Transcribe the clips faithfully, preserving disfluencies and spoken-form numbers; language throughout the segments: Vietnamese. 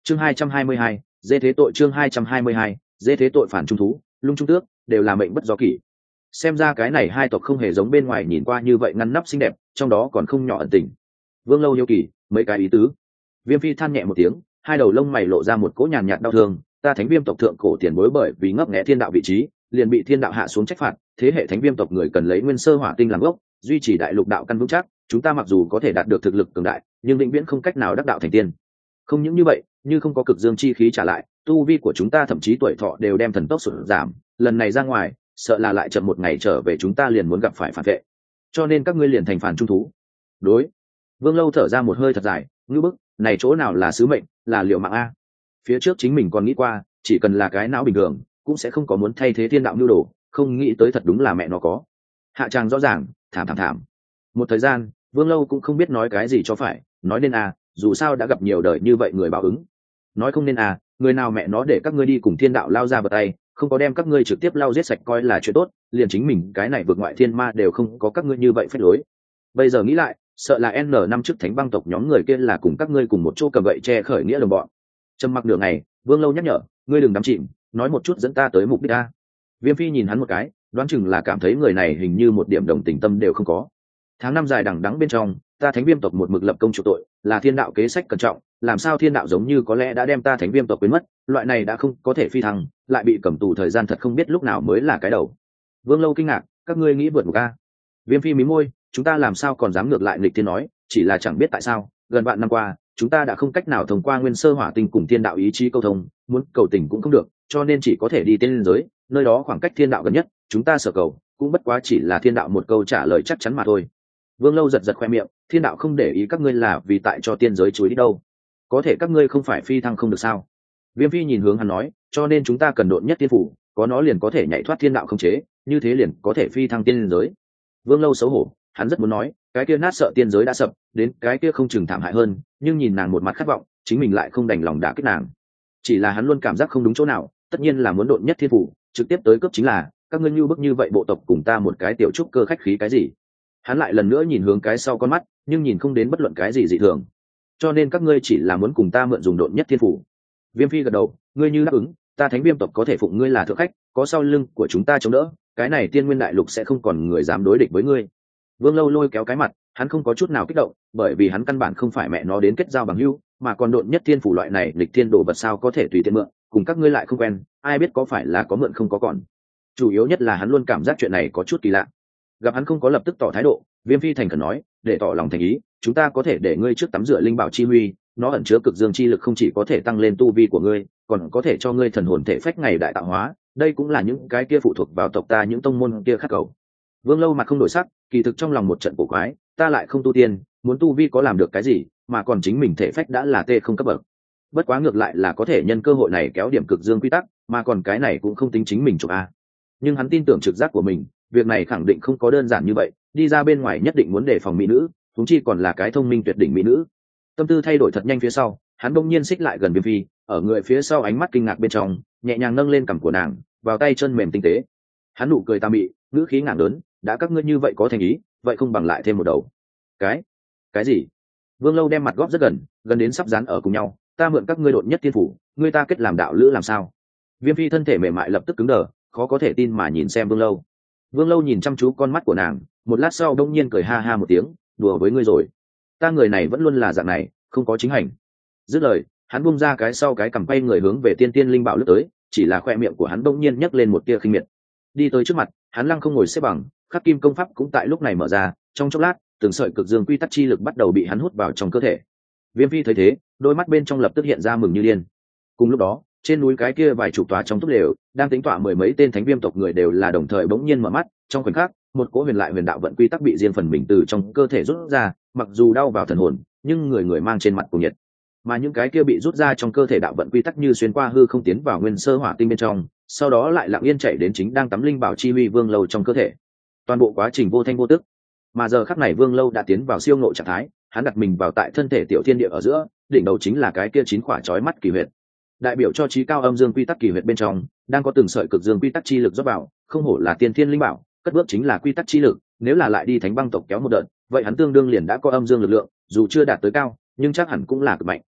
chương hai trăm hai mươi hai, dê thế tội chương hai trăm hai mươi hai, dê thế tội phản trung thú lung trung tước đều là mệnh bất do kỷ. Xem ra cái này hai tộc không hề giống bên ngoài nhìn qua như vậy ngăn nắp xinh đẹp, trong đó còn không nhỏ ẩn tình. Vương Lâu hiếu kỳ mấy cái ý tứ. Viêm Phi than nhẹ một tiếng, hai đầu lông mày lộ ra một cỗ nhàn nhạt đau thương. Ta Thánh Viêm tộc thượng cổ tiền bối bởi vì ngấp nghé thiên đạo vị trí, liền bị thiên đạo hạ xuống trách phạt. Thế hệ Thánh Viêm tộc người cần lấy nguyên sơ hỏa tinh làm gốc, duy trì đại lục đạo căn vững chắc. Chúng ta mặc dù có thể đạt được thực lực cường đại, nhưng vĩnh viễn không cách nào đắc đạo thành tiên. Không những như vậy, như không có cực dương chi khí trả lại, tu vi của chúng ta thậm chí tuổi thọ đều đem thần tốc sụt giảm. Lần này ra ngoài, sợ là lại chậm một ngày trở về chúng ta liền muốn gặp phải phản vệ. Cho nên các ngươi liền thành phản trung thú. Đối. Vương Lâu thở ra một hơi thật dài, ngư bức, này chỗ nào là sứ mệnh, là liệu mạng a. Phía trước chính mình còn nghĩ qua, chỉ cần là cái não bình thường, cũng sẽ không có muốn thay thế thiên đạo nhu đồ, không nghĩ tới thật đúng là mẹ nó có. Hạ tràng rõ ràng, thảm thảm thảm. Một thời gian, Vương Lâu cũng không biết nói cái gì cho phải, nói nên a, dù sao đã gặp nhiều đời như vậy người báo ứng. Nói không nên a, người nào mẹ nó để các ngươi đi cùng thiên đạo lao ra vào tay, không có đem các ngươi trực tiếp lao giết sạch coi là chuyện tốt, liền chính mình cái này vượt ngoại thiên ma đều không có các ngươi như vậy phép lối. Bây giờ nghĩ lại, sợ là N năm trước Thánh Băng tộc nhóm người kia là cùng các ngươi cùng một chỗ cầm gậy che khởi nghĩa đồng bọn. Trầm mặc nửa ngày, Vương Lâu nhắc nhở, ngươi đừng đắm chìm, nói một chút dẫn ta tới mục đích a. Viêm Phi nhìn hắn một cái, đoán chừng là cảm thấy người này hình như một điểm đồng tình tâm đều không có. Tháng năm dài đằng đẵng bên trong, ta Thánh Viêm tộc một mực lập công chủ tội, là thiên đạo kế sách cẩn trọng, làm sao thiên đạo giống như có lẽ đã đem ta Thánh Viêm tộc quên mất, loại này đã không có thể phi thăng, lại bị cầm tù thời gian thật không biết lúc nào mới là cái đầu. Vương Lâu kinh ngạc, các ngươi nghĩ vượt một a? Viêm Phi mí môi, chúng ta làm sao còn dám ngược lại nghịch thiên nói, chỉ là chẳng biết tại sao, gần vạn năm qua, chúng ta đã không cách nào thông qua nguyên sơ hỏa tinh cùng thiên đạo ý chí câu thông, muốn cầu tình cũng không được, cho nên chỉ có thể đi tiên giới, nơi đó khoảng cách thiên đạo gần nhất, chúng ta sở cầu cũng bất quá chỉ là thiên đạo một câu trả lời chắc chắn mà thôi. Vương Lâu giật giật khoe miệng, thiên đạo không để ý các ngươi là vì tại cho tiên giới chuối đi đâu, có thể các ngươi không phải phi thăng không được sao? Viêm Phi nhìn hướng hắn nói, cho nên chúng ta cần độn nhất tiên phủ, có nó liền có thể nhảy thoát thiên đạo không chế, như thế liền có thể phi thăng tiên giới. Vương Lâu xấu hổ, hắn rất muốn nói, cái kia nát sợ tiên giới đã sập, đến cái kia không chừng thảm hại hơn, nhưng nhìn nàng một mặt khát vọng, chính mình lại không đành lòng đả kích nàng. Chỉ là hắn luôn cảm giác không đúng chỗ nào, tất nhiên là muốn độn nhất thiên phủ, trực tiếp tới cấp chính là, các ngươi như bức như vậy bộ tộc cùng ta một cái tiểu trúc cơ khách khí cái gì? Hắn lại lần nữa nhìn hướng cái sau con mắt, nhưng nhìn không đến bất luận cái gì dị thường. Cho nên các ngươi chỉ là muốn cùng ta mượn dùng độn nhất thiên phủ. Viêm Phi gật đầu, ngươi như đáp ứng, ta Thánh Viêm tộc có thể phụng ngươi là thượng khách, có sau lưng của chúng ta chống đỡ, cái này tiên nguyên đại lục sẽ không còn người dám đối địch với ngươi. Vương Lâu lôi kéo cái mặt, hắn không có chút nào kích động, bởi vì hắn căn bản không phải mẹ nó đến kết giao bằng hữu, mà còn độn nhất thiên phủ loại này lịch thiên đồ vật sao có thể tùy tiện mượn, cùng các ngươi lại không quen, ai biết có phải là có mượn không có còn. Chủ yếu nhất là hắn luôn cảm giác chuyện này có chút kỳ lạ. Gặp hắn không có lập tức tỏ thái độ, Viêm Phi thành khẩn nói, để tỏ lòng thành ý, chúng ta có thể để ngươi trước tắm rửa linh bảo chi huy, nó ẩn chứa cực dương chi lực không chỉ có thể tăng lên tu vi của ngươi, còn có thể cho ngươi thần hồn thể phách ngày đại tạo hóa, đây cũng là những cái kia phụ thuộc vào tộc ta những tông môn kia khắc cầu. Vương Lâu mặt không đổi sắc, kỳ thực trong lòng một trận cổ quái, ta lại không tu tiên, muốn tu vi có làm được cái gì, mà còn chính mình thể phách đã là tê không cấp bậc. Bất quá ngược lại là có thể nhân cơ hội này kéo điểm cực dương quy tắc, mà còn cái này cũng không tính chính mình chụp a. Nhưng hắn tin tưởng trực giác của mình, việc này khẳng định không có đơn giản như vậy, đi ra bên ngoài nhất định muốn đề phòng mỹ nữ, huống chi còn là cái thông minh tuyệt đỉnh mỹ nữ. Tâm tư thay đổi thật nhanh phía sau, hắn bỗng nhiên xích lại gần Viêm Phi, ở người phía sau ánh mắt kinh ngạc bên trong, nhẹ nhàng nâng lên cằm của nàng, vào tay chân mềm tinh tế. Hắn nụ cười tà mị, ngữ khí ngạc lớn, đã các ngươi như vậy có thành ý, vậy không bằng lại thêm một đầu. Cái? Cái gì? Vương Lâu đem mặt góp rất gần, gần đến sắp dán ở cùng nhau, ta mượn các ngươi độn nhất tiên phủ, ngươi ta kết làm đạo lữ làm sao? Viêm Phi thân thể mềm mại lập tức cứng đờ, khó có thể tin mà nhìn xem Vương Lâu. Vương Lâu nhìn chăm chú con mắt của nàng, một lát sau đông nhiên cười ha ha một tiếng, đùa với ngươi rồi. Ta người này vẫn luôn là dạng này, không có chính hành. Dứt lời, hắn bung ra cái sau cái cầm quay người hướng về tiên tiên linh bảo lướt tới, chỉ là khoe miệng của hắn đông nhiên nhấc lên một tia khinh miệt. Đi tới trước mặt, hắn lăng không ngồi xếp bằng, khắc kim công pháp cũng tại lúc này mở ra, trong chốc lát, từng sợi cực dương quy tắc chi lực bắt đầu bị hắn hút vào trong cơ thể. Viêm Phi thấy thế, đôi mắt bên trong lập tức hiện ra mừng như điên. Cùng lúc đó, trên núi cái kia vài chục tòa trong túc lều, đang tính tọa mười mấy tên thánh viêm tộc người đều là đồng thời bỗng nhiên mở mắt, trong khoảnh khắc, một cỗ huyền lại huyền đạo vận quy tắc bị riêng phần mình từ trong cơ thể rút ra, mặc dù đau vào thần hồn, nhưng người người mang trên mặt cùng nhiệt. Mà những cái kia bị rút ra trong cơ thể đạo vận quy tắc như xuyên qua hư không tiến vào nguyên sơ hỏa tinh bên trong, sau đó lại lặng yên chạy đến chính đang tắm linh bảo chi huy Vương Lâu trong cơ thể. Toàn bộ quá trình vô thanh vô tức. Mà giờ khắc này Vương Lâu đã tiến vào siêu ngộ trạng thái, hắn đặt mình vào tại thân thể tiểu thiên địa ở giữa, đỉnh đầu chính là cái kia chín quả chói mắt kỳ huyệt, đại biểu cho trí cao âm dương quy tắc kỳ huyệt bên trong đang có từng sợi cực dương quy tắc chi lực rót vào, không hổ là tiên thiên linh bảo, cất bước chính là quy tắc chi lực, nếu là lại đi Thánh Băng tộc kéo một đợt, vậy hắn tương đương liền đã có âm dương lực lượng, dù chưa đạt tới cao, nhưng chắc hẳn cũng là cực mạnh.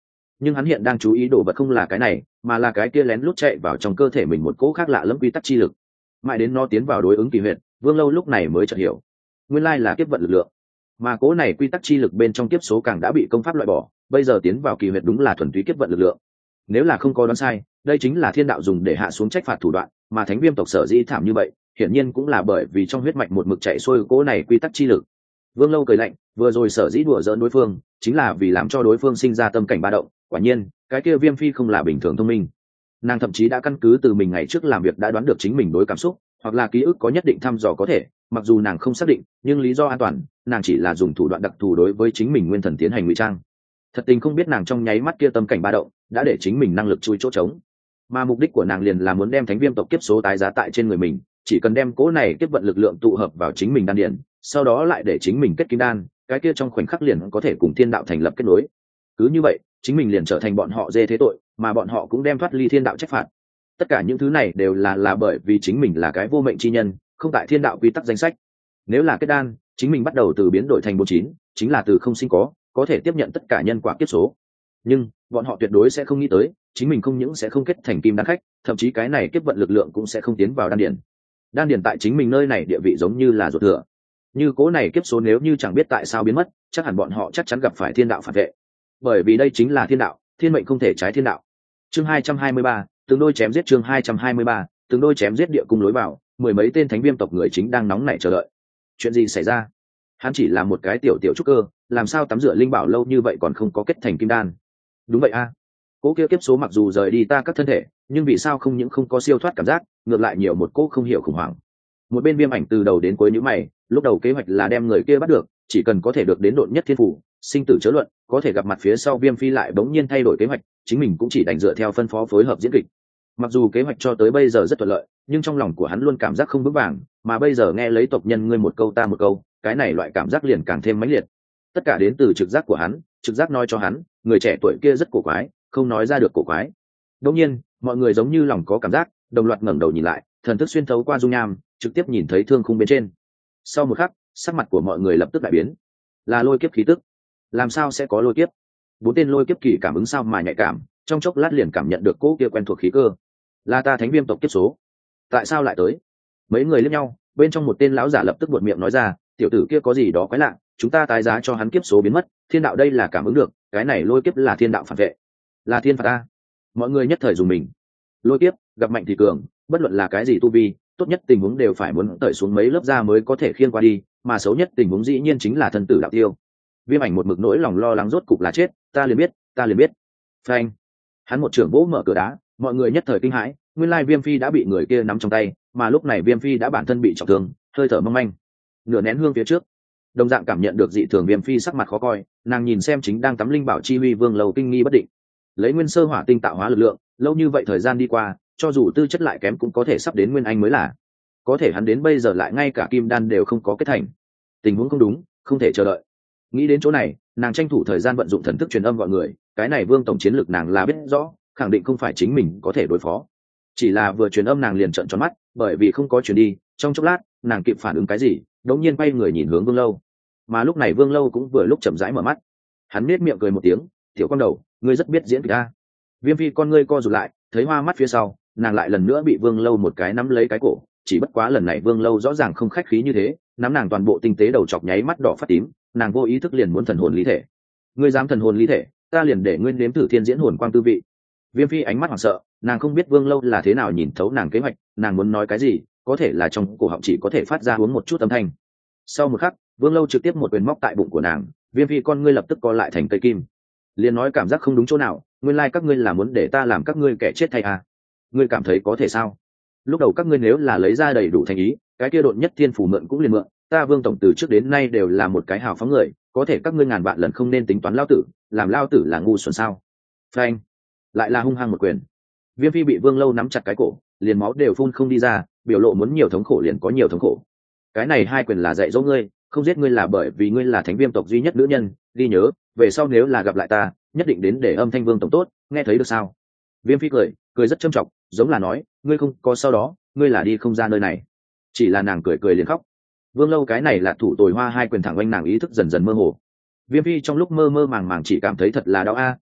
nhưng hắn hiện đang chú ý đồ vật không là cái này, mà là cái kia lén lút chạy vào trong cơ thể mình một cỗ khác lạ lẫm quy tắc chi lực. Mãi đến nó tiến vào đối ứng kỳ huyệt, Vương Lâu lúc này mới chợt hiểu, nguyên lai là kiếp vận lực lượng. Mà cỗ này quy tắc chi lực bên trong kiếp số càng đã bị công pháp loại bỏ, bây giờ tiến vào kỳ huyệt đúng là thuần túy kiếp vận lực lượng. Nếu là không có đoán sai, đây chính là thiên đạo dùng để hạ xuống trách phạt thủ đoạn, mà Thánh Viêm tộc sở dĩ thảm như vậy, hiển nhiên cũng là bởi vì trong huyết mạch một mực chạy xuôi cỗ này quy tắc chi lực. Vương Lâu cười lạnh, vừa rồi sở dĩ đùa giỡn đối phương, chính là vì làm cho đối phương sinh ra tâm cảnh ba động. Quả nhiên, cái kia Viêm Phi không là bình thường thông minh. Nàng thậm chí đã căn cứ từ mình ngày trước làm việc đã đoán được chính mình đối cảm xúc, hoặc là ký ức có nhất định thăm dò có thể, mặc dù nàng không xác định, nhưng lý do an toàn, nàng chỉ là dùng thủ đoạn đặc thù đối với chính mình nguyên thần tiến hành ngụy trang. Thật tình không biết nàng trong nháy mắt kia tâm cảnh ba động, đã để chính mình năng lực chui chỗ trống. Mà mục đích của nàng liền là muốn đem Thánh Viêm tộc kiếp số tái giá tại trên người mình, chỉ cần đem cỗ này kiếp vận lực lượng tụ hợp vào chính mình đan điển, sau đó lại để chính mình kết kim đan, cái kia trong khoảnh khắc liền có thể cùng thiên đạo thành lập kết nối. Cứ như vậy, chính mình liền trở thành bọn họ dê thế tội, mà bọn họ cũng đem thoát ly thiên đạo trách phạt. Tất cả những thứ này đều là là bởi vì chính mình là cái vô mệnh chi nhân, không tại thiên đạo quy tắc danh sách. Nếu là kết đan, chính mình bắt đầu từ biến đổi thành bốn chín, chính là từ không sinh có, có thể tiếp nhận tất cả nhân quả kiếp số. Nhưng bọn họ tuyệt đối sẽ không nghĩ tới, chính mình không những sẽ không kết thành kim đan khách, thậm chí cái này kiếp vận lực lượng cũng sẽ không tiến vào đan điển. Đan điển tại chính mình nơi này địa vị giống như là ruột thừa. Như cố này kiếp số nếu như chẳng biết tại sao biến mất, chắc hẳn bọn họ chắc chắn gặp phải thiên đạo phản vệ. Bởi vì đây chính là thiên đạo, thiên mệnh không thể trái thiên đạo. Chương hai trăm hai mươi ba, từng đôi chém giết chương hai trăm hai mươi ba, từng đôi chém giết địa cung lối vào, mười mấy tên Thánh Viêm tộc người chính đang nóng nảy chờ đợi. Chuyện gì xảy ra? Hắn chỉ là một cái tiểu tiểu trúc cơ, làm sao tắm rửa linh bảo lâu như vậy còn không có kết thành kim đan? Đúng vậy a. À. Cố kia kiếp số mặc dù rời đi ta các thân thể, nhưng vì sao không những không có siêu thoát cảm giác, ngược lại nhiều một cố không hiểu khủng hoảng. Một bên Viêm Ảnh từ đầu đến cuối nhíu mày, lúc đầu kế hoạch là đem người kia bắt được, chỉ cần có thể được đến độn nhất thiên phủ, sinh tử chớ luận, có thể gặp mặt phía sau Viêm Phi lại bỗng nhiên thay đổi kế hoạch, chính mình cũng chỉ đành dựa theo phân phó phối hợp diễn kịch. Mặc dù kế hoạch cho tới bây giờ rất thuận lợi, nhưng trong lòng của hắn luôn cảm giác không vững vàng, mà bây giờ nghe lấy tộc nhân ngươi một câu ta một câu, cái này loại cảm giác liền càng thêm mãnh liệt. Tất cả đến từ trực giác của hắn, trực giác nói cho hắn, người trẻ tuổi kia rất cổ quái, không nói ra được cổ quái. Đương nhiên, mọi người giống như lòng có cảm giác, đồng loạt ngẩng đầu nhìn lại, thần thức xuyên thấu qua dung nham, trực tiếp nhìn thấy thương khung bên trên. Sau một khắc, sắc mặt của mọi người lập tức đại biến. Là lôi kiếp khí tức. Làm sao sẽ có lôi kiếp? Bốn tên lôi kiếp kỳ cảm ứng sao mà nhạy cảm, trong chốc lát liền cảm nhận được cỗ kia quen thuộc khí cơ. Là ta Thánh Viêm tộc kiếp số. Tại sao lại tới? Mấy người liếc nhau, bên trong một tên lão giả lập tức buột miệng nói ra, tiểu tử kia có gì đó quái lạ, chúng ta tái giá cho hắn kiếp số biến mất, thiên đạo đây là cảm ứng được, cái này lôi kiếp là thiên đạo phản vệ, là thiên phạt ta. Mọi người nhất thời dùng mình. Lôi kiếp, gặp mạnh thì cường, bất luận là cái gì tu vi, tốt nhất tình huống đều phải muốn tởi xuống mấy lớp da mới có thể khiêng qua đi, mà xấu nhất tình huống dĩ nhiên chính là thân tử đạo tiêu. Viêm Ảnh một mực nỗi lòng lo lắng rốt cục là chết, ta liền biết, ta liền biết. Phanh. Hắn một trưởng vỗ mở cửa đá, mọi người nhất thời kinh hãi, nguyên lai Viêm Phi đã bị người kia nắm trong tay, mà lúc này Viêm Phi đã bản thân bị trọng thương, hơi thở mong manh. Nửa nén hương phía trước, đồng dạng cảm nhận được dị thường Viêm Phi sắc mặt khó coi, nàng nhìn xem chính đang tắm linh bảo chi huy Vương Lâu kinh nghi bất định. Lấy nguyên sơ hỏa tinh tạo hóa lực lượng, lâu như vậy thời gian đi qua, cho dù tư chất lại kém cũng có thể sắp đến nguyên anh mới là. Có thể hắn đến bây giờ lại ngay cả kim đan đều không có kết thành. Tình huống không đúng, không thể chờ đợi. Nghĩ đến chỗ này, nàng tranh thủ thời gian vận dụng thần thức truyền âm gọi người, cái này Vương tổng chiến lược nàng là biết rõ, khẳng định không phải chính mình có thể đối phó. Chỉ là vừa truyền âm nàng liền trợn tròn mắt, bởi vì không có truyền đi, trong chốc lát, nàng kịp phản ứng cái gì, đột nhiên quay người nhìn hướng Vương Lâu. Mà lúc này Vương Lâu cũng vừa lúc chậm rãi mở mắt. Hắn nhếch miệng cười một tiếng, "Tiểu con đầu, ngươi rất biết diễn kịch a." Viêm Phi con ngươi co rụt lại, thấy hoa mắt phía sau, nàng lại lần nữa bị Vương Lâu một cái nắm lấy cái cổ, chỉ bất quá lần này Vương Lâu rõ ràng không khách khí như thế, nắm nàng toàn bộ tinh tế đầu chọc nháy mắt đỏ phát tím, nàng vô ý thức liền muốn thần hồn lý thể. "Ngươi dám thần hồn lý thể, ta liền để ngươi nếm thử thiên diễn hồn quang tư vị." Viêm Phi ánh mắt hoảng sợ, nàng không biết Vương Lâu là thế nào nhìn thấu nàng kế hoạch, nàng muốn nói cái gì, có thể là trong cổ họng chỉ có thể phát ra uống một chút âm thanh. Sau một khắc, Vương Lâu trực tiếp một quyền móc tại bụng của nàng, Viêm Phi con ngươi lập tức co lại thành cây kim. Liền nói cảm giác không đúng chỗ nào, nguyên lai like các ngươi là muốn để ta làm các ngươi kẻ chết thay à? Ngươi cảm thấy có thể sao? Lúc đầu các ngươi nếu là lấy ra đầy đủ thành ý, cái kia độn nhất thiên phủ mượn cũng liền mượn, ta Vương tổng từ trước đến nay đều là một cái hào phóng người, có thể các ngươi ngàn vạn lần không nên tính toán lao tử, làm lao tử là ngu xuẩn sao? Phanh, lại là hung hăng một quyền. Viêm Phi bị Vương Lâu nắm chặt cái cổ, liền máu đều phun không đi ra, biểu lộ muốn nhiều thống khổ liền có nhiều thống khổ. Cái này hai quyền là dạy dỗ ngươi, không giết ngươi là bởi vì ngươi là Thánh Viêm tộc duy nhất nữ nhân, ghi nhớ, về sau nếu là gặp lại ta, nhất định đến để âm thanh Vương tổng tốt, nghe thấy được sao? Viêm Phi cười, cười rất châm trọng, giống là nói, ngươi không có sau đó, ngươi là đi không ra nơi này. Chỉ là nàng cười cười liền khóc. Vương Lâu cái này là thủ tồi hoa hai quyền thẳng oanh nàng ý thức dần dần mơ hồ. Viêm Phi trong lúc mơ mơ màng màng chỉ cảm thấy thật là đau a,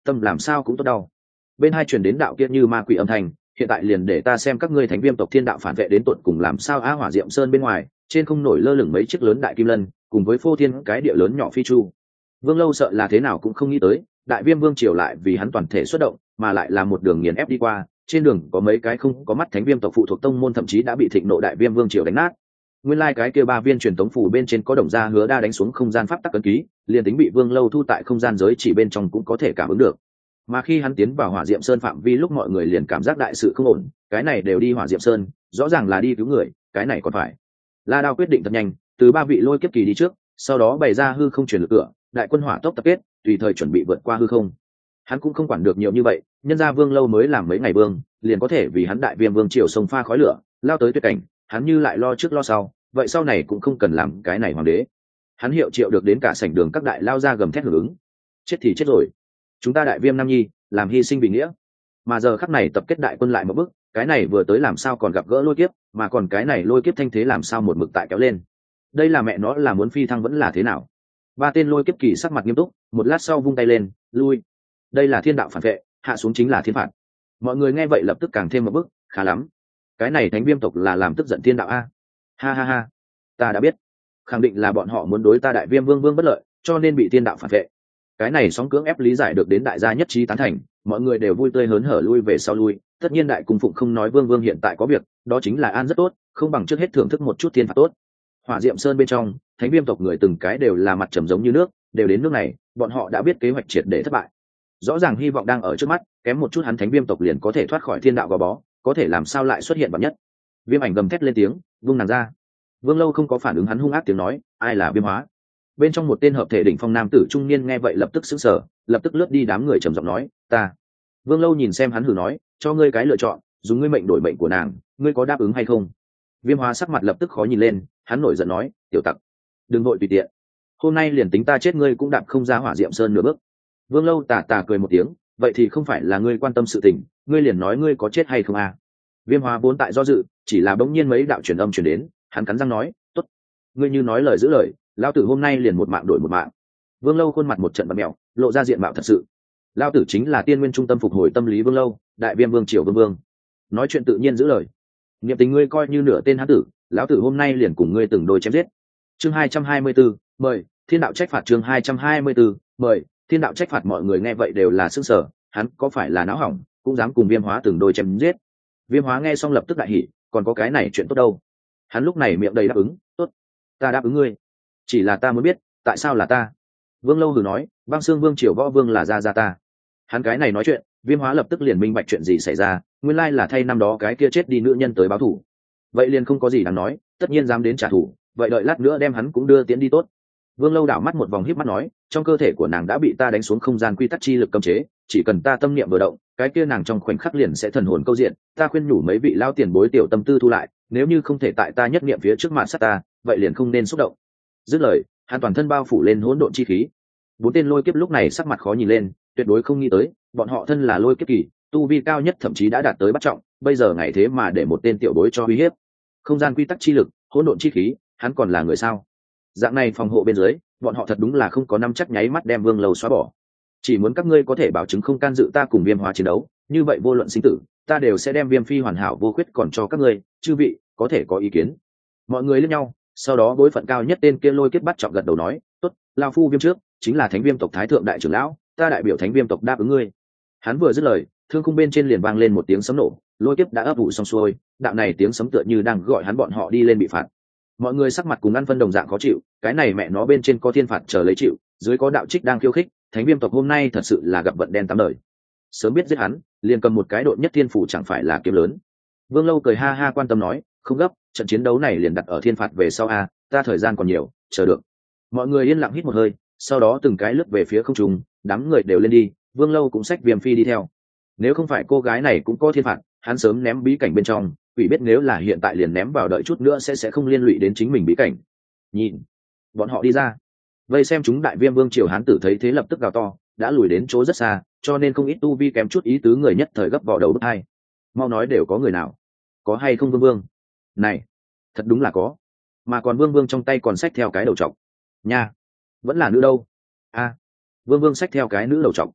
tâm làm sao cũng tốt đau. Bên hai truyền đến đạo kia như ma quỷ âm thanh, hiện tại liền để ta xem các ngươi thánh viêm tộc thiên đạo phản vệ đến tận cùng làm sao. Á Hỏa Diệm Sơn bên ngoài trên không nổi lơ lửng mấy chiếc lớn đại kim lân cùng với phô thiên cái địa lớn nhỏ phi chu. Vương Lâu sợ là thế nào cũng không nghĩ tới đại viêm vương triều lại vì hắn toàn thể xuất động, mà lại là một đường nghiền ép đi qua. Trên đường có mấy cái không có mắt thánh viêm tộc phụ thuộc tông môn thậm chí đã bị thịnh nộ đại viêm vương triều đánh nát. Nguyên lai like cái kia ba viên truyền tống phù bên trên có đồng gia hứa đa đánh xuống không gian pháp tắc ấn ký, liền tính bị Vương Lâu thu tại không gian giới chỉ bên trong cũng có thể cảm ứng được. Mà khi hắn tiến vào Hỏa Diệm Sơn phạm vi lúc mọi người liền cảm giác đại sự không ổn, cái này đều đi Hỏa Diệm Sơn, rõ ràng là đi cứu người, cái này còn phải. La Đao quyết định thật nhanh, từ ba vị lôi kiếp kỳ đi trước, sau đó bày ra hư không truyền lực cửa, đại quân hỏa tốc tập kết, tùy thời chuẩn bị vượt qua hư không. Hắn cũng không quản được nhiều như vậy, nhân ra Vương Lâu mới làm mấy ngày vương, liền có thể vì hắn đại viêm vương triều sông pha khói lửa, lao tới tuyệt cảnh, hắn như lại lo trước lo sau, vậy sau này cũng không cần làm cái này hoàng đế. Hắn hiệu triệu được đến cả sảnh đường các đại lao ra gầm thét hưởng ứng. Chết thì chết rồi, chúng ta đại viêm nam nhi làm hy sinh vì nghĩa. Mà giờ khắc này tập kết đại quân lại một bước, cái này vừa tới làm sao còn gặp gỡ lôi kiếp, mà còn cái này lôi kiếp thanh thế làm sao một mực tại kéo lên. Đây là mẹ nó là muốn phi thăng vẫn là thế nào? Ba tên lôi kiếp kỳ sắc mặt nghiêm túc, một lát sau vung tay lên, lui. Đây là thiên đạo phản vệ, hạ xuống chính là thiên phạt. Mọi người nghe vậy lập tức càng thêm một bước, khá lắm. Cái này thánh viêm tộc là làm tức giận thiên đạo a. Ha ha ha, ta đã biết, khẳng định là bọn họ muốn đối ta đại viêm vương vương bất lợi, cho nên bị thiên đạo phản vệ. Cái này sóng cưỡng ép lý giải được đến đại gia nhất trí tán thành, mọi người đều vui tươi hớn hở lui về sau lui. Tất nhiên đại cung phụng không nói vương vương hiện tại có việc, đó chính là an rất tốt, không bằng trước hết thưởng thức một chút thiên phạt tốt. Hỏa Diệm Sơn bên trong, thánh viêm tộc người từng cái đều là mặt trầm giống như nước, đều đến nước này, bọn họ đã biết kế hoạch triệt để thất bại. Rõ ràng hy vọng đang ở trước mắt, kém một chút hắn thánh viêm tộc liền có thể thoát khỏi thiên đạo gò bó, có thể làm sao lại xuất hiện bậc nhất. Viêm Ảnh gầm thét lên tiếng, vung nàng ra. Vương Lâu không có phản ứng hắn hung ác tiếng nói, ai là Viêm Hóa? Bên trong một tên hợp thể đỉnh phong nam tử trung niên nghe vậy lập tức sững sờ, lập tức lướt đi đám người trầm giọng nói, ta. Vương Lâu nhìn xem hắn hừ nói, cho ngươi cái lựa chọn, dùng ngươi mệnh đổi mệnh của nàng, ngươi có đáp ứng hay không? Viêm Hóa sắc mặt lập tức khó nhìn lên, hắn nổi giận nói, tiểu tặc, đừng vội tùy tiện, hôm nay liền tính ta chết ngươi cũng đạp không ra Hỏa Diệm Sơn nửa bước. Vương Lâu tà tà cười một tiếng, vậy thì không phải là ngươi quan tâm sự tình, ngươi liền nói ngươi có chết hay không à? Viêm Hóa vốn tại do dự, chỉ là bỗng nhiên mấy đạo truyền âm truyền đến, hắn cắn răng nói, tốt, ngươi như nói lời giữ lời, lão tử hôm nay liền một mạng đổi một mạng. Vương Lâu khuôn mặt một trận bặm mèo, lộ ra diện mạo thật sự. Lão tử chính là tiên nguyên trung tâm phục hồi tâm lý Vương Lâu, đại viêm vương triều vương vương. Nói chuyện tự nhiên giữ lời. Niệm tình ngươi coi như nửa tên hán tử, lão tử hôm nay liền cùng ngươi từng đôi chém giết. Chương hai trăm hai mươi bốn, mời, thiên đạo trách phạt. Chương hai trăm hai mươi bốn, mời, thiên đạo trách phạt. Mọi người nghe vậy đều là sững sờ, hắn có phải là não hỏng, cũng dám cùng Viêm Hóa từng đôi chém giết. Viêm Hóa nghe xong lập tức đại hỉ, còn có cái này chuyện tốt đâu. Hắn lúc này miệng đầy đáp ứng, tốt, ta đáp ứng ngươi. Chỉ là ta muốn biết, tại sao là ta? Vương Lâu hừ nói, băng xương vương triều võ vương là gia gia ta. Hắn cái này nói chuyện, Viêm Hóa lập tức liền minh bạch chuyện gì xảy ra, nguyên lai là thay năm đó cái kia chết đi nữ nhân tới báo thù. Vậy liền không có gì đáng nói, tất nhiên dám đến trả thù, vậy đợi lát nữa đem hắn cũng đưa tiến đi tốt. Vương Lâu đảo mắt một vòng híp mắt nói, trong cơ thể của nàng đã bị ta đánh xuống không gian quy tắc chi lực cấm chế, chỉ cần ta tâm niệm vừa động, cái kia nàng trong khoảnh khắc liền sẽ thần hồn câu diện. Ta khuyên nhủ mấy vị lao tiền bối tiểu tâm tư thu lại, nếu như không thể tại ta nhất niệm phía trước mặt sát ta, vậy liền không nên xúc động. Dứt lời, hắn toàn thân bao phủ lên hỗn độn chi khí. Bốn tên lôi kiếp lúc này sắc mặt khó nhìn lên, tuyệt đối không nghĩ tới, bọn họ thân là lôi kiếp kỳ, tu vi cao nhất thậm chí đã đạt tới bắt trọng, bây giờ ngày thế mà để một tên tiểu bối cho uy hiếp. Không gian quy tắc chi lực, hỗn độn chi khí, hắn còn là người sao? Dạng này phòng hộ bên dưới, bọn họ thật đúng là không có năm chắc nháy mắt đem Vương Lâu xóa bỏ. Chỉ muốn các ngươi có thể bảo chứng không can dự ta cùng Viêm Hóa chiến đấu, như vậy vô luận sinh tử, ta đều sẽ đem Viêm Phi hoàn hảo vô khuyết còn cho các ngươi, chư vị có thể có ý kiến. Mọi người liếc nhau, sau đó bối phận cao nhất tên kia lôi kiếp bắt trọng gật đầu nói, tốt, lão phu Viêm trước, chính là Thánh Viêm tộc thái thượng đại trưởng lão, ta đại biểu Thánh Viêm tộc đáp ứng ngươi. Hắn vừa dứt lời, thương khung bên trên liền vang lên một tiếng sấm nổ, lôi kiếp đã ấp ủ xong xuôi, đạo này tiếng sấm tựa như đang gọi hắn bọn họ đi lên bị phạt. Mọi người sắc mặt cùng ăn phân đồng dạng khó chịu, cái này mẹ nó bên trên có thiên phạt chờ lấy chịu, dưới có đạo trích đang khiêu khích, Thánh Viêm tộc hôm nay thật sự là gặp vận đen tám đời. Sớm biết giết hắn, liền cầm một cái độn nhất thiên phủ chẳng phải là kiếm lớn. Vương Lâu cười ha ha quan tâm nói, không gấp, trận chiến đấu này liền đặt ở thiên phạt về sau a, ta thời gian còn nhiều, chờ được. Mọi người yên lặng hít một hơi, sau đó từng cái lướt về phía không trung, đám người đều lên đi, Vương Lâu cũng xách Viêm Phi đi theo. Nếu không phải cô gái này cũng có thiên phạt, hắn sớm ném bí cảnh bên trong, quỷ biết nếu là hiện tại liền ném vào đợi chút nữa sẽ sẽ không liên lụy đến chính mình bí cảnh. Nhìn, bọn họ đi ra. Vây xem chúng đại viêm vương triều hán tử thấy thế lập tức gào to, đã lùi đến chỗ rất xa, cho nên không ít tu vi kém chút ý tứ người nhất thời gấp vào đầu bức hai. Mau nói đều có người nào? Có hay không vương vương? Này, thật đúng là có. Mà còn vương vương trong tay còn xách theo cái đầu trọc. Nha, vẫn là nữ đâu? A, vương vương xách theo cái nữ đầu trọc.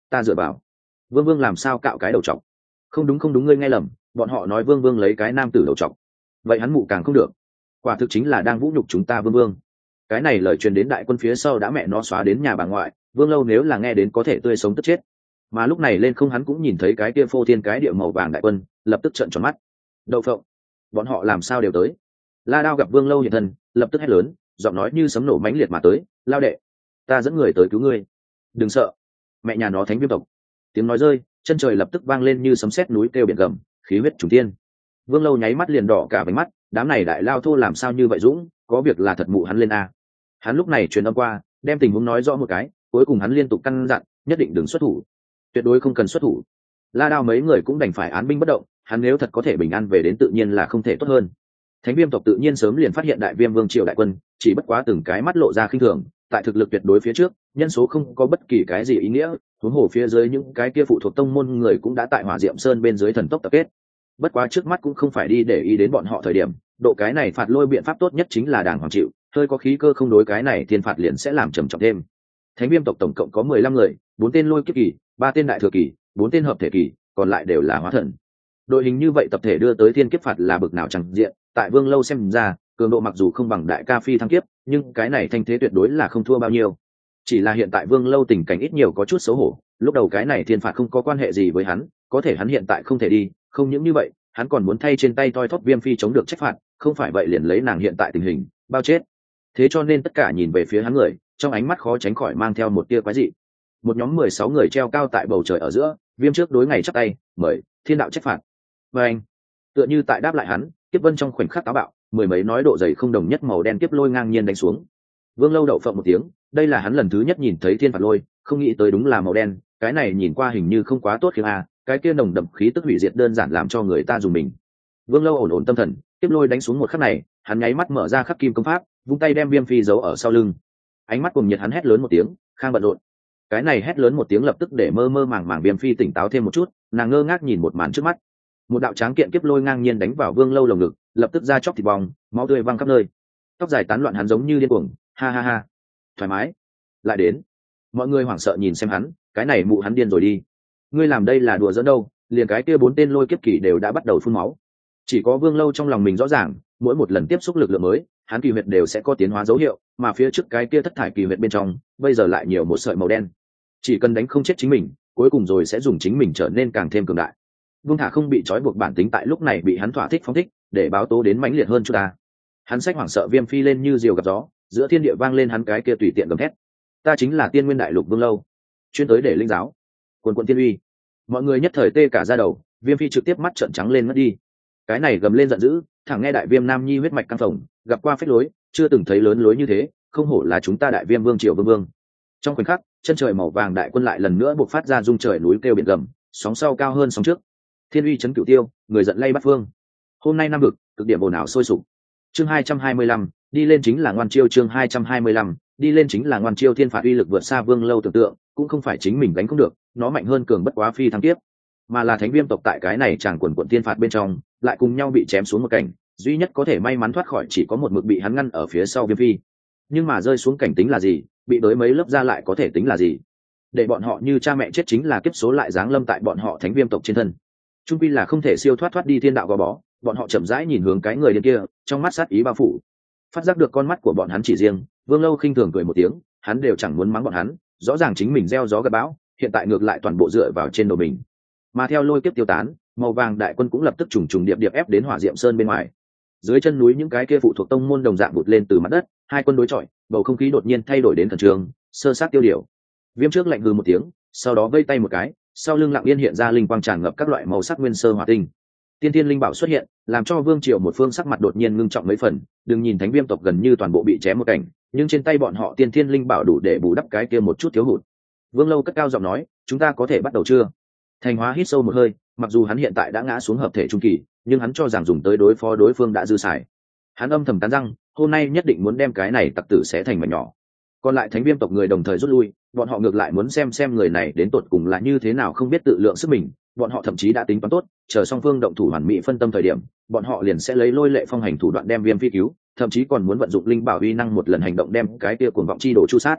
ta dựa vào. Vương Vương làm sao cạo cái đầu trọc? Không đúng không đúng, ngươi nghe lầm, bọn họ nói Vương Vương lấy cái nam tử đầu trọc. Vậy hắn mụ càng không được. Quả thực chính là đang vũ nhục chúng ta Vương Vương. Cái này lời truyền đến đại quân phía sau đã mẹ nó xóa đến nhà bà ngoại, Vương Lâu nếu là nghe đến có thể tươi sống tất chết. Mà lúc này lên không hắn cũng nhìn thấy cái kia phô thiên cái địa màu vàng đại quân, lập tức trợn tròn mắt. Đậu phộng, bọn họ làm sao đều tới? La Đao gặp Vương Lâu hiện thân, lập tức hét lớn, giọng nói như sấm nổ mãnh liệt mà tới, lao đệ, ta dẫn người tới cứu ngươi, đừng sợ, mẹ nhà nó thánh viêm tộc. Tiếng nói rơi, chân trời lập tức vang lên như sấm sét núi kêu biển gầm, khí huyết trùng thiên. Vương Lâu nháy mắt liền đỏ cả váy mắt, đám này đại lao thô làm sao như vậy dũng, có việc là thật mụ hắn lên a. Hắn lúc này truyền âm qua, đem tình huống nói rõ một cái, cuối cùng hắn liên tục căn dặn, nhất định đừng xuất thủ, tuyệt đối không cần xuất thủ. La Đao mấy người cũng đành phải án binh bất động, hắn nếu thật có thể bình an về đến tự nhiên là không thể tốt hơn. Thánh viêm tộc tự nhiên sớm liền phát hiện đại viêm vương triều đại quân, chỉ bất quá từng cái mắt lộ ra khinh thường, tại thực lực tuyệt đối phía trước, nhân số không có bất kỳ cái gì ý nghĩa, huống hồ phía dưới những cái kia phụ thuộc tông môn người cũng đã tại Hỏa Diệm Sơn bên dưới thần tốc tập kết. Bất quá trước mắt cũng không phải đi để ý đến bọn họ thời điểm, độ cái này phạt lôi biện pháp tốt nhất chính là đàng hoàng chịu, hơi có khí cơ không đối cái này thiên phạt liền sẽ làm trầm trọng thêm. Thánh viêm tộc tổng cộng có mười lăm người, bốn tên lôi kiếp kỳ, ba tên đại thừa kỳ, bốn tên hợp thể kỳ, còn lại đều là hóa thần. Đội hình như vậy tập thể đưa tới thiên kiếp phạt là bực nào chẳng diện, tại Vương Lâu xem ra, cường độ mặc dù không bằng đại ca phi thăng kiếp, nhưng cái này thanh thế tuyệt đối là không thua bao nhiêu. Chỉ là hiện tại Vương Lâu tình cảnh ít nhiều có chút xấu hổ, lúc đầu cái này thiên phạt không có quan hệ gì với hắn, có thể hắn hiện tại không thể đi, không những như vậy, hắn còn muốn thay trên tay toi thóp viêm phi chống được trách phạt, không phải vậy liền lấy nàng hiện tại tình hình, bao chết. Thế cho nên tất cả nhìn về phía hắn người, trong ánh mắt khó tránh khỏi mang theo một tia quái dị. Một nhóm mười sáu người treo cao tại bầu trời ở giữa, viêm trước đối ngày chắp tay, mời thiên đạo trách phạt. Và anh, tựa như tại đáp lại hắn, kiếp vân trong khoảnh khắc táo bạo, mười mấy nói độ dày không đồng nhất màu đen kiếp lôi ngang nhiên đánh xuống. Vương Lâu đậu phộng một tiếng, đây là hắn lần thứ nhất nhìn thấy thiên phạt lôi, không nghĩ tới đúng là màu đen, cái này nhìn qua hình như không quá tốt khiêng a, cái kia nồng đậm khí tức hủy diệt đơn giản làm cho người ta dùng mình. Vương Lâu ổn ổn tâm thần, kiếp lôi đánh xuống một khắc này, hắn nháy mắt mở ra khắc kim công pháp, vung tay đem viêm phi giấu ở sau lưng. Ánh mắt cùng nhiệt hắn hét lớn một tiếng, khang bận rộn. Cái này hét lớn một tiếng lập tức để mơ mơ màng màng viêm phi tỉnh táo thêm một chút, nàng ngơ ngác nhìn một màn trước mắt. Một đạo tráng kiện kiếp lôi ngang nhiên đánh vào Vương Lâu lồng ngực, lập tức ra chóc thịt bong, máu tươi văng khắp nơi. Tóc dài tán loạn hắn giống như điên cuồng, ha ha ha, thoải mái, lại đến. Mọi người hoảng sợ nhìn xem hắn, cái này mụ hắn điên rồi đi. Ngươi làm đây là đùa giỡn đâu, liền cái kia bốn tên lôi kiếp kỳ đều đã bắt đầu phun máu. Chỉ có Vương Lâu trong lòng mình rõ ràng, mỗi một lần tiếp xúc lực lượng mới, hắn kỳ huyệt đều sẽ có tiến hóa dấu hiệu, mà phía trước cái kia thất thải kỳ huyệt bên trong, bây giờ lại nhiều một sợi màu đen. Chỉ cần đánh không chết chính mình, cuối cùng rồi sẽ dùng chính mình trở nên càng thêm cường đại. Vương thả không bị trói buộc bản tính tại lúc này bị hắn thỏa thích phóng thích, để báo tố đến mãnh liệt hơn chút ta. Hắn xách hoảng sợ viêm phi lên như diều gặp gió, giữa thiên địa vang lên hắn cái kia tùy tiện gầm thét. Ta chính là Tiên Nguyên Đại Lục Vương Lâu, chuyên tới để linh giáo. Quần quần tiên uy. Mọi người nhất thời tê cả da đầu, viêm phi trực tiếp mắt trợn trắng lên mất đi. Cái này gầm lên giận dữ, thẳng nghe đại viêm nam nhi huyết mạch căng phồng, gặp qua phách lối, chưa từng thấy lớn lối như thế, không hổ là chúng ta đại viêm vương triều vương vương. Trong khoảnh khắc, chân trời màu vàng đại quân lại lần nữa bộc phát ra rung trời núi kêu biển gầm, sóng sau cao hơn sóng trước. Thiên uy chấn cửu tiêu, người giận lay bắt phương. Hôm nay năm vực, cực điểm ồn ào sôi sục. Chương hai trăm hai mươi lăm, đi lên chính là ngoan chiêu. Chương hai trăm hai mươi lăm, đi lên chính là ngoan chiêu. Thiên phạt uy lực vượt xa Vương Lâu tưởng tượng, cũng không phải chính mình đánh không được, nó mạnh hơn cường bất quá phi thăng tiếp, mà là thánh viêm tộc tại cái này chàng quần quần thiên phạt bên trong, lại cùng nhau bị chém xuống một cảnh, duy nhất có thể may mắn thoát khỏi chỉ có một mực bị hắn ngăn ở phía sau viêm phi. Nhưng mà rơi xuống cảnh tính là gì, bị đới mấy lớp ra lại có thể tính là gì? Để bọn họ như cha mẹ chết chính là kiếp số lại giáng lâm tại bọn họ thánh viêm tộc trên thân. Trung quy là không thể siêu thoát thoát đi thiên đạo gò bó, bọn họ chậm rãi nhìn hướng cái người điên kia, trong mắt sát ý bao phủ. Phát giác được con mắt của bọn hắn chỉ riêng, Vương Lâu khinh thường cười một tiếng, hắn đều chẳng muốn mắng bọn hắn, rõ ràng chính mình gieo gió gặt bão, hiện tại ngược lại toàn bộ dựa vào trên đầu mình. Mà theo lôi kiếp tiêu tán, màu vàng đại quân cũng lập tức trùng trùng điệp điệp ép đến Hỏa Diệm Sơn bên ngoài. Dưới chân núi những cái kia phụ thuộc tông môn đồng dạng vụt lên từ mặt đất, hai quân đối chọi, bầu không khí đột nhiên thay đổi đến khẩn trương, sơ sát tiêu điều. Viêm trước lạnh hừ một tiếng, sau đó vây tay một cái, sau lưng lặng yên hiện ra linh quang tràn ngập các loại màu sắc nguyên sơ hỏa tinh. Tiên Thiên linh bảo xuất hiện, làm cho Vương Triều một phương sắc mặt đột nhiên ngưng trọng mấy phần, đừng nhìn thánh viêm tộc gần như toàn bộ bị chém một cảnh, nhưng trên tay bọn họ Tiên Thiên linh bảo đủ để bù đắp cái kia một chút thiếu hụt. Vương Lâu cất cao giọng nói, chúng ta có thể bắt đầu chưa? Thành Hóa hít sâu một hơi, mặc dù hắn hiện tại đã ngã xuống hợp thể trung kỳ, nhưng hắn cho rằng dùng tới đối phó đối phương đã dư xài. Hắn âm thầm cắn răng, hôm nay nhất định muốn đem cái này tặc tử xé thành mảnh nhỏ. Còn lại thánh viêm tộc người đồng thời rút lui, bọn họ ngược lại muốn xem xem người này đến tột cùng là như thế nào không biết tự lượng sức mình. Bọn họ thậm chí đã tính toán tốt, chờ song phương động thủ hoàn mỹ phân tâm thời điểm, bọn họ liền sẽ lấy lôi lệ phong hành thủ đoạn đem viêm phi cứu, thậm chí còn muốn vận dụng linh bảo uy năng một lần hành động đem cái kia cuồng vọng chi đổ chu sát.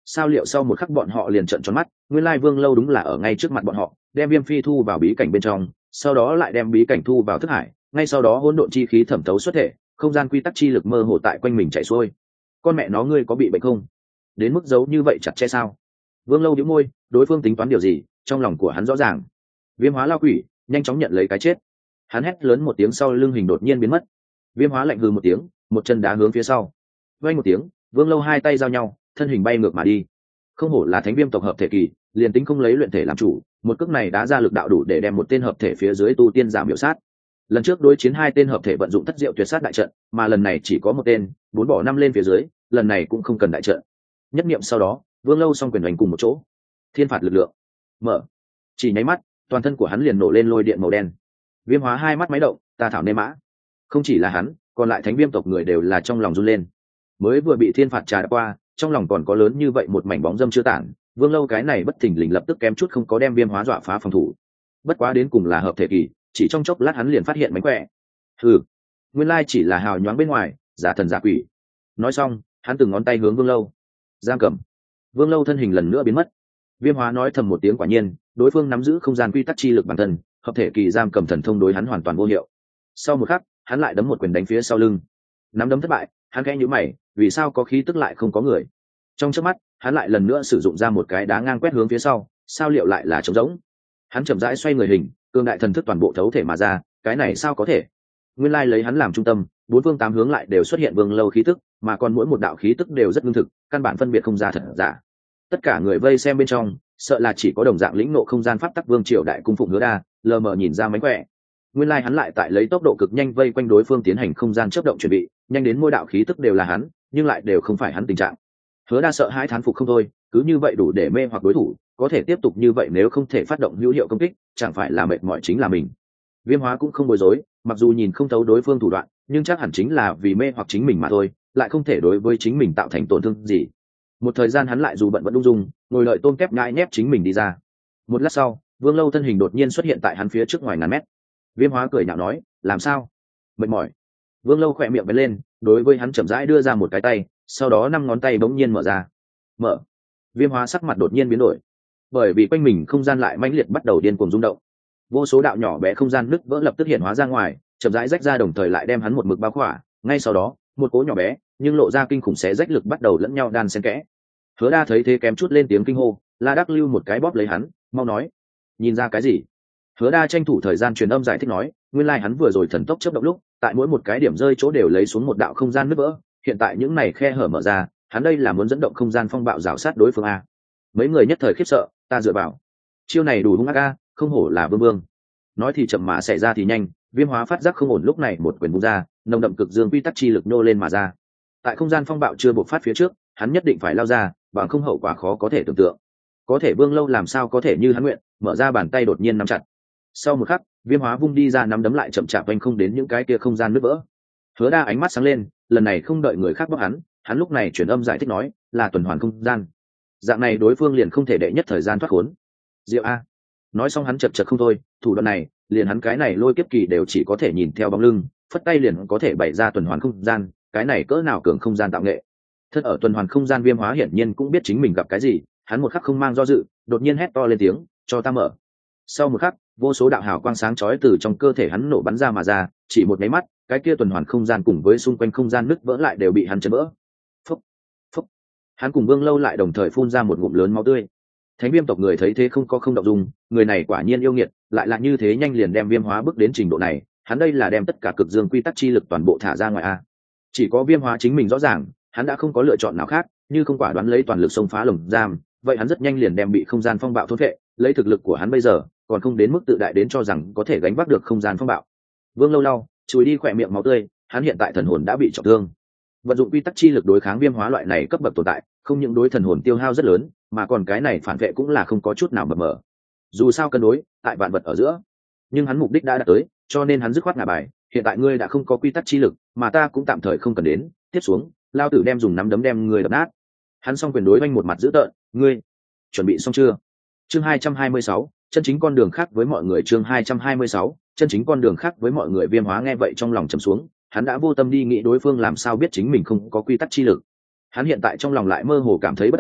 sao liệu sau một khắc bọn họ liền trợn tròn mắt, nguyên lai Vương Lâu đúng là ở ngay trước mặt bọn họ, đem Viêm Phi thu vào bí cảnh bên trong, sau đó lại đem bí cảnh thu vào thức hải, ngay sau đó hỗn độn chi khí thẩm thấu xuất thể, không gian quy tắc chi lực mơ hồ tại quanh mình chạy xuôi. Con mẹ nó, ngươi có bị bệnh không? Đến mức giấu như vậy chặt chẽ sao? Vương Lâu nhíu môi, đối phương tính toán điều gì, trong lòng của hắn rõ ràng. Viêm hóa lao quỷ, nhanh chóng nhận lấy cái chết. Hắn hét lớn một tiếng, sau lưng hình đột nhiên biến mất. Viêm hóa lạnh hừ một tiếng, một chân đá hướng phía sau. Vang một tiếng, Vương Lâu hai tay giao nhau, thân hình bay ngược mà đi. Không hổ là thánh viêm tộc hợp thể kỳ, liền tính không lấy luyện thể làm chủ, một cước này đã ra lực đạo đủ để đem một tên hợp thể phía dưới tu tiên giảm biểu sát. Lần trước đối chiến hai tên hợp thể vận dụng thất diệu tuyệt sát đại trận, mà lần này chỉ có một tên, bốn bỏ năm lên phía dưới, lần này cũng không cần đại trận. Nhất niệm sau đó, Vương Lâu song quyền hành cùng một chỗ, thiên phạt lực lượng mở, chỉ nháy mắt, toàn thân của hắn liền nổ lên lôi điện màu đen. Viêm hóa hai mắt máy động, ta thảo nê mã. Không chỉ là hắn, còn lại thánh viêm tộc người đều là trong lòng run lên. Mới vừa bị thiên phạt trà đã qua, trong lòng còn có lớn như vậy một mảnh bóng dâm chưa tản, Vương Lâu cái này bất thình lình lập tức kém chút không có đem viêm hóa dọa phá phòng thủ. Bất quá đến cùng là hợp thể kỳ, chỉ trong chốc lát hắn liền phát hiện mánh khỏe. Ừ, nguyên lai chỉ là hào nhoáng bên ngoài, giả thần giả quỷ. Nói xong, hắn từng ngón tay hướng Vương Lâu giam cầm. Vương Lâu thân hình lần nữa biến mất. Viêm hóa nói thầm một tiếng, quả nhiên đối phương nắm giữ không gian quy tắc chi lực bản thân, hợp thể kỳ giam cầm thần thông đối hắn hoàn toàn vô hiệu. Sau một khắc, hắn lại đấm một quyền đánh phía sau lưng. Nắm đấm thất bại, hắn khẽ nhíu mày, vì sao có khí tức lại không có người? Trong chớp mắt, hắn lại lần nữa sử dụng ra một cái đá ngang quét hướng phía sau, sao liệu lại là trống rỗng? Hắn chậm rãi xoay người hình, cương đại thần thức toàn bộ thấu thể mà ra, cái này sao có thể? Nguyên lai lấy hắn làm trung tâm, bốn phương tám hướng lại đều xuất hiện Vương Lâu khí tức, mà còn mỗi một đạo khí tức đều rất ngưng thực, căn bản phân biệt không ra thật giả. Tất cả người vây xem bên trong, sợ là chỉ có đồng dạng lĩnh ngộ không gian pháp tắc Vương Triều đại cung phụng Hứa Đa, lờ mờ nhìn ra mánh khỏe. Nguyên lai hắn lại tại lấy tốc độ cực nhanh vây quanh đối phương tiến hành không gian chớp động chuẩn bị, nhanh đến mỗi đạo khí tức đều là hắn, nhưng lại đều không phải hắn tình trạng. Hứa Đa sợ hãi thán phục không thôi, cứ như vậy đủ để mê hoặc đối thủ, có thể tiếp tục như vậy nếu không thể phát động hữu hiệu công kích, chẳng phải là mệt mỏi chính là mình. Viêm hóa cũng không bối rối, mặc dù nhìn không thấu đối phương thủ đoạn, nhưng chắc hẳn chính là vì mê hoặc chính mình mà thôi, lại không thể đối với chính mình tạo thành tổn thương gì. Một thời gian hắn lại dù bận vẫn ung dung, ngồi đợi tôm kép nhãi nhép chính mình đi ra. Một lát sau, Vương Lâu thân hình đột nhiên xuất hiện tại hắn phía trước ngoài ngàn mét. Viêm hóa cười nhạo nói, làm sao? Mệt mỏi. Vương Lâu khỏe miệng bật lên, đối với hắn chậm rãi đưa ra một cái tay, sau đó năm ngón tay bỗng nhiên mở ra. Mở. Viêm hóa sắc mặt đột nhiên biến đổi, bởi vì quanh mình không gian lại mãnh liệt bắt đầu điên cuồng rung động. Vô số đạo nhỏ bé không gian nứt vỡ lập tức hiện hóa ra ngoài, chậm rãi rách ra, đồng thời lại đem hắn một mực bao khỏa. Ngay sau đó, một cỗ nhỏ bé nhưng lộ ra kinh khủng xé rách lực bắt đầu lẫn nhau đan xen kẽ. Hứa Đa thấy thế kém chút lên tiếng kinh hô, La Đắc Lưu một cái bóp lấy hắn, mau nói, nhìn ra cái gì? Hứa Đa tranh thủ thời gian truyền âm giải thích nói, nguyên lai hắn vừa rồi thần tốc chớp động lúc, tại mỗi một cái điểm rơi chỗ đều lấy xuống một đạo không gian nứt vỡ, hiện tại những này khe hở mở ra, hắn đây là muốn dẫn động không gian phong bạo rào sát đối phương a. Mấy người nhất thời khiếp sợ, ta dựa vào, chiêu này đủ hung ác a, không hổ là vương vương. Nói thì chậm mà xảy ra thì nhanh, Viêm hóa phát giác không ổn, lúc này một quyền vung ra, nồng đậm cực dương quy tắc chi lực nô lên mà ra. Tại không gian phong bạo chưa bộc phát phía trước, hắn nhất định phải lao ra, bằng không hậu quả khó có thể tưởng tượng. Có thể Vương Lâu làm sao có thể như hắn nguyện, mở ra bàn tay đột nhiên nắm chặt. Sau một khắc, Viêm hóa vung đi ra nắm đấm lại chậm chạp vành không đến những cái kia không gian nứt vỡ. Hứa Đa ánh mắt sáng lên, lần này không đợi người khác bóc hắn, hắn lúc này chuyển âm giải thích nói, là tuần hoàn không gian. Dạng này đối phương liền không thể đệ nhất thời gian thoát khốn. Diệu a. Nói xong hắn chật chật không thôi, thủ đoạn này, liền hắn cái này lôi kiếp kỳ đều chỉ có thể nhìn theo bóng lưng, phất tay liền có thể bày ra tuần hoàn không gian, cái này cỡ nào cường không gian tạo nghệ. Thật ở tuần hoàn không gian Viêm hóa hiển nhiên cũng biết chính mình gặp cái gì, hắn một khắc không mang do dự, đột nhiên hét to lên tiếng, cho ta mở. Sau một khắc, vô số đạo hào quang sáng chói từ trong cơ thể hắn nổ bắn ra mà ra, chỉ một cái mắt, cái kia tuần hoàn không gian cùng với xung quanh không gian nứt vỡ lại đều bị hắn chấn vỡ. Phúc, phúc. Hắn cùng Vương Lâu lại đồng thời phun ra một ngụm lớn máu tươi. Thánh Viêm tộc người thấy thế không có không động dung, người này quả nhiên yêu nghiệt, lại là như thế nhanh liền đem Viêm hóa bước đến trình độ này, hắn đây là đem tất cả cực dương quy tắc chi lực toàn bộ thả ra ngoài a. Chỉ có Viêm hóa chính mình rõ ràng, hắn đã không có lựa chọn nào khác, như không quả đoán lấy toàn lực xông phá lồng giam, vậy hắn rất nhanh liền đem bị không gian phong bạo thôn phệ, lấy thực lực của hắn bây giờ, còn không đến mức tự đại đến cho rằng có thể gánh vác được không gian phong bạo. Vương Lâu lau, chùi đi khỏe miệng máu tươi, hắn hiện tại thần hồn đã bị trọng thương. Vận dụng quy tắc chi lực đối kháng Viêm hóa loại này cấp bậc tồn tại, không những đối thần hồn tiêu hao rất lớn, mà còn cái này phản vệ cũng là không có chút nào mập mờ. Dù sao cân đối, tại vạn vật ở giữa, nhưng hắn mục đích đã đạt tới, cho nên hắn dứt khoát ngả bài, hiện tại ngươi đã không có quy tắc chi lực, mà ta cũng tạm thời không cần đến, tiếp xuống, lao tử đem dùng nắm đấm đem ngươi đập nát. Hắn xong quyền đối oanh một mặt dữ tợn, ngươi chuẩn bị xong chưa? Chương hai trăm hai mươi sáu, chân chính con đường khác với mọi người. Chương hai trăm hai mươi sáu, chân chính con đường khác với mọi người. Viêm hóa nghe vậy trong lòng trầm xuống, hắn đã vô tâm đi nghĩ đối phương làm sao biết chính mình không có quy tắc chi lực. Hắn hiện tại trong lòng lại mơ hồ cảm thấy bất an,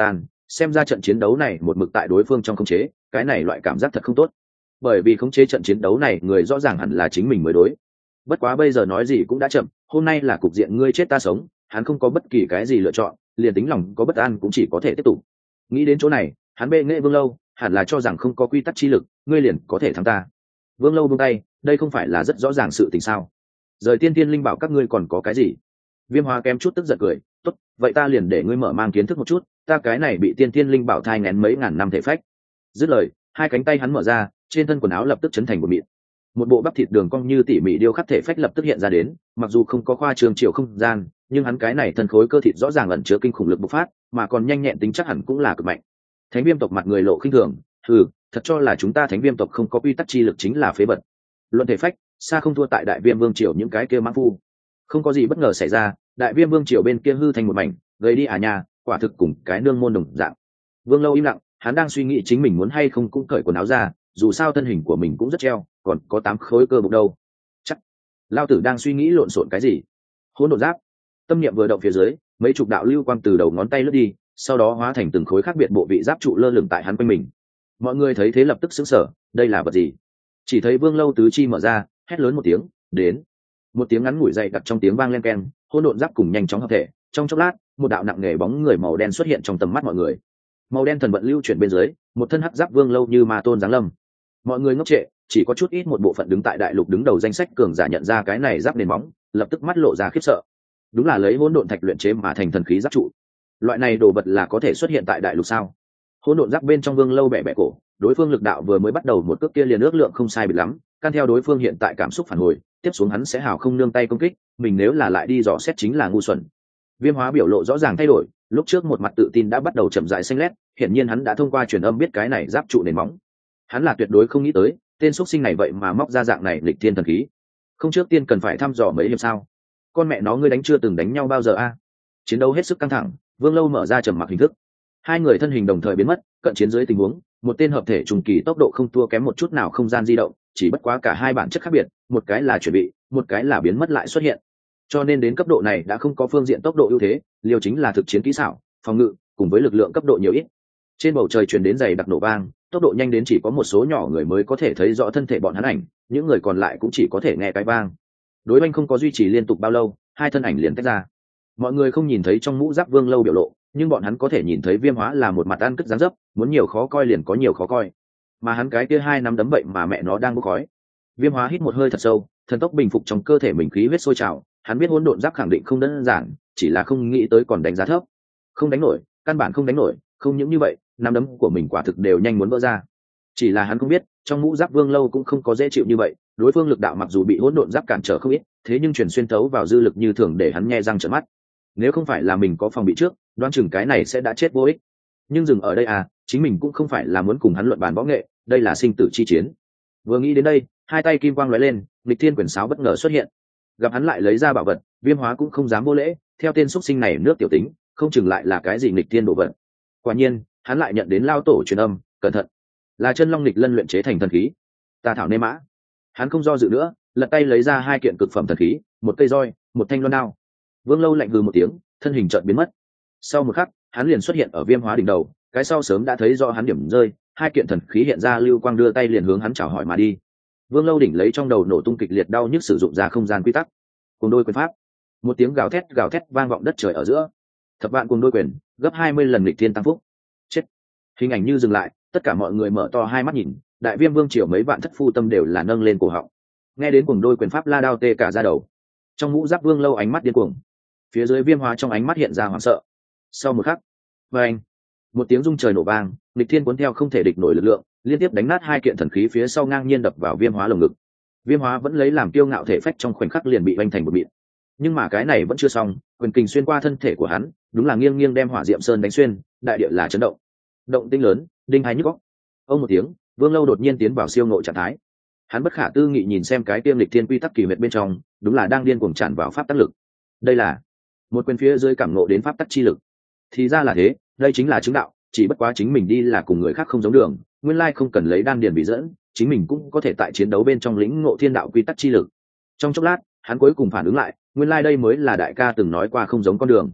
xem ra trận chiến đấu này một mực tại đối phương trong khống chế, cái này loại cảm giác thật không tốt, bởi vì khống chế trận chiến đấu này người rõ ràng hẳn là chính mình mới đối. Bất quá bây giờ nói gì cũng đã chậm, hôm nay là cục diện ngươi chết ta sống, hắn không có bất kỳ cái gì lựa chọn, liền tính lòng có bất an cũng chỉ có thể tiếp tục. Nghĩ đến chỗ này, hắn bệ nghệ Vương Lâu, hẳn là cho rằng không có quy tắc chi lực, ngươi liền có thể thắng ta. Vương Lâu buông tay, đây không phải là rất rõ ràng sự tình sao? Rời tiên tiên linh bảo các ngươi còn có cái gì? Viêm Hóa kém chút tức giận cười, tốt, vậy ta liền để ngươi mở mang kiến thức một chút, ta cái này bị tiên tiên linh bảo thai nghén mấy ngàn năm thể phách. Dứt lời, hai cánh tay hắn mở ra, trên thân quần áo lập tức chấn thành một mịn. Một bộ bắp thịt đường cong như tỉ mỉ điêu khắc thể phách lập tức hiện ra đến, mặc dù không có khoa trương chiều không gian, nhưng hắn cái này thân khối cơ thịt rõ ràng ẩn chứa kinh khủng lực bộc phát, mà còn nhanh nhẹn tính chắc hẳn cũng là cực mạnh. Thánh Viêm tộc mặt người lộ khinh thường, hừ, thật cho là chúng ta Thánh Viêm tộc không có quy tắc chi lực chính là phế vật. Luận thể phách, xa không thua tại Đại Viêm Vương triều những cái kia mãng phu. Không có gì bất ngờ xảy ra, Đại Viêm Vương triều bên kia hư thành một mảnh, gây đi à nhà, quả thực cùng cái nương môn đồng dạng. Vương Lâu im lặng, hắn đang suy nghĩ chính mình muốn hay không cũng cởi quần áo ra, dù sao thân hình của mình cũng rất treo, còn có tám khối cơ bụng đâu. Chắc lao tử đang suy nghĩ lộn xộn cái gì? Hỗn độn giáp. Tâm niệm vừa động phía dưới, mấy chục đạo lưu quang từ đầu ngón tay lướt đi, sau đó hóa thành từng khối khác biệt bộ vị giáp trụ lơ lửng tại hắn quanh mình. Mọi người thấy thế lập tức sững sờ, đây là vật gì? Chỉ thấy Vương Lâu tứ chi mở ra, hét lớn một tiếng, đến. Một tiếng ngắn ngủi dày đặc trong tiếng vang len keng, hỗn độn giáp cùng nhanh chóng hợp thể, trong chốc lát, một đạo nặng nề bóng người màu đen xuất hiện trong tầm mắt mọi người. Màu đen thần vận lưu chuyển bên dưới, một thân hắc giáp Vương Lâu như ma tôn giáng lâm. Mọi người ngốc trệ, chỉ có chút ít một bộ phận đứng tại đại lục đứng đầu danh sách cường giả nhận ra cái này giáp nền móng, lập tức mắt lộ ra khiếp sợ. Đúng là lấy hỗn độn thạch luyện chế mà thành thần khí giáp trụ. Loại này đồ vật là có thể xuất hiện tại đại lục sao? Hỗn độn giáp bên trong Vương Lâu bẻ bẻ cổ, đối phương lực đạo vừa mới bắt đầu một cước kia liền ước lượng không sai biệt lắm, can theo đối phương hiện tại cảm xúc phản hồi, tiếp xuống hắn sẽ hào không nương tay công kích, mình nếu là lại đi dò xét chính là ngu xuẩn. Viêm Hóa biểu lộ rõ ràng thay đổi, lúc trước một mặt tự tin đã bắt đầu chậm rãi xanh lét, hiển nhiên hắn đã thông qua truyền âm biết cái này giáp trụ nền móng. Hắn là tuyệt đối không nghĩ tới, tên xuất sinh này vậy mà móc ra dạng này lịch thiên thần khí. Không trước tiên cần phải thăm dò mấy hiệp sao? Con mẹ nó ngươi đánh chưa từng đánh nhau bao giờ a? Chiến đấu hết sức căng thẳng, Vương Lâu mở ra trầm mặc hình thức. Hai người thân hình đồng thời biến mất, cận chiến dưới tình huống, một tên hợp thể trùng kỳ tốc độ không thua kém một chút nào không gian di động, chỉ bất quá cả hai bản chất khác biệt, một cái là chuẩn bị, một cái là biến mất lại xuất hiện. Cho nên đến cấp độ này đã không có phương diện tốc độ ưu thế, liều chính là thực chiến kỹ xảo, phòng ngự, cùng với lực lượng cấp độ nhiều ít. Trên bầu trời truyền đến dày đặc nổ vang, tốc độ nhanh đến chỉ có một số nhỏ người mới có thể thấy rõ thân thể bọn hắn ảnh, những người còn lại cũng chỉ có thể nghe cái vang. Đối banh không có duy trì liên tục bao lâu, hai thân ảnh liền tách ra. Mọi người không nhìn thấy trong mũ giáp Vương Lâu biểu lộ, nhưng bọn hắn có thể nhìn thấy Viêm Hóa là một mặt ăn cất dáng dấp, muốn nhiều khó coi liền có nhiều khó coi. Mà hắn cái kia hai nắm đấm vậy mà mẹ nó đang bốc khói. Viêm Hóa hít một hơi thật sâu, thần tốc bình phục trong cơ thể mình khí huyết sôi trào, hắn biết hỗn độn giáp khẳng định không đơn giản, chỉ là không nghĩ tới còn đánh giá thấp. Không đánh nổi, căn bản không đánh nổi, không những như vậy, nắm đấm của mình quả thực đều nhanh muốn vỡ ra. Chỉ là hắn không biết, trong mũ giáp Vương Lâu cũng không có dễ chịu như vậy, đối phương lực đạo mặc dù bị hỗn độn giáp cản trở không ít, thế nhưng truyền xuyên thấu vào dư lực như thường để hắn nhe răng trợn mắt. Nếu không phải là mình có phòng bị trước, đoán chừng cái này sẽ đã chết vô ích. Nhưng dừng ở đây à, chính mình cũng không phải là muốn cùng hắn luận bàn võ nghệ, đây là sinh tử chi chiến. Vừa nghĩ đến đây, hai tay kim quang lóe lên, nghịch thiên quyển sáo bất ngờ xuất hiện. Gặp hắn lại lấy ra bảo vật, Viêm Hóa cũng không dám vô lễ, theo tên xuất sinh này nước tiểu tính, không chừng lại là cái gì nghịch thiên đồ vật. Quả nhiên, hắn lại nhận đến lao tổ truyền âm, cẩn thận, là chân long nghịch lân luyện chế thành thần khí. Ta thảo nê mã. Hắn không do dự nữa, lật tay lấy ra hai kiện cực phẩm thần khí, một cây roi, một thanh loan đao. Vương Lâu lạnh hừ một tiếng, thân hình chợt biến mất. Sau một khắc, hắn liền xuất hiện ở Viêm Hóa đỉnh đầu, cái sau sớm đã thấy rõ hắn điểm rơi, hai kiện thần khí hiện ra lưu quang đưa tay liền hướng hắn chào hỏi mà đi. Vương Lâu đỉnh lấy trong đầu nổ tung kịch liệt đau nhức sử dụng ra không gian quy tắc. Cùng đôi quyền pháp. Một tiếng gào thét gào thét vang vọng đất trời ở giữa. Thập vạn cùng đôi quyền, gấp hai mươi lần nghịch thiên tăng phúc. Chết. Hình ảnh như dừng lại, tất cả mọi người mở to hai mắt nhìn, Đại Viêm Vương triều mấy vạn thất phu tâm đều là nâng lên cổ họng. Nghe đến cùng đôi quyền pháp la đao tê cả da đầu. Trong mũ giáp Vương Lâu ánh mắt điên cuồng. Phía dưới Viêm Hóa trong ánh mắt hiện ra hoảng sợ. Sau một khắc, vang, một tiếng rung trời nổ vang, nghịch thiên cuốn theo không thể địch nổi lực lượng, liên tiếp đánh nát hai kiện thần khí phía sau ngang nhiên đập vào Viêm Hóa lồng ngực. Viêm Hóa vẫn lấy làm kiêu ngạo thể phách trong khoảnh khắc liền bị vanh thành một mịn. Nhưng mà cái này vẫn chưa xong, quyền kình xuyên qua thân thể của hắn, đúng là nghiêng nghiêng đem Hỏa Diệm Sơn đánh xuyên, đại địa là chấn động. Động tinh lớn, đinh hai nhức óc. Ông một tiếng, Vương Lâu đột nhiên tiến vào siêu ngộ trạng thái. Hắn bất khả tư nghị nhìn xem cái tiêm lịch thiên quy tắc kỳ huyệt bên trong, đúng là đang điên cuồng tràn vào pháp tắc lực. Đây là một quyền phía dưới cảm ngộ đến pháp tắc chi lực. Thì ra là thế, đây chính là chứng đạo, chỉ bất quá chính mình đi là cùng người khác không giống đường, nguyên lai không cần lấy đan điền bị dẫn, chính mình cũng có thể tại chiến đấu bên trong lĩnh ngộ thiên đạo quy tắc chi lực. Trong chốc lát, hắn cuối cùng phản ứng lại, nguyên lai đây mới là đại ca từng nói qua không giống con đường.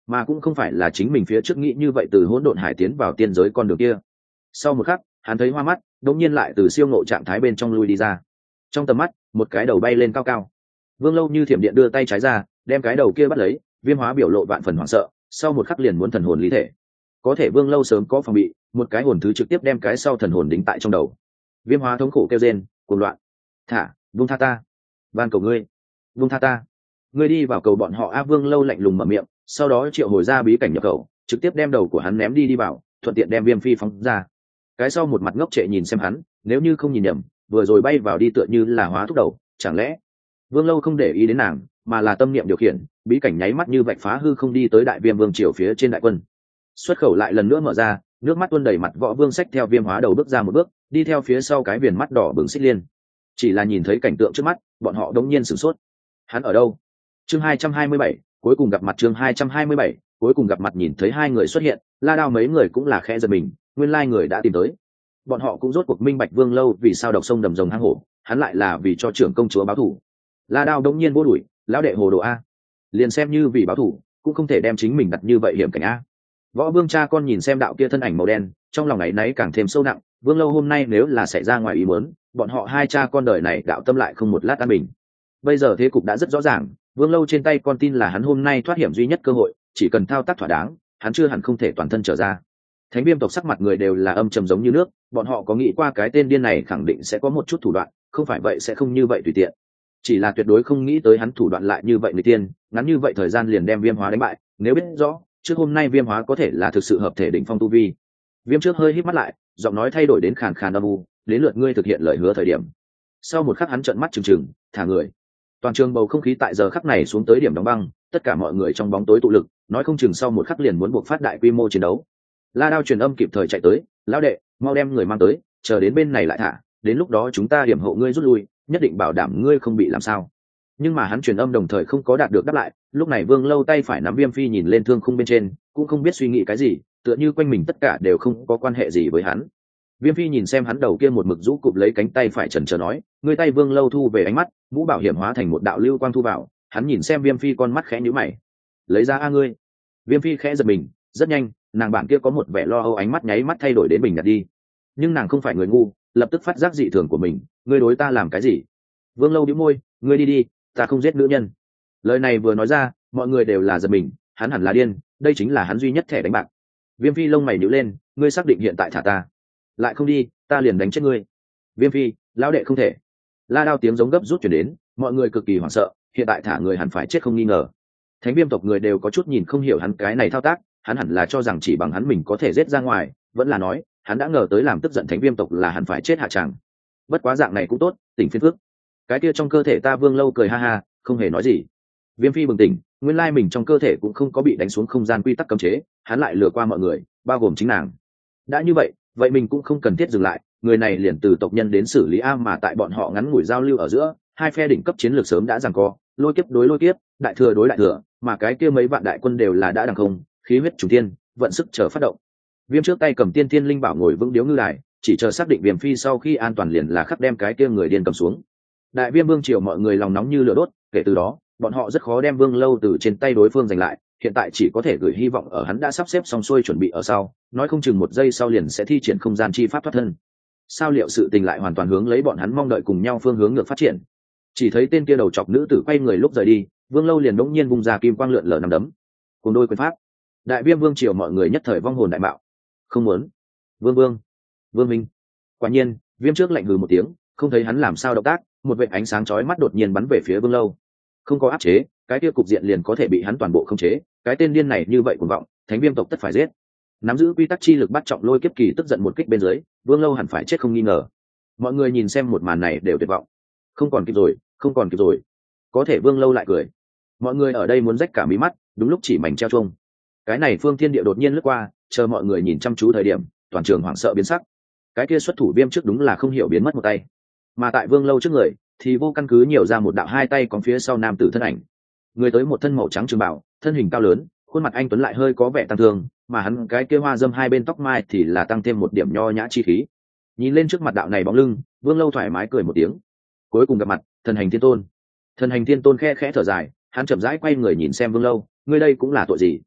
mà cũng không phải là chính mình phía trước nghĩ như vậy từ hỗn độn hải tiến vào tiên giới con đường kia. Sau một khắc hắn thấy hoa mắt, đột nhiên lại từ siêu ngộ trạng thái bên trong lui đi ra. Trong tầm mắt một cái đầu bay lên cao cao. Vương Lâu như thiểm điện đưa tay trái ra đem cái đầu kia bắt lấy, Viêm Hóa biểu lộ vạn phần hoảng sợ, sau một khắc liền muốn thần hồn lý thể. Có thể Vương Lâu sớm có phòng bị, một cái hồn thứ trực tiếp đem cái sau thần hồn đính tại trong đầu. Viêm Hóa thống khổ kêu rên cuồng loạn, thả vung tha ta, van cầu ngươi vung tha ta, ngươi đi vào cầu bọn họ. A Vương Lâu lạnh lùng mở miệng, sau đó triệu hồi ra bí cảnh nhập cầu, trực tiếp đem đầu của hắn ném đi đi vào, thuận tiện đem Viêm Phi phóng ra. Cái sau một mặt ngốc trệ nhìn xem hắn, nếu như không nhìn nhầm vừa rồi bay vào đi tựa như là hóa thúc đầu, chẳng lẽ Vương Lâu không để ý đến nàng mà là tâm niệm điều khiển bí cảnh, nháy mắt như vạch phá hư không đi tới đại viêm vương triều phía trên đại quân. Xuất khẩu lại lần nữa mở ra, nước mắt tuôn đầy mặt. Võ Vương xách theo Viêm Hóa đầu bước ra một bước, đi theo phía sau cái viền mắt đỏ bừng Xích Liên. Chỉ là nhìn thấy cảnh tượng trước mắt, bọn họ đống nhiên sửng sốt. Hắn ở đâu? Chương hai trăm hai mươi bảy, cuối cùng gặp mặt. Chương hai trăm hai mươi bảy, cuối cùng gặp mặt. Nhìn thấy hai người xuất hiện, La Đao mấy người cũng là khẽ giật mình, nguyên lai người đã tìm tới. Bọn họ cũng rốt cuộc minh bạch Vương Lâu vì sao độc sông đầm rồng hang hổ, hắn lại là vì cho trưởng công chúa báo thù. La Đao đống nhiên vô đuổi, lão đệ hồ đồ a, liền xem như vì báo thù cũng không thể đem chính mình đặt như vậy hiểm cảnh a. Võ Vương cha con nhìn xem đạo kia thân ảnh màu đen, trong lòng ấy náy càng thêm sâu nặng. Vương Lâu hôm nay nếu là xảy ra ngoài ý muốn, bọn họ hai cha con đời này đạo tâm lại không một lát an bình. Bây giờ thế cục đã rất rõ ràng, Vương Lâu trên tay con tin là hắn hôm nay thoát hiểm duy nhất cơ hội, chỉ cần thao tác thỏa đáng, hắn chưa hẳn không thể toàn thân trở ra. Thánh Viêm tộc sắc mặt người đều là âm trầm giống như nước, bọn họ có nghĩ qua cái tên điên này khẳng định sẽ có một chút thủ đoạn, không phải vậy sẽ không như vậy tùy tiện. Chỉ là tuyệt đối không nghĩ tới hắn thủ đoạn lại như vậy người tiên, ngắn như vậy thời gian liền đem Viêm Hóa đánh bại. Nếu biết rõ trước hôm nay Viêm Hóa có thể là thực sự hợp thể đỉnh phong tu vi. Viêm trước hơi híp mắt lại, giọng nói thay đổi đến khàn khàn âm u, đến lượt ngươi thực hiện lời hứa thời điểm. Sau một khắc hắn trợn mắt trừng trừng, thả người. Toàn trường bầu không khí tại giờ khắc này xuống tới điểm đóng băng, tất cả mọi người trong bóng tối tụ lực, nói không chừng sau một khắc liền muốn buộc phát đại quy mô chiến đấu. La Đao truyền âm kịp thời chạy tới, lão đệ, mau đem người mang tới, chờ đến bên này lại thả, đến lúc đó chúng ta điểm hộ ngươi rút lui, nhất định bảo đảm ngươi không bị làm sao. Nhưng mà hắn truyền âm đồng thời không có đạt được đáp lại. Lúc này Vương Lâu tay phải nắm Viêm Phi nhìn lên thương khung bên trên, cũng không biết suy nghĩ cái gì, tựa như quanh mình tất cả đều không có quan hệ gì với hắn. Viêm Phi nhìn xem hắn đầu kia một mực rũ cụp lấy cánh tay phải chần chờ nói, người tay Vương Lâu thu về ánh mắt, mũ bảo hiểm hóa thành một đạo lưu quang thu vào. Hắn nhìn xem Viêm Phi con mắt khẽ nhíu mày, lấy ra a ngươi. Viêm Phi khẽ giật mình, rất nhanh nàng bản kia có một vẻ lo âu ánh mắt nháy mắt thay đổi đến bình nhạt đi. Nhưng nàng không phải người ngu, lập tức phát giác dị thường của mình, ngươi đối ta làm cái gì? Vương Lâu nhíu môi, ngươi đi đi, ta không giết nữ nhân. Lời này vừa nói ra, mọi người đều là giật mình, hắn hẳn là điên, đây chính là hắn duy nhất thẻ đánh bạc. Viêm Phi lông mày nhíu lên, ngươi xác định hiện tại thả ta, lại không đi ta liền đánh chết ngươi. Viêm Phi, lão đệ không thể. La Đao tiếng giống gấp rút chuyển đến, mọi người cực kỳ hoảng sợ, hiện tại thả người hẳn phải chết không nghi ngờ. Thánh Viêm tộc người đều có chút nhìn không hiểu hắn cái này thao tác, hắn hẳn là cho rằng chỉ bằng hắn mình có thể giết ra ngoài, vẫn là nói hắn đã ngờ tới làm tức giận Thánh Viêm tộc là hẳn phải chết hạ tràng. Bất quá dạng này cũng tốt, tỉnh phiên phước. Cái kia trong cơ thể ta Vương Lâu cười ha ha, không hề nói gì. Viêm Phi bừng tỉnh, nguyên lai mình trong cơ thể cũng không có bị đánh xuống không gian quy tắc cấm chế, hắn lại lừa qua mọi người, bao gồm chính nàng. Đã như vậy, vậy mình cũng không cần thiết dừng lại, người này liền từ tộc nhân đến xử lý a. Mà tại bọn họ ngắn ngủi giao lưu ở giữa, hai phe đỉnh cấp chiến lược sớm đã giằng co, lôi kiếp đối lôi kiếp, đại thừa đối đại thừa, mà cái kia mấy vạn đại quân đều là đã đằng không, khí huyết trùng thiên, vận sức chờ phát động. Viêm trước tay cầm tiên thiên linh bảo ngồi vững điếu ngư đài, chỉ chờ xác định Viêm Phi sau khi an toàn liền là khắc đem cái kia người điên cầm xuống. Đại Viêm vương triều mọi người lòng nóng như lửa đốt, kể từ đó bọn họ rất khó đem Vương Lâu từ trên tay đối phương giành lại, hiện tại chỉ có thể gửi hy vọng ở hắn đã sắp xếp xong xuôi chuẩn bị ở sau, nói không chừng một giây sau liền sẽ thi triển không gian chi pháp thoát thân. Sao liệu sự tình lại hoàn toàn hướng lấy bọn hắn mong đợi cùng nhau phương hướng ngược phát triển. Chỉ thấy tên kia đầu chọc nữ tử quay người lúc rời đi, Vương Lâu liền đống nhiên vung ra kim quang lượn lờ nằm đấm, cùng đôi quyền pháp. Đại Viêm vương triều mọi người nhất thời vong hồn đại mạo. Không muốn. Vương Vương, Vương Minh. Quả nhiên, Viêm trước lạnh hừ một tiếng, không thấy hắn làm sao động tác, một vệt ánh sáng chói mắt đột nhiên bắn về phía Vương Lâu. Không có áp chế, cái kia cục diện liền có thể bị hắn toàn bộ khống chế, cái tên điên này như vậy cuồng vọng, Thánh Viêm tộc tất phải giết. Nắm giữ quy tắc chi lực bắt trọng lôi kiếp kỳ tức giận một kích bên dưới, Vương Lâu hẳn phải chết không nghi ngờ. Mọi người nhìn xem một màn này đều tuyệt vọng. Không còn kịp rồi, không còn kịp rồi. Có thể Vương Lâu lại cười. Mọi người ở đây muốn rách cả mí mắt, đúng lúc chỉ mảnh treo chuông. Cái này phương thiên địa đột nhiên lướt qua, chờ mọi người nhìn chăm chú thời điểm, toàn trường hoảng sợ biến sắc. Cái kia xuất thủ Viêm trước đúng là không hiểu biến mất một tay, mà tại Vương Lâu trước người thì vô căn cứ nhiều ra một đạo hai tay còn phía sau nam tử thân ảnh. Người tới một thân màu trắng trường bảo, thân hình cao lớn, khuôn mặt anh tuấn lại hơi có vẻ tăng thương, mà hắn cái kia hoa dâm hai bên tóc mai thì là tăng thêm một điểm nho nhã chi khí. Nhìn lên trước mặt đạo này bóng lưng, Vương Lâu thoải mái cười một tiếng. Cuối cùng gặp mặt, Thần Hành Thiên Tôn. Thần Hành Thiên Tôn khe khẽ thở dài, hắn chậm rãi quay người nhìn xem Vương Lâu, ngươi đây cũng là tội gì?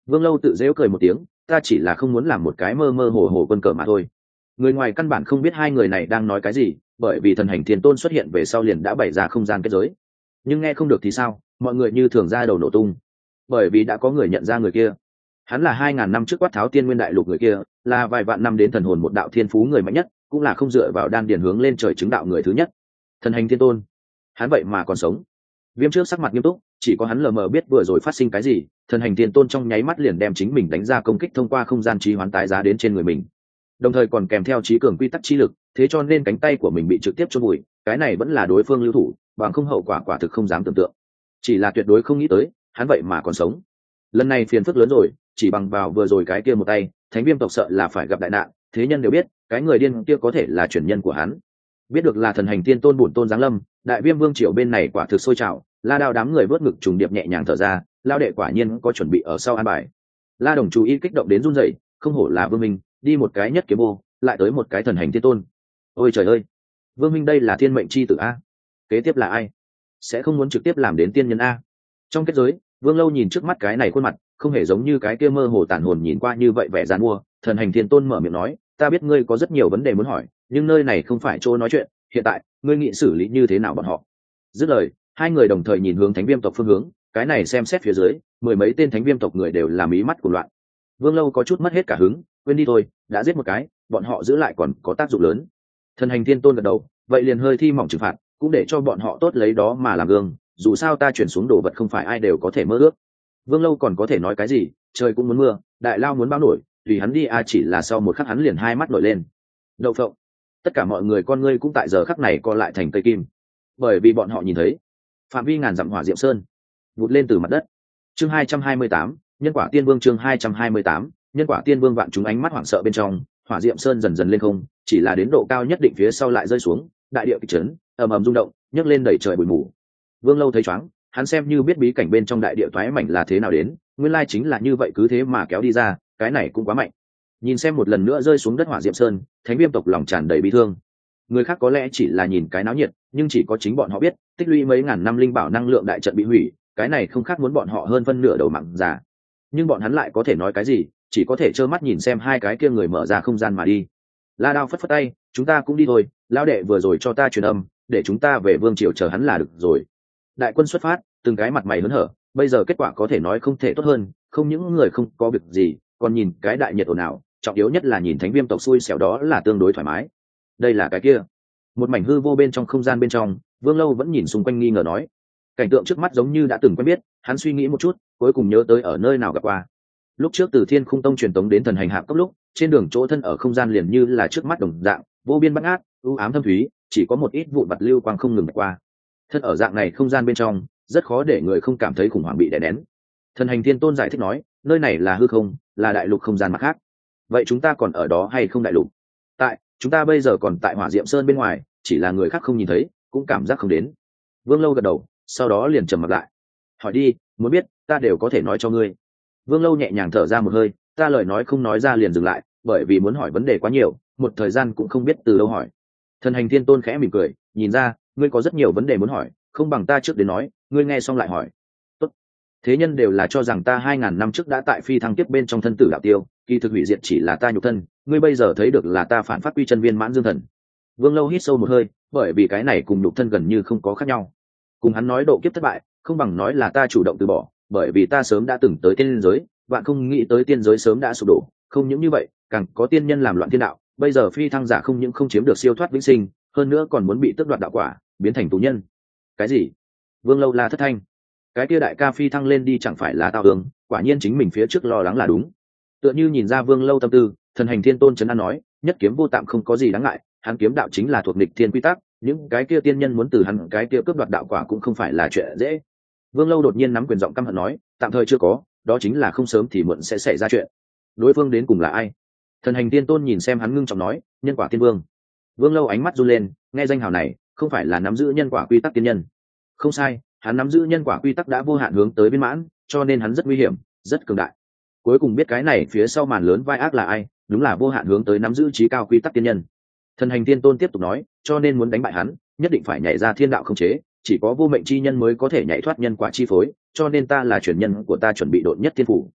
Vương Lâu tự dễu cười một tiếng, ta chỉ là không muốn làm một cái mơ mơ hồ hồ quân cờ mà thôi. Người ngoài căn bản không biết hai người này đang nói cái gì, bởi vì thần hành thiên tôn xuất hiện về sau liền đã bày ra không gian kết giới. Nhưng nghe không được thì sao, mọi người như thường ra đầu nổ tung, bởi vì đã có người nhận ra người kia. Hắn là hai ngàn năm trước quát tháo tiên nguyên đại lục người kia, là vài vạn năm đến thần hồn một đạo thiên phú người mạnh nhất, cũng là không dựa vào đan điền hướng lên trời chứng đạo người thứ nhất. Thần hành thiên tôn, hắn vậy mà còn sống. Viêm trước sắc mặt nghiêm túc, chỉ có hắn lờ mờ biết vừa rồi phát sinh cái gì. Thần hành thiên tôn trong nháy mắt liền đem chính mình đánh ra công kích thông qua không gian trí hoán tái giá đến trên người mình, đồng thời còn kèm theo trí cường quy tắc chi lực, thế cho nên cánh tay của mình bị trực tiếp chôn bụi. Cái này vẫn là đối phương lưu thủ, bằng không hậu quả quả thực không dám tưởng tượng. Chỉ là tuyệt đối không nghĩ tới hắn vậy mà còn sống. Lần này phiền phức lớn rồi, chỉ bằng vào vừa rồi cái kia một tay, thánh viêm tộc sợ là phải gặp đại nạn. Thế nhân đều biết cái người điên kia có thể là chuyển nhân của hắn. Biết được là thần hành thiên tôn bổn tôn giáng lâm, đại viêm vương triều bên này quả thực sôi trào. La Đao đám người vớt ngực trùng điệp nhẹ nhàng thở ra, lao đệ quả nhiên có chuẩn bị ở sau an bài. La Đồng chú ý kích động đến run rẩy, không hổ là vương minh, đi một cái nhất kiếm vô, lại tới một cái thần hành thiên tôn. Ôi trời ơi, vương minh đây là thiên mệnh chi tử a. Kế tiếp là ai? Sẽ không muốn trực tiếp làm đến tiên nhân a? Trong kết giới, Vương Lâu nhìn trước mắt cái này khuôn mặt, không hề giống như cái kia mơ hồ tàn hồn nhìn qua như vậy vẻ giàn mua. Thần hành thiên tôn mở miệng nói, ta biết ngươi có rất nhiều vấn đề muốn hỏi, nhưng nơi này không phải chỗ nói chuyện. Hiện tại ngươi nghĩ xử lý như thế nào bọn họ? Dứt lời, hai người đồng thời nhìn hướng thánh viêm tộc phương hướng. Cái này xem xét phía dưới, mười mấy tên thánh viêm tộc người đều làm ý mắt của loạn. Vương Lâu có chút mất hết cả hứng, quên đi thôi, đã giết một cái, bọn họ giữ lại còn có tác dụng lớn. Thần hành thiên tôn gật đầu, vậy liền hơi thi mỏng trừng phạt, cũng để cho bọn họ tốt lấy đó mà làm gương. Dù sao ta chuyển xuống đồ vật không phải ai đều có thể mơ ước. Vương Lâu còn có thể nói cái gì, trời cũng muốn mưa, đại lao muốn bao nổi, tùy hắn đi a. Chỉ là sau một khắc hắn liền hai mắt nổi lên. Đậu phộng. Tất cả mọi người con ngươi cũng tại giờ khắc này co lại thành cây kim, bởi vì bọn họ nhìn thấy phạm vi ngàn dặm hỏa diệm sơn vụt lên từ mặt đất. Chương hai trăm hai mươi tám, nhân quả tiên vương. Chương hai trăm hai mươi tám, nhân quả tiên vương. Vạn chúng ánh mắt hoảng sợ bên trong, hỏa diệm sơn dần dần lên không, chỉ là đến độ cao nhất định phía sau lại rơi xuống, đại địa kịch chấn, ầm ầm rung động, nhấc lên đẩy trời bụi mù. Vương Lâu thấy chóng, hắn xem như biết bí cảnh bên trong đại địa toái mảnh là thế nào đến, nguyên lai chính là như vậy, cứ thế mà kéo đi ra, cái này cũng quá mạnh. Nhìn xem một lần nữa rơi xuống đất hỏa diệm sơn, thánh viêm tộc lòng tràn đầy bi thương. Người khác có lẽ chỉ là nhìn cái náo nhiệt, nhưng chỉ có chính bọn họ biết, tích lũy mấy ngàn năm linh bảo năng lượng đại trận bị hủy, cái này không khác muốn bọn họ hơn phân nửa đầu mạng già. Nhưng bọn hắn lại có thể nói cái gì, chỉ có thể trơ mắt nhìn xem hai cái kia người mở ra không gian mà đi. La Đao phất phất tay, chúng ta cũng đi thôi, lão đệ vừa rồi cho ta truyền âm, để chúng ta về vương triều chờ hắn là được rồi. Đại quân xuất phát, từng cái mặt mày hớn hở, bây giờ kết quả có thể nói không thể tốt hơn, không những người không có việc gì, còn nhìn cái đại nhiệt ồn ào, trọng yếu nhất là nhìn thánh viêm tộc xui xẻo đó là tương đối thoải mái. Đây là cái kia. Một mảnh hư vô bên trong không gian bên trong, Vương Lâu vẫn nhìn xung quanh nghi ngờ nói, cảnh tượng trước mắt giống như đã từng quen biết. Hắn suy nghĩ một chút, cuối cùng nhớ tới ở nơi nào gặp qua. Lúc trước từ Thiên Khung Tông truyền tống đến thần hành hạp cấp lúc, trên đường chỗ thân ở không gian liền như là trước mắt đồng dạng, vô biên bát ngát, u ám thâm thúy, chỉ có một ít vụn vặt lưu quang không ngừng qua. Thân ở dạng này không gian bên trong, rất khó để người không cảm thấy khủng hoảng bị đè nén. Thần hành thiên tôn giải thích nói, nơi này là hư không, là đại lục không gian mặt khác. Vậy chúng ta còn ở đó hay không đại lục? Tại, chúng ta bây giờ còn tại Hỏa Diệm Sơn bên ngoài, chỉ là người khác không nhìn thấy, cũng cảm giác không đến. Vương Lâu gật đầu, sau đó liền trầm mặt lại. Hỏi đi, muốn biết, ta đều có thể nói cho ngươi. Vương Lâu nhẹ nhàng thở ra một hơi, ta lời nói không nói ra liền dừng lại, bởi vì muốn hỏi vấn đề quá nhiều, một thời gian cũng không biết từ đâu hỏi. Thần hành thiên tôn khẽ mỉm cười, nhìn ra, ngươi có rất nhiều vấn đề muốn hỏi, không bằng ta trước đến nói, ngươi nghe xong lại hỏi. Tốt. Thế nhân đều là cho rằng ta hai ngàn năm trước đã tại phi thăng tiếp bên trong thân tử đạo tiêu, kỳ thực hủy diệt chỉ là ta nhục thân, ngươi bây giờ thấy được là ta phản phát quy chân viên mãn dương thần. Vương Lâu hít sâu một hơi, bởi vì cái này cùng nhục thân gần như không có khác nhau. Cùng hắn nói độ kiếp thất bại, không bằng nói là ta chủ động từ bỏ, bởi vì ta sớm đã từng tới tiên giới, bạn không nghĩ tới tiên giới sớm đã sụp đổ, không những như vậy, càng có tiên nhân làm loạn thiên đạo, bây giờ phi thăng giả không những không chiếm được siêu thoát vĩnh sinh, hơn nữa còn muốn bị tước đoạt đạo quả, biến thành tù nhân. Cái gì? Vương Lâu la thất thanh. Cái kia đại ca phi thăng lên đi chẳng phải là tao hướng, quả nhiên chính mình phía trước lo lắng là đúng. Tựa như nhìn ra Vương Lâu tâm tư, thần hành thiên tôn trấn an nói, nhất kiếm vô tạm không có gì đáng ngại, hắn kiếm đạo chính là thuộc nghịch thiên quy tắc, những cái kia tiên nhân muốn từ hắn cái kia cướp đoạt đạo quả cũng không phải là chuyện dễ. Vương Lâu đột nhiên nắm quyền giọng căm hận nói, tạm thời chưa có, đó chính là không sớm thì muộn sẽ xảy ra chuyện. Đối phương đến cùng là ai? Thần hành tiên tôn nhìn xem hắn ngưng trọng nói, nhân quả tiên vương. Vương Lâu ánh mắt run lên, nghe danh hào này, không phải là nắm giữ nhân quả quy tắc tiên nhân. Không sai, hắn nắm giữ nhân quả quy tắc đã vô hạn hướng tới viên mãn, cho nên hắn rất nguy hiểm, rất cường đại. Cuối cùng biết cái này phía sau màn lớn vai ác là ai, đúng là vô hạn hướng tới nắm giữ trí cao quy tắc tiên nhân. Thần hành tiên tôn tiếp tục nói, cho nên muốn đánh bại hắn, nhất định phải nhảy ra thiên đạo không chế, chỉ có vô mệnh chi nhân mới có thể nhảy thoát nhân quả chi phối, cho nên ta là truyền nhân của ta chuẩn bị độn nhất thiên phủ.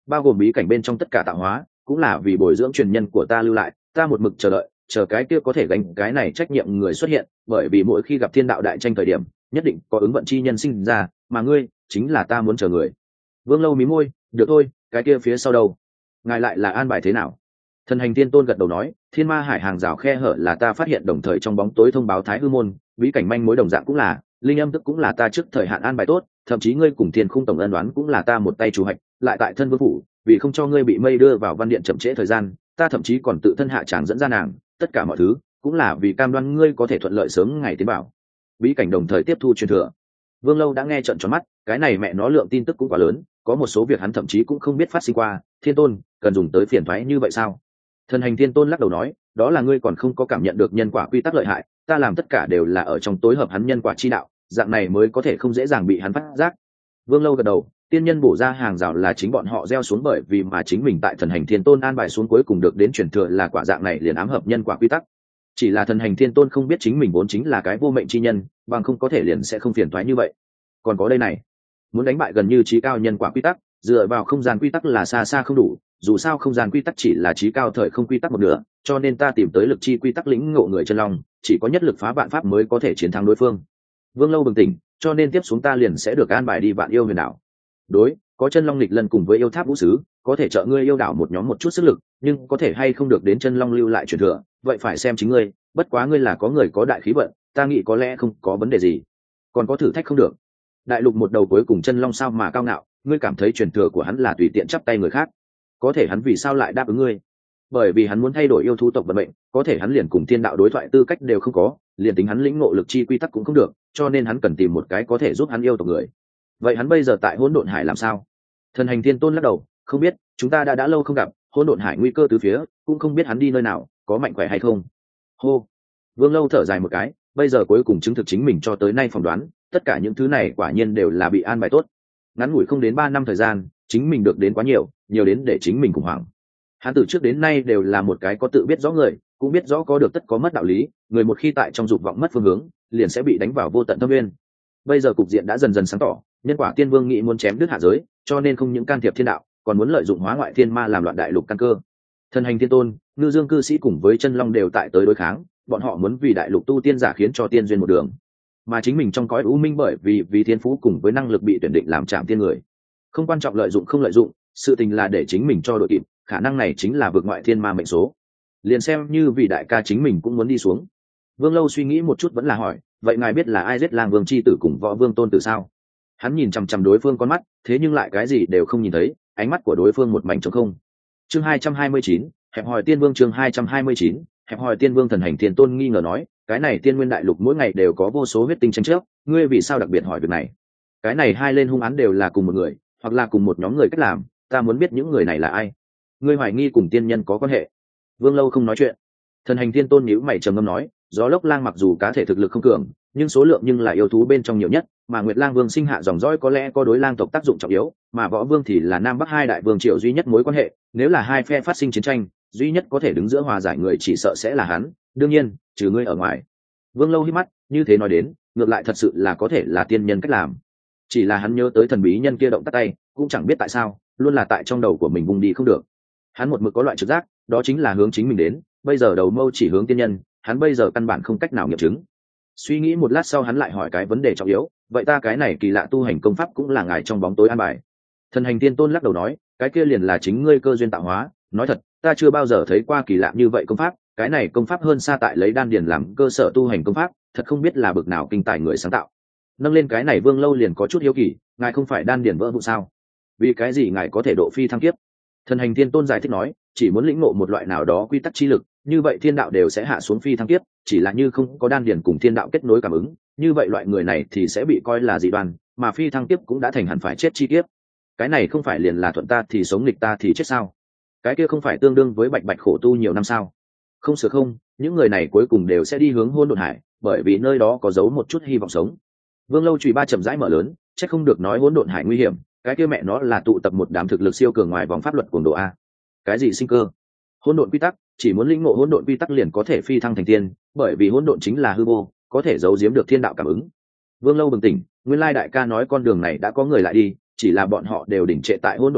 bao gồm bí cảnh bên trong tất cả tạo hóa cũng là vì bồi dưỡng truyền nhân của ta lưu lại. Ta một mực chờ đợi, chờ cái kia có thể gánh cái này trách nhiệm người xuất hiện, bởi vì mỗi khi gặp thiên đạo đại tranh thời điểm nhất định có ứng vận chi nhân sinh ra, mà ngươi chính là ta muốn chờ người. Vương Lâu mí môi, được thôi, cái kia phía sau đâu, ngài lại là an bài thế nào? Thần Hành Tiên Tôn gật đầu nói, thiên ma hải hàng rào khe hở là ta phát hiện đồng thời trong bóng tối thông báo Thái Hư môn, bí cảnh manh mối đồng dạng cũng là, linh âm tức cũng là ta trước thời hạn an bài tốt, thậm chí ngươi cùng thiên khung tổng ân đoán cũng là ta một tay chủ hạch, lại tại thân vương phủ, vì không cho ngươi bị mây đưa vào văn điện chậm trễ thời gian, ta thậm chí còn tự thân hạ tràng dẫn ra nàng, tất cả mọi thứ cũng là vì cam đoan ngươi có thể thuận lợi sớm ngày tiến bảo bí cảnh, đồng thời tiếp thu truyền thừa. Vương Lâu đã nghe trợn tròn mắt, cái này mẹ nó lượng tin tức cũng quá lớn, có một số việc hắn thậm chí cũng không biết phát sinh qua. Thiên Tôn cần dùng tới phiền thoái như vậy sao? Thần Hành Thiên Tôn lắc đầu nói, đó là ngươi còn không có cảm nhận được nhân quả quy tắc lợi hại, ta làm tất cả đều là ở trong tối hợp hắn nhân quả chi đạo, dạng này mới có thể không dễ dàng bị hắn phát giác. Vương Lâu gật đầu, tiên nhân bổ ra hàng rào là chính bọn họ gieo xuống, bởi vì mà chính mình tại Thần Hành Thiên Tôn an bài xuống cuối cùng được đến truyền thừa là quả dạng này liền ám hợp nhân quả quy tắc. Chỉ là Thần Hành Thiên Tôn không biết chính mình vốn chính là cái vô mệnh chi nhân, bằng không có thể liền sẽ không phiền toái như vậy. Còn có đây này, muốn đánh bại gần như trí cao nhân quả quy tắc, dựa vào không gian quy tắc là xa xa không đủ, dù sao không gian quy tắc chỉ là trí cao thời không quy tắc một nửa, cho nên ta tìm tới lực chi quy tắc lĩnh ngộ người chân long, chỉ có nhất lực phá vạn pháp mới có thể chiến thắng đối phương. Vương Lâu bừng tỉnh, cho nên tiếp xuống ta liền sẽ được an bài đi Vạn Yêu Huyền Đảo. Đối, có chân long nghịch lần cùng với yêu tháp vũ sứ, có thể trợ ngươi yêu đảo một nhóm một chút sức lực, nhưng có thể hay không được đến chân long lưu lại truyền thừa, vậy phải xem chính ngươi, bất quá ngươi là có người có đại khí vận, ta nghĩ có lẽ không có vấn đề gì. Còn có thử thách không được. Đại lục một đầu cuối cùng chân long sao mà cao ngạo, ngươi cảm thấy truyền thừa của hắn là tùy tiện chắp tay người khác, có thể hắn vì sao lại đáp ứng ngươi? Bởi vì hắn muốn thay đổi yêu thú tộc vận mệnh, có thể hắn liền cùng thiên đạo đối thoại tư cách đều không có, liền tính hắn lĩnh ngộ lực chi quy tắc cũng không được, cho nên hắn cần tìm một cái có thể giúp hắn yêu tộc người. Vậy hắn bây giờ tại hỗn độn hải làm sao? Thần Hành Thiên Tôn lắc đầu, không biết, chúng ta đã đã lâu không gặp, hỗn độn hải nguy cơ từ phía, cũng không biết hắn đi nơi nào, có mạnh khỏe hay không. Hô. Vương Lâu thở dài một cái, bây giờ cuối cùng chứng thực chính mình cho tới nay phỏng đoán, tất cả những thứ này quả nhiên đều là bị an bài tốt. Ngắn ngủi không đến ba năm thời gian, chính mình được đến quá nhiều, nhiều đến để chính mình khủng hoảng. Hắn từ trước đến nay đều là một cái có tự biết rõ người, cũng biết rõ có được tất có mất đạo lý, người một khi tại trong dục vọng mất phương hướng, liền sẽ bị đánh vào vô tận thâm nguyên. Bây giờ cục diện đã dần dần sáng tỏ, nhân quả tiên vương nghĩ muốn chém đứt hạ giới, cho nên không những can thiệp thiên đạo, còn muốn lợi dụng hóa ngoại thiên ma làm loạn đại lục căn cơ. Thần Hành Thiên Tôn, Ngư Dương cư sĩ cùng với chân long đều tại tới đối kháng, bọn họ muốn vì đại lục tu tiên giả khiến cho tiên duyên một đường, mà chính mình trong cõi u minh bởi vì vì thiên phú cùng với năng lực bị tuyển định làm trạm tiên người. Không quan trọng lợi dụng không lợi dụng, sự tình là để chính mình cho đội kịp, khả năng này chính là vượt ngoại thiên ma mệnh số. Liền xem như vì đại ca chính mình cũng muốn đi xuống. Vương Lâu suy nghĩ một chút vẫn là hỏi, vậy ngài biết là ai giết Lang Vương chi tử cùng Võ Vương tôn tử sao? Hắn nhìn chằm chằm đối phương con mắt, thế nhưng lại cái gì đều không nhìn thấy, ánh mắt của đối phương một mảnh trống không. Chương hai trăm hai mươi chín, hẹp hòi tiên vương. Chương hai trăm hai mươi chín, hẹp hòi tiên vương. Thần Hành Thiên Tôn nghi ngờ nói, cái này tiên nguyên đại lục mỗi ngày đều có vô số huyết tinh tranh chấp, ngươi vì sao đặc biệt hỏi việc này? Cái này hai lên hung án đều là cùng một người, hoặc là cùng một nhóm người cách làm, ta muốn biết những người này là ai. Ngươi hoài nghi cùng tiên nhân có quan hệ? Vương Lâu không nói chuyện. Thần Hành Thiên Tôn nhíu mày trầm ngâm nói, gió lốc lang mặc dù cá thể thực lực không cường, nhưng số lượng nhưng là yêu thú bên trong nhiều nhất, mà Nguyệt Lang Vương sinh hạ dòng dõi có lẽ có đối lang tộc tác dụng trọng yếu, mà Võ Vương thì là Nam Bắc hai đại vương triều duy nhất mối quan hệ, nếu là hai phe phát sinh chiến tranh, duy nhất có thể đứng giữa hòa giải người chỉ sợ sẽ là hắn, đương nhiên, trừ ngươi ở ngoài. Vương Lâu hít mắt, như thế nói đến, ngược lại thật sự là có thể là tiên nhân cách làm. Chỉ là hắn nhớ tới thần bí nhân kia động tắt tay, cũng chẳng biết tại sao, luôn là tại trong đầu của mình vùng đi không được. Hắn một mực có loại trực giác, đó chính là hướng chính mình đến, bây giờ đầu mâu chỉ hướng tiên nhân, hắn bây giờ căn bản không cách nào nghiệm chứng. Suy nghĩ một lát sau hắn lại hỏi cái vấn đề trọng yếu, vậy ta cái này kỳ lạ tu hành công pháp cũng là ngài trong bóng tối an bài? Thần Hành Thiên Tôn lắc đầu nói, cái kia liền là chính ngươi cơ duyên tạo hóa, nói thật, ta chưa bao giờ thấy qua kỳ lạ như vậy công pháp, cái này công pháp hơn xa tại lấy đan điền làm cơ sở tu hành công pháp, thật không biết là bực nào kinh tài người sáng tạo. Nâng lên cái này Vương Lâu liền có chút hiếu kỳ, ngài không phải đan điền vỡ vụ sao? Vì cái gì ngài có thể độ phi thăng kiếp? Thần Hành Thiên Tôn giải thích nói, chỉ muốn lĩnh ngộ một loại nào đó quy tắc chi lực, như vậy thiên đạo đều sẽ hạ xuống phi thăng kiếp, chỉ là như không có đan điền cùng thiên đạo kết nối cảm ứng, như vậy loại người này thì sẽ bị coi là dị đoan, mà phi thăng kiếp cũng đã thành hẳn phải chết chi kiếp. Cái này không phải liền là thuận ta thì sống, nghịch ta thì chết sao? Cái kia không phải tương đương với bạch bạch khổ tu nhiều năm sao? Không sửa không, những người này cuối cùng đều sẽ đi hướng hôn độn hải, bởi vì nơi đó có giấu một chút hy vọng sống. Vương Lâu chùy ba chậm rãi mở lớn, chắc không được nói hỗn độn hải nguy hiểm, cái kia mẹ nó là tụ tập một đám thực lực siêu cường ngoài vòng pháp luật cuồng độ a. Cái gì sinh cơ? Hỗn độn quy tắc, chỉ muốn lĩnh ngộ hỗn độn quy tắc liền có thể phi thăng thành tiên, bởi vì hỗn độn chính là hư vô, có thể giấu giếm được thiên đạo cảm ứng. Vương Lâu bừng tỉnh, nguyên lai đại ca nói con đường này đã có người lại đi, chỉ là bọn họ đều đỉnh trệ tại hỗn độn hải,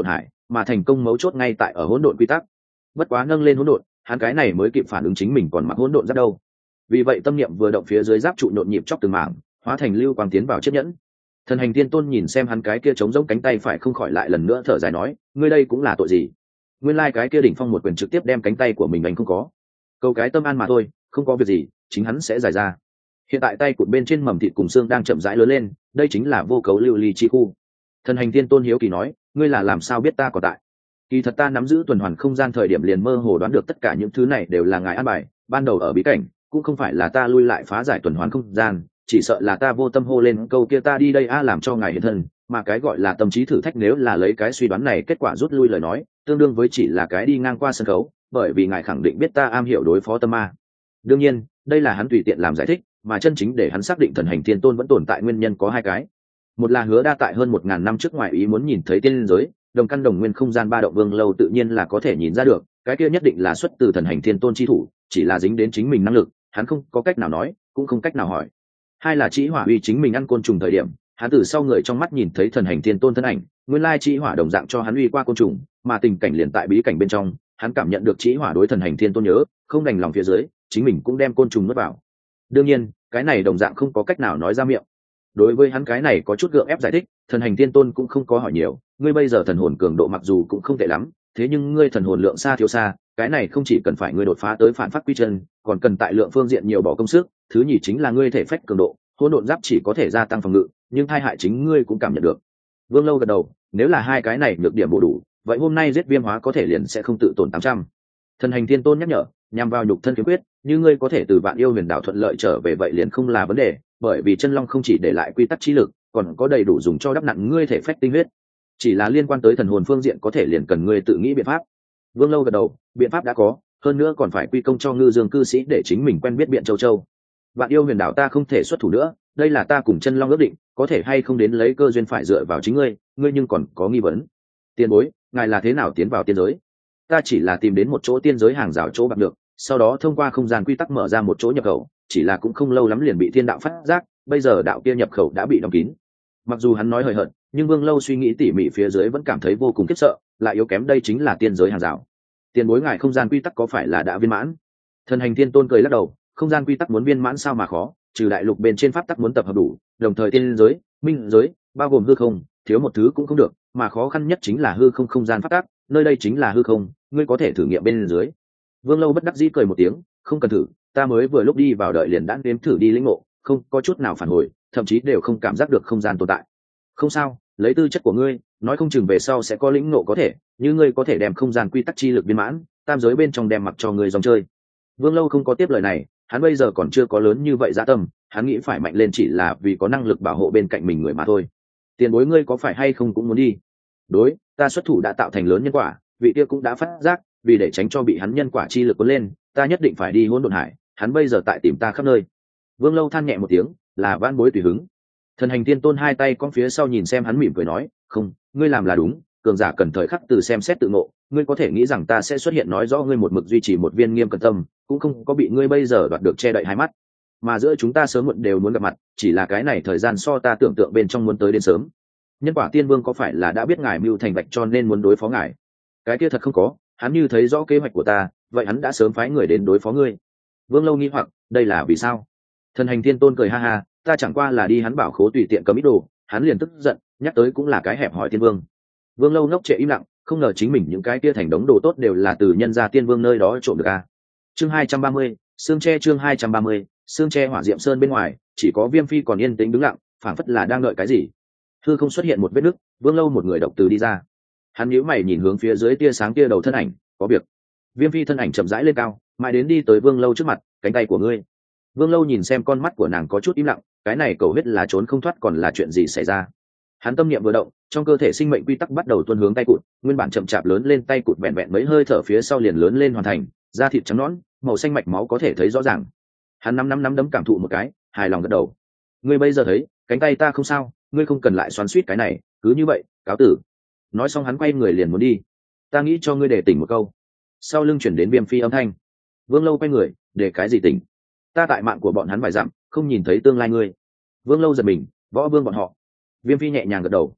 mà thành công mấu chốt ngay tại ở hỗn độn quy tắc. Bất quá nâng lên hỗn độn, hắn cái này mới kịp phản ứng chính mình còn mặc hỗn độn giáp đâu. Vì vậy tâm niệm vừa động, phía dưới giáp trụ nhộn nhịp chóc từng mảng, hóa thành lưu quang tiến vào chiếc nhẫn. Thần hành tiên tôn nhìn xem hắn cái kia trống rỗng cánh tay phải, không khỏi lại lần nữa thở dài nói, ngươi đây cũng là tội gì? Nguyên lai cái kia đỉnh phong một quyền trực tiếp đem cánh tay của mình đánh không có. Câu cái tâm an mà thôi, không có việc gì, chính hắn sẽ giải ra. Hiện tại tay cụt bên trên mầm thịt cùng xương đang chậm rãi lớn lên, đây chính là vô cấu lưu ly chi khu. Thần hành tiên tôn hiếu kỳ nói, ngươi là làm sao biết ta có tại? Kỳ thật ta nắm giữ tuần hoàn không gian thời điểm liền mơ hồ đoán được tất cả những thứ này đều là ngài an bài, ban đầu ở bí cảnh cũng không phải là ta lui lại phá giải tuần hoàn không gian, chỉ sợ là ta vô tâm hô lên câu kia ta đi đây a làm cho ngài hiện thân, mà cái gọi là tâm trí thử thách nếu là lấy cái suy đoán này kết quả rút lui lời nói, tương đương với chỉ là cái đi ngang qua sân khấu, bởi vì ngài khẳng định biết ta am hiểu đối phó tâm ma. Đương nhiên, đây là hắn tùy tiện làm giải thích, mà chân chính để hắn xác định thần hành thiên tôn vẫn tồn tại nguyên nhân có hai cái. Một là Hứa Đa tại hơn một ngàn năm trước ngoại ý muốn nhìn thấy tiên giới, đồng căn đồng nguyên không gian ba động Vương Lâu tự nhiên là có thể nhìn ra được, cái kia nhất định là xuất từ thần hành thiên tôn chi thủ, chỉ là dính đến chính mình năng lực, hắn không có cách nào nói, cũng không cách nào hỏi. Hai là Chí Hỏa uy chính mình ăn côn trùng thời điểm, hắn từ sau người trong mắt nhìn thấy thần hành thiên tôn thân ảnh, nguyên lai Chí Hỏa đồng dạng cho hắn uy qua côn trùng, mà tình cảnh liền tại bí cảnh bên trong, hắn cảm nhận được Chí Hỏa đối thần hành thiên tôn nhớ, không đành lòng phía dưới, chính mình cũng đem côn trùng nuốt vào. Đương nhiên, cái này đồng dạng không có cách nào nói ra miệng. Đối với hắn cái này có chút gượng ép giải thích, thần hành thiên tôn cũng không có hỏi nhiều, ngươi bây giờ thần hồn cường độ mặc dù cũng không tệ lắm, thế nhưng ngươi thần hồn lượng xa thiếu xa, cái này không chỉ cần phải ngươi đột phá tới phản phát quy chân, còn cần tại lượng phương diện nhiều bỏ công sức, thứ nhì chính là ngươi thể phách cường độ, hỗn độn giáp chỉ có thể gia tăng phòng ngự, nhưng tai hại chính ngươi cũng cảm nhận được. Vương Lâu gật đầu, nếu là hai cái này nhược điểm bổ đủ, vậy hôm nay giết viêm hóa có thể liền sẽ không tự tổn tám trăm. Thần hành thiên tôn nhắc nhở, nhằm vào nhục thân kiếm quyết, như ngươi có thể từ Vạn Yêu Huyền Đảo thuận lợi trở về vậy liền không là vấn đề, bởi vì chân long không chỉ để lại quy tắc trí lực, còn có đầy đủ dùng cho đắp nặn ngươi thể phách tinh huyết. Chỉ là liên quan tới thần hồn phương diện có thể liền cần ngươi tự nghĩ biện pháp. Vương Lâu gật đầu, biện pháp đã có, hơn nữa còn phải quy công cho Ngư Dương cư sĩ để chính mình quen biết biện châu châu. Vạn Yêu Huyền Đảo ta không thể xuất thủ nữa, đây là ta cùng chân long ước định, có thể hay không đến lấy cơ duyên phải dựa vào chính ngươi, ngươi nhưng còn có nghi vấn. Tiền bối, ngài là thế nào tiến vào tiên giới? Ta chỉ là tìm đến một chỗ tiên giới hàng rào chỗ bạc được, sau đó thông qua không gian quy tắc mở ra một chỗ nhập khẩu, chỉ là cũng không lâu lắm liền bị thiên đạo phát giác, bây giờ đạo kia nhập khẩu đã bị đóng kín. Mặc dù hắn nói hời hợt, nhưng Vương Lâu suy nghĩ tỉ mỉ phía dưới vẫn cảm thấy vô cùng khiếp sợ, lại yếu kém đây chính là tiên giới hàng rào. Tiền bối ngài không gian quy tắc có phải là đã viên mãn? Thần hành thiên tôn cười lắc đầu, không gian quy tắc muốn viên mãn sao mà khó, trừ đại lục bên trên pháp tắc muốn tập hợp đủ, đồng thời tiên giới, minh giới, bao gồm hư không, thiếu một thứ cũng không được, mà khó khăn nhất chính là hư không không gian pháp tắc, nơi đây chính là hư không, ngươi có thể thử nghiệm bên dưới. Vương Lâu bất đắc dĩ cười một tiếng, không cần thử, ta mới vừa lúc đi vào đợi liền đã nếm thử đi lĩnh ngộ, không có chút nào phản hồi, thậm chí đều không cảm giác được không gian tồn tại. Không sao, lấy tư chất của ngươi, nói không chừng về sau sẽ có lĩnh ngộ có thể, như ngươi có thể đem không gian quy tắc chi lực viên mãn, tam giới bên trong đem mặc cho ngươi dòng chơi. Vương Lâu không có tiếp lời này, hắn bây giờ còn chưa có lớn như vậy dạ tâm, hắn nghĩ phải mạnh lên chỉ là vì có năng lực bảo hộ bên cạnh mình người mà thôi. Tiền bối ngươi có phải hay không cũng muốn đi? Đối, ta xuất thủ đã tạo thành lớn nhân quả, vị kia cũng đã phát giác, vì để tránh cho bị hắn nhân quả chi lực cuốn lên, ta nhất định phải đi hỗn độn hải, hắn bây giờ tại tìm ta khắp nơi. Vương Lâu than nhẹ một tiếng, là van bối tùy hứng. Thần hành thiên tôn hai tay con phía sau nhìn xem hắn mỉm cười nói, không, ngươi làm là đúng, cường giả cần thời khắc từ xem xét tự ngộ, ngươi có thể nghĩ rằng ta sẽ xuất hiện nói rõ ngươi một mực duy trì một viên nghiêm cẩn tâm, cũng không có bị ngươi bây giờ đoạt được che đậy hai mắt, mà giữa chúng ta sớm muộn đều muốn gặp mặt, chỉ là cái này thời gian so ta tưởng tượng bên trong muốn tới đến sớm. Nhân quả tiên vương có phải là đã biết ngài mưu thành vạch cho nên muốn đối phó ngài? Cái kia thật không có, hắn như thấy rõ kế hoạch của ta, vậy hắn đã sớm phái người đến đối phó ngươi. Vương Lâu nghi hoặc, đây là vì sao? Thần hành thiên tôn cười ha ha, ta chẳng qua là đi hắn bảo khố tùy tiện cấm ít đồ, hắn liền tức giận, nhắc tới cũng là cái hẹp hỏi tiên vương. Vương Lâu ngốc trệ im lặng, không ngờ chính mình những cái kia thành đống đồ tốt đều là từ nhân gia tiên vương nơi đó trộm được a. Chương hai trăm ba mươi, xương tre chương hai trăm ba mươi, xương tre hỏa diệm sơn bên ngoài, chỉ có Viêm Phi còn yên tĩnh đứng lặng, phảng phất là đang đợi cái gì. Hư không xuất hiện một vết nứt, Vương Lâu một người độc từ đi ra. Hắn nhíu mày nhìn hướng phía dưới tia sáng kia đầu thân ảnh, có việc. Viêm Phi thân ảnh chậm rãi lên cao, mãi đến đi tới Vương Lâu trước mặt, cánh tay của ngươi. Vương Lâu nhìn xem con mắt của nàng có chút im lặng, cái này cầu huyết là trốn không thoát còn là chuyện gì xảy ra. Hắn tâm niệm vừa động, trong cơ thể sinh mệnh quy tắc bắt đầu tuôn hướng tay cụt, nguyên bản chậm chạp lớn lên tay cụt vẹn vẹn mấy hơi thở phía sau liền lớn lên hoàn thành, da thịt trắng nõn, màu xanh mạch máu có thể thấy rõ ràng. Hắn năm năm năm đấm cảm thụ một cái, hài lòng gật đầu. Ngươi bây giờ thấy, cánh tay ta không sao, ngươi không cần lại xoắn xuýt cái này, cứ như vậy, cáo tử. Nói xong hắn quay người liền muốn đi. Ta nghĩ cho ngươi để tỉnh một câu. Sau lưng chuyển đến Viêm Phi âm thanh. Vương Lâu quay người, để cái gì tỉnh? Ta tại mạng của bọn hắn vài dặm, không nhìn thấy tương lai ngươi. Vương Lâu giật mình, võ vương bọn họ. Viêm Phi nhẹ nhàng gật đầu.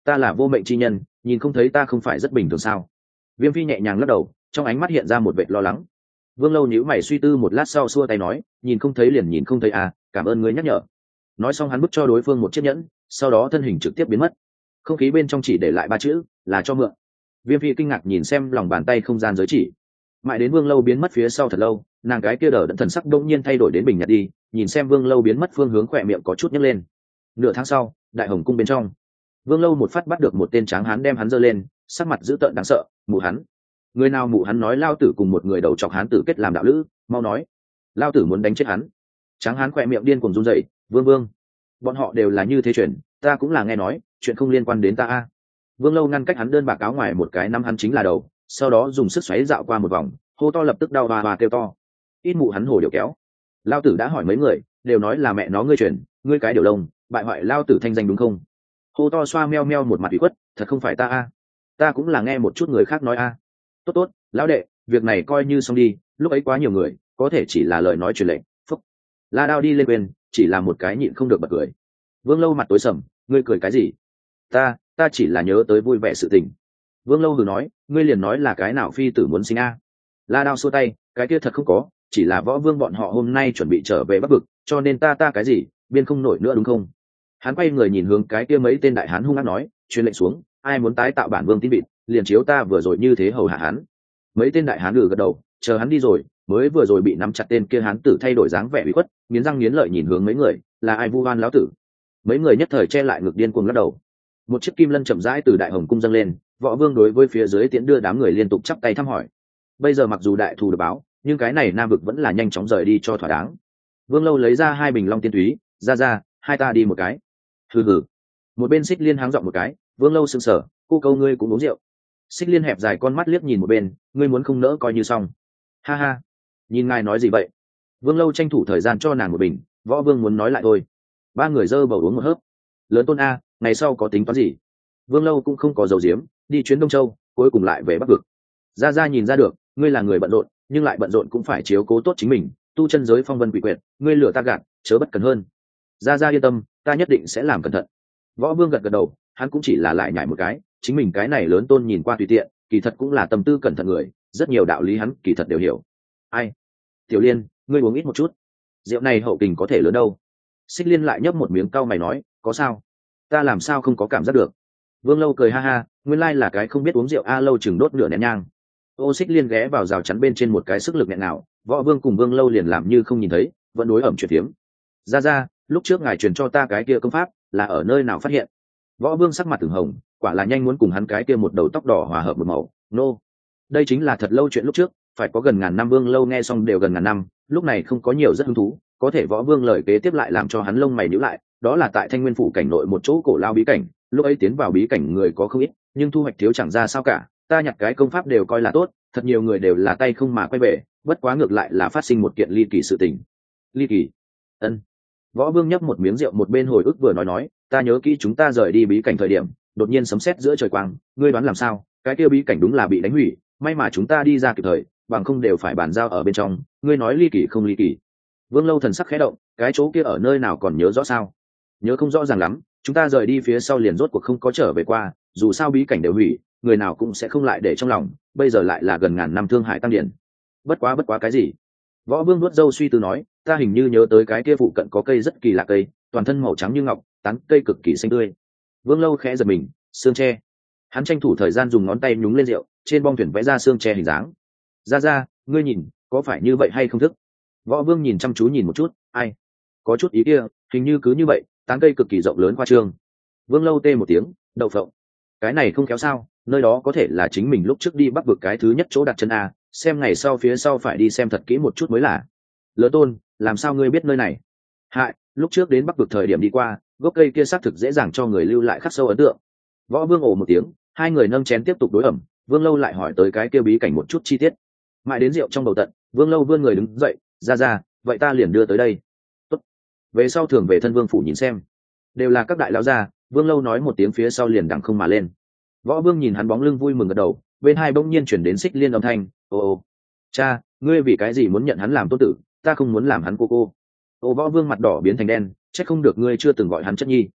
ta là vô mệnh chi nhân, nhìn không thấy ta không phải rất bình thường sao? Viêm phi nhẹ nhàng lắc đầu, trong ánh mắt hiện ra một vẻ lo lắng. Vương Lâu nhíu mày suy tư một lát sau xua tay nói, nhìn không thấy liền nhìn không thấy à, cảm ơn ngươi nhắc nhở. Nói xong hắn bứt cho đối phương một chiếc nhẫn, sau đó thân hình trực tiếp biến mất. Không khí bên trong chỉ để lại ba chữ, là cho mượn. Viêm phi kinh ngạc nhìn xem lòng bàn tay không gian giới chỉ, mãi đến Vương Lâu biến mất phía sau thật lâu, nàng cái kia đờ đẫn thần sắc đông nhiên thay đổi đến bình nhạt đi, nhìn xem Vương Lâu biến mất phương hướng khỏe miệng có chút nhấc lên. Nửa tháng sau, đại hồng cung bên trong, Vương Lâu một phát bắt được một tên tráng hán đem hắn giơ lên, sắc mặt dữ tợn đáng sợ, mụ hắn. Người nào mụ hắn nói lao tử cùng một người đầu chọc hán tử kết làm đạo lữ, mau nói, lao tử muốn đánh chết hắn. Tráng hán khỏe miệng điên cuồng run rẩy, vương vương, bọn họ đều là như thế chuyện, ta cũng là nghe nói, chuyện không liên quan đến ta a. Vương Lâu ngăn cách hắn đơn bạc áo ngoài một cái năm hắn chính là đầu, sau đó dùng sức xoáy dạo qua một vòng, hô to lập tức đau và và kêu to. Ít mụ hắn hồ điều kéo. Lao tử đã hỏi mấy người, đều nói là mẹ nó ngươi truyền, ngươi cái điều lông, bại hoại lao tử thanh danh đúng không? Hô to xoa meo meo một mặt ủy khuất, thật không phải ta a, ta cũng là nghe một chút người khác nói a. Tốt tốt, lão đệ, việc này coi như xong đi, lúc ấy quá nhiều người, có thể chỉ là lời nói truyền lệnh. Phúc. La Đao đi lên quên, chỉ là một cái nhịn không được bật cười. Vương Lâu mặt tối sầm, ngươi cười cái gì? Ta, ta chỉ là nhớ tới vui vẻ sự tình. Vương Lâu hừ nói, ngươi liền nói là cái nào phi tử muốn sinh a? La Đao xua tay, cái kia thật không có, chỉ là võ vương bọn họ hôm nay chuẩn bị trở về Bắc vực, cho nên ta ta cái gì, biên không nổi nữa đúng không? Hắn quay người nhìn hướng cái kia mấy tên đại hán hung hăng nói, truyền lệnh xuống, ai muốn tái tạo bản vương tín vịt, liền chiếu ta vừa rồi như thế hầu hạ hắn. Mấy tên đại hán gừ gật đầu, chờ hắn đi rồi, mới vừa rồi bị nắm chặt tên kia hán tử thay đổi dáng vẻ ủy khuất, nghiến răng nghiến lợi nhìn hướng mấy người, là ai vu oan lão tử? Mấy người nhất thời che lại ngực điên cuồng lắc đầu. Một chiếc kim lân chậm rãi từ đại hồng cung dâng lên, võ vương đối với phía dưới tiễn đưa đám người liên tục chắp tay thăm hỏi. Bây giờ mặc dù đại thù được báo, nhưng cái này nam vực vẫn là nhanh chóng rời đi cho thỏa đáng. Vương Lâu lấy ra hai bình long tiên túy, ra ra, hai ta đi một cái. Hừ hừ. Một bên Xích Liên háng giọng một cái, Vương Lâu sững sờ, cô câu ngươi cũng uống rượu. Xích Liên hẹp dài con mắt liếc nhìn một bên, ngươi muốn không nỡ coi như xong. Ha ha, nhìn ngài nói gì vậy? Vương Lâu tranh thủ thời gian cho nàng một bình, võ vương muốn nói lại thôi. Ba người dơ bầu uống một hớp. Lớn tôn a, ngày sau có tính toán gì? Vương Lâu cũng không có dầu diếm, đi chuyến Đông Châu, cuối cùng lại về Bắc vực. Ra ra nhìn ra được, ngươi là người bận rộn, nhưng lại bận rộn cũng phải chiếu cố tốt chính mình, tu chân giới phong vân quỷ quyệt, ngươi lừa ta gạt, chớ bất cần hơn. Ra ra yên tâm, ta nhất định sẽ làm cẩn thận. Võ vương gật gật đầu, hắn cũng chỉ là lại nhảy một cái, chính mình cái này lớn tôn nhìn qua tùy tiện, kỳ thật cũng là tâm tư cẩn thận người, rất nhiều đạo lý hắn kỳ thật đều hiểu. Ai? Tiểu Liên, ngươi uống ít một chút, rượu này hậu kình có thể lớn đâu. Xích Liên lại nhấp một miếng cau mày nói, có sao? Ta làm sao không có cảm giác được? Vương Lâu cười ha ha, nguyên lai là cái không biết uống rượu a lâu chừng đốt nửa nén nhang. Ô Xích Liên ghé vào rào chắn bên trên một cái sức lực nghẹn nào, Võ Vương cùng Vương Lâu liền làm như không nhìn thấy, vẫn đối ẩm chuyện tiếm. Ra ra, lúc trước ngài truyền cho ta cái kia công pháp, là ở nơi nào phát hiện? Võ Vương sắc mặt từng hồng, quả là nhanh muốn cùng hắn cái kia một đầu tóc đỏ hòa hợp một màu. Nô, đây chính là thật lâu chuyện lúc trước, phải có gần ngàn năm. Vương Lâu nghe xong đều gần ngàn năm, lúc này không có nhiều rất hứng thú, có thể Võ Vương lời kế tiếp lại làm cho hắn lông mày nhíu lại, đó là tại Thanh Nguyên phủ cảnh nội một chỗ cổ lao bí cảnh, lúc ấy tiến vào bí cảnh người có không ít, nhưng thu hoạch thiếu chẳng ra sao cả, ta nhặt cái công pháp đều coi là tốt, thật nhiều người đều là tay không mà quay về, bất quá ngược lại là phát sinh một kiện ly kỳ sự tình. Ly kỳ? Ân. Võ Vương nhấp một miếng rượu một bên hồi ức vừa nói nói, ta nhớ kỹ chúng ta rời đi bí cảnh thời điểm, đột nhiên sấm sét giữa trời quang, ngươi đoán làm sao? Cái kia bí cảnh đúng là bị đánh hủy, may mà chúng ta đi ra kịp thời, bằng không đều phải bàn giao ở bên trong, ngươi nói ly kỳ không ly kỳ? Vương Lâu thần sắc khẽ động, cái chỗ kia ở nơi nào còn nhớ rõ sao? Nhớ không rõ ràng lắm, chúng ta rời đi phía sau liền rốt cuộc không có trở về qua, dù sao bí cảnh đều hủy, người nào cũng sẽ không lại để trong lòng, bây giờ lại là gần ngàn năm thương hải tăng điển. Bất quá bất quá cái gì? Võ Vương nuốt râu suy tư nói, ta hình như nhớ tới cái kia phụ cận có cây rất kỳ lạ cây, toàn thân màu trắng như ngọc, tán cây cực kỳ xanh tươi. Vương Lâu khẽ giật mình, xương tre. Hắn tranh thủ thời gian dùng ngón tay nhúng lên rượu, trên bong thuyền vẽ ra xương tre hình dáng. Ra ra, ngươi nhìn, có phải như vậy hay không thức? Võ Vương nhìn chăm chú nhìn một chút, ai? Có chút ý kia, hình như cứ như vậy, tán cây cực kỳ rộng lớn khoa trương. Vương Lâu tê một tiếng, đậu phộng. Cái này không khéo sao, nơi đó có thể là chính mình lúc trước đi Bắc vực cái thứ nhất chỗ đặt chân a, xem ngày sau phía sau phải đi xem thật kỹ một chút mới là. Lỡ tôn, làm sao ngươi biết nơi này? Hại, lúc trước đến Bắc vực thời điểm đi qua, gốc cây kia xác thực dễ dàng cho người lưu lại khắc sâu ấn tượng. Võ Vương ồ một tiếng, hai người nâng chén tiếp tục đối ẩm, Vương Lâu lại hỏi tới cái kia bí cảnh một chút chi tiết. Mãi đến rượu trong bầu tận, Vương Lâu vươn người đứng dậy, ra ra, vậy ta liền đưa tới đây. Tốt. Về sau thường về thân Vương phủ nhìn xem. Đều là các đại lão gia, Vương Lâu nói một tiếng phía sau liền đằng không mà lên. Võ Vương nhìn hắn bóng lưng vui mừng gật đầu, bên hai bỗng nhiên chuyển đến Xích Liên âm thanh, ô ô, cha, ngươi vì cái gì muốn nhận hắn làm tôn tử, ta không muốn làm hắn cô cô. Ô Võ Vương mặt đỏ biến thành đen, chắc không được ngươi chưa từng gọi hắn chất nhi.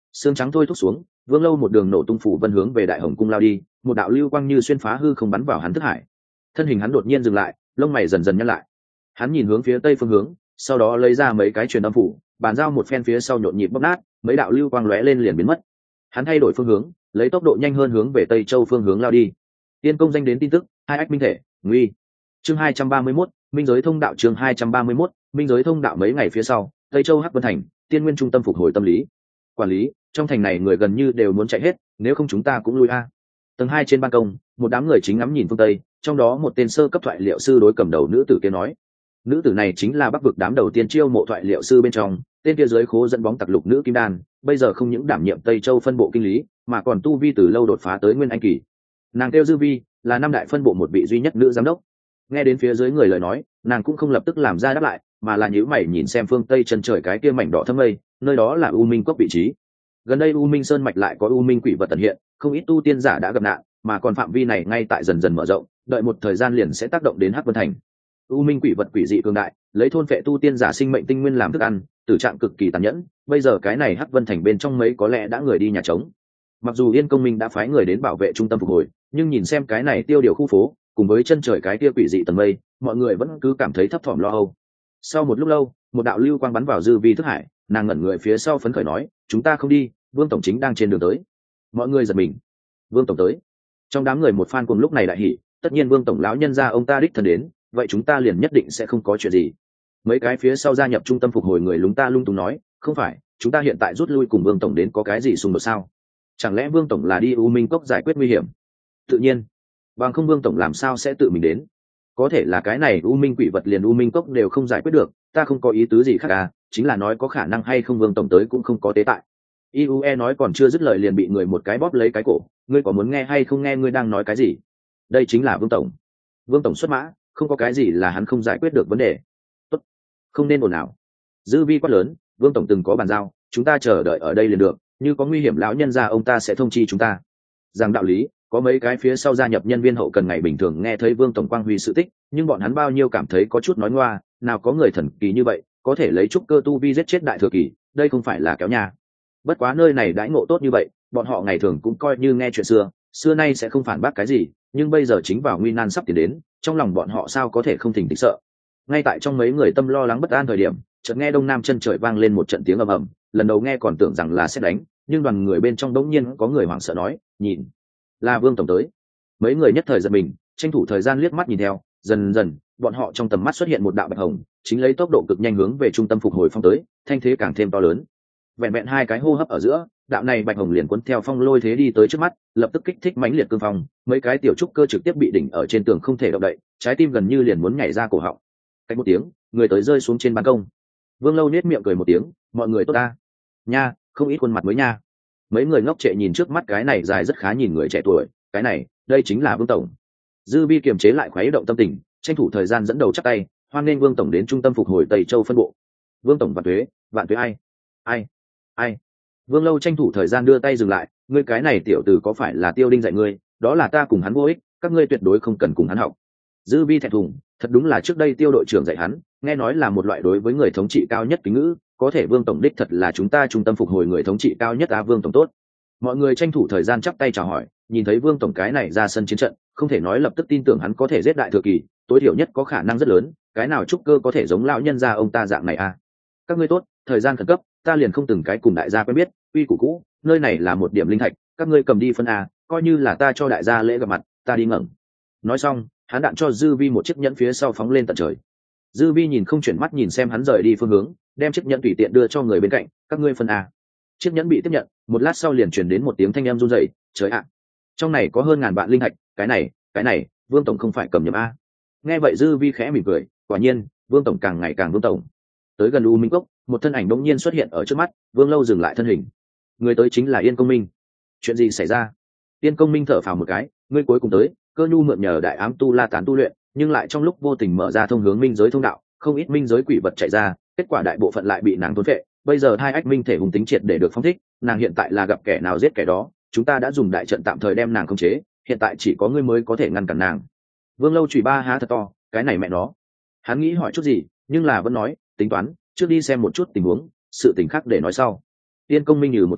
xương trắng thôi thúc xuống, Vương Lâu một đường nổ tung phủ vân hướng về Đại Hồng cung lao đi, một đạo lưu quang như xuyên phá hư không bắn vào hắn thức hải. Thân hình hắn đột nhiên dừng lại, lông mày dần dần nhăn lại. Hắn nhìn hướng phía tây phương hướng, sau đó lấy ra mấy cái truyền âm phủ, bàn giao một phen phía sau nhộn nhịp bóp nát, mấy đạo lưu quang lóe lên liền biến mất. Hắn thay đổi phương hướng, lấy tốc độ nhanh hơn hướng về Tây Châu phương hướng lao đi. Tiên công danh đến tin tức, hai ách minh thể, nguy. Chương hai trăm ba mươi mốt, minh giới thông đạo chương hai trăm ba mươi mốt, minh giới thông đạo mấy ngày phía sau, Tây Châu Hắc Vân Thành, Tiên Nguyên trung tâm phục hồi tâm lý. Quản lý, trong thành này người gần như đều muốn chạy hết, nếu không chúng ta cũng lui a. Tầng hai trên ban công, một đám người chính ngắm nhìn phương Tây, trong đó một tên sơ cấp thoại liệu sư đối cầm đầu nữ tử kia nói. Nữ tử này chính là Bắc vực đám đầu tiên chiêu mộ thoại liệu sư bên trong, tên kia dưới khố dẫn bóng tặc lục nữ kim đan, bây giờ không những đảm nhiệm Tây Châu phân bộ kinh lý, mà còn tu vi từ lâu đột phá tới nguyên anh kỳ. Nàng kêu Dư Vi, là năm đại phân bộ một vị duy nhất nữ giám đốc. Nghe đến phía dưới người lời nói, nàng cũng không lập tức làm ra đáp lại, mà là nhíu mày nhìn xem phương Tây chân trời cái kia mảnh đỏ thâm mây, nơi đó là U Minh Cốc vị trí. Gần đây U Minh Sơn mạch lại có U Minh quỷ vật tận hiện, không ít tu tiên giả đã gặp nạn, mà còn phạm vi này ngay tại dần dần mở rộng, đợi một thời gian liền sẽ tác động đến Hắc Vân Thành. U Minh quỷ vật quỷ dị cường đại, lấy thôn phệ tu tiên giả sinh mệnh tinh nguyên làm thức ăn, tử trạng cực kỳ tàn nhẫn, bây giờ cái này Hắc Vân Thành bên trong mấy có lẽ đã người đi nhà trống. Mặc dù Yên Công Minh đã phái người đến bảo vệ trung tâm phục hồi, nhưng nhìn xem cái này tiêu điều khu phố, cùng với chân trời cái kia quỷ dị tầng mây, mọi người vẫn cứ cảm thấy thấp thỏm lo âu. Sau một lúc lâu, một đạo lưu quang bắn vào Dư Vi thức hải, nàng ngẩn người phía sau phấn khởi nói, chúng ta không đi, Vương tổng chính đang trên đường tới. Mọi người giật mình. Vương tổng tới. Trong đám người một fan cùng lúc này đại hỉ, tất nhiên Vương tổng lão nhân gia ông ta đích thân đến, vậy chúng ta liền nhất định sẽ không có chuyện gì. Mấy cái phía sau gia nhập trung tâm phục hồi người lúng ta lung tung nói, không phải, chúng ta hiện tại rút lui cùng Vương tổng đến có cái gì xung đột sao? Chẳng lẽ Vương tổng là đi U Minh Cốc giải quyết nguy hiểm? Tự nhiên, bằng không Vương tổng làm sao sẽ tự mình đến? Có thể là cái này U Minh quỷ vật liền U Minh Cốc đều không giải quyết được, ta không có ý tứ gì khác à, chính là nói có khả năng hay không Vương tổng tới cũng không có tế tại. i u e nói còn chưa dứt lời liền bị người một cái bóp lấy cái cổ, ngươi có muốn nghe hay không nghe ngươi đang nói cái gì? Đây chính là Vương tổng. Vương tổng xuất mã, không có cái gì là hắn không giải quyết được vấn đề. Tốt, không nên ồn ào. Dư Vi quát lớn, Vương tổng từng có bàn giao, chúng ta chờ đợi ở đây liền được, như có nguy hiểm lão nhân gia ông ta sẽ thông chi chúng ta. Rằng đạo lý, có mấy cái phía sau gia nhập nhân viên hậu cần ngày bình thường nghe thấy Vương tổng quang huy sự tích, nhưng bọn hắn bao nhiêu cảm thấy có chút nói ngoa, nào có người thần kỳ như vậy, có thể lấy trúc cơ tu vi giết chết đại thừa kỳ, đây không phải là kéo nhà. Bất quá nơi này đãi ngộ tốt như vậy, bọn họ ngày thường cũng coi như nghe chuyện xưa, xưa nay sẽ không phản bác cái gì, nhưng bây giờ chính vào nguy nan sắp tiến đến, trong lòng bọn họ sao có thể không thình thịch sợ. Ngay tại trong mấy người tâm lo lắng bất an thời điểm, chợt nghe đông nam chân trời vang lên một trận tiếng ầm ầm, lần đầu nghe còn tưởng rằng là sét đánh, nhưng đoàn người bên trong đống nhiên có người hoảng sợ nói, nhìn, là Vương tổng tới. Mấy người nhất thời giật mình, tranh thủ thời gian liếc mắt nhìn theo, dần dần, bọn họ trong tầm mắt xuất hiện một đạo bạch hồng, chính lấy tốc độ cực nhanh hướng về trung tâm phục hồi phong tới, thanh thế càng thêm to lớn. Vẹn vẹn hai cái hô hấp ở giữa, đạo này bạch hồng liền cuốn theo phong lôi thế đi tới trước mắt, lập tức kích thích mãnh liệt cương phong, mấy cái tiểu trúc cơ trực tiếp bị đỉnh ở trên tường không thể động đậy, trái tim gần như liền muốn nhảy ra cổ họng. Cách một tiếng, người tới rơi xuống trên ban công. Vương Lâu nết miệng cười một tiếng, mọi người tốt ta. Nha, không ít khuôn mặt mới nha. Mấy người ngốc trệ nhìn trước mắt cái này dài rất khá nhìn người trẻ tuổi, cái này, đây chính là Vương tổng. Dư Vi kiềm chế lại khuấy động tâm tình, tranh thủ thời gian dẫn đầu chắp tay, hoan nghênh Vương tổng đến trung tâm phục hồi Tây Châu phân bộ. Vương tổng vạn tuế, vạn tuế ai? Ai? Ai? Vương Lâu tranh thủ thời gian đưa tay dừng lại, ngươi cái này tiểu tử có phải là Tiêu Đinh dạy ngươi, đó là ta cùng hắn vô ích, các ngươi tuyệt đối không cần cùng hắn học. Dư Vi thẹn thùng, thật đúng là trước đây Tiêu đội trưởng dạy hắn, nghe nói là một loại đối với người thống trị cao nhất kính ngữ, có thể Vương tổng đích thật là chúng ta trung tâm phục hồi người thống trị cao nhất à, Vương tổng tốt. Mọi người tranh thủ thời gian chắp tay chào hỏi, nhìn thấy Vương tổng cái này ra sân chiến trận, không thể nói lập tức tin tưởng hắn có thể giết đại thừa kỳ, tối thiểu nhất có khả năng rất lớn, cái nào trúc cơ có thể giống lão nhân gia ông ta dạng này à? Các ngươi tốt, thời gian khẩn cấp, ta liền không từng cái cùng đại gia quen biết, uy củ cũ, nơi này là một điểm linh thạch, các ngươi cầm đi phân a, coi như là ta cho đại gia lễ gặp mặt, ta đi ngẩng. Nói xong, hắn đạn cho Dư Vi một chiếc nhẫn phía sau phóng lên tận trời. Dư Vi nhìn không chuyển mắt nhìn xem hắn rời đi phương hướng, đem chiếc nhẫn tùy tiện đưa cho người bên cạnh, các ngươi phân a. Chiếc nhẫn bị tiếp nhận, một lát sau liền truyền đến một tiếng thanh âm run rẩy, trời ạ, trong này có hơn ngàn vạn linh thạch, cái này, cái này, Vương tổng không phải cầm nhầm a. Nghe vậy Dư Vi khẽ mỉm cười, quả nhiên, Vương tổng càng ngày càng Vương tổng. Tới gần U Minh Cốc, một thân ảnh đột nhiên xuất hiện ở trước mắt, Vương Lâu dừng lại thân hình. Người tới chính là Yên Công Minh. Chuyện gì xảy ra? Yên Công Minh thở phào một cái, ngươi cuối cùng tới, Cơ Nhu mượn nhờ đại ám tu la tán tu luyện, nhưng lại trong lúc vô tình mở ra thông hướng minh giới thông đạo, không ít minh giới quỷ vật chạy ra, kết quả đại bộ phận lại bị nàng thôn phệ, bây giờ hai ách minh thể hùng tính triệt để được phóng thích, nàng hiện tại là gặp kẻ nào giết kẻ đó, chúng ta đã dùng đại trận tạm thời đem nàng khống chế, hiện tại chỉ có ngươi mới có thể ngăn cản nàng. Vương Lâu chùy ba há thật to, cái này mẹ nó. Hắn nghĩ hỏi chút gì, nhưng là vẫn nói, tính toán, trước đi xem một chút tình huống, sự tình khác để nói sau. Yên Công Minh nhừ một tiếng,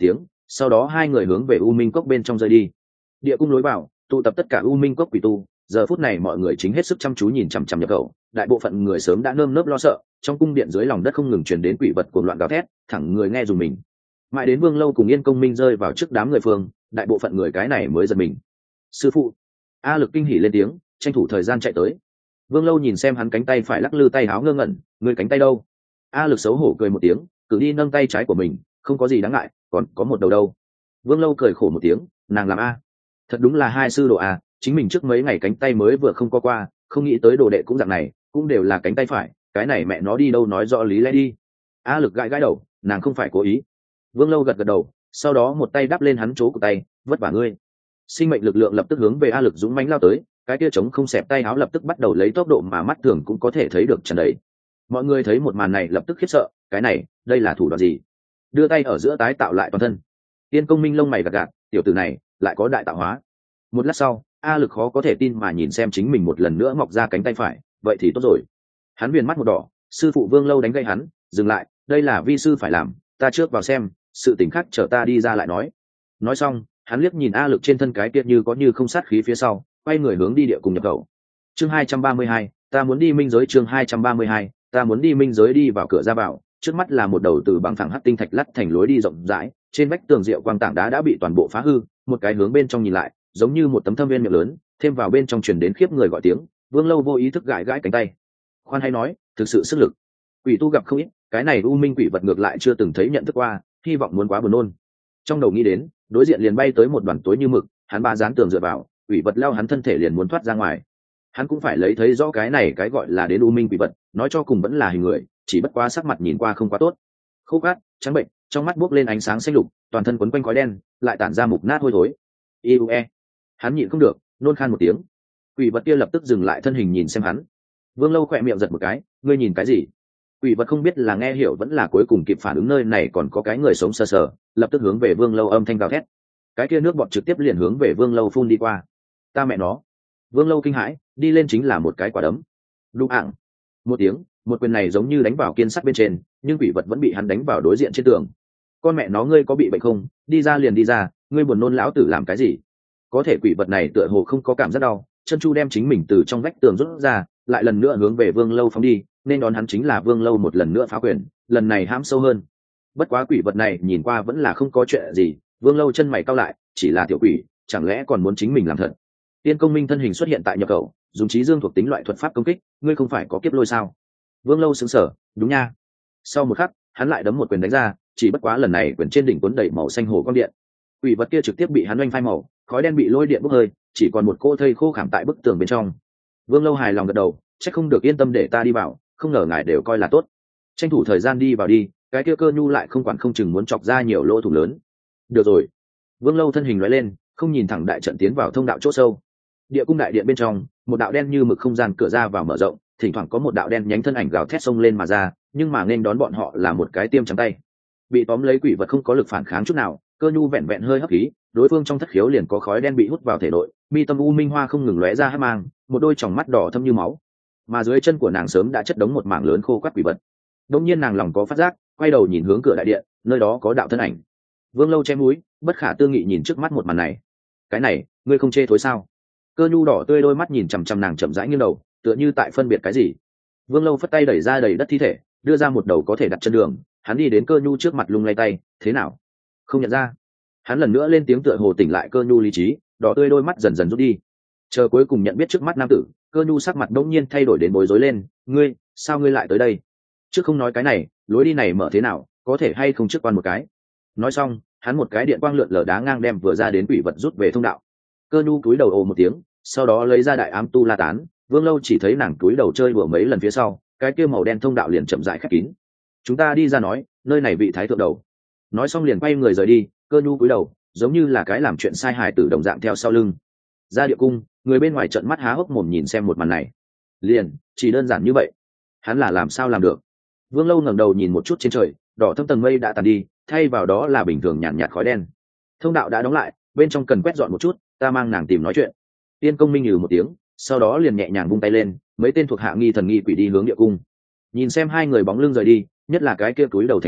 sau đó hai người hướng về u minh cốc bên trong rơi đi. Địa cung lối vào tụ tập tất cả u minh cốc quỷ tu, giờ phút này mọi người chính hết sức chăm chú nhìn chằm chằm nhập khẩu. Đại bộ phận người sớm đã nơm nớp lo sợ, trong cung điện dưới lòng đất không ngừng truyền đến quỷ vật cuồng loạn gào thét, thẳng người nghe dùng mình. Mãi đến Vương Lâu cùng Yên Công Minh rơi vào trước đám người phương, đại bộ phận người cái này mới giật mình. Sư phụ! A Lực kinh hỉ lên tiếng, tranh thủ thời gian chạy tới. Vương Lâu nhìn xem hắn cánh tay phải lắc lư tay áo ngơ ngẩn, người cánh tay đâu? A Lực xấu hổ cười một tiếng, cử đi nâng tay trái của mình, không có gì đáng ngại, còn có một đầu đâu. Vương Lâu cười khổ một tiếng, nàng làm a, thật đúng là hai sư đồ a, chính mình trước mấy ngày cánh tay mới vừa không có qua, không nghĩ tới đồ đệ cũng dạng này, cũng đều là cánh tay phải, cái này mẹ nó đi đâu nói rõ lý lẽ đi. A Lực gãi gãi đầu, nàng không phải cố ý. Vương Lâu gật gật đầu, sau đó một tay đắp lên hắn chỗ của tay, vất vả ngươi. Sinh mệnh lực lượng lập tức hướng về A Lực dũng mãnh lao tới, cái kia trống không xẹp tay áo lập tức bắt đầu lấy tốc độ mà mắt thường cũng có thể thấy được tràn đầy. Mọi người thấy một màn này lập tức khiếp sợ, cái này, đây là thủ đoạn gì? Đưa tay ở giữa tái tạo lại toàn thân. Tiên Công Minh lông mày gật gạt, tiểu tử này lại có đại tạo hóa. Một lát sau, A Lực khó có thể tin mà nhìn xem chính mình một lần nữa mọc ra cánh tay phải, vậy thì tốt rồi. Hắn viền mắt một đỏ, sư phụ Vương Lâu đánh gây hắn, dừng lại, đây là vi sư phải làm, ta trước vào xem, sự tình khác chờ ta đi ra lại nói. Nói xong, hắn liếc nhìn A Lực trên thân cái kia như có như không sát khí phía sau, quay người hướng đi địa cùng nhập khẩu. Chương hai trăm ba mươi hai, ta muốn đi minh giới. Chương hai trăm ba mươi hai, ta muốn đi minh giới. Đi vào cửa ra vào, trước mắt là một đầu từ bằng phẳng hắc tinh thạch lắt thành lối đi rộng rãi, trên vách tường rượu quang tảng đá đã bị toàn bộ phá hư, một cái hướng bên trong nhìn lại, giống như một tấm thâm viên miệng lớn, thêm vào bên trong truyền đến khiếp người gọi tiếng. Vương Lâu vô ý thức gãi gãi cánh tay. Khoan hay nói, thực sự sức lực. Quỷ tu gặp không ít, cái này u minh quỷ vật ngược lại chưa từng thấy nhận thức qua, hy vọng muốn quá buồn nôn. Trong đầu nghĩ đến, đối diện liền bay tới một đoàn tối như mực, hắn ba dán tường dựa vào, quỷ vật leo hắn thân thể liền muốn thoát ra ngoài. Hắn cũng phải lấy thấy rõ cái này cái gọi là đến u minh quỷ vật, nói cho cùng vẫn là hình người, chỉ bất quá sắc mặt nhìn qua không quá tốt. Khô gắt, trắng bệnh, trong mắt buốc lên ánh sáng xanh lục, toàn thân quấn quanh khói đen, lại tản ra mục nát hôi thối. Iue. Hắn nhịn không được, nôn khan một tiếng. Quỷ vật kia lập tức dừng lại thân hình nhìn xem hắn. Vương Lâu khỏe miệng giật một cái, ngươi nhìn cái gì? Quỷ vật không biết là nghe hiểu vẫn là cuối cùng kịp phản ứng nơi này còn có cái người sống sờ sờ, lập tức hướng về Vương Lâu âm thanh gào thét. Cái kia nước bọt trực tiếp liền hướng về Vương Lâu phun đi qua. Ta mẹ nó! Vương Lâu kinh hãi, đi lên chính là một cái quả đấm. Đụng ảng. Một tiếng, một quyền này giống như đánh vào kiên sắt bên trên, nhưng quỷ vật vẫn bị hắn đánh vào đối diện trên tường. Con mẹ nó, ngươi có bị bệnh không? Đi ra liền đi ra, ngươi buồn nôn lão tử làm cái gì? Có thể quỷ vật này tựa hồ không có cảm giác đau, chân chu đem chính mình từ trong vách tường rút ra, lại lần nữa hướng về Vương Lâu phóng đi, nên đón hắn chính là Vương Lâu một lần nữa phá quyền, lần này hãm sâu hơn. Bất quá quỷ vật này nhìn qua vẫn là không có chuyện gì, Vương Lâu chân mày cau lại, chỉ là tiểu quỷ, chẳng lẽ còn muốn chính mình làm thật? Tiên Công Minh thân hình xuất hiện tại nhập khẩu, dùng trí dương thuộc tính loại thuật pháp công kích, ngươi không phải có kiếp lôi sao? Vương Lâu sững sờ, đúng nha. Sau một khắc, hắn lại đấm một quyền đánh ra, chỉ bất quá lần này quyền trên đỉnh cuốn đầy màu xanh hồ quang điện. Quỷ vật kia trực tiếp bị hắn oanh phai màu, khói đen bị lôi điện bốc hơi, chỉ còn một cô thây khô khảm tại bức tường bên trong. Vương Lâu hài lòng gật đầu, chắc không được, yên tâm để ta đi vào, không ngờ ngài đều coi là tốt. Tranh thủ thời gian đi vào đi, cái kia cơ nhu lại không quản không chừng muốn chọc ra nhiều lỗ thủng lớn. Được rồi. Vương Lâu thân hình lóe lên, không nhìn thẳng đại trận tiến vào thông đạo chỗ sâu. Địa cung đại điện bên trong, một đạo đen như mực không gian cửa ra vào mở rộng, thỉnh thoảng có một đạo đen nhánh thân ảnh gào thét xông lên mà ra, nhưng mà nên đón bọn họ là một cái tiêm trắng tay. Bị tóm lấy quỷ vật không có lực phản kháng chút nào, cơ nhu vẹn vẹn hơi hấp khí, đối phương trong thất khiếu liền có khói đen bị hút vào thể nội, mi tâm u minh hoa không ngừng lóe ra hắc mang, một đôi tròng mắt đỏ thâm như máu, mà dưới chân của nàng sớm đã chất đống một mảng lớn khô quắt quỷ vật. Đống nhiên nàng lòng có phát giác, quay đầu nhìn hướng cửa đại điện, nơi đó có đạo thân ảnh. Vương Lâu che mũi, bất khả tư nghị nhìn trước mắt một màn này. Cái này, ngươi không chê thối sao? Cơ nhu đỏ tươi đôi mắt nhìn chằm chằm nàng chậm rãi nghiêng đầu, tựa như tại phân biệt cái gì. Vương Lâu phất tay đẩy ra đầy đất thi thể, đưa ra một đầu có thể đặt chân đường, hắn đi đến cơ nhu trước mặt lung lay tay, thế nào? Không nhận ra. Hắn lần nữa lên tiếng tựa hồ tỉnh lại cơ nhu lý trí, đỏ tươi đôi mắt dần dần rút đi. Chờ cuối cùng nhận biết trước mắt nam tử, cơ nhu sắc mặt đột nhiên thay đổi đến bối rối lên, ngươi, sao ngươi lại tới đây? Trước không nói cái này, lối đi này mở thế nào, có thể hay không trước quan một cái? Nói xong, hắn một cái điện quang lượn lờ đá ngang đem vừa ra đến quỷ vật rút về thông đạo. Cơ nhu cúi đầu ồ một tiếng, sau đó lấy ra đại ám tu la tán. Vương Lâu chỉ thấy nàng cúi đầu chơi đùa mấy lần phía sau, cái kia màu đen thông đạo liền chậm rãi khép kín. Chúng ta đi ra nói, nơi này vị thái thượng đầu. Nói xong liền quay người rời đi, cơ nhu cúi đầu, giống như là cái làm chuyện sai hài tử đồng dạng theo sau lưng. Ra địa cung, người bên ngoài trợn mắt há hốc mồm nhìn xem một màn này. Liền, chỉ đơn giản như vậy. Hắn là làm sao làm được? Vương Lâu ngẩng đầu nhìn một chút trên trời, đỏ thâm tầng mây đã tàn đi, thay vào đó là bình thường nhàn nhạt, nhạt khói đen. Thông đạo đã đóng lại, bên trong cần quét dọn một chút, ta mang nàng tìm nói chuyện. Tiên Công Minh nhừ một tiếng, sau đó liền nhẹ nhàng vung tay lên, mấy tên thuộc hạ nghi thần nghi quỷ đi hướng địa cung. Nhìn xem hai người bóng lưng rời đi, nhất là cái kia túi đầu thánh nữ,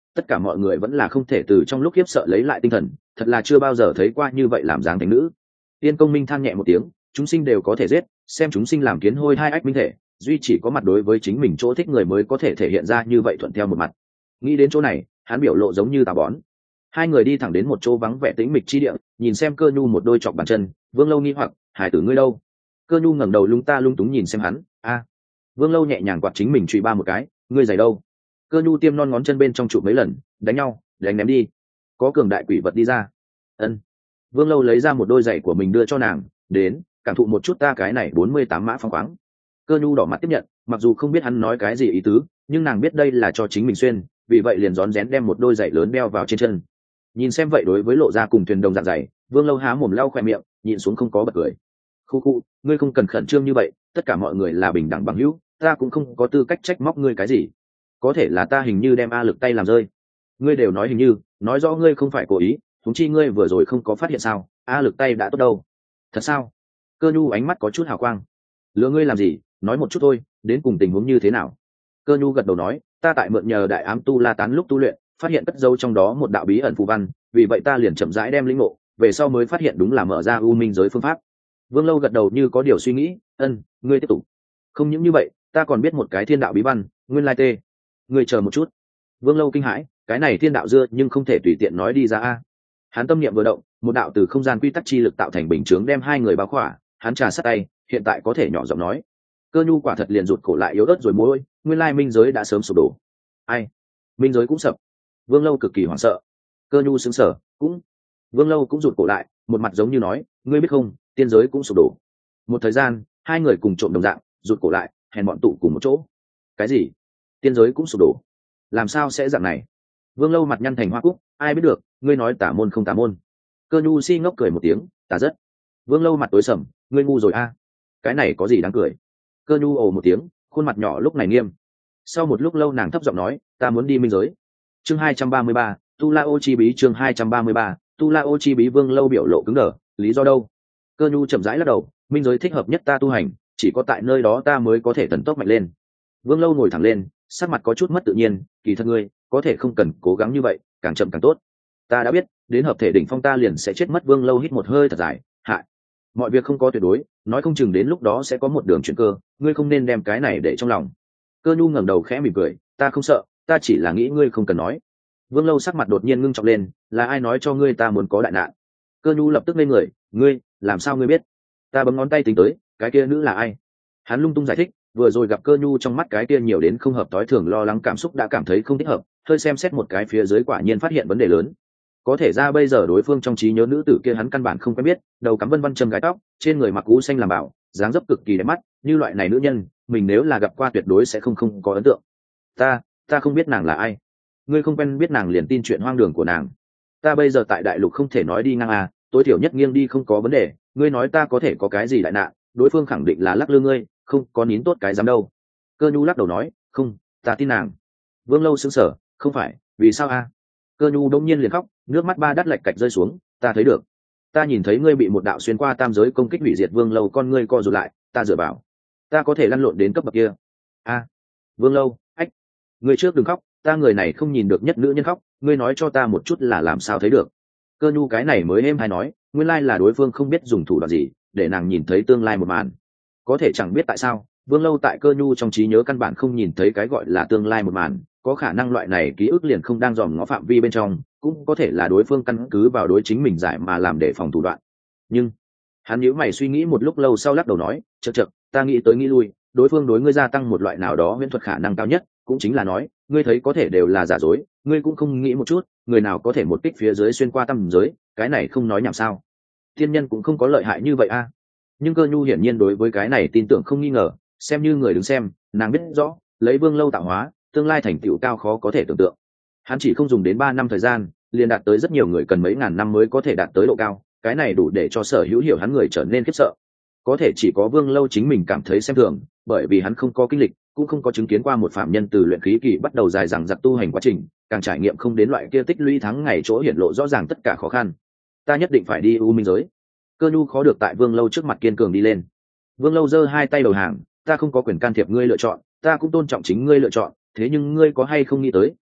tất cả mọi người vẫn là không thể từ trong lúc khiếp sợ lấy lại tinh thần, thật là chưa bao giờ thấy qua như vậy làm dáng thánh nữ. Tiên Công Minh than nhẹ một tiếng, chúng sinh đều có thể giết, xem chúng sinh làm kiến hôi hai ách minh thể, duy chỉ có mặt đối với chính mình chỗ thích người mới có thể thể hiện ra như vậy thuận theo một mặt. Nghĩ đến chỗ này, hắn biểu lộ giống như tà bón. Hai người đi thẳng đến một chỗ vắng vẻ tĩnh mịch chi địa, nhìn xem Cơ Nhu một đôi chọc bàn chân. Vương Lâu nghi hoặc, hải tử ngươi đâu? Cơ Nhu ngẩng đầu lung ta lung túng nhìn xem hắn. A. Vương Lâu nhẹ nhàng quạt chính mình chùy ba một cái, ngươi giày đâu? Cơ Nhu tiêm non ngón chân bên trong chụp mấy lần, đánh nhau, đánh ném đi. Có cường đại quỷ vật đi ra. Ân. Vương Lâu lấy ra một đôi giày của mình đưa cho nàng, đến, cảm thụ một chút ta cái này bốn mươi tám mã phong khoáng. Cơ Nhu đỏ mặt tiếp nhận, mặc dù không biết hắn nói cái gì ý tứ, nhưng nàng biết đây là cho chính mình xuyên, vì vậy liền rón rén đem một đôi giày lớn đeo vào trên chân. Nhìn xem vậy đối với lộ ra cùng thuyền đồng dạng giày, Vương Lâu há mồm lau khỏe miệng, nhịn xuống không có bật cười. Khu khu, ngươi không cần khẩn trương như vậy, tất cả mọi người là bình đẳng bằng hữu, ta cũng không có tư cách trách móc ngươi cái gì. Có thể là ta hình như đem a lực tay làm rơi. Ngươi đều nói hình như, nói rõ ngươi không phải cố ý, thúng chi ngươi vừa rồi không có phát hiện sao? A lực tay đã tốt đâu. Thật sao? Cơ Nhu ánh mắt có chút hào quang. Lừa ngươi làm gì? Nói một chút thôi, đến cùng tình huống như thế nào? Cơ Nhu gật đầu nói, ta tại mượn nhờ đại ám tu la tán lúc tu luyện, phát hiện cất dấu trong đó một đạo bí ẩn phù văn, vì vậy ta liền chậm rãi đem lĩnh ngộ, về sau mới phát hiện đúng là mở ra u minh giới phương pháp. Vương Lâu gật đầu như có điều suy nghĩ, ân, ngươi tiếp tục. Không những như vậy, ta còn biết một cái thiên đạo bí văn, nguyên lai tê. Ngươi chờ một chút. Vương Lâu kinh hãi, cái này thiên đạo dưa nhưng không thể tùy tiện nói đi ra a. Hắn tâm niệm vừa động, một đạo từ không gian quy tắc chi lực tạo thành bình chướng đem hai người bao khỏa, hắn trà sát tay, hiện tại có thể nhỏ giọng nói. Cơ Nhu quả thật liền rụt cổ lại yếu ớt rồi môi, nguyên lai minh giới đã sớm sụp đổ. Ai? Minh giới cũng sập. Vương Lâu cực kỳ hoảng sợ. Cơ Nhu sững sờ, cũng. Vương Lâu cũng rụt cổ lại, một mặt giống như nói, ngươi biết không, tiên giới cũng sụp đổ. Một thời gian, hai người cùng trộm đồng dạng, rụt cổ lại, hèn bọn tụ cùng một chỗ. Cái gì? Tiên giới cũng sụp đổ? Làm sao sẽ dạng này? Vương Lâu mặt nhăn thành hoa cúc, ai biết được, ngươi nói tả môn không tả môn. Cơ Nhu si ngốc cười một tiếng, tả rất. Vương Lâu mặt tối sầm, ngươi ngu rồi a. Cái này có gì đáng cười? Cơ Nhu ồ một tiếng, khuôn mặt nhỏ lúc này nghiêm. Sau một lúc lâu nàng thấp giọng nói, ta muốn đi minh giới. Chương hai trăm ba mươi ba, Tu La Ô Chi Bí. Chương hai trăm ba mươi ba, Tu La Ô Chi Bí. Vương Lâu biểu lộ cứng đờ, lý do đâu? Cơ Nhu chậm rãi lắc đầu, minh giới thích hợp nhất ta tu hành, chỉ có tại nơi đó ta mới có thể tấn tốc mạnh lên. Vương Lâu ngồi thẳng lên, sắc mặt có chút mất tự nhiên, kỳ thật ngươi có thể không cần cố gắng như vậy, càng chậm càng tốt. Ta đã biết, đến hợp thể đỉnh phong ta liền sẽ chết mất. Vương Lâu hít một hơi thật dài, hại. Mọi việc không có tuyệt đối, nói không chừng đến lúc đó sẽ có một đường chuyển cơ, ngươi không nên đem cái này để trong lòng. Cơ Nhu ngẩng đầu khẽ mỉm cười, ta không sợ, ta chỉ là nghĩ ngươi không cần nói. Vương Lâu sắc mặt đột nhiên ngưng trọng lên, là ai nói cho ngươi ta muốn có đại nạn? Cơ Nhu lập tức lên người, ngươi, làm sao ngươi biết? Ta bấm ngón tay tính tới, cái kia nữ là ai? Hắn lung tung giải thích, vừa rồi gặp Cơ Nhu trong mắt cái kia nhiều đến không hợp tối thường lo lắng cảm xúc đã cảm thấy không thích hợp, hơi xem xét một cái phía dưới quả nhiên phát hiện vấn đề lớn. Có thể ra bây giờ đối phương trong trí nhớ nữ tử kia hắn căn bản không quen biết, đầu cắm vân vân châm gái tóc, trên người mặc cú xanh làm bảo, dáng dấp cực kỳ đẹp mắt, như loại này nữ nhân, mình nếu là gặp qua tuyệt đối sẽ không không có ấn tượng. Ta, ta không biết nàng là ai. Ngươi không quen biết nàng liền tin chuyện hoang đường của nàng. Ta bây giờ tại đại lục không thể nói đi ngang à, tối thiểu nhất nghiêng đi không có vấn đề, ngươi nói ta có thể có cái gì đại nạn, đối phương khẳng định là lắc lư ngươi, không có nín tốt cái dám đâu. Cơ Nhu lắc đầu nói, không, ta tin nàng. Vương Lâu sững sờ, không phải, vì sao a? Cơ Nhu đông nhiên liền khóc, nước mắt ba đắt lạch cạch rơi xuống, ta thấy được. Ta nhìn thấy ngươi bị một đạo xuyên qua tam giới công kích hủy diệt. Vương Lâu con ngươi co rụt lại, ta dựa vào, ta có thể lăn lộn đến cấp bậc kia. A. Vương Lâu, ách, ngươi trước đừng khóc, ta người này không nhìn được nhất nữ nhân khóc, ngươi nói cho ta một chút là làm sao thấy được. Cơ Nhu cái này mới êm hay nói, nguyên lai là đối phương không biết dùng thủ đoạn gì để nàng nhìn thấy tương lai một màn. Có thể chẳng biết tại sao, Vương Lâu tại Cơ Nhu trong trí nhớ căn bản không nhìn thấy cái gọi là tương lai một màn, có khả năng loại này ký ức liền không đang dòm ngó phạm vi bên trong, cũng có thể là đối phương căn cứ vào đối chính mình giải mà làm để phòng thủ đoạn. Nhưng hắn nhíu mày suy nghĩ một lúc lâu sau lắc đầu nói, chậc chậc, ta nghĩ tới nghĩ lui, đối phương đối ngươi gia tăng một loại nào đó huyễn thuật khả năng cao nhất, cũng chính là nói, ngươi thấy có thể đều là giả dối, ngươi cũng không nghĩ một chút, người nào có thể một kích phía dưới xuyên qua tầm giới, cái này không nói nhảm sao? Thiên nhân cũng không có lợi hại như vậy a. Nhưng Cơ Nhu hiển nhiên đối với cái này tin tưởng không nghi ngờ, xem như người đứng xem, nàng biết rõ, lấy Vương Lâu tạo hóa, tương lai thành tựu cao khó có thể tưởng tượng. Hắn chỉ không dùng đến ba năm thời gian, liền đạt tới rất nhiều người cần mấy ngàn năm mới có thể đạt tới độ cao, cái này đủ để cho sở hữu hiểu hắn người trở nên khiếp sợ. Có thể chỉ có Vương Lâu chính mình cảm thấy xem thường, bởi vì hắn không có kinh lịch, cũng không có chứng kiến qua một phạm nhân từ luyện khí kỳ bắt đầu dài dằng dặc tu hành quá trình, càng trải nghiệm không đến loại kia tích lũy tháng ngày chỗ hiển lộ rõ ràng tất cả khó khăn. Ta nhất định phải đi u minh giới. Cơ Nhu khó được tại Vương Lâu trước mặt kiên cường đi lên. Vương Lâu giơ hai tay đầu hàng, ta không có quyền can thiệp ngươi lựa chọn, ta cũng tôn trọng chính ngươi lựa chọn, thế nhưng ngươi có hay không nghĩ tới,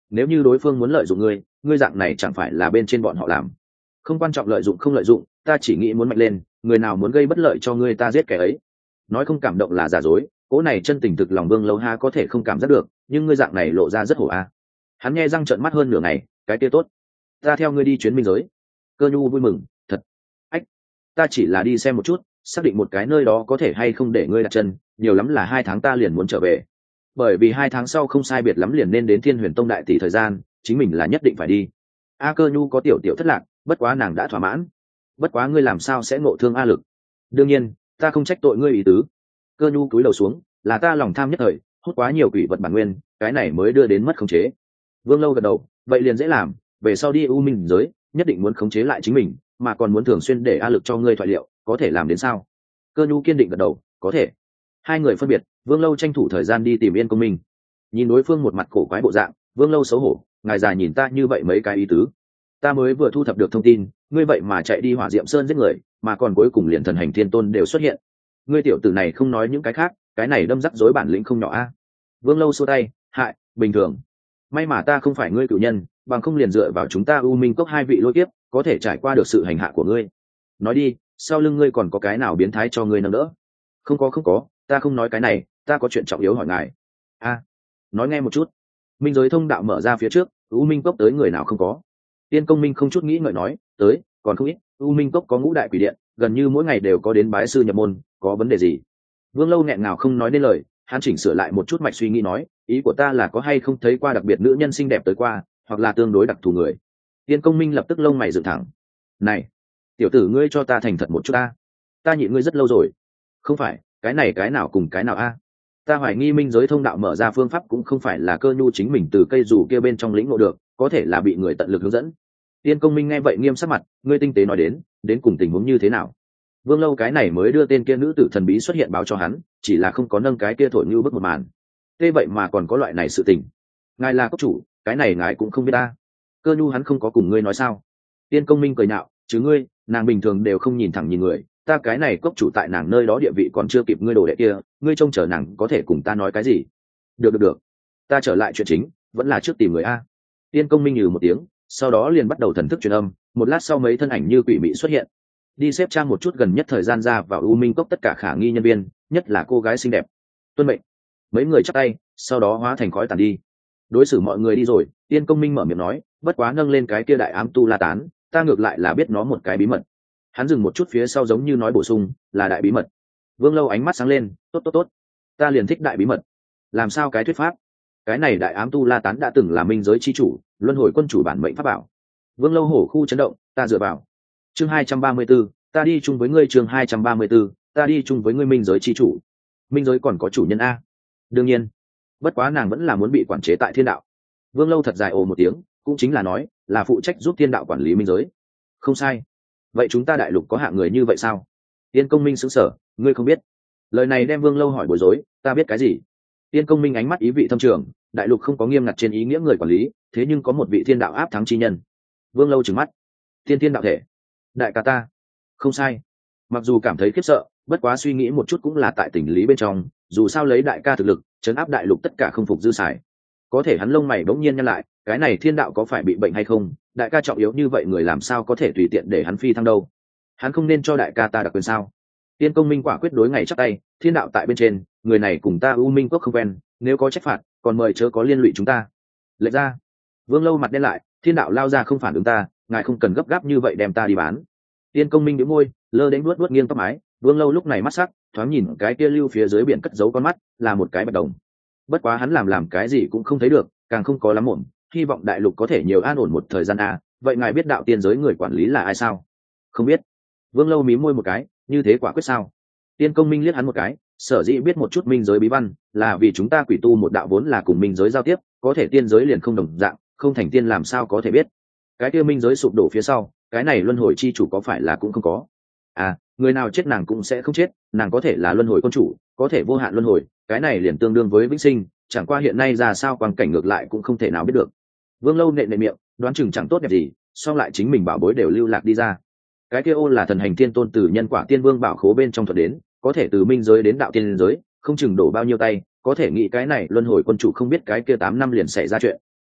nếu như đối phương muốn lợi dụng ngươi ngươi dạng này chẳng phải là bên trên bọn họ làm. Không quan trọng lợi dụng không lợi dụng, ta chỉ nghĩ muốn mạnh lên, người nào muốn gây bất lợi cho ngươi ta giết kẻ ấy. Nói không cảm động là giả dối, cỗ này chân tình thực lòng Vương Lâu Ha có thể không cảm giác được, nhưng ngươi dạng này lộ ra rất hổ a. Hắn nghe răng trợn mắt hơn nửa ngày, cái kia tốt, ta theo ngươi đi chuyến minh giới. Cơ Nhu vui mừng, thật. Ách, ta chỉ là đi xem một chút, xác định một cái nơi đó có thể hay không để ngươi đặt chân, nhiều lắm là hai tháng ta liền muốn trở về. Bởi vì hai tháng sau không sai biệt lắm liền nên đến Thiên Huyền Tông đại tỷ thời gian, chính mình là nhất định phải đi. A Cơ Nhu có tiểu tiểu thất lạc, bất quá nàng đã thỏa mãn. Bất quá ngươi làm sao sẽ ngộ thương A Lực? Đương nhiên, ta không trách tội ngươi ý tứ. Cơ Nhu cúi đầu xuống, là ta lòng tham nhất thời, hút quá nhiều quỷ vật bản nguyên, cái này mới đưa đến mất khống chế. Vương Lâu gật đầu, vậy liền dễ làm, về sau đi U Minh giới, nhất định muốn khống chế lại chính mình, mà còn muốn thường xuyên để A Lực cho ngươi thoại liệu, có thể làm đến sao? Cơ Nhu kiên định gật đầu, có thể. Hai người phân biệt, Vương Lâu tranh thủ thời gian đi tìm Yên Công Minh. Nhìn đối phương một mặt cổ quái bộ dạng, Vương Lâu xấu hổ, ngài già nhìn ta như vậy mấy cái ý tứ. Ta mới vừa thu thập được thông tin, ngươi vậy mà chạy đi Hỏa Diệm Sơn giết người, mà còn cuối cùng liền thần hành thiên tôn đều xuất hiện. Ngươi tiểu tử này không nói những cái khác, cái này đâm rắc rối bản lĩnh không nhỏ a. Vương Lâu xua tay, hại, bình thường. May mà ta không phải ngươi cựu nhân, bằng không liền dựa vào chúng ta U Minh Cốc hai vị lôi kiếp, có thể trải qua được sự hành hạ của ngươi. Nói đi, sau lưng ngươi còn có cái nào biến thái cho ngươi nâng đỡ? Không có không có, ta không nói cái này, ta có chuyện trọng yếu hỏi ngài. A, nói nghe một chút. Minh giới thông đạo mở ra phía trước, U Minh Cốc tới người nào không có? Tiên Công Minh không chút nghĩ ngợi nói, tới, còn không ít. U Minh Cốc có ngũ đại quỷ điện, gần như mỗi ngày đều có đến bái sư nhập môn, có vấn đề gì? Vương Lâu nghẹn ngào không nói nên lời, hắn chỉnh sửa lại một chút mạch suy nghĩ nói, ý của ta là có hay không thấy qua đặc biệt nữ nhân xinh đẹp tới qua, hoặc là tương đối đặc thù người. Tiên Công Minh lập tức lông mày dựng thẳng. Này, tiểu tử ngươi cho ta thành thật một chút ta, ta nhịn ngươi rất lâu rồi. Không phải, cái này cái nào cùng cái nào a? Ta hoài nghi minh giới thông đạo mở ra phương pháp cũng không phải là Cơ Nhu chính mình từ cây dù kia bên trong lĩnh ngộ được, có thể là bị người tận lực hướng dẫn. Tiên Công Minh nghe vậy nghiêm sắc mặt, ngươi tinh tế nói đến, đến cùng tình huống như thế nào? Vương Lâu cái này mới đưa tên kia nữ tử thần bí xuất hiện báo cho hắn, chỉ là không có nâng cái kia thổi như bức một màn. Thế vậy mà còn có loại này sự tình. Ngài là cốc chủ, cái này ngài cũng không biết ta. Cơ Nhu hắn không có cùng ngươi nói sao? Tiên Công Minh cười nhạo, chứ ngươi, nàng bình thường đều không nhìn thẳng nhìn người, ta cái này cốc chủ tại nàng nơi đó địa vị còn chưa kịp ngươi đồ đệ kia, ngươi trông chờ nàng có thể cùng ta nói cái gì? Được được được, ta trở lại chuyện chính, vẫn là trước tìm người a. Tiên Công Minh nhừ một tiếng, sau đó liền bắt đầu thần thức truyền âm, một lát sau mấy thân ảnh như quỷ mị xuất hiện, đi xếp trang một chút gần nhất thời gian ra vào U Minh Cốc tất cả khả nghi nhân viên, nhất là cô gái xinh đẹp. Tuân mệnh. Mấy người chắp tay, sau đó hóa thành khói tàn đi. Đối xử mọi người đi rồi, Tiên Công Minh mở miệng nói, bất quá nâng lên cái kia đại ám tu la tán, ta ngược lại là biết nó một cái bí mật. Hắn dừng một chút phía sau giống như nói bổ sung, là đại bí mật. Vương Lâu ánh mắt sáng lên, tốt tốt tốt, ta liền thích đại bí mật. Làm sao cái thuyết pháp? Cái này đại ám tu la tán đã từng là minh giới chi chủ, luân hồi quân chủ bản mệnh pháp bảo. Vương Lâu hổ khu chấn động, ta dựa vào. Chương hai trăm ba mươi 234, ta đi chung với ngươi. Chương hai trăm ba mươi 234, ta đi chung với ngươi. Minh giới chi chủ. Minh giới còn có chủ nhân a? Đương nhiên. Bất quá nàng vẫn là muốn bị quản chế tại thiên đạo. Vương Lâu thật dài ồ một tiếng, cũng chính là nói, là phụ trách giúp thiên đạo quản lý minh giới. Không sai. Vậy chúng ta đại lục có hạng người như vậy sao? Tiên Công Minh sững sờ, ngươi không biết. Lời này đem Vương Lâu hỏi bối rối, ta biết cái gì? Tiên Công Minh ánh mắt ý vị thâm trường, đại lục không có nghiêm ngặt trên ý nghĩa người quản lý, thế nhưng có một vị thiên đạo áp thắng chi nhân. Vương Lâu trừng mắt. Thiên thiên đạo thể. Đại ca ta. Không sai. Mặc dù cảm thấy khiếp sợ, bất quá suy nghĩ một chút cũng là tại tình lý bên trong, dù sao lấy đại ca thực lực, trấn áp đại lục tất cả không phục dư xài. Có thể hắn lông mày bỗng nhiên nhăn lại, cái này thiên đạo có phải bị bệnh hay không? Đại ca trọng yếu như vậy người làm sao có thể tùy tiện để hắn phi thăng đâu? Hắn không nên cho đại ca ta đặc quyền sao? Tiên Công Minh quả quyết đối ngày chắc tay, thiên đạo tại bên trên, người này cùng ta U Minh Quốc không quen, nếu có trách phạt, còn mời chớ có liên lụy chúng ta. Lệ ra. Vương Lâu mặt đen lại, thiên đạo lao ra không phản ứng ta, ngài không cần gấp gáp như vậy đem ta đi bán. Tiên Công Minh nhếch môi, lơ đến nuốt nuốt nghiêng tóc mái. Vương Lâu lúc này mắt sắc, thoáng nhìn cái kia lưu phía dưới biển cất giấu con mắt, là một cái bạch đồng. Bất quá hắn làm làm cái gì cũng không thấy được, càng không có lắm ổn, hy vọng đại lục có thể nhiều an ổn một thời gian a. Vậy ngài biết đạo tiên giới người quản lý là ai sao? Không biết. Vương Lâu mím môi một cái, như thế quả quyết sao? Tiên Công Minh liếc hắn một cái, sở dĩ biết một chút minh giới bí văn, là vì chúng ta quỷ tu một đạo vốn là cùng minh giới giao tiếp, có thể tiên giới liền không đồng dạng, không thành tiên làm sao có thể biết? Cái kia minh giới sụp đổ phía sau, cái này luân hồi chi chủ có phải là cũng không có? À, người nào chết nàng cũng sẽ không chết, nàng có thể là luân hồi con chủ, có thể vô hạn luân hồi, cái này liền tương đương với vĩnh sinh, chẳng qua hiện nay ra sao quang cảnh ngược lại cũng không thể nào biết được. Vương Lâu nện nện miệng, đoán chừng chẳng tốt đẹp gì, song lại chính mình bảo bối đều lưu lạc đi ra. Cái kia ô là thần hành tiên tôn từ nhân quả tiên vương bảo khố bên trong thuật đến, có thể từ minh giới đến đạo tiên giới, không chừng đổ bao nhiêu tay, có thể nghĩ cái này luân hồi quân chủ không biết cái kia tám năm liền xảy ra chuyện.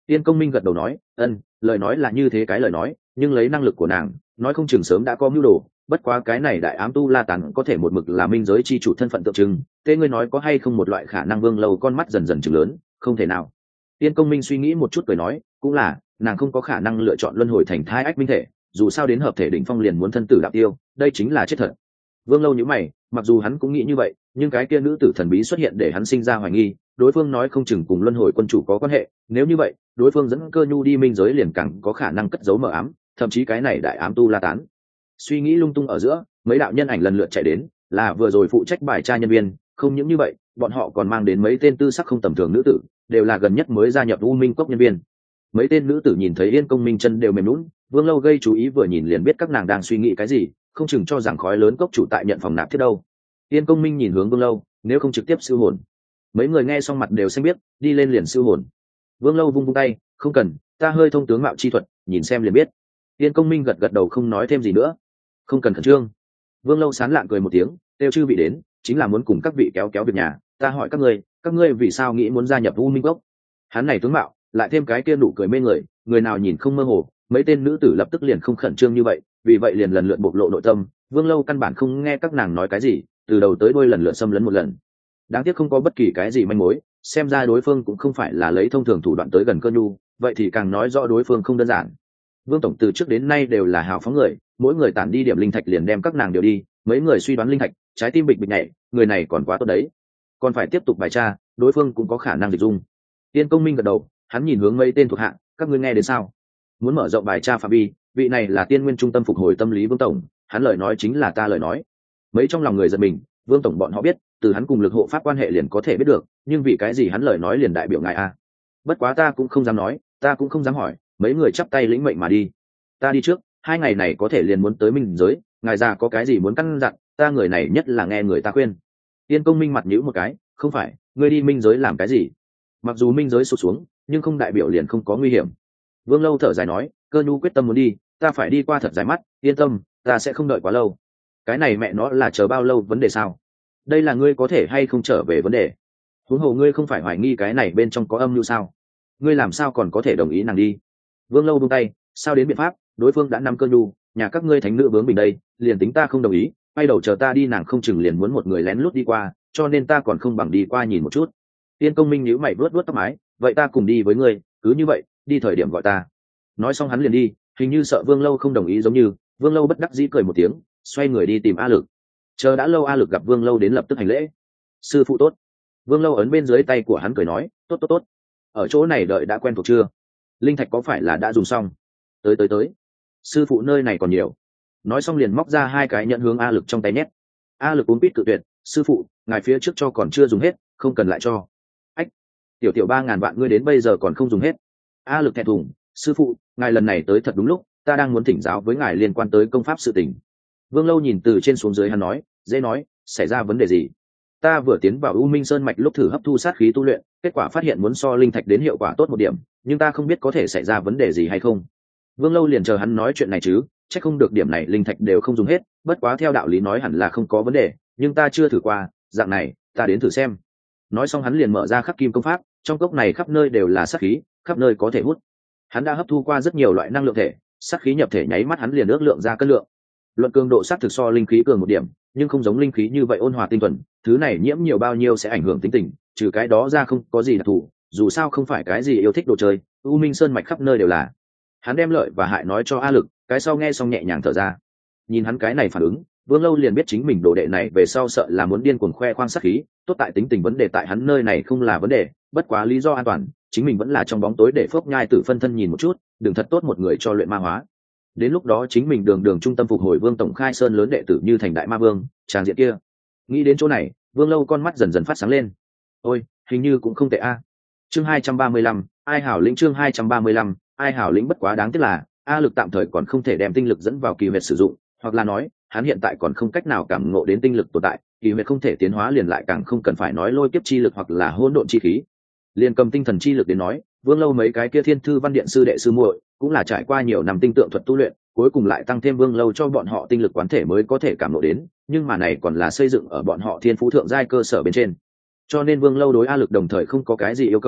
Tiên Công Minh gật đầu nói, ân, lời nói là như thế cái lời nói, nhưng lấy năng lực của nàng, nói không chừng sớm đã có mưu đồ. Bất quá cái này đại ám tu la tán có thể một mực là minh giới chi chủ thân phận tượng trưng. Thế ngươi nói có hay không một loại khả năng Vương Lâu con mắt dần dần chừng lớn, không thể nào. Tiên Công Minh suy nghĩ một chút cười nói, cũng là, nàng không có khả năng lựa chọn luân hồi thành thai ách minh thể, dù sao đến hợp thể đỉnh phong liền muốn thân tử đạo tiêu, đây chính là chết thật. Vương Lâu nhíu mày, mặc dù hắn cũng nghĩ như vậy, nhưng cái kia nữ tử thần bí xuất hiện để hắn sinh ra hoài nghi, đối phương nói không chừng cùng luân hồi quân chủ có quan hệ, nếu như vậy, đối phương dẫn Cơ Nhu đi minh giới liền càng có khả năng cất giấu mờ ám, thậm chí cái này đại ám tu la tán. Suy nghĩ lung tung ở giữa, mấy đạo nhân ảnh lần lượt chạy đến, là vừa rồi phụ trách bài tra nhân viên, không những như vậy, bọn họ còn mang đến mấy tên tư sắc không tầm thường nữ tử, đều là gần nhất mới gia nhập U Minh Cốc nhân viên. Mấy tên nữ tử nhìn thấy Yên Công Minh chân đều mềm nhũn, Vương Lâu gây chú ý vừa nhìn liền biết các nàng đang suy nghĩ cái gì, không chừng cho rằng khói lớn cốc chủ tại nhận phòng nạp thiết đâu. Yên Công Minh nhìn hướng Vương Lâu, nếu không trực tiếp siêu hồn. Mấy người nghe xong mặt đều xanh biết, đi lên liền siêu hồn. Vương Lâu vung vung tay, không cần, ta hơi thông tướng mạo chi thuật, nhìn xem liền biết. Yên Công Minh gật gật đầu không nói thêm gì nữa. Không cần khẩn trương. Vương Lâu sán lạn cười một tiếng, tiêu chư vị đến, chính là muốn cùng các vị kéo kéo việc nhà. Ta hỏi các ngươi, các ngươi vì sao nghĩ muốn gia nhập U Minh Cốc? Hắn này tướng mạo, lại thêm cái kia nụ cười mê người, người nào nhìn không mơ hồ. Mấy tên nữ tử lập tức liền không khẩn trương như vậy, vì vậy liền lần lượt bộc lộ nội tâm. Vương Lâu căn bản không nghe các nàng nói cái gì, từ đầu tới đuôi lần lượt xâm lấn một lần. Đáng tiếc không có bất kỳ cái gì manh mối, xem ra đối phương cũng không phải là lấy thông thường thủ đoạn tới gần Cơ Nhu, vậy thì càng nói rõ đối phương không đơn giản. Vương tổng từ trước đến nay đều là hào phóng người, mỗi người tản đi điểm linh thạch liền đem các nàng đều đi, mấy người suy đoán linh thạch, trái tim bịch bịch nhảy, người này còn quá tốt đấy, còn phải tiếp tục bài tra, đối phương cũng có khả năng dịch dung. Tiên Công Minh gật đầu, hắn nhìn hướng mấy tên thuộc hạ, các ngươi nghe đến sao? Muốn mở rộng bài tra phạm vi, vị này là Tiên Nguyên trung tâm phục hồi tâm lý Vương tổng, hắn lời nói chính là ta lời nói. Mấy trong lòng người giật mình, Vương tổng bọn họ biết, từ hắn cùng lực hộ pháp quan hệ liền có thể biết được, nhưng vì cái gì hắn lời nói liền đại biểu ngài a? Bất quá ta cũng không dám nói, ta cũng không dám hỏi, mấy người chắp tay lĩnh mệnh mà đi. Ta đi trước, hai ngày này có thể liền muốn tới minh giới, ngài già có cái gì muốn căn dặn, ta người này nhất là nghe người ta khuyên. Tiên Công Minh mặt nhíu một cái, không phải, ngươi đi minh giới làm cái gì? Mặc dù minh giới sụt xuống, nhưng không đại biểu liền không có nguy hiểm. Vương Lâu thở dài nói, Cơ Nhu quyết tâm muốn đi, ta phải đi qua thật dài mắt, yên tâm, ta sẽ không đợi quá lâu. Cái này mẹ nó là chờ bao lâu vấn đề sao? Đây là ngươi có thể hay không trở về vấn đề. Huống hồ ngươi không phải hoài nghi cái này bên trong có âm mưu sao? Ngươi làm sao còn có thể đồng ý nàng đi? Vương Lâu buông tay, sao đến biện pháp, đối phương đã nắm Cơ Nhu, nhà các ngươi thánh nữ bướng bình đây, liền tính ta không đồng ý, quay đầu chờ ta đi nàng không chừng liền muốn một người lén lút đi qua, cho nên ta còn không bằng đi qua nhìn một chút. Tiên Công Minh nhíu mày vuốt vuốt tóc mái, vậy ta cùng đi với ngươi, cứ như vậy, đi thời điểm gọi ta. Nói xong hắn liền đi, hình như sợ Vương Lâu không đồng ý giống như. Vương Lâu bất đắc dĩ cười một tiếng, xoay người đi tìm A Lực. Chờ đã lâu A Lực gặp Vương Lâu đến lập tức hành lễ. Sư phụ tốt. Vương Lâu ấn bên dưới tay của hắn cười nói, tốt tốt tốt. Ở chỗ này đợi đã quen thuộc chưa? Linh thạch có phải là đã dùng xong? Tới tới tới. Sư phụ nơi này còn nhiều. Nói xong liền móc ra hai cái nhận hướng A Lực trong tay nhét. A Lực uống pít cự tuyệt, sư phụ, ngài phía trước cho còn chưa dùng hết, không cần lại cho. Ách, tiểu tiểu ba ngàn vạn ngươi đến bây giờ còn không dùng hết. A Lực thẹn thùng, sư phụ, ngài lần này tới thật đúng lúc, ta đang muốn thỉnh giáo với ngài liên quan tới công pháp sự tình. Vương Lâu nhìn từ trên xuống dưới hắn nói, dễ nói, xảy ra vấn đề gì? Ta vừa tiến vào U Minh Sơn mạch lúc thử hấp thu sát khí tu luyện, kết quả phát hiện muốn so linh thạch đến hiệu quả tốt một điểm, nhưng ta không biết có thể xảy ra vấn đề gì hay không. Vương Lâu liền chờ hắn nói chuyện này chứ, chắc không được điểm này linh thạch đều không dùng hết, bất quá theo đạo lý nói hẳn là không có vấn đề, nhưng ta chưa thử qua, dạng này, ta đến thử xem. Nói xong hắn liền mở ra khắc kim công pháp, trong cốc này khắp nơi đều là sát khí, khắp nơi có thể hút. Hắn đã hấp thu qua rất nhiều loại năng lượng thể, sát khí nhập thể nháy mắt hắn liền ước lượng ra cân lượng. Luận cường độ sát thực so linh khí cường một điểm, nhưng không giống linh khí như vậy ôn hòa tinh thuần, thứ này nhiễm nhiều bao nhiêu sẽ ảnh hưởng tính tình, trừ cái đó ra không có gì đặc thù, dù sao không phải cái gì yêu thích đồ chơi, U Minh Sơn mạch khắp nơi đều là. Hắn đem lợi và hại nói cho A Lực, cái sau nghe xong nhẹ nhàng thở ra. Nhìn hắn cái này phản ứng, Vương Lâu liền biết chính mình đồ đệ này về sau sợ là muốn điên cuồng khoe khoang sát khí, tốt tại tính tình vấn đề tại hắn nơi này không là vấn đề, bất quá lý do an toàn, chính mình vẫn là trong bóng tối để phốc nhai tử phân thân nhìn một chút, đừng thật tốt một người cho luyện ma hóa. Đến lúc đó chính mình đường đường trung tâm phục hồi Vương tổng khai sơn lớn đệ tử như thành đại ma vương, tràng diện kia. Nghĩ đến chỗ này, Vương Lâu con mắt dần dần phát sáng lên. Ôi, hình như cũng không tệ a. Chương hai trăm ba mươi lăm, ai hảo lĩnh chương hai trăm ba mươi lăm, ai hảo lĩnh bất quá đáng tiếc là, A Lực tạm thời còn không thể đem tinh lực dẫn vào kỳ huyệt sử dụng, hoặc là nói, hắn hiện tại còn không cách nào cảm ngộ đến tinh lực tồn tại, kỳ huyệt không thể tiến hóa liền lại càng không cần phải nói lôi kiếp chi lực hoặc là hỗn độn chi khí. Liền cầm tinh thần chi lực đến nói, Vương Lâu mấy cái kia thiên thư văn điện sư đệ sư muội cũng là trải qua nhiều năm tinh tượng thuật tu luyện, cuối cùng lại tăng thêm Vương Lâu cho bọn họ tinh lực quán thể mới có thể cảm ngộ đến, nhưng mà này còn là xây dựng ở bọn họ thiên phú thượng giai cơ sở bên trên. Cho nên Vương Lâu đối A Lực đồng thời không có cái gì yêu cầu,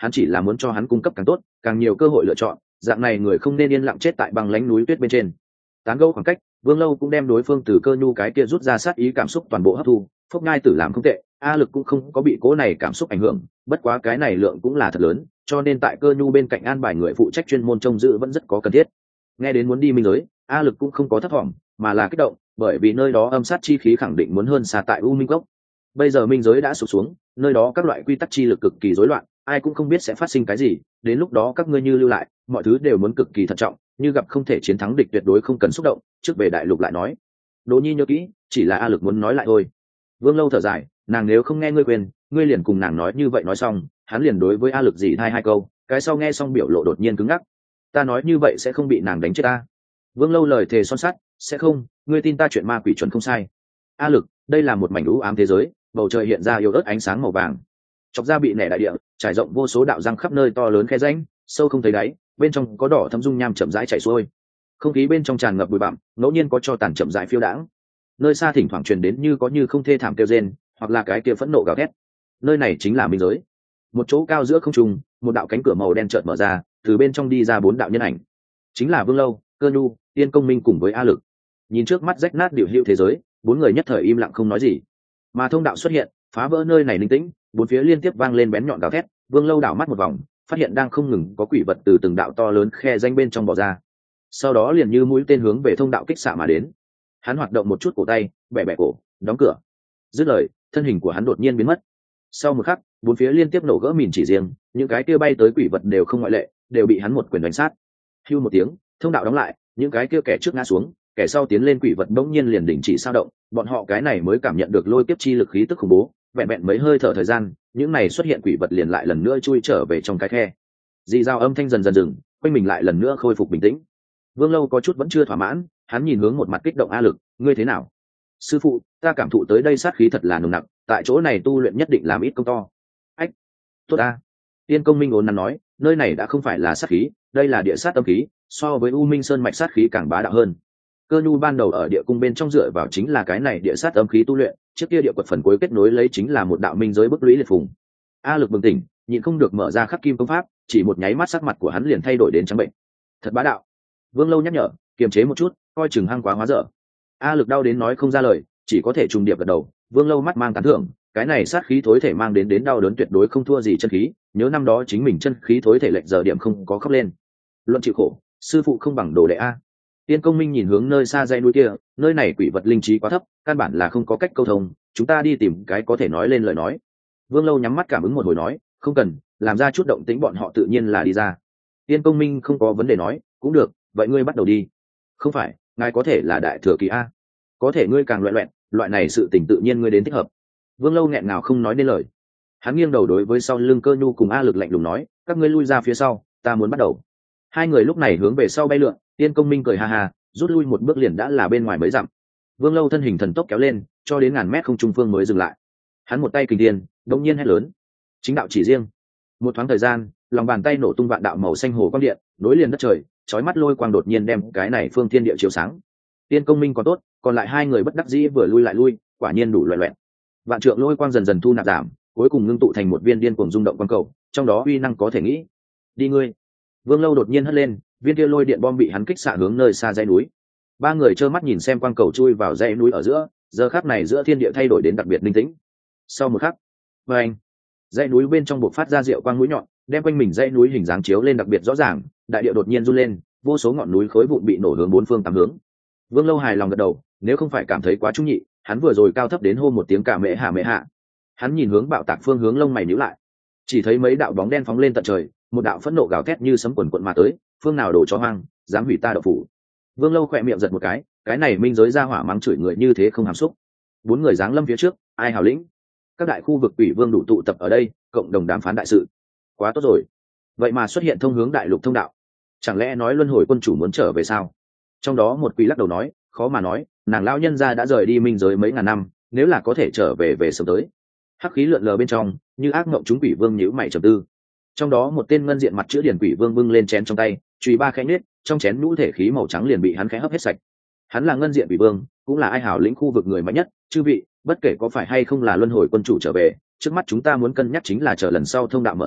hắn chỉ là muốn cho hắn cung cấp càng tốt càng nhiều cơ hội lựa chọn, dạng này người không nên yên lặng chết tại băng lánh núi tuyết bên trên. Tán gẫu khoảng cách, Vương Lâu cũng đem đối phương từ Cơ Nhu cái kia rút ra sát ý cảm xúc toàn bộ hấp thu. Phốc Ngai Tử làm không tệ, A Lực cũng không có bị cố này cảm xúc ảnh hưởng, bất quá cái này lượng cũng là thật lớn, cho nên tại Cơ Nhu bên cạnh an bài người phụ trách chuyên môn trông giữ vẫn rất có cần thiết. Nghe đến muốn đi minh giới, A Lực cũng không có thất vọng, mà là kích động, bởi vì nơi đó âm sát chi khí khẳng định muốn hơn xa tại U Minh Cốc. Bây giờ minh giới đã sụp xuống, nơi đó các loại quy tắc chi lực cực kỳ rối loạn, ai cũng không biết sẽ phát sinh cái gì, đến lúc đó các ngươi như lưu lại, mọi thứ đều muốn cực kỳ thận trọng, như gặp không thể chiến thắng địch tuyệt đối không cần xúc động, trước về đại lục lại nói. Đỗ Nhi nhớ kỹ, chỉ là A Lực muốn nói lại thôi. Vương Lâu thở dài, nàng nếu không nghe ngươi quyền, ngươi liền cùng nàng nói như vậy nói xong, hắn liền đối với A Lực gì hai hai câu, cái sau nghe xong biểu lộ đột nhiên cứng ngắc. Ta nói như vậy sẽ không bị nàng đánh chết ta. Vương Lâu lời thề son sắt, sẽ không, ngươi tin ta chuyện ma quỷ chuẩn không sai. A Lực, đây là một mảnh u ám thế giới, bầu trời hiện ra yếu ớt ánh sáng màu vàng. Chọc ra bị nẻ đại địa, trải rộng vô số đạo răng khắp nơi to lớn khe rãnh, sâu không thấy đáy, bên trong có đỏ thâm dung nham chậm rãi chảy xuôi. Không khí bên trong tràn ngập bụi bặm, ngẫu nhiên có cho tàn chậm rãi phiêu đãng. Nơi xa thỉnh thoảng truyền đến như có như không thê thảm kêu rên, hoặc là cái kia phẫn nộ gào thét. Nơi này chính là minh giới. Một chỗ cao giữa không trung, một đạo cánh cửa màu đen chợt mở ra, từ bên trong đi ra bốn đạo nhân ảnh. Chính là Vương Lâu, Cơ Nhu, Tiên Công Minh cùng với A Lực. Nhìn trước mắt rách nát điều hữu thế giới, bốn người nhất thời im lặng không nói gì. Mà thông đạo xuất hiện, phá vỡ nơi này linh tĩnh, bốn phía liên tiếp vang lên bén nhọn gào thét. Vương Lâu đảo mắt một vòng, phát hiện đang không ngừng có quỷ vật từ từng đạo to lớn khe danh bên trong bò ra, sau đó liền như mũi tên hướng về thông đạo kích xạ mà đến. Hắn hoạt động một chút cổ tay, bẻ bẻ cổ, đóng cửa. Dứt lời, thân hình của hắn đột nhiên biến mất. Sau một khắc, bốn phía liên tiếp nổ gỡ mìn chỉ riêng, những cái kia bay tới quỷ vật đều không ngoại lệ, đều bị hắn một quyền đánh sát. Hưu một tiếng, thông đạo đóng lại, những cái kia kẻ trước ngã xuống, kẻ sau tiến lên quỷ vật bỗng nhiên liền đình chỉ sao động, bọn họ cái này mới cảm nhận được lôi kiếp chi lực khí tức khủng bố, vẹn vẹn mấy hơi thở thời gian, những này xuất hiện quỷ vật liền lại lần nữa chui trở về trong cái khe. Dị dao âm thanh dần dần dừng, quanh mình lại lần nữa khôi phục bình tĩnh. Vương Lâu có chút vẫn chưa thỏa mãn, hắn nhìn hướng một mặt kích động A Lực, ngươi thế nào? Sư phụ, ta cảm thụ tới đây sát khí thật là nồng nặc, tại chỗ này tu luyện nhất định làm ít công to. Ách, tốt a. Tiên Công Minh ốn nắn nói, nơi này đã không phải là sát khí, đây là địa sát âm khí, so với U Minh Sơn mạch sát khí càng bá đạo hơn. Cơ Nhu ban đầu ở địa cung bên trong dựa vào chính là cái này địa sát âm khí tu luyện, trước kia địa quật phần cuối kết nối lấy chính là một đạo minh giới bức lũy liệt phùng. A Lực bừng tỉnh, nhịn không được mở ra khắc kim công pháp, chỉ một nháy mắt sắc mặt của hắn liền thay đổi đến trắng bệnh. Thật bá đạo. Vương Lâu nhắc nhở, kiềm chế một chút, coi chừng hăng quá hóa dở. A Lực đau đến nói không ra lời, chỉ có thể trùng điệp gật đầu. Vương Lâu mắt mang tán thưởng, cái này sát khí thối thể mang đến đến đau đớn tuyệt đối không thua gì chân khí, nhớ năm đó chính mình chân khí thối thể lệch giờ điểm không có khóc lên. Luận chịu khổ, sư phụ không bằng đồ đệ a. Tiên Công Minh nhìn hướng nơi xa dãy núi kia, nơi này quỷ vật linh trí quá thấp, căn bản là không có cách câu thông, chúng ta đi tìm cái có thể nói lên lời nói. Vương Lâu nhắm mắt cảm ứng một hồi nói, không cần, làm ra chút động tĩnh bọn họ tự nhiên là đi ra. Tiên Công Minh không có vấn đề nói, cũng được, vậy ngươi bắt đầu đi. Không phải, ngài có thể là đại thừa kỳ a, có thể ngươi càng loẹn loẹn, loại này sự tình tự nhiên ngươi đến thích hợp. Vương Lâu nghẹn ngào không nói nên lời. Hắn nghiêng đầu đối với sau lưng Cơ Nhu cùng A Lực lạnh lùng nói, các ngươi lui ra phía sau, ta muốn bắt đầu. Hai người lúc này hướng về sau bay lượn, Tiên Công Minh cười ha ha, rút lui một bước liền đã là bên ngoài mấy dặm. Vương Lâu thân hình thần tốc kéo lên, cho đến ngàn mét không trung phương mới dừng lại. Hắn một tay kình thiên, đột nhiên hét lớn, chính đạo chỉ riêng. Một thoáng thời gian, lòng bàn tay nổ tung vạn đạo màu xanh hồ quang điện, nối liền đất trời, chói mắt lôi quang đột nhiên đem cái này phương thiên địa chiếu sáng. Tiên Công Minh còn tốt, còn lại hai người bất đắc dĩ vừa lui lại lui, quả nhiên đủ loẹt loẹt. Vạn trượng lôi quang dần dần thu nạp giảm, cuối cùng ngưng tụ thành một viên điên cuồng rung động quang cầu, trong đó uy năng có thể nghĩ. Đi ngươi. Vương Lâu đột nhiên hất lên, viên kia lôi điện bom bị hắn kích xạ hướng nơi xa dãy núi. Ba người trơ mắt nhìn xem quang cầu chui vào dãy núi ở giữa, giờ khắc này giữa thiên địa thay đổi đến đặc biệt linh tĩnh. Sau một khắc, bang, dãy núi bên trong bộc phát ra diệu quang mũi nhọn, đem quanh mình dãy núi hình dáng chiếu lên đặc biệt rõ ràng, đại địa đột nhiên run lên, vô số ngọn núi khối vụn bị nổ hướng bốn phương tám hướng. Vương Lâu hài lòng gật đầu, nếu không phải cảm thấy quá trung nhị, hắn vừa rồi cao thấp đến hô một tiếng cả mẹ hạ mẹ hạ. Hắn nhìn hướng bạo tạc phương hướng, lông mày nhíu lại, chỉ thấy mấy đạo bóng đen phóng lên tận trời, một đạo phẫn nộ gào thét như sấm quần quần mà tới, phương nào đổ chó hoang, dám hủy ta đậu phủ. Vương Lâu khỏe miệng giật một cái, cái này minh giới ra hỏa mắng chửi người như thế không hàm xúc. Bốn người giáng lâm phía trước, ai hào lĩnh? Các đại khu vực ủy vương đủ tụ tập ở đây, cộng đồng đàm phán đại sự. Quá tốt rồi, vậy mà xuất hiện thông hướng đại lục thông đạo, chẳng lẽ nói luân hồi quân chủ muốn trở về sao? Trong đó một quỷ lắc đầu nói, khó mà nói, nàng lão nhân gia đã rời đi minh giới mấy ngàn năm, nếu là có thể trở về về sớm tới. Hắc khí lượn lờ bên trong, như ác mộng chúng quỷ vương nhíu mày trầm tư. Trong đó một tên ngân diện mặt chữ điển quỷ vương bưng lên chén trong tay, chùy ba khẽ nết, trong chén nhũ thể khí màu trắng liền bị hắn khẽ hấp hết sạch. Hắn là ngân diện quỷ vương, cũng là ai hảo lĩnh khu vực người mạnh nhất, chư vị, bất kể có phải hay không là luân hồi quân chủ trở về, trước mắt chúng ta muốn cân nhắc chính là chờ lần sau thông đạo mở ra,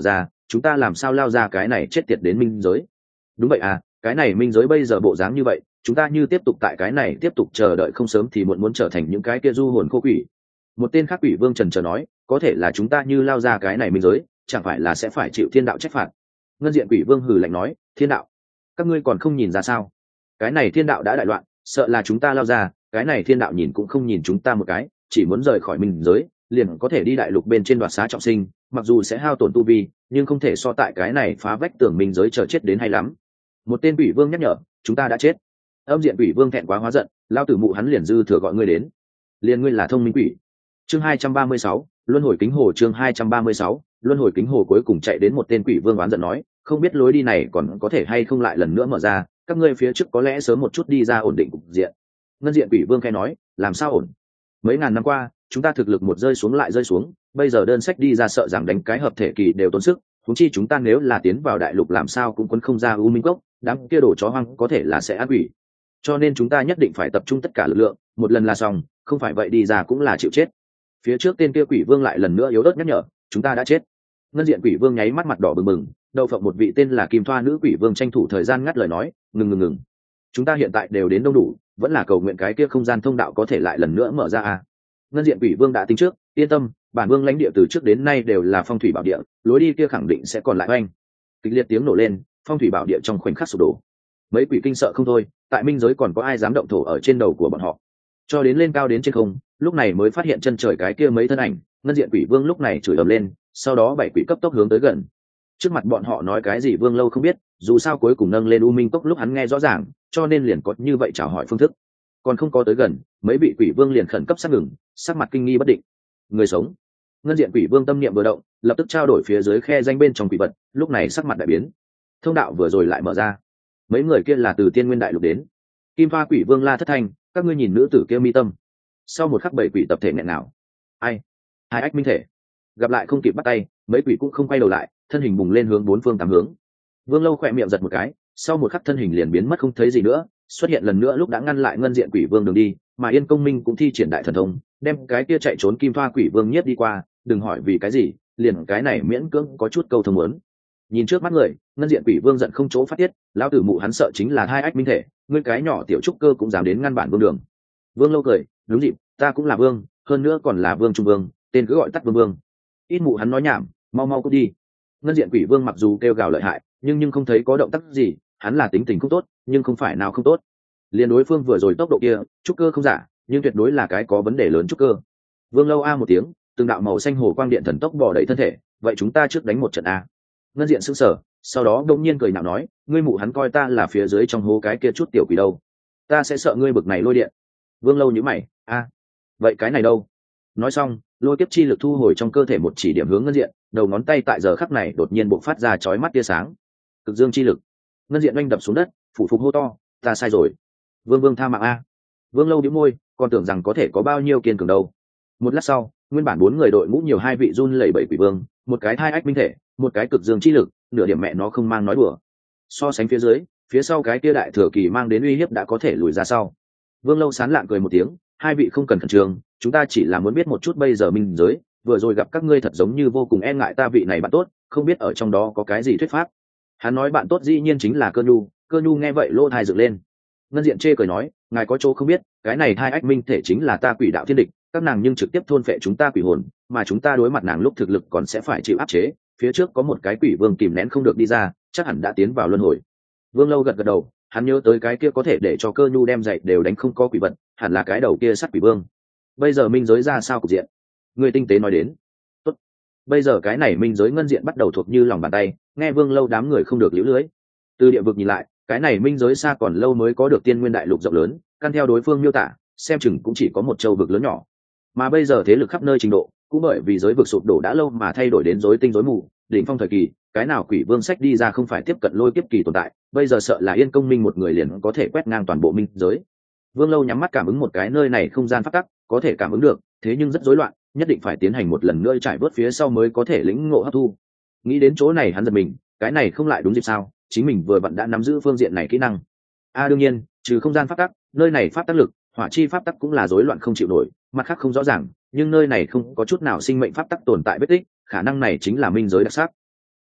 chúng ta làm sao lao ra cái này chết tiệt đến minh giới? Đúng vậy à, cái này minh giới bây giờ bộ dáng như vậy, chúng ta như tiếp tục tại cái này tiếp tục chờ đợi không sớm thì muộn muốn trở thành những cái kia du hồn khô quỷ. Một tên khác quỷ vương trần trờ nói, có thể là chúng ta như lao ra cái này minh giới, chẳng phải là sẽ phải chịu thiên đạo trách phạt. Ngân diện quỷ vương hừ lạnh nói, thiên đạo? Các ngươi còn không nhìn ra sao? Cái này thiên đạo đã đại loạn, sợ là chúng ta lao ra, cái này thiên đạo nhìn cũng không nhìn chúng ta một cái, chỉ muốn rời khỏi minh giới, liền có thể đi đại lục bên trên đoạt xá trọng sinh, mặc dù sẽ hao tổn tu vi, nhưng không thể so tại cái này phá vách tường minh giới chờ chết đến hay lắm. Một tên quỷ vương nhắc nhở, chúng ta đã chết. Âm diện quỷ vương thẹn quá hóa giận, lao tử mụ hắn liền dư thừa gọi ngươi đến. Liền ngươi là thông minh quỷ. Chương hai trăm ba mươi sáu, luân hồi kính hồ. Chương hai trăm ba mươi sáu, luân hồi kính hồ. Cuối cùng chạy đến một tên quỷ vương oán giận nói, không biết lối đi này còn có thể hay không lại lần nữa mở ra, các ngươi phía trước có lẽ sớm một chút đi ra ổn định cục diện. Ngân diện quỷ vương khẽ nói, làm sao ổn? Mấy ngàn năm qua, chúng ta thực lực một rơi xuống lại rơi xuống, bây giờ đơn sách đi ra sợ rằng đánh cái hợp thể kỳ đều tốn sức, huống chi chúng ta nếu là tiến vào đại lục làm sao cũng quấn không ra u minh cốc, đám kia đổ chó hoang có thể là sẽ ác quỷ. Cho nên chúng ta nhất định phải tập trung tất cả lực lượng, một lần là xong, không phải vậy đi ra cũng là chịu chết. Phía trước tên kia quỷ vương lại lần nữa yếu ớt nhắc nhở, chúng ta đã chết. Ngân diện quỷ vương nháy mắt mặt đỏ bừng bừng, đầu phộng một vị tên là Kim Thoa nữ quỷ vương tranh thủ thời gian ngắt lời nói, ngừng ngừng ngừng, chúng ta hiện tại đều đến đông đủ, vẫn là cầu nguyện cái kia không gian thông đạo có thể lại lần nữa mở ra à. Ngân diện quỷ vương đã tính trước, yên tâm, bản vương lãnh địa từ trước đến nay đều là phong thủy bảo địa, lối đi kia khẳng định sẽ còn lại oanh. Kịch liệt tiếng nổ lên, phong thủy bảo địa trong khoảnh khắc sụp đổ. Mấy quỷ kinh sợ không thôi, tại minh giới còn có ai dám động thổ ở trên đầu của bọn họ. Cho đến lên cao đến trên không, lúc này mới phát hiện chân trời cái kia mấy thân ảnh. Ngân diện quỷ vương lúc này chửi ầm lên, sau đó bảy quỷ cấp tốc hướng tới gần. Trước mặt bọn họ nói cái gì vương lâu không biết, dù sao cuối cùng nâng lên u minh cốc lúc hắn nghe rõ ràng, cho nên liền có như vậy chào hỏi phương thức. Còn không có tới gần, mấy vị quỷ vương liền khẩn cấp sát ngừng, sắc mặt kinh nghi bất định. Người sống. Ngân diện quỷ vương tâm niệm vừa động, lập tức trao đổi phía dưới khe danh bên trong quỷ vật, lúc này sắc mặt đại biến. Thông đạo vừa rồi lại mở ra. Mấy người kia là từ tiên nguyên đại lục đến. Kim Pha quỷ vương la thất thanh, các ngươi nhìn nữ tử kia mi tâm. Sau một khắc bảy quỷ tập thể nghẹn nào. Ai? Hai ách minh thể. Gặp lại không kịp bắt tay, mấy quỷ cũng không quay đầu lại, thân hình bùng lên hướng bốn phương tám hướng. Vương Lâu khỏe miệng giật một cái, sau một khắc thân hình liền biến mất không thấy gì nữa, xuất hiện lần nữa lúc đã ngăn lại ngân diện quỷ vương đường đi, mà Yên Công Minh cũng thi triển đại thần thông, đem cái kia chạy trốn Kim Thoa quỷ vương nhiếp đi qua, đừng hỏi vì cái gì, liền cái này miễn cưỡng có chút câu thông muốn. Nhìn trước mắt người, ngân diện quỷ vương giận không chỗ phát tiết, lão tử mụ hắn sợ chính là hai ách minh thể, ngươi cái nhỏ tiểu trúc cơ cũng dám đến ngăn bản vương đường. Vương Lâu cười, đúng dịp, ta cũng là vương, hơn nữa còn là vương trung vương, tên cứ gọi tắt vương vương. Ít mụ hắn nói nhảm, mau mau cút đi. Ngân diện quỷ vương mặc dù kêu gào lợi hại, nhưng nhưng không thấy có động tác gì, hắn là tính tình không tốt, nhưng không phải nào không tốt. Liên đối phương vừa rồi tốc độ kia, trúc cơ không giả, nhưng tuyệt đối là cái có vấn đề lớn trúc cơ. Vương Lâu a một tiếng, từng đạo màu xanh hồ quang điện thần tốc bò đầy thân thể, vậy chúng ta trước đánh một trận a. Ngân diện sững sờ, sau đó đông nhiên cười nhạo nói, ngươi mụ hắn coi ta là phía dưới trong hố cái kia chút tiểu quỷ đâu, ta sẽ sợ ngươi bực này lôi điện. Vương Lâu nhíu mày, a, vậy cái này đâu? Nói xong, lôi kiếp chi lực thu hồi trong cơ thể một chỉ điểm hướng ngân diện, đầu ngón tay tại giờ khắc này đột nhiên bộc phát ra chói mắt tia sáng. Cực dương chi lực. Ngân diện oanh đập xuống đất, phủ phục hô to, ta sai rồi. Vương Vương tha mạng a. Vương Lâu nhíu môi, còn tưởng rằng có thể có bao nhiêu kiên cường đâu. Một lát sau, nguyên bản bốn người đội ngũ nhiều hai vị run lẩy bẩy quỷ vương, một cái thai ách minh thể, một cái cực dương chi lực, nửa điểm mẹ nó không mang nói đùa. So sánh phía dưới, phía sau cái kia đại thừa kỳ mang đến uy hiếp đã có thể lùi ra sau. Vương Lâu sán lạng cười một tiếng, hai vị không cần khẩn trương, chúng ta chỉ là muốn biết một chút bây giờ minh giới, vừa rồi gặp các ngươi thật giống như vô cùng e ngại ta vị này bạn tốt, không biết ở trong đó có cái gì thuyết pháp. Hắn nói bạn tốt dĩ nhiên chính là Cơ Nhu, Cơ Nhu nghe vậy lỗ thai dựng lên. Ngân diện chê cười nói, ngài có chỗ không biết, cái này hai ách minh thể chính là ta quỷ đạo thiên địch, các nàng nhưng trực tiếp thôn phệ chúng ta quỷ hồn, mà chúng ta đối mặt nàng lúc thực lực còn sẽ phải chịu áp chế, phía trước có một cái quỷ vương kìm nén không được đi ra, chắc hẳn đã tiến vào luân hồi. Vương Lâu gật gật đầu, hắn nhớ tới cái kia có thể để cho Cơ Nhu đem dậy đều đánh không có quỷ vật, hẳn là cái đầu kia sắt quỷ vương. Bây giờ minh giới ra sao cục diện? Người tinh tế nói đến. Tốt. Bây giờ cái này minh giới ngân diện bắt đầu thuộc như lòng bàn tay, nghe Vương Lâu đám người không được liễu lưới. Từ địa vực nhìn lại, cái này minh giới xa còn lâu mới có được tiên nguyên đại lục rộng lớn, căn theo đối phương miêu tả, xem chừng cũng chỉ có một châu vực lớn nhỏ. Mà bây giờ thế lực khắp nơi trình độ, cũng bởi vì giới vực sụp đổ đã lâu mà thay đổi đến rối tinh rối mù, đỉnh phong thời kỳ, cái nào quỷ vương sách đi ra không phải tiếp cận lôi kiếp kỳ tồn tại, bây giờ sợ là Yên Công Minh một người liền có thể quét ngang toàn bộ minh giới. Vương Lâu nhắm mắt cảm ứng một cái nơi này không gian phát tắc, có thể cảm ứng được, thế nhưng rất rối loạn, nhất định phải tiến hành một lần nữa trải vớt phía sau mới có thể lĩnh ngộ hấp thu. Nghĩ đến chỗ này hắn giật mình, cái này không lại đúng dịp sao? Chính mình vừa vặn đã nắm giữ phương diện này kỹ năng. A à, đương nhiên, trừ không gian pháp tắc, nơi này pháp tắc lực, hỏa chi pháp tắc cũng là rối loạn không chịu nổi, mặt khác không rõ ràng, nhưng nơi này không có chút nào sinh mệnh pháp tắc tồn tại vết tích, khả năng này chính là minh giới đặc sắc.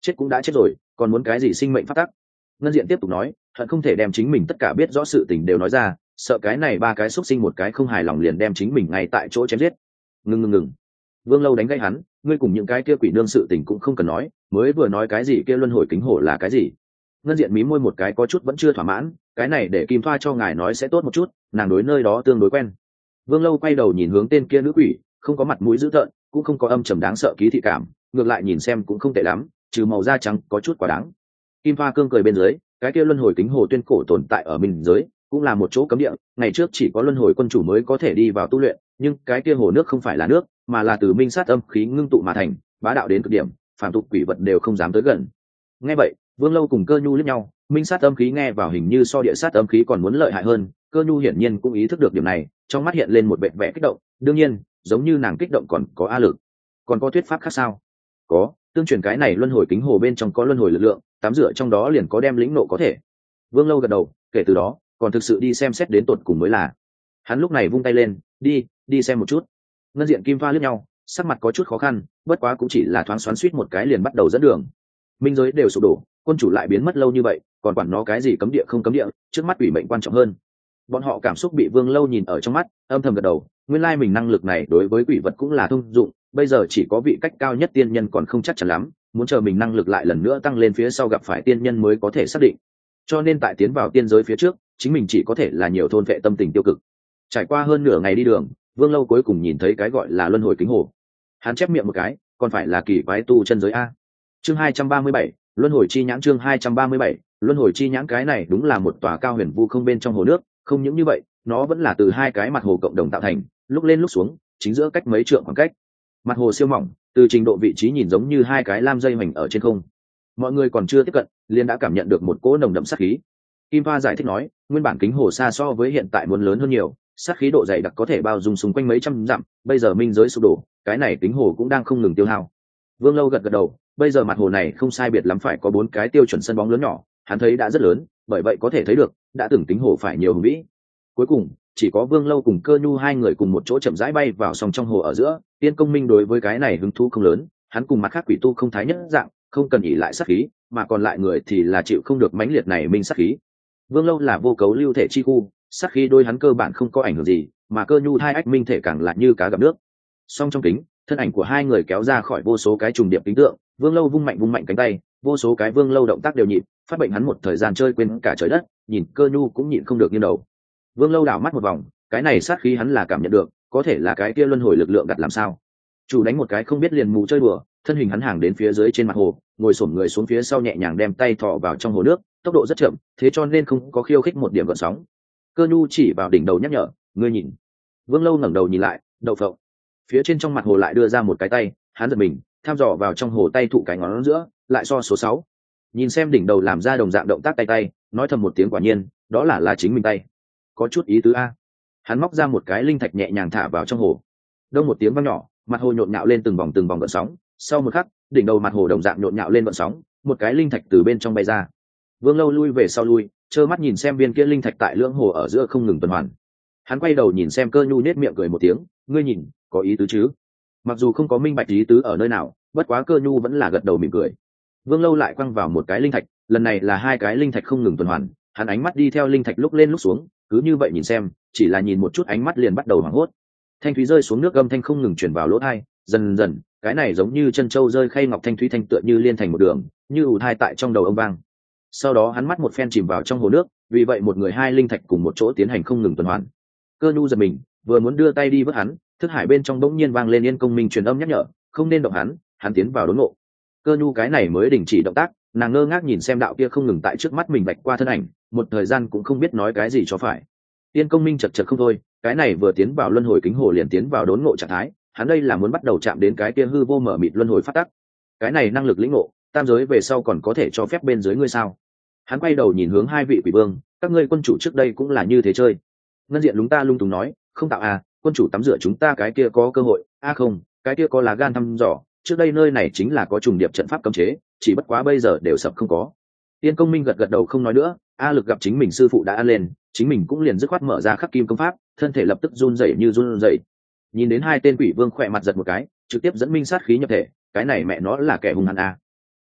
chết cũng đã chết rồi, còn muốn cái gì sinh mệnh pháp tắc? Ngân Diện tiếp tục nói, hận không thể đem chính mình tất cả biết rõ sự tình đều nói ra, sợ cái này ba cái xúc sinh một cái không hài lòng liền đem chính mình ngay tại chỗ chém giết. Ngừng ngừng ngừng. Vương Lâu đánh gãy hắn, ngươi cùng những cái kia quỷ nương sự tình cũng không cần nói, mới vừa nói cái gì kia luân hồi kính hổ là cái gì? Ngân Diện mí môi một cái có chút vẫn chưa thỏa mãn, cái này để Kim Thoa cho ngài nói sẽ tốt một chút, nàng đối nơi đó tương đối quen. Vương Lâu quay đầu nhìn hướng tên kia nữ quỷ, không có mặt mũi dữ tợn, cũng không có âm trầm đáng sợ ký thị cảm, ngược lại nhìn xem cũng không tệ lắm, trừ màu da trắng có chút quá đáng. Kim Thoa cương cười bên dưới, cái kia luân hồi kính hồ tuyên cổ tồn tại ở minh giới, cũng là một chỗ cấm địa, ngày trước chỉ có luân hồi quân chủ mới có thể đi vào tu luyện, nhưng cái kia hồ nước không phải là nước, mà là từ minh sát âm khí ngưng tụ mà thành, bá đạo đến cực điểm, phàm tục quỷ vật đều không dám tới gần. Nghe vậy, Vương Lâu cùng Cơ Nhu liếc nhau, minh sát âm khí nghe vào hình như so địa sát âm khí còn muốn lợi hại hơn, Cơ Nhu hiển nhiên cũng ý thức được điểm này, trong mắt hiện lên một vẻ vẻ kích động, đương nhiên, giống như nàng kích động còn có a lực. Còn có thuyết pháp khác sao? Có, tương truyền cái này luân hồi kính hồ bên trong có luân hồi lực lượng, tắm rửa trong đó liền có đem lĩnh nộ có thể. Vương Lâu gật đầu, kể từ đó, còn thực sự đi xem xét đến tột cùng mới là. Hắn lúc này vung tay lên, đi, đi xem một chút. Ngân Diện Kim Pha liếc nhau, sắc mặt có chút khó khăn, bất quá cũng chỉ là thoáng xoắn xuýt một cái liền bắt đầu dẫn đường. Minh giới đều sụp đổ, quân chủ lại biến mất lâu như vậy, còn quản nó cái gì cấm địa không cấm địa, trước mắt ủy mệnh quan trọng hơn. Bọn họ cảm xúc bị Vương Lâu nhìn ở trong mắt, âm thầm gật đầu, nguyên lai mình năng lực này đối với quỷ vật cũng là thông dụng, bây giờ chỉ có vị cách cao nhất tiên nhân còn không chắc chắn lắm, muốn chờ mình năng lực lại lần nữa tăng lên phía sau gặp phải tiên nhân mới có thể xác định. Cho nên tại tiến vào tiên giới phía trước, chính mình chỉ có thể là nhiều thôn vệ tâm tình tiêu cực. Trải qua hơn nửa ngày đi đường, Vương Lâu cuối cùng nhìn thấy cái gọi là luân hồi kính hồ. Hắn chép miệng một cái, còn phải là kỳ quái tu chân giới a. Chương hai trăm ba mươi bảy, luân hồi chi nhãn. Chương hai trăm ba mươi bảy, luân hồi chi nhãn. Cái này đúng là một tòa cao huyền vu không bên trong hồ nước, không những như vậy, nó vẫn là từ hai cái mặt hồ cộng đồng tạo thành, lúc lên lúc xuống, chính giữa cách mấy trượng khoảng cách. Mặt hồ siêu mỏng, từ trình độ vị trí nhìn giống như hai cái lam dây hoành ở trên không. Mọi người còn chưa tiếp cận, liền đã cảm nhận được một cỗ nồng đậm sát khí. Kim Pha giải thích nói, nguyên bản kính hồ xa so với hiện tại muốn lớn hơn nhiều, sát khí độ dày đặc có thể bao dung xung quanh mấy trăm dặm, bây giờ minh giới sụp đổ, cái này kính hồ cũng đang không ngừng tiêu hao. Vương Lâu gật gật đầu, bây giờ mặt hồ này không sai biệt lắm phải có bốn cái tiêu chuẩn sân bóng lớn nhỏ, hắn thấy đã rất lớn, bởi vậy có thể thấy được, đã từng kính hồ phải nhiều hùng vĩ. Cuối cùng, chỉ có Vương Lâu cùng Cơ Nhu hai người cùng một chỗ chậm rãi bay vào song trong hồ ở giữa. Tiên Công Minh đối với cái này hứng thú không lớn, hắn cùng mặt khác quỷ tu không thái nhất dạng, không cần ỉ lại sát khí, mà còn lại người thì là chịu không được mãnh liệt này minh sát khí. Vương Lâu là vô cấu lưu thể chi khu, sát khí đôi hắn cơ bản không có ảnh hưởng gì, mà Cơ Nhu hai ách minh thể càng lại như cá gặp nước. Song trong kính, thân ảnh của hai người kéo ra khỏi vô số cái trùng điệp kính tượng, Vương Lâu vung mạnh vung mạnh cánh tay, vô số cái Vương Lâu động tác đều nhịp, phát bệnh hắn một thời gian chơi quên cả trời đất, nhìn Cơ Nhu cũng nhịn không được nghiêng đầu. Vương Lâu đảo mắt một vòng, cái này sát khí hắn là cảm nhận được, có thể là cái kia luân hồi lực lượng đặt làm sao? Chủ đánh một cái không biết liền mù chơi đùa, thân hình hắn hàng đến phía dưới trên mặt hồ, ngồi xổm người xuống phía sau nhẹ nhàng đem tay thọ vào trong hồ nước, tốc độ rất chậm, thế cho nên không có khiêu khích một điểm gợn sóng. Cơ Nhu chỉ vào đỉnh đầu nhắc nhở, ngươi nhìn. Vương Lâu ngẩng đầu nhìn lại, đậu phộng. Phía trên trong mặt hồ lại đưa ra một cái tay, hắn giật mình, tham dò vào trong hồ tay thụ cái ngón giữa, lại so số sáu. Nhìn xem đỉnh đầu làm ra đồng dạng động tác tay tay, nói thầm một tiếng quả nhiên, đó là là chính mình tay. Có chút ý tứ a. Hắn móc ra một cái linh thạch nhẹ nhàng thả vào trong hồ. Đông một tiếng vang nhỏ, mặt hồ nhộn nhạo lên từng vòng từng vòng gợn sóng, sau một khắc, đỉnh đầu mặt hồ đồng dạng nhộn nhạo lên gợn sóng, một cái linh thạch từ bên trong bay ra. Vương Lâu lui về sau lui, trơ mắt nhìn xem viên kia linh thạch tại lưỡng hồ ở giữa không ngừng tuần hoàn. Hắn quay đầu nhìn xem Cơ Nhu nết miệng cười một tiếng, ngươi nhìn, có ý tứ chứ? Mặc dù không có minh bạch ý tứ ở nơi nào, bất quá Cơ Nhu vẫn là gật đầu mỉm cười. Vương Lâu lại quăng vào một cái linh thạch, lần này là hai cái linh thạch không ngừng tuần hoàn, hắn ánh mắt đi theo linh thạch lúc lên lúc xuống, cứ như vậy nhìn xem, chỉ là nhìn một chút ánh mắt liền bắt đầu hoảng hốt. Thanh thúy rơi xuống nước gầm thanh không ngừng truyền vào lỗ tai, dần dần, cái này giống như chân châu rơi khay ngọc thanh thúy thanh tựa như liên thành một đường, như ù thai tại trong đầu ông vang. Sau đó hắn mắt một phen chìm vào trong hồ nước, vì vậy một người hai linh thạch cùng một chỗ tiến hành không ngừng tuần hoàn. Cơ Nhu giật mình, vừa muốn đưa tay đi vớt hắn, thức hải bên trong bỗng nhiên vang lên Yên Công Minh truyền âm nhắc nhở, không nên động hắn, hắn tiến vào đốn ngộ. Cơ Nhu cái này mới đình chỉ động tác, nàng ngơ ngác nhìn xem đạo kia không ngừng tại trước mắt mình vạch qua thân ảnh, một thời gian cũng không biết nói cái gì cho phải. Yên Công Minh chật chật không thôi, cái này vừa tiến vào luân hồi kính hồ liền tiến vào đốn ngộ trạng thái, hắn đây là muốn bắt đầu chạm đến cái kia hư vô mở mịt luân hồi phát tắc. Cái này năng lực lĩnh ngộ, tam giới về sau còn có thể cho phép bên dưới ngươi sao? Hắn quay đầu nhìn hướng hai vị quỷ vương, các ngươi quân chủ trước đây cũng là như thế chơi. Ngân Diện lúng ta lung túng nói, không tạo à, quân chủ tắm rửa chúng ta cái kia có cơ hội, a à không, cái kia có lá gan thăm dò, trước đây nơi này chính là có trùng điệp trận pháp cấm chế, chỉ bất quá bây giờ đều sập không có. Tiên Công Minh gật gật đầu không nói nữa, a lực gặp chính mình sư phụ đã ăn lên, chính mình cũng liền dứt khoát mở ra khắc kim công pháp, thân thể lập tức run rẩy như run rẩy. Nhìn đến hai tên quỷ vương khỏe mặt giật một cái, trực tiếp dẫn minh sát khí nhập thể, cái này mẹ nó là kẻ hung hăng a.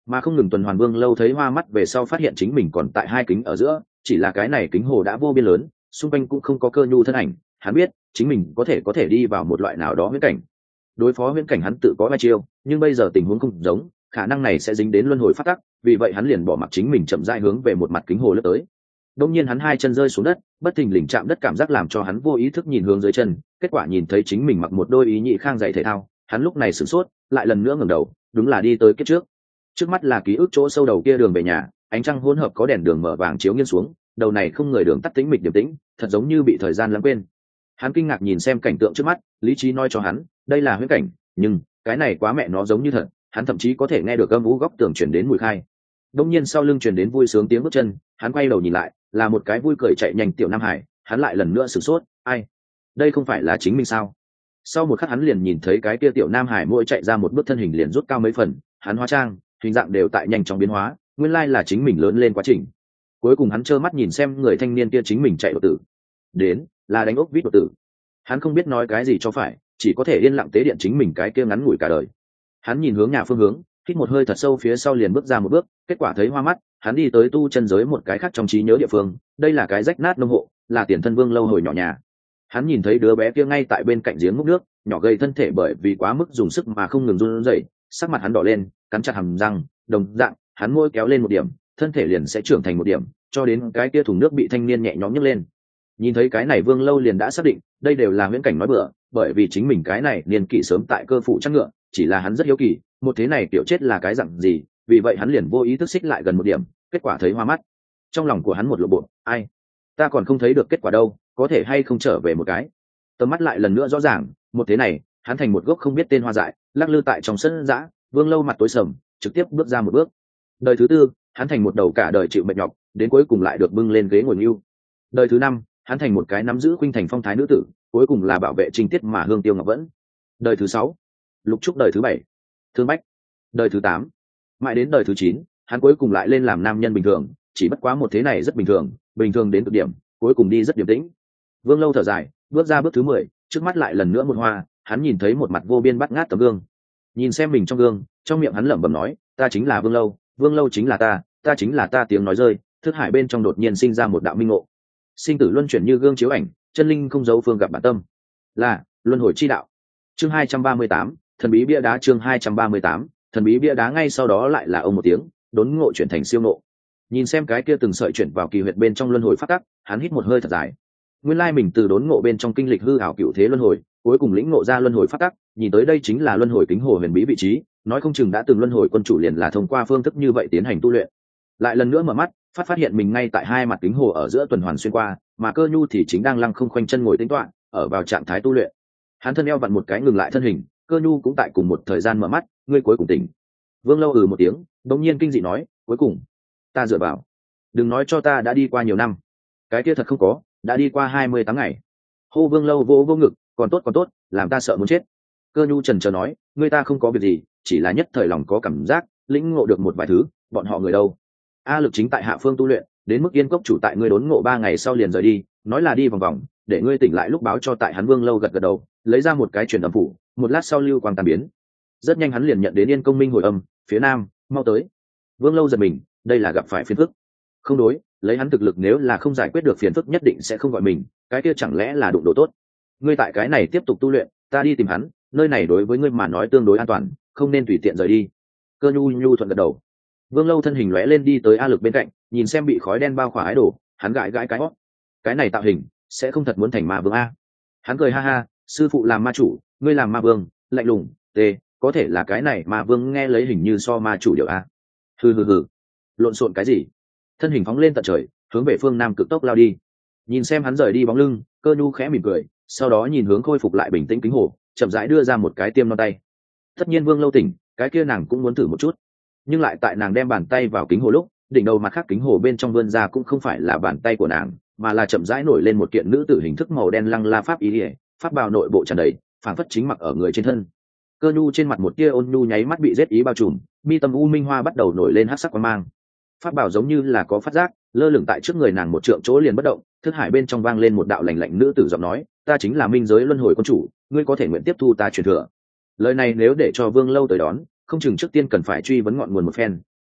mà không ngừng tuần hoàn. Vương Lâu thấy hoa mắt về sau phát hiện chính mình còn tại hai kính ở giữa, chỉ là cái này kính hồ đã vô biên lớn, xung quanh cũng không có cơ nhu thân ảnh. Hắn biết chính mình có thể có thể đi vào một loại nào đó huyễn cảnh. Đối phó huyễn cảnh hắn tự có hai chiêu, nhưng bây giờ tình huống không giống, khả năng này sẽ dính đến luân hồi phát tắc, vì vậy hắn liền bỏ mặc chính mình chậm rãi hướng về một mặt kính hồ lướt tới. Đông nhiên hắn hai chân rơi xuống đất, bất thình lình chạm đất cảm giác làm cho hắn vô ý thức nhìn hướng dưới chân, kết quả nhìn thấy chính mình mặc một đôi ý nhị khang giày thể thao. Hắn lúc này sửng sốt, lại lần nữa ngẩng đầu, đúng là đi tới kiếp trước. Trước mắt là ký ức chỗ sâu đầu kia đường về nhà, ánh trăng hỗn hợp có đèn đường mở vàng chiếu nghiêng xuống, đầu này không người đường tắt tĩnh mịch điềm tĩnh, thật giống như bị thời gian lãng quên. Hắn kinh ngạc nhìn xem cảnh tượng trước mắt, lý trí nói cho hắn, đây là huyễn cảnh, nhưng cái này quá mẹ nó giống như thật. Hắn thậm chí có thể nghe được âm u góc tường truyền đến mùi khai. Đông nhiên sau lưng truyền đến vui sướng tiếng bước chân, hắn quay đầu nhìn lại, là một cái vui cười chạy nhanh tiểu Nam Hải. Hắn lại lần nữa sửng sốt, ai? Đây không phải là chính mình sao? Sau một khắc hắn liền nhìn thấy cái kia tiểu Nam Hải mỗi chạy ra một bước thân hình liền rút cao mấy phần, hắn hóa trang, hình dạng đều tại nhanh chóng biến hóa, nguyên lai là chính mình lớn lên quá trình. Cuối cùng hắn trơ mắt nhìn xem người thanh niên kia chính mình chạy đột tử. Đến, là đánh ốc vít đột tử. Hắn không biết nói cái gì cho phải, chỉ có thể yên lặng tế điện chính mình cái kia ngắn ngủi cả đời. Hắn nhìn hướng nhà phương hướng, hít một hơi thật sâu phía sau liền bước ra một bước, kết quả thấy hoa mắt, hắn đi tới tu chân giới một cái khác trong trí nhớ địa phương, đây là cái rách nát nông hộ, là Tiền Thân Vương Lâu hồi nhỏ nhà. Hắn nhìn thấy đứa bé kia ngay tại bên cạnh giếng múc nước, nhỏ gầy thân thể bởi vì quá mức dùng sức mà không ngừng run rẩy, sắc mặt hắn đỏ lên, cắn chặt hàm răng, đồng dạng, hắn môi kéo lên một điểm, thân thể liền sẽ trưởng thành một điểm, cho đến cái kia thùng nước bị thanh niên nhẹ nhõm nhấc lên. Nhìn thấy cái này Vương Lâu liền đã xác định, đây đều là huyễn cảnh nói bừa, bởi vì chính mình cái này niên kỷ sớm tại cơ phủ chắc ngựa, chỉ là hắn rất hiếu kỳ, một thế này kiểu chết là cái dạng gì, vì vậy hắn liền vô ý thức xích lại gần một điểm, kết quả thấy hoa mắt. Trong lòng của hắn một lộ bộ, ai, ta còn không thấy được kết quả đâu, có thể hay không trở về một cái. Tầm mắt lại lần nữa rõ ràng, một thế này, hắn thành một gốc không biết tên hoa dại, lắc lư tại trong sân dã. Vương Lâu mặt tối sầm, trực tiếp bước ra một bước. Đời thứ tư, hắn thành một đầu cả đời chịu mệt nhọc, đến cuối cùng lại được bưng lên ghế ngồi nhưu. Đời thứ năm, hắn thành một cái nắm giữ khuynh thành phong thái nữ tử, cuối cùng là bảo vệ trinh tiết mà hương tiêu ngọc vẫn. Đời thứ sáu, lục trúc. Đời thứ bảy, thương bách. Đời thứ tám, mãi đến đời thứ chín, hắn cuối cùng lại lên làm nam nhân bình thường, chỉ bất quá một thế này rất bình thường, bình thường đến cực điểm, cuối cùng đi rất điềm tĩnh. Vương Lâu thở dài, bước ra bước thứ mười, trước mắt lại lần nữa một hoa, hắn nhìn thấy một mặt vô biên bắt ngát tấm gương. Nhìn xem mình trong gương, trong miệng hắn lẩm bẩm nói, ta chính là Vương Lâu, Vương Lâu chính là ta, ta chính là ta. Tiếng nói rơi, thức hải bên trong đột nhiên sinh ra một đạo minh ngộ. Sinh tử luân chuyển như gương chiếu ảnh, chân linh không dấu phương gặp bản tâm, là luân hồi chi đạo. Chương hai trăm ba mươi tám, thần bí bia đá. Chương hai trăm ba mươi tám, thần bí bia đá. Ngay sau đó lại là ông một tiếng, đốn ngộ chuyển thành siêu ngộ. Nhìn xem cái kia từng sợi chuyển vào kỳ huyệt bên trong luân hồi phát tắc, hắn hít một hơi thật dài. Nguyên lai mình từ đốn ngộ bên trong kinh lịch hư ảo cựu thế luân hồi, cuối cùng lĩnh ngộ ra luân hồi phát tắc, nhìn tới đây chính là luân hồi kính hồ huyền bí vị trí, nói không chừng đã từng luân hồi quân chủ liền là thông qua phương thức như vậy tiến hành tu luyện. Lại lần nữa mở mắt, phát phát hiện mình ngay tại hai mặt kính hồ ở giữa tuần hoàn xuyên qua, mà Cơ Nhu thì chính đang lăng không khoanh chân ngồi tĩnh tọa, ở vào trạng thái tu luyện. Hắn thân eo vặn một cái ngừng lại thân hình, Cơ Nhu cũng tại cùng một thời gian mở mắt, ngươi cuối cùng tỉnh. Vương Lâu ừ một tiếng, đột nhiên kinh dị nói, cuối cùng ta dựa vào, đừng nói cho ta đã đi qua nhiều năm. Cái kia thật không có, đã đi qua hai mươi tám ngày. Hô. Vương Lâu vỗ vô ngực, còn tốt còn tốt, làm ta sợ muốn chết. Cơ Nhu trần trờ nói, ngươi ta không có việc gì, chỉ là nhất thời lòng có cảm giác, lĩnh ngộ được một vài thứ, bọn họ người đâu? A Lực chính tại hạ phương tu luyện, đến mức Yên Cốc chủ tại ngươi đốn ngộ ba ngày sau liền rời đi, nói là đi vòng vòng, để ngươi tỉnh lại lúc báo cho tại hắn. Vương Lâu gật gật đầu, lấy ra một cái truyền âm phủ, một lát sau lưu quang tan biến. Rất nhanh hắn liền nhận đến Yên Công Minh hồi âm, phía nam, mau tới. Vương Lâu giật mình, đây là gặp phải phiền phức. Không đối, lấy hắn thực lực nếu là không giải quyết được phiền phức nhất định sẽ không gọi mình, cái kia chẳng lẽ là đụng độ tốt. Ngươi tại cái này tiếp tục tu luyện, ta đi tìm hắn, nơi này đối với ngươi mà nói tương đối an toàn, không nên tùy tiện rời đi. Cơ Nhu Nhu thuận gật đầu. Vương Lâu thân hình lóe lên đi tới A Lực bên cạnh, nhìn xem bị khói đen bao khỏa ái đồ, hắn gãi gãi cái hót. Cái này tạo hình, sẽ không thật muốn thành ma vương a? Hắn cười ha ha, sư phụ làm ma chủ, ngươi làm ma vương, lạnh lùng, tê, có thể là cái này ma vương nghe lấy hình như so ma chủ điều a. Hừ hừ hừ, lộn xộn cái gì? Thân hình phóng lên tận trời, hướng về phương nam cực tốc lao đi. Nhìn xem hắn rời đi bóng lưng, Cơ Nhu khẽ mỉm cười, sau đó nhìn hướng khôi phục lại bình tĩnh kính hồ, chậm rãi đưa ra một cái tiêm non tay. Tất nhiên Vương Lâu tỉnh, cái kia nàng cũng muốn thử một chút. Nhưng lại tại nàng đem bàn tay vào kính hồ lúc, đỉnh đầu mặt khác kính hồ bên trong vươn ra cũng không phải là bàn tay của nàng, mà là chậm rãi nổi lên một kiện nữ tử hình thức màu đen lăng la pháp ý ỉa, pháp bào nội bộ tràn đầy, phảng phất chính mặc ở người trên thân. Cơ Nhu trên mặt một tia ôn nhu nháy mắt bị rét ý bao trùm, mi tâm u minh hoa bắt đầu nổi lên hắc sắc quang mang. Pháp bào giống như là có phát giác, lơ lửng tại trước người nàng một trượng chỗ liền bất động, thức hải bên trong vang lên một đạo lạnh lạnh nữ tử giọng nói, ta chính là minh giới luân hồi quân chủ, ngươi có thể nguyện tiếp thu ta truyền thừa. Lời này nếu để cho Vương Lâu tới đón, không chừng trước tiên cần phải truy vấn ngọn nguồn một phen,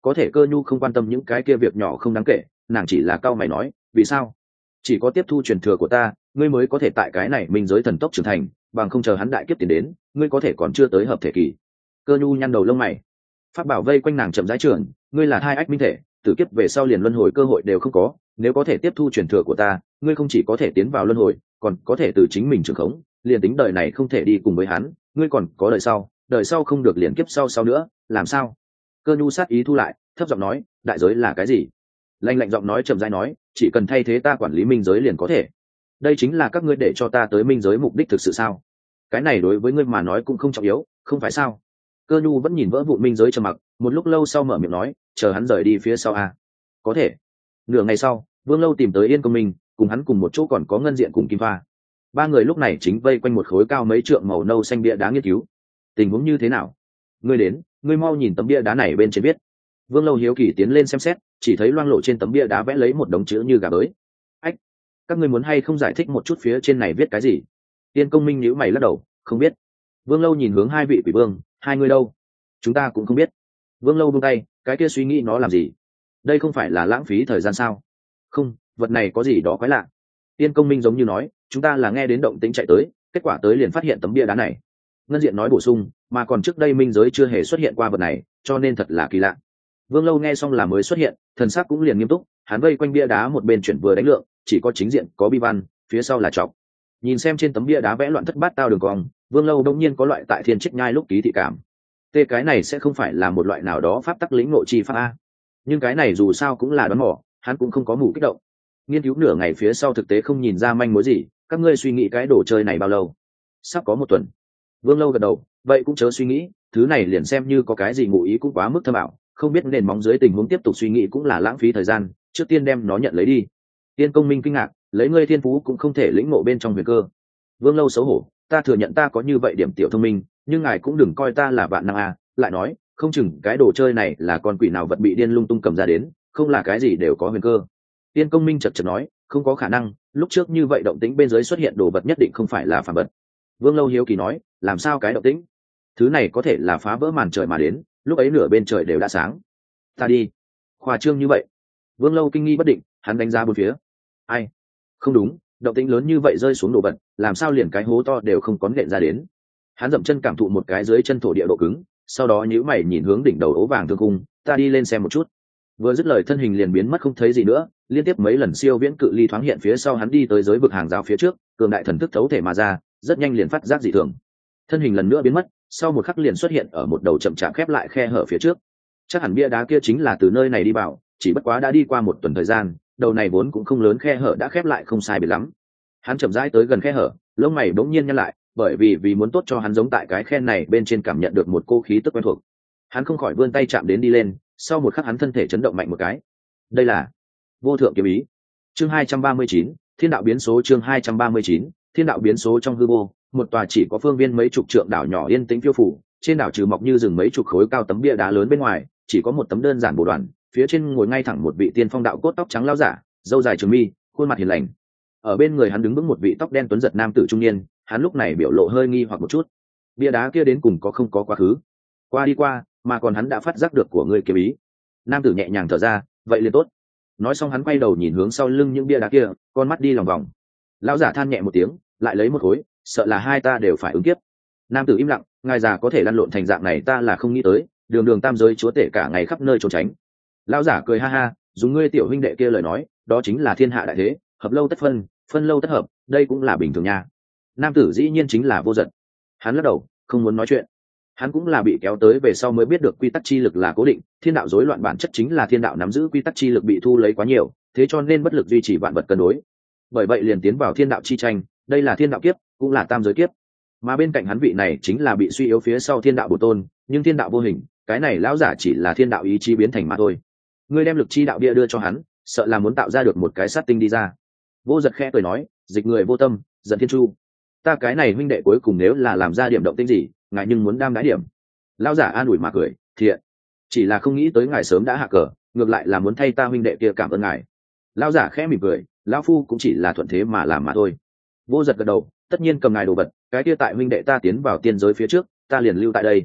có thể Cơ Nhu không quan tâm những cái kia việc nhỏ không đáng kể, nàng chỉ là cau mày nói, vì sao? Chỉ có tiếp thu truyền thừa của ta, ngươi mới có thể tại cái này minh giới thần tốc trưởng thành, bằng không chờ hắn đại kiếp tiền đến, ngươi có thể còn chưa tới hợp thể kỳ. Cơ Nhu nhăn đầu lông mày. Pháp bảo vây quanh nàng chậm rãi trưởng, ngươi là thai ách minh thể, tử kiếp về sau liền luân hồi cơ hội đều không có, nếu có thể tiếp thu truyền thừa của ta, ngươi không chỉ có thể tiến vào luân hồi, còn có thể từ chính mình trưởng khống, liền tính đời này không thể đi cùng với hắn, ngươi còn có đời sau, đời sau không được liền kiếp sau sau nữa, làm sao? Cơ Nhu sát ý thu lại, thấp giọng nói, đại giới là cái gì? Lạnh lạnh giọng nói chậm rãi nói, chỉ cần thay thế ta quản lý minh giới liền có thể. Đây chính là các ngươi để cho ta tới minh giới mục đích thực sự sao? Cái này đối với ngươi mà nói cũng không trọng yếu, không phải sao? Cơ Nhu vẫn nhìn vỡ vụn minh giới trầm mặc, một lúc lâu sau mở miệng nói, chờ hắn rời đi phía sau a. Có thể. Nửa ngày sau, Vương Lâu tìm tới Yên Công Minh, cùng hắn cùng một chỗ còn có Ngân Diện cùng Kim Pha. Ba người lúc này chính vây quanh một khối cao mấy trượng màu nâu xanh bia đá nghiên cứu. Tình huống như thế nào? Ngươi đến, ngươi mau nhìn tấm bia đá này bên trên viết. Vương Lâu hiếu kỳ tiến lên xem xét, chỉ thấy loang lộ trên tấm bia đá vẽ lấy một đống chữ như gà bới. Ách, các ngươi muốn hay không giải thích một chút phía trên này viết cái gì? Yên Công Minh nhíu mày lắc đầu, không biết. Vương Lâu nhìn hướng hai vị quỷ vương, hai người đâu? Chúng ta cũng không biết. Vương Lâu buông tay, cái kia suy nghĩ nó làm gì? Đây không phải là lãng phí thời gian sao? Không, vật này có gì đó quái lạ. Yên Công Minh giống như nói, chúng ta là nghe đến động tĩnh chạy tới, kết quả tới liền phát hiện tấm bia đá này. Ngân Diện nói bổ sung, mà còn trước đây minh giới chưa hề xuất hiện qua vật này, cho nên thật là kỳ lạ. Vương Lâu nghe xong là mới xuất hiện, thần sắc cũng liền nghiêm túc, hắn vây quanh bia đá một bên chuyển vừa đánh lượng, chỉ có chính diện có bi văn, phía sau là trọc. Nhìn xem trên tấm bia đá vẽ loạn thất bát tao đường cong, Vương Lâu đông nhiên có loại tại thiên trích nhai lúc ký thị cảm. Tê cái này sẽ không phải là một loại nào đó pháp tắc lĩnh ngộ chi pháp a. Nhưng cái này dù sao cũng là đoán mò, hắn cũng không có mù kích động. Nghiên cứu nửa ngày phía sau thực tế không nhìn ra manh mối gì, các ngươi suy nghĩ cái đồ chơi này bao lâu? Sắp có một tuần. Vương Lâu gật đầu, vậy cũng chớ suy nghĩ, thứ này liền xem như có cái gì ngụ ý cũng quá mức thâm ảo, không biết nền móng dưới tình huống tiếp tục suy nghĩ cũng là lãng phí thời gian, trước tiên đem nó nhận lấy đi. Tiên Công Minh kinh ngạc, lấy ngươi thiên phú cũng không thể lĩnh ngộ bên trong huyền cơ. Vương Lâu xấu hổ, ta thừa nhận ta có như vậy điểm tiểu thông minh, nhưng ngài cũng đừng coi ta là vạn năng a. Lại nói, không chừng cái đồ chơi này là con quỷ nào vật bị điên lung tung cầm ra đến, không là cái gì đều có huyền cơ. Tiên Công Minh chật chật nói, không có khả năng, lúc trước như vậy động tĩnh bên dưới xuất hiện đồ vật nhất định không phải là phàm vật. Vương Lâu hiếu kỳ nói, làm sao cái động tĩnh? Thứ này có thể là phá vỡ màn trời mà đến, lúc ấy nửa bên trời đều đã sáng. Ta đi. Khoa trương như vậy. Vương Lâu kinh nghi bất định, hắn đánh giá bốn phía. Ai? Không đúng, động tĩnh lớn như vậy rơi xuống đồ vật, làm sao liền cái hố to đều không có nện ra đến. Hắn dậm chân cảm thụ một cái dưới chân thổ địa độ cứng, sau đó nhíu mày nhìn hướng đỉnh đầu ố vàng thương cung, ta đi lên xem một chút. Vừa dứt lời thân hình liền biến mất không thấy gì nữa, liên tiếp mấy lần siêu viễn cự ly thoáng hiện phía sau hắn đi tới giới vực hàng rào phía trước, cường đại thần thức thấu thể mà ra, rất nhanh liền phát giác dị thường. Thân hình lần nữa biến mất, sau một khắc liền xuất hiện ở một đầu chậm chạp khép lại khe hở phía trước. Chắc hẳn bia đá kia chính là từ nơi này đi vào, chỉ bất quá đã đi qua một tuần thời gian, đầu này vốn cũng không lớn khe hở đã khép lại không sai biệt lắm. Hắn chậm rãi tới gần khe hở, lông mày bỗng nhiên nhăn lại, bởi vì vì muốn tốt cho hắn giống tại cái khe này bên trên cảm nhận được một cô khí tức quen thuộc. Hắn không khỏi vươn tay chạm đến đi lên, sau một khắc hắn thân thể chấn động mạnh một cái. Đây là vô thượng kiếm ý. Chương hai trăm ba mươi chín, Thiên đạo biến số. Chương hai trăm ba mươi chín, Thiên đạo biến số. Trong hư vô, một tòa chỉ có phương viên mấy chục trượng đảo nhỏ yên tĩnh phiêu phủ, trên đảo trừ mọc như rừng mấy chục khối cao tấm bia đá lớn bên ngoài, chỉ có một tấm đơn giản bồ đoàn, phía trên ngồi ngay thẳng một vị tiên phong đạo cốt tóc trắng lão giả, râu dài trường mi, khuôn mặt hiền lành. Ở bên người hắn đứng vững một vị tóc đen tuấn giật nam tử trung niên, hắn lúc này biểu lộ hơi nghi hoặc một chút. Bia đá kia đến cùng có không có quá khứ? Qua đi qua, mà còn hắn đã phát giác được của ngươi kiếm ý. Nam tử nhẹ nhàng thở ra, vậy liền tốt. Nói xong hắn quay đầu nhìn hướng sau lưng những bia đá kia, con mắt đi lòng vòng. Lão giả than nhẹ một tiếng, lại lấy một khối, sợ là hai ta đều phải ứng kiếp. Nam tử im lặng, ngài già có thể lăn lộn thành dạng này ta là không nghĩ tới, đường đường tam giới chúa tể cả ngày khắp nơi trốn tránh. Lão giả cười ha ha, dùng ngươi tiểu huynh đệ kia lời nói, đó chính là thiên hạ đại thế, hợp lâu tất phân, phân lâu tất hợp, đây cũng là bình thường nha. Nam tử dĩ nhiên chính là Vô Giật. Hắn lắc đầu, không muốn nói chuyện. Hắn cũng là bị kéo tới về sau mới biết được quy tắc chi lực là cố định, thiên đạo rối loạn bản chất chính là thiên đạo nắm giữ quy tắc chi lực bị thu lấy quá nhiều, thế cho nên bất lực duy trì vạn vật cân đối. Bởi vậy liền tiến vào thiên đạo chi tranh, đây là thiên đạo kiếp, cũng là tam giới kiếp. Mà bên cạnh hắn vị này chính là bị suy yếu phía sau thiên đạo bổ tôn, nhưng thiên đạo vô hình, cái này lão giả chỉ là thiên đạo ý chí biến thành mà thôi. Ngươi đem lực chi đạo bia đưa cho hắn, sợ là muốn tạo ra được một cái sát tinh đi ra. Vô Giật khẽ cười nói, dịch người vô tâm, giận thiên chu. Ta cái này huynh đệ cuối cùng nếu là làm ra điểm động tĩnh gì, ngài nhưng muốn đam đái điểm. Lão giả an ủi mà cười, thiện. Chỉ là không nghĩ tới ngài sớm đã hạ cờ, ngược lại là muốn thay ta huynh đệ kia cảm ơn ngài. Lão giả khẽ mỉm cười, lão phu cũng chỉ là thuận thế mà làm mà thôi. Vô Giật gật đầu, tất nhiên cầm ngài đồ vật, cái kia tại huynh đệ ta tiến vào tiên giới phía trước, ta liền lưu tại đây.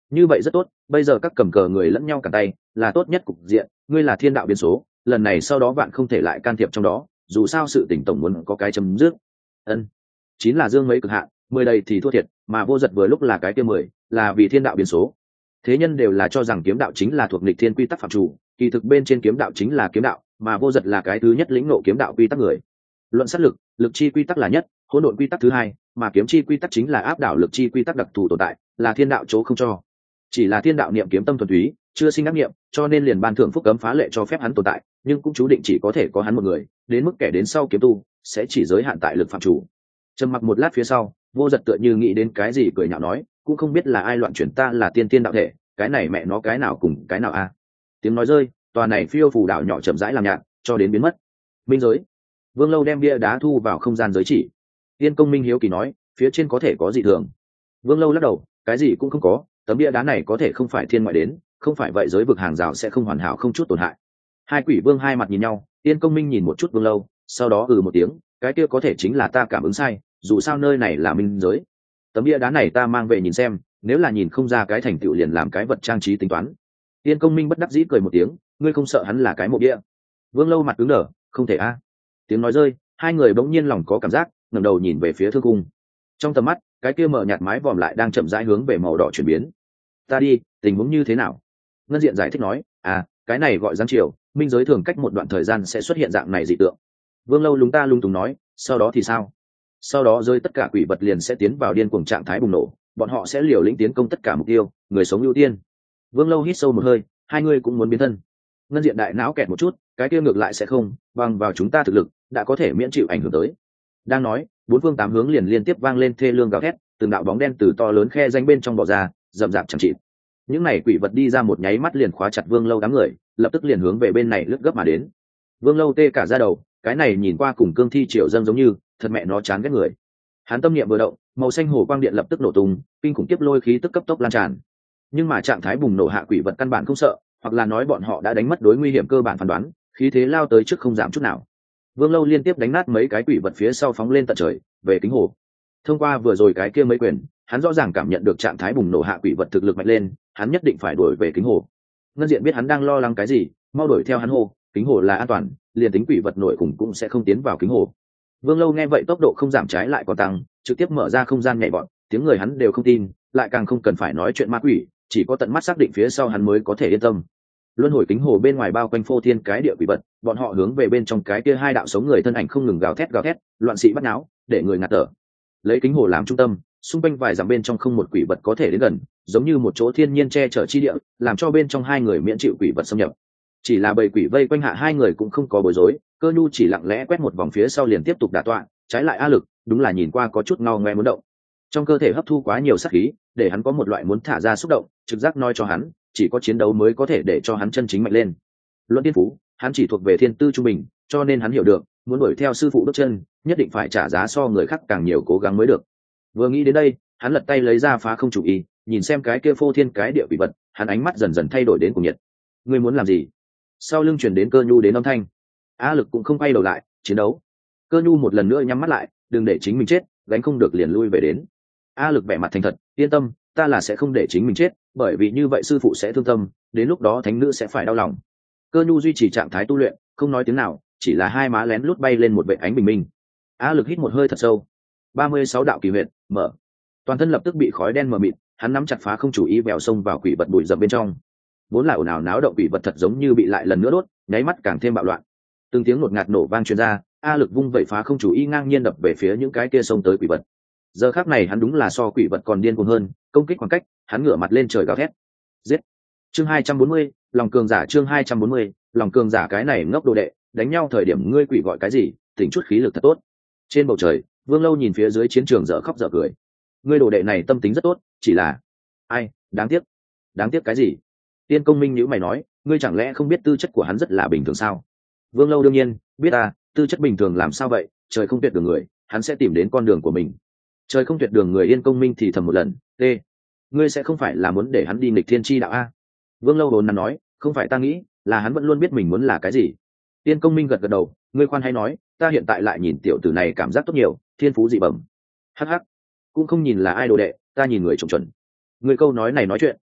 như vậy rất tốt, bây giờ các cầm cờ người lẫn nhau cản tay là tốt nhất cục diện. Ngươi là thiên đạo biến số, lần này sau đó bạn không thể lại can thiệp trong đó, dù sao sự tỉnh tổng muốn có cái chấm dứt. Ân, chín là dương mấy cực hạn, mười đầy thì thua thiệt, mà vô giật vừa lúc là cái kia mười, là vì thiên đạo biến số. Thế nhân đều là cho rằng kiếm đạo chính là thuộc nghịch thiên quy tắc phạm chủ, kỳ thực bên trên kiếm đạo chính là kiếm đạo, mà vô giật là cái thứ nhất lĩnh ngộ kiếm đạo quy tắc người. Luận sát lực, lực chi quy tắc là nhất, hỗn độn quy tắc thứ hai, mà kiếm chi quy tắc chính là áp đảo lực chi quy tắc đặc thù tồn tại, là thiên đạo chỗ không cho. Chỉ là thiên đạo niệm kiếm tâm thuần túy, chưa sinh ác niệm, cho nên liền ban thưởng phúc cấm phá lệ cho phép hắn tồn tại, nhưng cũng chú định chỉ có thể có hắn một người, đến mức kẻ đến sau kiếm tu sẽ chỉ giới hạn tại lực phạm chủ. Trầm mặc một lát phía sau, vô giật tựa như nghĩ đến cái gì cười nhạo nói, cũng không biết là ai loạn chuyển ta là tiên tiên đạo thể, cái này mẹ nó cái nào cùng cái nào a. Tiếng nói rơi, tòa này phiêu phù đảo nhỏ chậm rãi làm nhạt cho đến biến mất. Minh giới. Vương Lâu đem bia đá thu vào không gian giới chỉ. Tiên Công Minh hiếu kỳ nói, phía trên có thể có gì thường? Vương Lâu lắc đầu, cái gì cũng không có, tấm bia đá này có thể không phải thiên ngoại đến, không phải vậy giới vực hàng rào sẽ không hoàn hảo không chút tổn hại. Hai quỷ vương hai mặt nhìn nhau, Tiên Công Minh nhìn một chút Vương Lâu, sau đó ừ một tiếng, cái kia có thể chính là ta cảm ứng sai, dù sao nơi này là minh giới. Tấm bia đá này ta mang về nhìn xem, nếu là nhìn không ra cái thành tựu liền làm cái vật trang trí tính toán. Tiên Công Minh bất đắc dĩ cười một tiếng, ngươi không sợ hắn là cái mộ bia? Vương Lâu mặt cứng đờ, không thể a. Tiếng nói rơi, hai người bỗng nhiên lòng có cảm giác, ngẩng đầu nhìn về phía thương cung. Trong tầm mắt, cái kia mở nhạt mái vòm lại đang chậm rãi hướng về màu đỏ chuyển biến. Ta đi, tình huống như thế nào? Ngân Diện giải thích nói, à, cái này gọi giáng chiều, minh giới thường cách một đoạn thời gian sẽ xuất hiện dạng này dị tượng. Vương Lâu lúng ta lung túng nói, sau đó thì sao? Sau đó rơi tất cả quỷ vật liền sẽ tiến vào điên cuồng trạng thái bùng nổ, bọn họ sẽ liều lĩnh tiến công tất cả mục tiêu, người sống ưu tiên. Vương Lâu hít sâu một hơi, hai người cũng muốn biến thân. Ngân Diện đại não kẹt một chút, cái kia ngược lại sẽ không, bằng vào chúng ta thực lực đã có thể miễn chịu ảnh hưởng tới. Đang nói, bốn phương tám hướng liền liên tiếp vang lên thê lương gào thét, từng đạo bóng đen từ to lớn khe danh bên trong bò ra, rậm rạp chẳng chịt. Những này quỷ vật đi ra một nháy mắt liền khóa chặt Vương Lâu đám người, lập tức liền hướng về bên này lướt gấp mà đến. Vương Lâu tê cả da đầu, cái này nhìn qua cùng cương thi triệu dâng giống như, thật mẹ nó chán ghét người. Hắn tâm niệm vừa động, màu xanh hồ quang điện lập tức nổ tung, kinh khủng kiếp lôi khí tức cấp tốc lan tràn. Nhưng mà trạng thái bùng nổ hạ quỷ vật căn bản không sợ, hoặc là nói bọn họ đã đánh mất đối nguy hiểm cơ bản phán đoán, khí thế lao tới trước không giảm chút nào. Vương Lâu liên tiếp đánh nát mấy cái quỷ vật phía sau phóng lên tận trời, về kính hồ. Thông qua vừa rồi cái kia mấy quyền, hắn rõ ràng cảm nhận được trạng thái bùng nổ hạ quỷ vật thực lực mạnh lên, hắn nhất định phải đuổi về kính hồ. Ngân Diện biết hắn đang lo lắng cái gì, mau đuổi theo hắn hồ, kính hồ là an toàn, liền tính quỷ vật nổi cùng cũng sẽ không tiến vào kính hồ. Vương Lâu nghe vậy tốc độ không giảm trái lại còn tăng, trực tiếp mở ra không gian nhảy vọt, tiếng người hắn đều không tin, lại càng không cần phải nói chuyện ma quỷ, chỉ có tận mắt xác định phía sau hắn mới có thể yên tâm. Luân hồi kính hồ bên ngoài bao quanh phô thiên cái địa quỷ vật, bọn họ hướng về bên trong cái kia hai đạo sống người thân ảnh không ngừng gào thét gào thét, loạn sĩ bắt náo, để người ngạt thở. Lấy kính hồ làm trung tâm, xung quanh vài dặm bên trong không một quỷ vật có thể đến gần, giống như một chỗ thiên nhiên che chở chi địa, làm cho bên trong hai người miễn chịu quỷ vật xâm nhập. Chỉ là bầy quỷ vây quanh hạ hai người cũng không có bối rối, Cơ Nhu chỉ lặng lẽ quét một vòng phía sau liền tiếp tục đả tọa, trái lại A Lực, đúng là nhìn qua có chút ngao ngoe muốn động. Trong cơ thể hấp thu quá nhiều sát khí, để hắn có một loại muốn thả ra xúc động, trực giác nói cho hắn, chỉ có chiến đấu mới có thể để cho hắn chân chính mạnh lên. Luận tiên phú, hắn chỉ thuộc về thiên tư trung bình, cho nên hắn hiểu được, muốn đuổi theo sư phụ bước chân, nhất định phải trả giá so người khác càng nhiều cố gắng mới được. Vừa nghĩ đến đây, hắn lật tay lấy ra phá không chủ ý, nhìn xem cái kia phô thiên cái địa quỷ vật, hắn ánh mắt dần dần thay đổi đến cuồng nhiệt. Ngươi muốn làm gì? Sau lưng truyền đến Cơ Nhu đến âm thanh. A Lực cũng không quay đầu lại, chiến đấu. Cơ Nhu một lần nữa nhắm mắt lại, đừng để chính mình chết, gánh không được liền lui về đến. A Lực vẻ mặt thành thật, yên tâm, ta là sẽ không để chính mình chết, bởi vì như vậy sư phụ sẽ thương tâm, đến lúc đó thánh nữ sẽ phải đau lòng. Cơ Nhu duy trì trạng thái tu luyện, không nói tiếng nào, chỉ là hai má lén lút bay lên một vệt ánh bình minh. A Lực hít một hơi thật sâu. ba mươi sáu đạo kỳ huyệt mở, toàn thân lập tức bị khói đen mờ mịt, hắn nắm chặt phá không chủ ý vèo sông vào quỷ vật bụi rậm bên trong. Vốn là ồn ào náo động quỷ vật thật giống như bị lại lần nữa đốt, nháy mắt càng thêm bạo loạn. Từng tiếng ngột ngạt nổ vang truyền ra, A Lực vung vẩy phá không chủ ý ngang nhiên đập về phía những cái kia sông tới quỷ vật. Giờ khắc này hắn đúng là so quỷ vật còn điên cuồng hơn, công kích khoảng cách, hắn ngửa mặt lên trời gào thét. Giết. Chương hai trăm bốn mươi, lòng cường giả chương hai trăm bốn mươi, lòng cường giả cái này ngốc đồ đệ, đánh nhau thời điểm ngươi quỷ gọi cái gì, tỉnh chút khí lực thật tốt. Trên bầu trời, Vương Lâu nhìn phía dưới chiến trường dở khóc dở cười. Ngươi đồ đệ này tâm tính rất tốt, chỉ là ai, đáng tiếc. Đáng tiếc cái gì? Tiên Công Minh nhíu mày nói, ngươi chẳng lẽ không biết tư chất của hắn rất là bình thường sao? Vương Lâu đương nhiên biết à, tư chất bình thường làm sao vậy, trời không tuyệt đường người, hắn sẽ tìm đến con đường của mình. Trời không tuyệt đường người. Yên Công Minh thì thầm một lần, t ngươi sẽ không phải là muốn để hắn đi nghịch thiên chi đạo a? Vương Lâu hồn nắn nói, không phải ta nghĩ, là hắn vẫn luôn biết mình muốn là cái gì. Tiên Công Minh gật gật đầu, ngươi khoan hay nói, ta hiện tại lại nhìn tiểu tử này cảm giác tốt nhiều, thiên phú dị bẩm. Hắc hắc, cũng không nhìn là ai đồ đệ, ta nhìn người trồng chuẩn. Người câu nói này nói chuyện,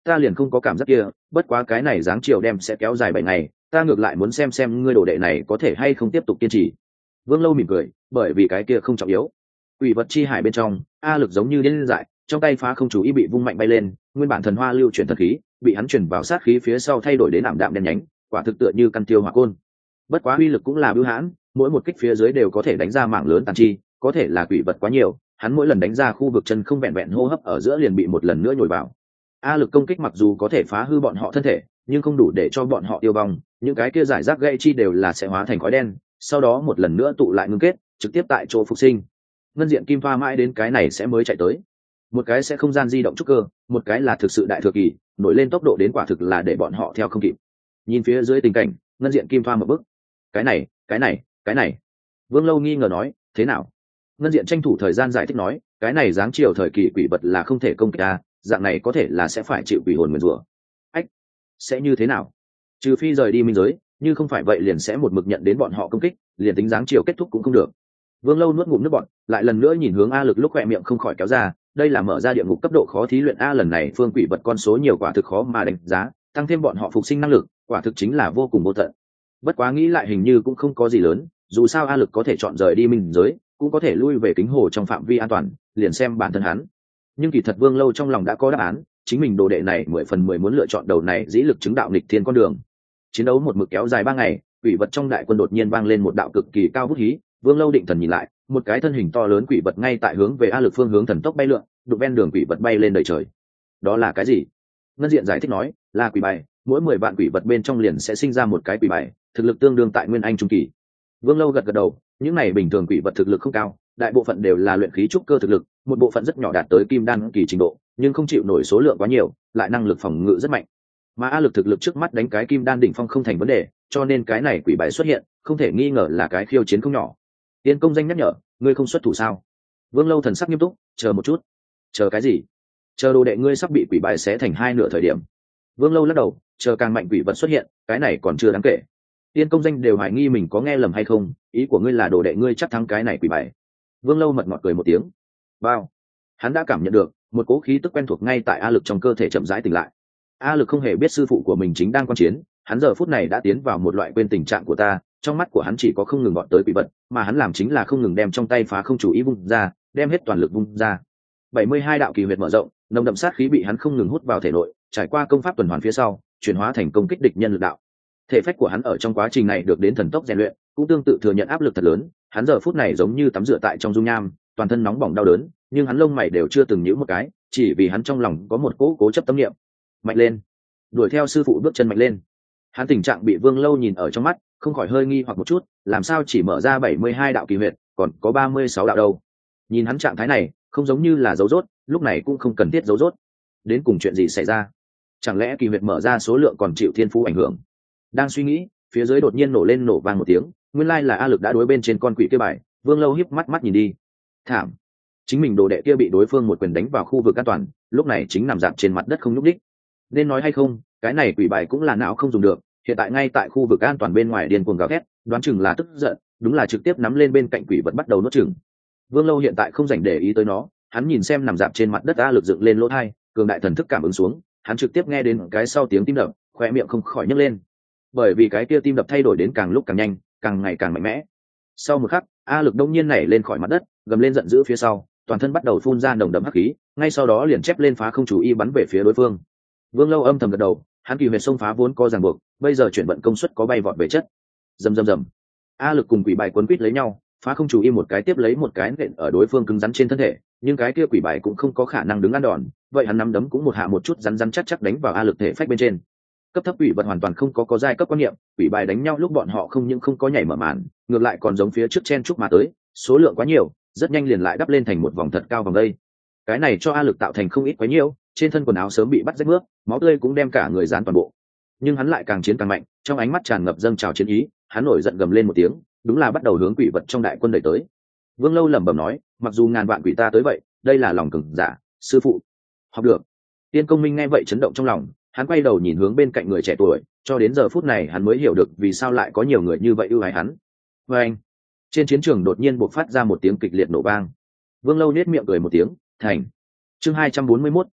ta liền không có cảm giác kia, bất quá cái này dáng chiều đem sẽ kéo dài bảy ngày, ta ngược lại muốn xem xem ngươi đồ đệ này có thể hay không tiếp tục kiên trì. Vương Lâu mỉm cười, bởi vì cái kia không trọng yếu. Quỷ vật chi hải bên trong, A Lực giống như điên dại, trong tay phá không chú ý bị vung mạnh bay lên, nguyên bản thần hoa lưu chuyển thần khí, bị hắn chuyển vào sát khí phía sau thay đổi đến ảm đạm đen nhánh, quả thực tựa như căn tiêu hỏa côn. Bất quá uy lực cũng là bưu hãn, mỗi một kích phía dưới đều có thể đánh ra mảng lớn tàn chi, có thể là quỷ vật quá nhiều, hắn mỗi lần đánh ra khu vực chân không vẹn vẹn hô hấp ở giữa liền bị một lần nữa nhồi vào. A Lực công kích mặc dù có thể phá hư bọn họ thân thể, nhưng không đủ để cho bọn họ tiêu vong, những cái kia giải rác gãy chi đều là sẽ hóa thành khói đen, sau đó một lần nữa tụ lại ngưng kết, trực tiếp tại chỗ phục sinh. Ngân diện kim pha mãi đến cái này sẽ mới chạy tới. Một cái sẽ không gian di động trúc cơ, một cái là thực sự đại thừa kỳ, nổi lên tốc độ đến quả thực là để bọn họ theo không kịp. Nhìn phía dưới tình cảnh, ngân diện kim pha một bước. Cái này, cái này, cái này. Vương Lâu nghi ngờ nói, thế nào? Ngân diện tranh thủ thời gian giải thích nói, cái này dáng chiều thời kỳ quỷ vật là không thể công kích ta, dạng này có thể là sẽ phải chịu quỷ hồn nguyền rủa. Ách, sẽ như thế nào? Trừ phi rời đi minh giới, như không phải vậy liền sẽ một mực nhận đến bọn họ công kích, liền tính dáng chiều kết thúc cũng không được. Vương Lâu nuốt ngụm nước bọt, lại lần nữa nhìn hướng A Lực lúc khỏe miệng không khỏi kéo ra, đây là mở ra địa ngục cấp độ khó thí luyện A, lần này phương quỷ vật con số nhiều quả thực khó mà đánh giá, tăng thêm bọn họ phục sinh năng lực, quả thực chính là vô cùng vô tận. Bất quá nghĩ lại hình như cũng không có gì lớn, dù sao A Lực có thể chọn rời đi minh giới, cũng có thể lui về kính hồ trong phạm vi an toàn, liền xem bản thân hắn. Nhưng kỳ thật Vương Lâu trong lòng đã có đáp án, chính mình đồ đệ này mười phần mười muốn lựa chọn đầu này dĩ lực chứng đạo nghịch thiên con đường. Chiến đấu một mực kéo dài ba ngày, quỷ vật trong đại quân đột nhiên vang lên một đạo cực kỳ cao vút hí, Vương Lâu định thần nhìn lại, một cái thân hình to lớn quỷ vật ngay tại hướng về A Lực phương hướng thần tốc bay lượn, đụng ven đường quỷ vật bay lên đầy trời. Đó là cái gì? Ngân diện giải thích nói, là quỷ bài, mỗi mười vạn quỷ vật bên trong liền sẽ sinh ra một cái quỷ bài, thực lực tương đương tại nguyên anh trung kỳ. Vương Lâu gật gật đầu, những này bình thường quỷ vật thực lực không cao, đại bộ phận đều là luyện khí trúc cơ thực lực, một bộ phận rất nhỏ đạt tới kim đan kỳ trình độ, nhưng không chịu nổi số lượng quá nhiều, lại năng lực phòng ngự rất mạnh. Mà A Lực thực lực trước mắt đánh cái kim đan đỉnh phong không thành vấn đề, cho nên cái này quỷ bài xuất hiện, không thể nghi ngờ là cái khiêu chiến không nhỏ. Tiên công danh nhắc nhở, ngươi không xuất thủ sao? Vương Lâu thần sắc nghiêm túc, chờ một chút. Chờ cái gì? Chờ đồ đệ ngươi sắp bị quỷ bài xé thành hai nửa thời điểm. Vương Lâu lắc đầu, chờ càng mạnh quỷ vật xuất hiện, cái này còn chưa đáng kể. Tiên công danh đều hoài nghi mình có nghe lầm hay không, ý của ngươi là đồ đệ ngươi chắc thắng cái này quỷ bài. Vương Lâu mật ngọt cười một tiếng. Bao. Hắn đã cảm nhận được một cỗ khí tức quen thuộc ngay tại A Lực trong cơ thể chậm rãi tỉnh lại. A Lực không hề biết sư phụ của mình chính đang quan chiến, hắn giờ phút này đã tiến vào một loại quên tình trạng của ta, trong mắt của hắn chỉ có không ngừng bọn tới quỷ vật, mà hắn làm chính là không ngừng đem trong tay phá không chủ ý vung ra, đem hết toàn lực vung ra. bảy mươi hai đạo kỳ huyệt mở rộng, nồng đậm sát khí bị hắn không ngừng hút vào thể nội, trải qua công pháp tuần hoàn phía sau, chuyển hóa thành công kích địch nhân lực đạo. Thể phách của hắn ở trong quá trình này được đến thần tốc rèn luyện, cũng tương tự thừa nhận áp lực thật lớn, hắn giờ phút này giống như tắm rửa tại trong dung nham, toàn thân nóng bỏng đau đớn, nhưng hắn lông mày đều chưa từng nhíu một cái, chỉ vì hắn trong lòng có một cố cố chấp tâm niệm. Mạnh lên, đuổi theo sư phụ bước chân mạnh lên. Hắn tình trạng bị Vương Lâu nhìn ở trong mắt, không khỏi hơi nghi hoặc một chút, làm sao chỉ mở ra bảy mươi hai đạo kỳ huyệt, còn có ba mươi sáu đạo đâu? Nhìn hắn trạng thái này, không giống như là dấu rốt, lúc này cũng không cần thiết dấu rốt. Đến cùng chuyện gì xảy ra? Chẳng lẽ kỳ huyệt mở ra số lượng còn chịu thiên phú ảnh hưởng? Đang suy nghĩ, phía dưới đột nhiên nổ lên nổ vang một tiếng, nguyên lai là A Lực đã đối bên trên con quỷ kia bài. Vương Lâu híp mắt mắt nhìn đi. Thảm, chính mình đồ đệ kia bị đối phương một quyền đánh vào khu vực an toàn, lúc này chính nằm dạp trên mặt đất không nhúc nhích. Nên nói hay không, cái này quỷ bài cũng là não không dùng được, hiện tại ngay tại khu vực an toàn bên ngoài điên cuồng gào thét, đoán chừng là tức giận, đúng là trực tiếp nắm lên bên cạnh quỷ vật bắt đầu nuốt chửng. Vương Lâu hiện tại không dành để ý tới nó, hắn nhìn xem nằm dạp trên mặt đất A Lực dựng lên lỗ tai, cường đại thần thức cảm ứng xuống, hắn trực tiếp nghe đến cái sau tiếng tim đập, khoe miệng không khỏi nhấc lên. Bởi vì cái kia tim đập thay đổi đến càng lúc càng nhanh, càng ngày càng mạnh mẽ. Sau một khắc, A Lực đông nhiên nảy lên khỏi mặt đất, gầm lên giận dữ phía sau, toàn thân bắt đầu phun ra nồng đậm hắc khí, ngay sau đó liền chép lên phá không chủ y bắn về phía đối phương. Vương Lâu âm thầm gật đầu, hắn kỳ huyệt xông phá vốn có ràng buộc, bây giờ chuyển vận công suất có bay vọt về chất. Rầm rầm rầm. A Lực cùng quỷ bài quấn quýt lấy nhau, phá không chủ y một cái tiếp lấy một cái nện ở đối phương cứng rắn trên thân thể, nhưng cái kia quỷ bài cũng không có khả năng đứng ăn đòn, vậy hắn nắm đấm cũng một hạ một chút rắn rắn chắc chắc đánh vào A Lực thể phách bên trên. Cấp thấp quỷ vật hoàn toàn không có có giai cấp quan niệm, quỷ bài đánh nhau lúc bọn họ không những không có nhảy mở màn, ngược lại còn giống phía trước chen chúc mà tới, số lượng quá nhiều, rất nhanh liền lại đắp lên thành một vòng thật cao vòng đây. Cái này cho A Lực tạo thành không ít quá nhiều, trên thân quần áo sớm bị bắt rách mướp, máu tươi cũng đem cả người dán toàn bộ. Nhưng hắn lại càng chiến càng mạnh, trong ánh mắt tràn ngập dâng trào chiến ý, hắn nổi giận gầm lên một tiếng, đúng là bắt đầu hướng quỷ vật trong đại quân đẩy tới. Vương Lâu lẩm bẩm nói, mặc dù ngàn vạn quỷ ta tới vậy, đây là lòng cường giả, sư phụ. Học được. Tiên Công Minh nghe vậy chấn động trong lòng, hắn quay đầu nhìn hướng bên cạnh người trẻ tuổi, cho đến giờ phút này hắn mới hiểu được vì sao lại có nhiều người như vậy ưu ái hắn. Và anh, trên chiến trường đột nhiên bộc phát ra một tiếng kịch liệt nổ vang. Vương Lâu nhếch miệng cười một tiếng, thành. Chương hai trăm bốn mươi mốt,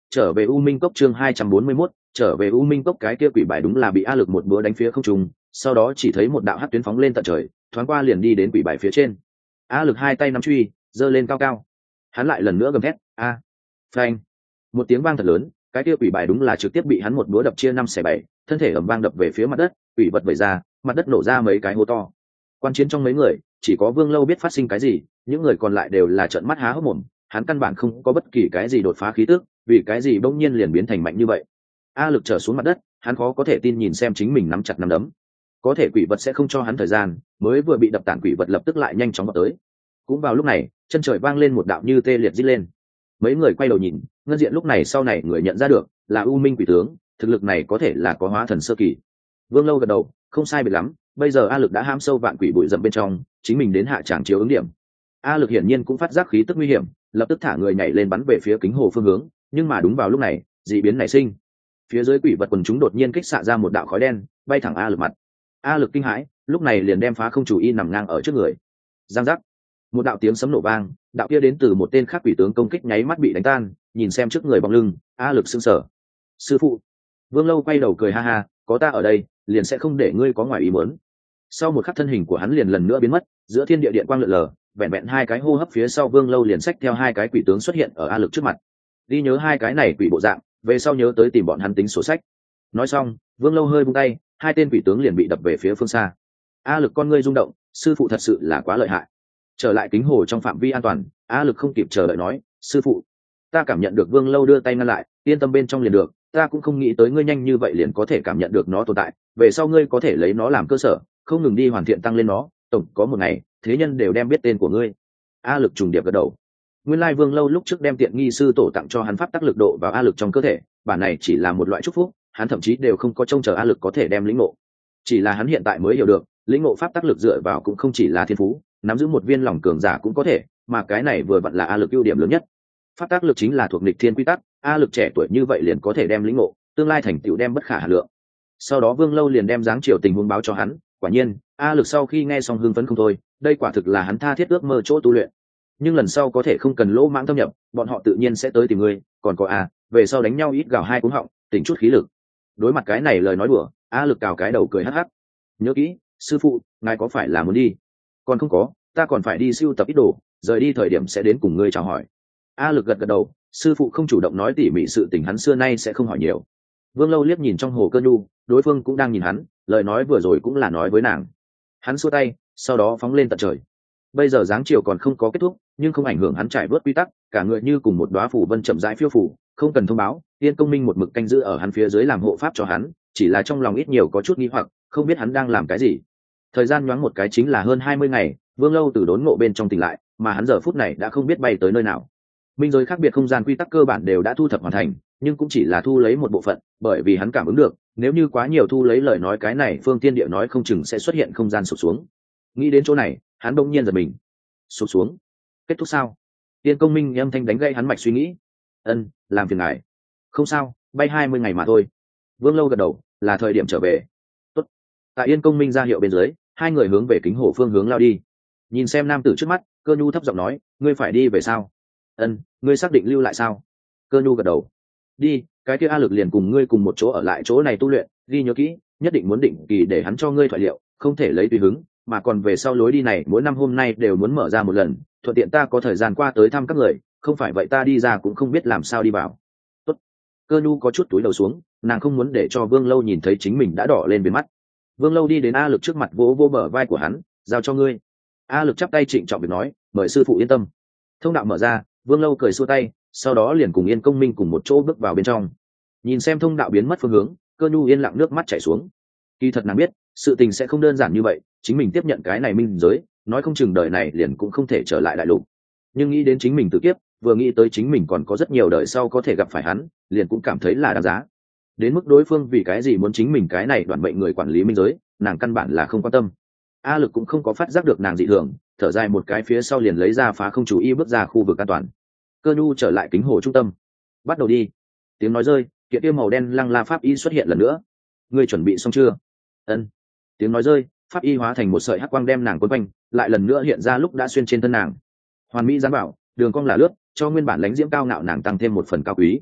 trở về u minh cốc chương hai trăm bốn mươi mốt, trở về u minh cốc. Cái kia quỷ bài đúng là bị A Lực một búa đánh phía không trung, sau đó chỉ thấy một đạo hắc tuyến phóng lên tận trời, thoáng qua liền đi đến quỷ bài phía trên. A Lực hai tay nắm truy giơ lên cao cao, hắn lại lần nữa gầm thét a phanh, một tiếng vang thật lớn, cái kia quỷ bài đúng là trực tiếp bị hắn một búa đập chia năm xẻ bảy, thân thể ầm vang đập về phía mặt đất, quỷ vật vẩy ra, mặt đất nổ ra mấy cái hố to. Quan chiến trong mấy người chỉ có Vương Lâu biết phát sinh cái gì, những người còn lại đều là trợn mắt há hốc mồm, hắn căn bản không có bất kỳ cái gì đột phá khí tức, vì cái gì bỗng nhiên liền biến thành mạnh như vậy. A Lực trở xuống mặt đất, hắn khó có thể tin nhìn xem chính mình nắm chặt nắm đấm, có thể quỷ vật sẽ không cho hắn thời gian, mới vừa bị đập tản quỷ vật lập tức lại nhanh chóng vào tới. Cũng vào lúc này, chân trời vang lên một đạo như tê liệt rít lên. Mấy người quay đầu nhìn, ngân diện lúc này sau này người nhận ra được là U Minh quỷ tướng, thực lực này có thể là có hóa thần sơ kỳ. Vương Lâu gật đầu, không sai biệt lắm, bây giờ A Lực đã ham sâu vạn quỷ bụi rậm bên trong, chính mình đến hạ tràng chiếu ứng điểm. A Lực hiển nhiên cũng phát giác khí tức nguy hiểm, lập tức thả người nhảy lên bắn về phía kính hồ phương hướng, nhưng mà đúng vào lúc này, dị biến nảy sinh. Phía dưới quỷ vật quần chúng đột nhiên kích xạ ra một đạo khói đen, bay thẳng A Lực mặt. A Lực kinh hãi, lúc này liền đem phá không chủ y nằm ngang ở trước người. Giang giác, một đạo tiếng sấm nổ vang, đạo kia đến từ một tên khác quỷ tướng công kích nháy mắt bị đánh tan. Nhìn xem trước người bóng lưng, A Lực sững sờ. Sư phụ. Vương Lâu quay đầu cười ha ha, có ta ở đây, liền sẽ không để ngươi có ngoài ý muốn. Sau một khắc thân hình của hắn liền lần nữa biến mất, giữa thiên địa điện quang lượn lờ, vẹn vẹn hai cái hô hấp phía sau Vương Lâu liền xách theo hai cái quỷ tướng xuất hiện ở A Lực trước mặt. Đi nhớ hai cái này quỷ bộ dạng, về sau nhớ tới tìm bọn hắn tính sổ sách. Nói xong, Vương Lâu hơi buông tay, hai tên quỷ tướng liền bị đập về phía phương xa. A Lực con ngươi rung động, sư phụ thật sự là quá lợi hại. Trở lại kính hồ trong phạm vi an toàn, A Lực không kịp chờ đợi nói, sư phụ, ta cảm nhận được. Vương Lâu đưa tay ngăn lại, yên tâm bên trong liền được, ta cũng không nghĩ tới ngươi nhanh như vậy liền có thể cảm nhận được nó tồn tại, về sau ngươi có thể lấy nó làm cơ sở, không ngừng đi hoàn thiện tăng lên nó, tổng có một ngày thế nhân đều đem biết tên của ngươi. A Lực trùng điệp gật đầu. Nguyên lai Vương Lâu lúc trước đem tiện nghi sư tổ tặng cho hắn pháp tác lực độ vào A Lực trong cơ thể, bản này chỉ là một loại chúc phúc, hắn thậm chí đều không có trông chờ A Lực có thể đem lĩnh ngộ. Chỉ là hắn hiện tại mới hiểu được, lĩnh ngộ pháp tác lực dựa vào cũng không chỉ là thiên phú, nắm giữ một viên lòng cường giả cũng có thể, mà cái này vừa vặn là A Lực ưu điểm lớn nhất. Pháp tác lực chính là thuộc nghịch thiên quy tắc, A Lực trẻ tuổi như vậy liền có thể đem lĩnh ngộ, tương lai thành tựu đem bất khả hà lượng. Sau đó Vương Lâu liền đem dáng chiều tình huống báo cho hắn, quả nhiên, A Lực sau khi nghe xong hưng phấn không thôi, đây quả thực là hắn tha thiết ước mơ chỗ tu luyện. Nhưng lần sau có thể không cần lỗ mãng thâm nhập, bọn họ tự nhiên sẽ tới tìm ngươi, còn có A, về sau đánh nhau ít gào hai cú họng, tỉnh chút khí lực. Đối mặt cái này lời nói đùa, A Lực cào cái đầu cười hắc hắc. Nhớ kỹ, sư phụ, ngài có phải là muốn đi? Còn không có, ta còn phải đi sưu tập ít đồ, rời đi thời điểm sẽ đến cùng ngươi chào hỏi. A Lực gật gật đầu, sư phụ không chủ động nói tỉ mỉ sự tình hắn xưa nay sẽ không hỏi nhiều. Vương Lâu liếc nhìn trong hồ Cơ Nhu, đối phương cũng đang nhìn hắn, lời nói vừa rồi cũng là nói với nàng. Hắn xua tay, sau đó phóng lên tận trời. Bây giờ dáng chiều còn không có kết thúc, nhưng không ảnh hưởng hắn trải vớt quy tắc, cả người như cùng một đóa phù vân chậm rãi phiêu phù, không cần thông báo. Tiên Công Minh một mực canh giữ ở hắn phía dưới làm hộ pháp cho hắn, chỉ là trong lòng ít nhiều có chút nghi hoặc, không biết hắn đang làm cái gì. Thời gian nhoáng một cái chính là hơn hai mươi ngày, Vương Lâu từ đốn ngộ bên trong tỉnh lại, mà hắn giờ phút này đã không biết bay tới nơi nào. Minh giới khác biệt không gian quy tắc cơ bản đều đã thu thập hoàn thành, nhưng cũng chỉ là thu lấy một bộ phận, bởi vì hắn cảm ứng được, nếu như quá nhiều thu lấy lời nói cái này phương tiên địa nói không chừng sẽ xuất hiện không gian sụp xuống. Nghĩ đến chỗ này, hắn bỗng nhiên giật mình. Sụp xuống? Kết thúc sao? Tiên Công Minh âm thanh đánh gãy hắn mạch suy nghĩ. Ân, làm phiền ngài. Không sao, bay hai mươi ngày mà thôi. Vương Lâu gật đầu, là thời điểm trở về. Tốt. Tại Yên Công Minh ra hiệu bên dưới, hai người hướng về kính hồ phương hướng lao đi. Nhìn xem nam tử trước mắt, Cơ Nhu thấp giọng nói, ngươi phải đi về sao? Ân, ngươi xác định lưu lại sao? Cơ Nhu gật đầu. Đi, cái kia A Lực liền cùng ngươi cùng một chỗ ở lại chỗ này tu luyện, ghi nhớ kỹ, nhất định muốn định kỳ để hắn cho ngươi thoại liệu, không thể lấy tùy hứng, mà còn về sau lối đi này mỗi năm hôm nay đều muốn mở ra một lần, thuận tiện ta có thời gian qua tới thăm các người, không phải vậy ta đi ra cũng không biết làm sao đi vào. Tốt. Cơ Nhu có chút túi đầu xuống, nàng không muốn để cho Vương Lâu nhìn thấy chính mình đã đỏ lên bên mắt. Vương Lâu đi đến A Lực trước mặt vỗ vỗ bờ vai của hắn, giao cho ngươi. A Lực chắp tay trịnh trọng việc nói, mời sư phụ yên tâm. Thông đạo mở ra, Vương Lâu cười xua tay, sau đó liền cùng Yên Công Minh cùng một chỗ bước vào bên trong. Nhìn xem thông đạo biến mất phương hướng, Cơ Nhu yên lặng nước mắt chảy xuống. Kỳ thật nàng biết, sự tình sẽ không đơn giản như vậy, chính mình tiếp nhận cái này minh giới, nói không chừng đời này liền cũng không thể trở lại đại lục. Nhưng nghĩ đến chính mình tự kiếp, vừa nghĩ tới chính mình còn có rất nhiều đời sau có thể gặp phải hắn, liền cũng cảm thấy là đáng giá. Đến mức đối phương vì cái gì muốn chính mình cái này đoạn mệnh người quản lý minh giới, nàng căn bản là không quan tâm. A Lực cũng không có phát giác được nàng dị thường, thở dài một cái phía sau liền lấy ra phá không chủ y bước ra khu vực an toàn. Cơ Nhu trở lại kính hồ trung tâm, bắt đầu đi. Tiếng nói rơi, kiện tiêu màu đen lăng la pháp y xuất hiện lần nữa. Ngươi chuẩn bị xong chưa? Ân. Tiếng nói rơi, pháp y hóa thành một sợi hắc quang đem nàng quấn quanh, lại lần nữa hiện ra lúc đã xuyên trên thân nàng. Hoàn mỹ giám bảo, đường cong là lướt, cho nguyên bản lãnh diễm cao ngạo nàng tăng thêm một phần cao quý.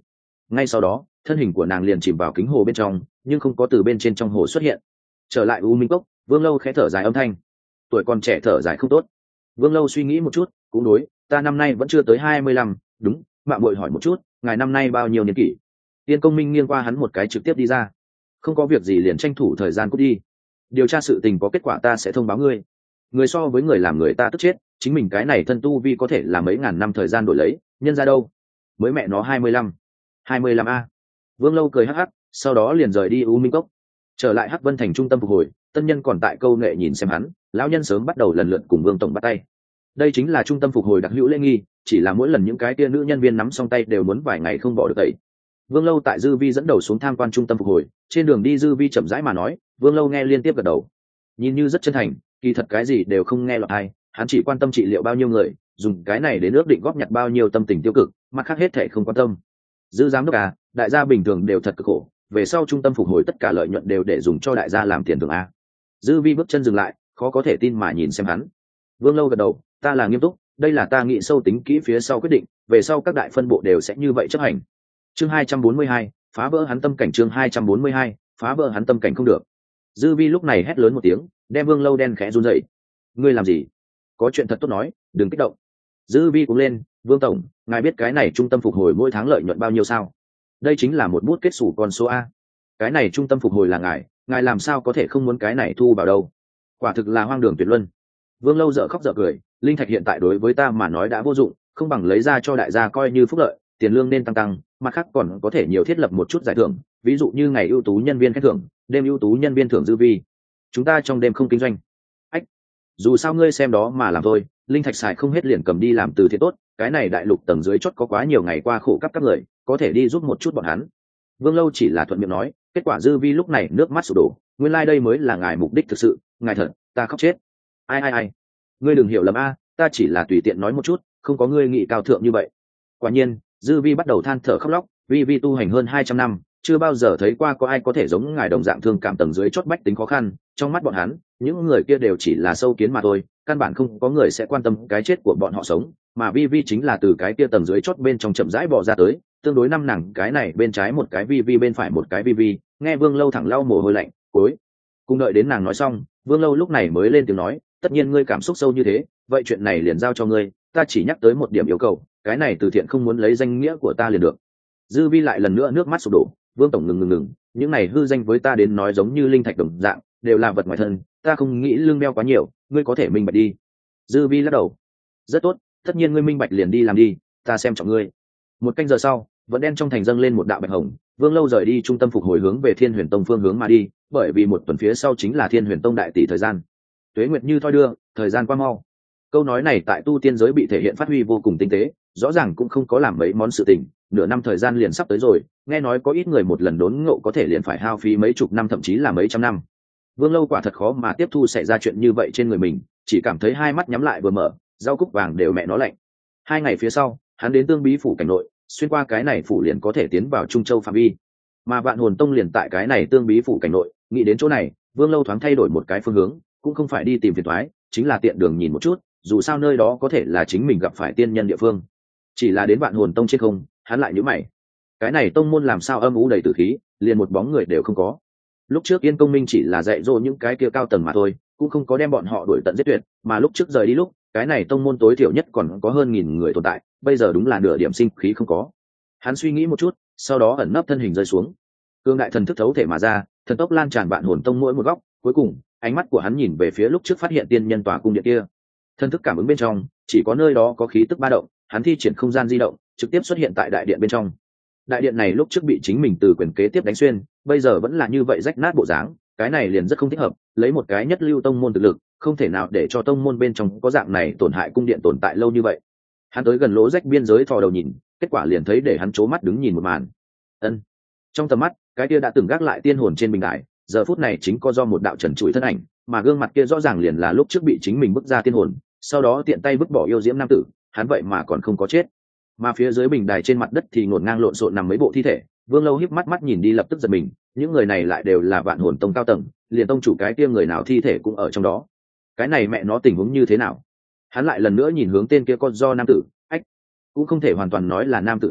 ngay sau đó thân hình của nàng liền chìm vào kính hồ bên trong nhưng không có từ bên trên trong hồ xuất hiện. Trở lại u minh cốc, Vương Lâu khẽ thở dài âm thanh. Tuổi còn trẻ thở dài không tốt. Vương Lâu suy nghĩ một chút, cũng đối, ta năm nay vẫn chưa tới hai mươi lăm, đúng, mạo muội hỏi một chút, ngài năm nay bao nhiêu niên kỷ? Tiên Công Minh nghiêng qua hắn một cái trực tiếp đi ra. Không có việc gì liền tranh thủ thời gian cút đi. Điều tra sự tình có kết quả ta sẽ thông báo ngươi. Người so với người làm người ta tức chết, chính mình cái này thân tu vi có thể là mấy ngàn năm thời gian đổi lấy, nhân ra đâu? Mới mẹ nó hai mươi lăm. hai mươi lăm a. Vương Lâu cười hắc hắc, sau đó liền rời đi U Minh Cốc. Trở lại Hắc Vân Thành trung tâm phục hồi, tân nhân còn tại câu nệ nhìn xem hắn, lão nhân sớm bắt đầu lần lượt cùng Vương tổng bắt tay. Đây chính là trung tâm phục hồi đặc hữu lễ nghi, chỉ là mỗi lần những cái kia nữ nhân viên nắm xong tay đều muốn vài ngày không bỏ được tẩy. Vương Lâu tại Dư Vi dẫn đầu xuống tham quan trung tâm phục hồi, trên đường đi Dư Vi chậm rãi mà nói, Vương Lâu nghe liên tiếp gật đầu. Nhìn như rất chân thành, kỳ thật cái gì đều không nghe lọt tai, hắn chỉ quan tâm trị liệu bao nhiêu người, dùng cái này để ước định góp nhặt bao nhiêu tâm tình tiêu cực, mặt khác hết thảy không quan tâm. Dư giám đốc à, đại gia bình thường đều thật cực khổ, về sau trung tâm phục hồi tất cả lợi nhuận đều để dùng cho đại gia làm tiền thưởng a. Dư Vi bước chân dừng lại, khó có thể tin mà nhìn xem hắn. Vương Lâu gật đầu, ta là nghiêm túc, đây là ta nghĩ sâu tính kỹ phía sau quyết định, về sau các đại phân bộ đều sẽ như vậy chấp hành. Chương hai trăm bốn mươi hai, phá vỡ hắn tâm cảnh. Chương hai trăm bốn mươi hai, phá vỡ hắn tâm cảnh không được. Dư Vi lúc này hét lớn một tiếng, đem Vương Lâu đen khẽ run rẩy. Ngươi làm gì? Có chuyện thật tốt nói, đừng kích động. Dư Vi cũng lên, Vương tổng, ngài biết cái này trung tâm phục hồi mỗi tháng lợi nhuận bao nhiêu sao? Đây chính là một bút kết sổ con số a. Cái này trung tâm phục hồi là ngài, ngài làm sao có thể không muốn cái này thu vào đâu? Quả thực là hoang đường tuyệt luân. Vương Lâu dở khóc dở cười, linh thạch hiện tại đối với ta mà nói đã vô dụng, không bằng lấy ra cho đại gia coi như phúc lợi, tiền lương nên tăng tăng, mặt khác còn có thể nhiều thiết lập một chút giải thưởng, ví dụ như ngày ưu tú nhân viên khen thưởng, đêm ưu tú nhân viên thưởng Dư Vi. Chúng ta trong đêm không kinh doanh. Ách, dù sao ngươi xem đó mà làm thôi, linh thạch xài không hết liền cầm đi làm từ thiện tốt, cái này đại lục tầng dưới chót có quá nhiều ngày qua khổ cấp các người, có thể đi giúp một chút bọn hắn. Vương Lâu chỉ là thuận miệng nói, kết quả Dư Vi lúc này nước mắt sụp đổ, nguyên lai like đây mới là ngài mục đích thực sự, ngài thật, ta khóc chết. Ai ai ai, ngươi đừng hiểu lầm a, ta chỉ là tùy tiện nói một chút, không có ngươi nghĩ cao thượng như vậy. Quả nhiên, Dư Vi bắt đầu than thở khóc lóc, Vi Vi tu hành hơn hai trăm năm, chưa bao giờ thấy qua có ai có thể giống ngài đồng dạng thương cảm tầng dưới chót bách tính khó khăn, trong mắt bọn hắn, những người kia đều chỉ là sâu kiến mà thôi, căn bản không có người sẽ quan tâm cái chết của bọn họ sống, mà Vi Vi chính là từ cái kia tầng dưới chót bên trong chậm rãi bò ra tới, tương đối năm nàng cái này bên trái một cái Vi Vi bên phải một cái Vi Vi, nghe Vương Lâu thẳng lau mồ hôi lạnh, cuối cùng đợi đến nàng nói xong, Vương Lâu lúc này mới lên tiếng nói, tất nhiên ngươi cảm xúc sâu như thế, vậy chuyện này liền giao cho ngươi, ta chỉ nhắc tới một điểm yêu cầu, cái này từ thiện không muốn lấy danh nghĩa của ta liền được. Dư Vi lại lần nữa nước mắt sụp đổ, Vương tổng ngừng ngừng ngừng, những này hư danh với ta đến nói giống như linh thạch đồng dạng, đều là vật ngoài thân, ta không nghĩ lương đeo quá nhiều, ngươi có thể minh bạch đi. Dư Vi lắc đầu, rất tốt, tất nhiên ngươi minh bạch liền đi làm đi, ta xem trọng ngươi. Một canh giờ sau, vẫn đen trong thành dâng lên một đạo bạch hồng, Vương Lâu rời đi trung tâm phục hồi hướng về Thiên Huyền Tông phương hướng mà đi, bởi vì một tuần phía sau chính là Thiên Huyền Tông đại tỷ thời gian. Tuế nguyệt như thoi đưa, thời gian qua mau. Câu nói này tại tu tiên giới bị thể hiện phát huy vô cùng tinh tế, rõ ràng cũng không có làm mấy món sự tình, nửa năm thời gian liền sắp tới rồi, nghe nói có ít người một lần đốn ngộ có thể liền phải hao phí mấy chục năm thậm chí là mấy trăm năm. Vương Lâu quả thật khó mà tiếp thu xảy ra chuyện như vậy trên người mình, chỉ cảm thấy hai mắt nhắm lại vừa mở, rau cúc vàng đều mẹ nó lạnh. Hai ngày phía sau, hắn đến Tương Bí phủ cảnh nội, xuyên qua cái này phủ liền có thể tiến vào Trung Châu phạm vi. Mà Vạn Hồn Tông liền tại cái này Tương Bí phủ cảnh nội, nghĩ đến chỗ này, Vương Lâu thoáng thay đổi một cái phương hướng, cũng không phải đi tìm phiền toái, chính là tiện đường nhìn một chút, dù sao nơi đó có thể là chính mình gặp phải tiên nhân địa phương. Chỉ là đến Vạn Hồn Tông trên không, hắn lại nhíu mày. Cái này tông môn làm sao âm u đầy tử khí, liền một bóng người đều không có. Lúc trước Yên Công Minh chỉ là dạy dỗ những cái kia cao tầng mà thôi, cũng không có đem bọn họ đuổi tận giết tuyệt, mà lúc trước rời đi lúc, cái này tông môn tối thiểu nhất còn có hơn nghìn người tồn tại, bây giờ đúng là nửa điểm sinh khí không có. Hắn suy nghĩ một chút, sau đó ẩn nấp thân hình rơi xuống. Cương đại thần thức thấu thể mà ra, thần tốc lan tràn Vạn Hồn Tông mỗi một góc, cuối cùng, ánh mắt của hắn nhìn về phía lúc trước phát hiện tiên nhân tòa cung điện kia. Thần thức cảm ứng bên trong, chỉ có nơi đó có khí tức ba động, hắn thi triển không gian di động, trực tiếp xuất hiện tại đại điện bên trong. Đại điện này lúc trước bị chính mình từ quyền kế tiếp đánh xuyên, bây giờ vẫn là như vậy rách nát bộ dáng, cái này liền rất không thích hợp, lấy một cái nhất lưu tông môn thực lực, không thể nào để cho tông môn bên trong có dạng này tổn hại cung điện tồn tại lâu như vậy. Hắn tới gần lỗ rách biên giới thò đầu nhìn, kết quả liền thấy để hắn chố mắt đứng nhìn một màn. Ân. Trong tầm mắt, cái kia đã từng gác lại tiên hồn trên bình đài, giờ phút này chính có do một đạo trần trụi thân ảnh, mà gương mặt kia rõ ràng liền là lúc trước bị chính mình bức ra tiên hồn, sau đó tiện tay vứt bỏ yêu diễm nam tử, hắn vậy mà còn không có chết. Mà phía dưới bình đài trên mặt đất thì ngổn ngang lộn xộn nằm mấy bộ thi thể. Vương Lâu híp mắt mắt nhìn đi lập tức giật mình, những người này lại đều là Vạn Hồn Tông cao tầng, liền tông chủ cái kia người nào thi thể cũng ở trong đó. Cái này mẹ nó tình huống như thế nào? Hắn lại lần nữa nhìn hướng tên kia con do nam tử, ách, cũng không thể hoàn toàn nói là nam tử à,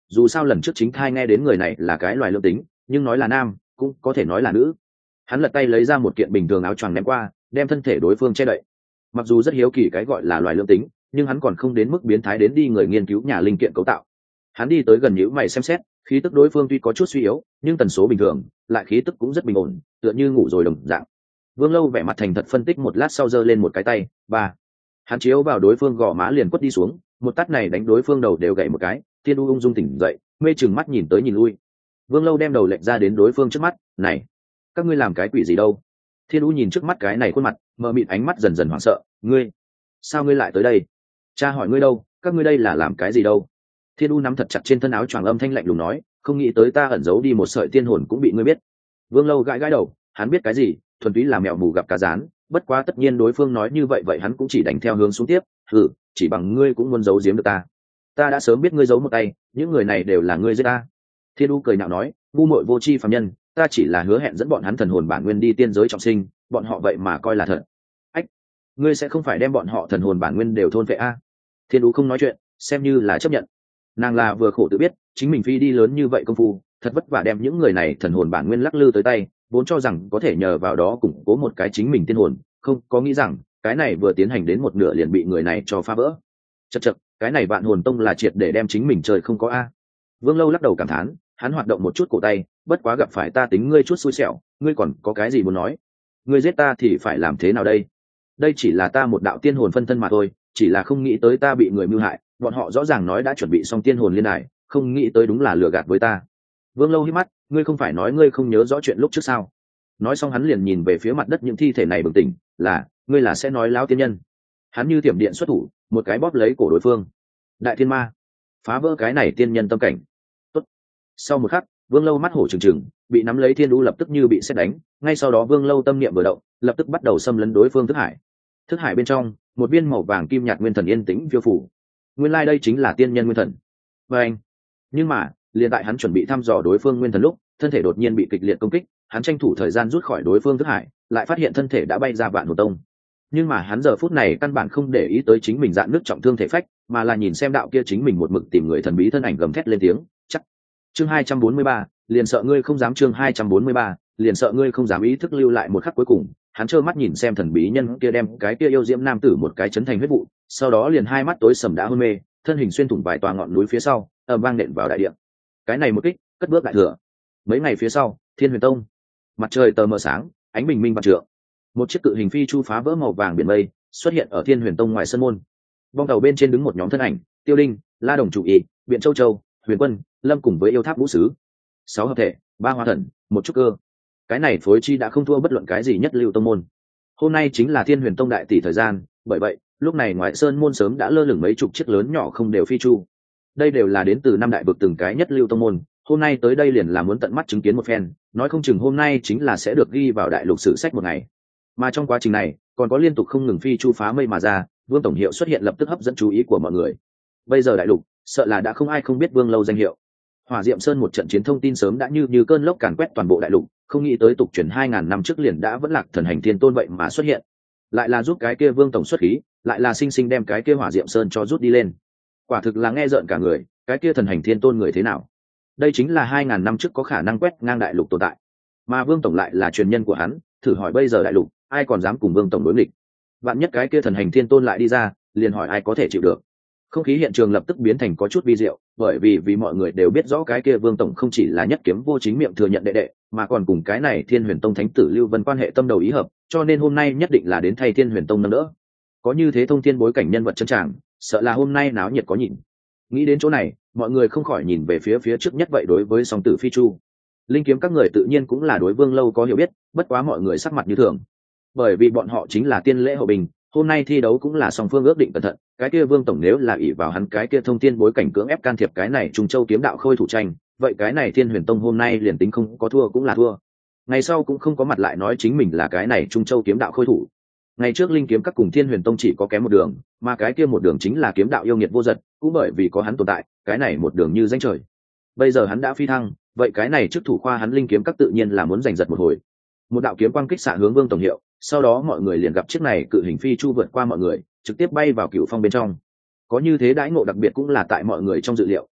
dù sao lần trước chính thai nghe đến người này là cái loài lương tính, nhưng nói là nam cũng có thể nói là nữ. Hắn lật tay lấy ra một kiện bình thường áo choàng ném qua, đem thân thể đối phương che đậy. Mặc dù rất hiếu kỳ cái gọi là loài lương tính, nhưng hắn còn không đến mức biến thái đến đi người nghiên cứu nhà linh kiện cấu tạo. Hắn đi tới gần nhíu mày xem xét, khí tức đối phương tuy có chút suy yếu, nhưng tần số bình thường, lại khí tức cũng rất bình ổn, tựa như ngủ rồi đồng dạng. Vương Lâu vẻ mặt thành thật phân tích một lát sau giơ lên một cái tay, ba. Hắn chiếu vào đối phương gò má liền quất đi xuống, một tát này đánh đối phương đầu đều gãy một cái, Thiên U ung dung tỉnh dậy, mê chừng mắt nhìn tới nhìn lui. Vương Lâu đem đầu lệch ra đến đối phương trước mắt, "Này, các ngươi làm cái quỷ gì đâu?" Thiên U nhìn trước mắt cái này khuôn mặt, mờ mịt ánh mắt dần dần hoảng sợ, "Ngươi, sao ngươi lại tới đây? Cha hỏi ngươi đâu, các ngươi đây là làm cái gì đâu?" Thiên U nắm thật chặt trên thân áo choàng, âm thanh lạnh lùng nói, "Không nghĩ tới ta ẩn giấu đi một sợi tiên hồn cũng bị ngươi biết." Vương Lâu gãi gãi đầu, hắn biết cái gì, thuần túy là mèo mù gặp cá rán, bất quá tất nhiên đối phương nói như vậy vậy hắn cũng chỉ đánh theo hướng xuống tiếp, "Hừ, chỉ bằng ngươi cũng muốn giấu giếm được ta. Ta đã sớm biết ngươi giấu một tay, những người này đều là ngươi giết ta." Thiên U cười nhạo nói, "Ngu muội vô tri phàm nhân, ta chỉ là hứa hẹn dẫn bọn hắn thần hồn bản nguyên đi tiên giới trọng sinh, bọn họ vậy mà coi là thật. Ách, ngươi sẽ không phải đem bọn họ thần hồn bản nguyên đều thôn phệ a?" Thiên U không nói chuyện, xem như là chấp nhận. Nàng là vừa khổ tự biết, chính mình phi đi lớn như vậy công phu, thật vất vả đem những người này thần hồn bản nguyên lắc lư tới tay, vốn cho rằng có thể nhờ vào đó củng cố một cái chính mình tiên hồn, không có nghĩ rằng cái này vừa tiến hành đến một nửa liền bị người này cho phá vỡ. Chậc chậc, cái này Vạn Hồn Tông là triệt để đem chính mình chơi không có a. Vương Lâu lắc đầu cảm thán, hắn hoạt động một chút cổ tay, "Bất quá gặp phải ta tính ngươi chút xui xẻo, ngươi còn có cái gì muốn nói? Ngươi giết ta thì phải làm thế nào đây? Đây chỉ là ta một đạo tiên hồn phân thân mà thôi, chỉ là không nghĩ tới ta bị người mưu hại, bọn họ rõ ràng nói đã chuẩn bị xong tiên hồn liên đài, không nghĩ tới đúng là lừa gạt với ta." Vương Lâu hít mắt, "Ngươi không phải nói ngươi không nhớ rõ chuyện lúc trước sao?" Nói xong hắn liền nhìn về phía mặt đất những thi thể này bừng tỉnh, "Là, ngươi là sẽ nói láo tiên nhân." Hắn như tiệm điện xuất thủ, một cái bóp lấy cổ đối phương. "Đại thiên ma, phá vỡ cái này tiên nhân tâm cảnh." Tốt. Sau một khắc, Vương Lâu mắt hổ trừng trừng, bị nắm lấy Thiên U lập tức như bị sét đánh, ngay sau đó Vương Lâu tâm niệm vừa động, lập tức bắt đầu xâm lấn đối phương thức hải. Thức hải bên trong, một viên màu vàng kim nhạt nguyên thần yên tĩnh phiêu phủ. Nguyên lai like đây chính là tiên nhân nguyên thần. Và anh. Nhưng mà, liền tại hắn chuẩn bị thăm dò đối phương nguyên thần lúc, thân thể đột nhiên bị kịch liệt công kích, hắn tranh thủ thời gian rút khỏi đối phương thức hải, lại phát hiện thân thể đã bay ra Vạn Hồn Tông. Nhưng mà hắn giờ phút này căn bản không để ý tới chính mình dạn nước trọng thương thể phách, mà là nhìn xem đạo kia chính mình một mực tìm người thần bí thân ảnh gầm thét lên tiếng, "Chắc." Chương hai trăm bốn mươi ba, liền sợ ngươi không dám. Chương hai trăm bốn mươi ba, liền sợ ngươi không dám. Ý thức lưu lại một khắc cuối cùng, hắn trơ mắt nhìn xem thần bí nhân kia đem cái kia yêu diễm nam tử một cái chấn thành huyết vụ, sau đó liền hai mắt tối sầm đã hôn mê, thân hình xuyên thủng vài tòa ngọn núi phía sau, ầm vang nện vào đại địa. Cái này một kích, cất bước đại thừa. Mấy ngày phía sau, Thiên Huyền Tông, mặt trời tờ mờ sáng, ánh bình minh vạn trượng, một chiếc cự hình phi chu phá vỡ màu vàng biển mây, xuất hiện ở Thiên Huyền Tông ngoài sân môn. Bong tàu bên trên đứng một nhóm thân ảnh, Tiêu Linh, La Đồng chủ ý, Biện Châu Châu, Huyền Quân, Lâm cùng với yêu tháp vũ sứ. Sáu hợp thể, ba hoa thần, một trúc cơ. Cái này phối chi đã không thua bất luận cái gì nhất lưu tông môn. Hôm nay chính là Thiên Huyền Tông đại tỷ thời gian, bởi vậy, lúc này ngoài sơn môn sớm đã lơ lửng mấy chục chiếc lớn nhỏ không đều phi chu. Đây đều là đến từ năm đại vực từng cái nhất lưu tông môn, hôm nay tới đây liền là muốn tận mắt chứng kiến một phen, nói không chừng hôm nay chính là sẽ được ghi vào đại lục sử sách một ngày. Mà trong quá trình này, còn có liên tục không ngừng phi chu phá mây mà ra, Vương tổng hiệu xuất hiện lập tức hấp dẫn chú ý của mọi người. Bây giờ đại lục, sợ là đã không ai không biết Vương Lâu danh hiệu. Hỏa Diệm Sơn một trận chiến thông tin sớm đã như như cơn lốc càn quét toàn bộ đại lục, không nghĩ tới tục truyền hai ngàn năm trước liền đã vẫn lạc thần hành thiên tôn vậy mà xuất hiện. Lại là giúp cái kia Vương tổng xuất khí, lại là sinh sinh đem cái kia Hỏa Diệm Sơn cho rút đi lên. Quả thực là nghe rợn cả người, cái kia thần hành thiên tôn người thế nào? Đây chính là hai ngàn năm trước có khả năng quét ngang đại lục tồn tại. Mà Vương tổng lại là truyền nhân của hắn, thử hỏi bây giờ đại lục, ai còn dám cùng Vương tổng đối nghịch? Vạn nhất cái kia thần hành thiên tôn lại đi ra, liền hỏi ai có thể chịu được. Không khí hiện trường lập tức biến thành có chút vi diệu, bởi vì vì mọi người đều biết rõ cái kia Vương tổng không chỉ là nhất kiếm vô chính miệng thừa nhận đệ đệ, mà còn cùng cái này Thiên Huyền Tông thánh tử Lưu Vân quan hệ tâm đầu ý hợp, cho nên hôm nay nhất định là đến thay Thiên Huyền Tông nâng đỡ. Có như thế thông thiên bối cảnh nhân vật chân tràng, sợ là hôm nay náo nhiệt có nhìn. Nghĩ đến chỗ này, mọi người không khỏi nhìn về phía phía trước nhất vậy đối với song tử phi chu. Linh kiếm các người tự nhiên cũng là đối Vương Lâu có hiểu biết, bất quá mọi người sắc mặt như thường, bởi vì bọn họ chính là tiên lễ hậu bình, hôm nay thi đấu cũng là song phương ước định cẩn thận, cái kia Vương tổng nếu là ỷ vào hắn cái kia thông thiên bối cảnh cưỡng ép can thiệp cái này Trung Châu kiếm đạo khôi thủ tranh, vậy cái này Thiên Huyền Tông hôm nay liền tính không có thua cũng là thua. Ngày sau cũng không có mặt lại nói chính mình là cái này Trung Châu kiếm đạo khôi thủ. Ngày trước Linh kiếm các cùng Thiên Huyền Tông chỉ có kém một đường, mà cái kia một đường chính là kiếm đạo yêu nghiệt vô dật, cũng bởi vì có hắn tồn tại, cái này một đường như danh trời. Bây giờ hắn đã phi thăng, vậy cái này trước thủ khoa hắn Linh kiếm các tự nhiên là muốn giành giật một hồi. Một đạo kiếm quang kích xạ hướng Vương tổng hiệu, sau đó mọi người liền gặp chiếc này cự hình phi chu vượt qua mọi người, trực tiếp bay vào Cửu Phong bên trong. Có như thế đãi ngộ đặc biệt cũng là tại mọi người trong dự liệu,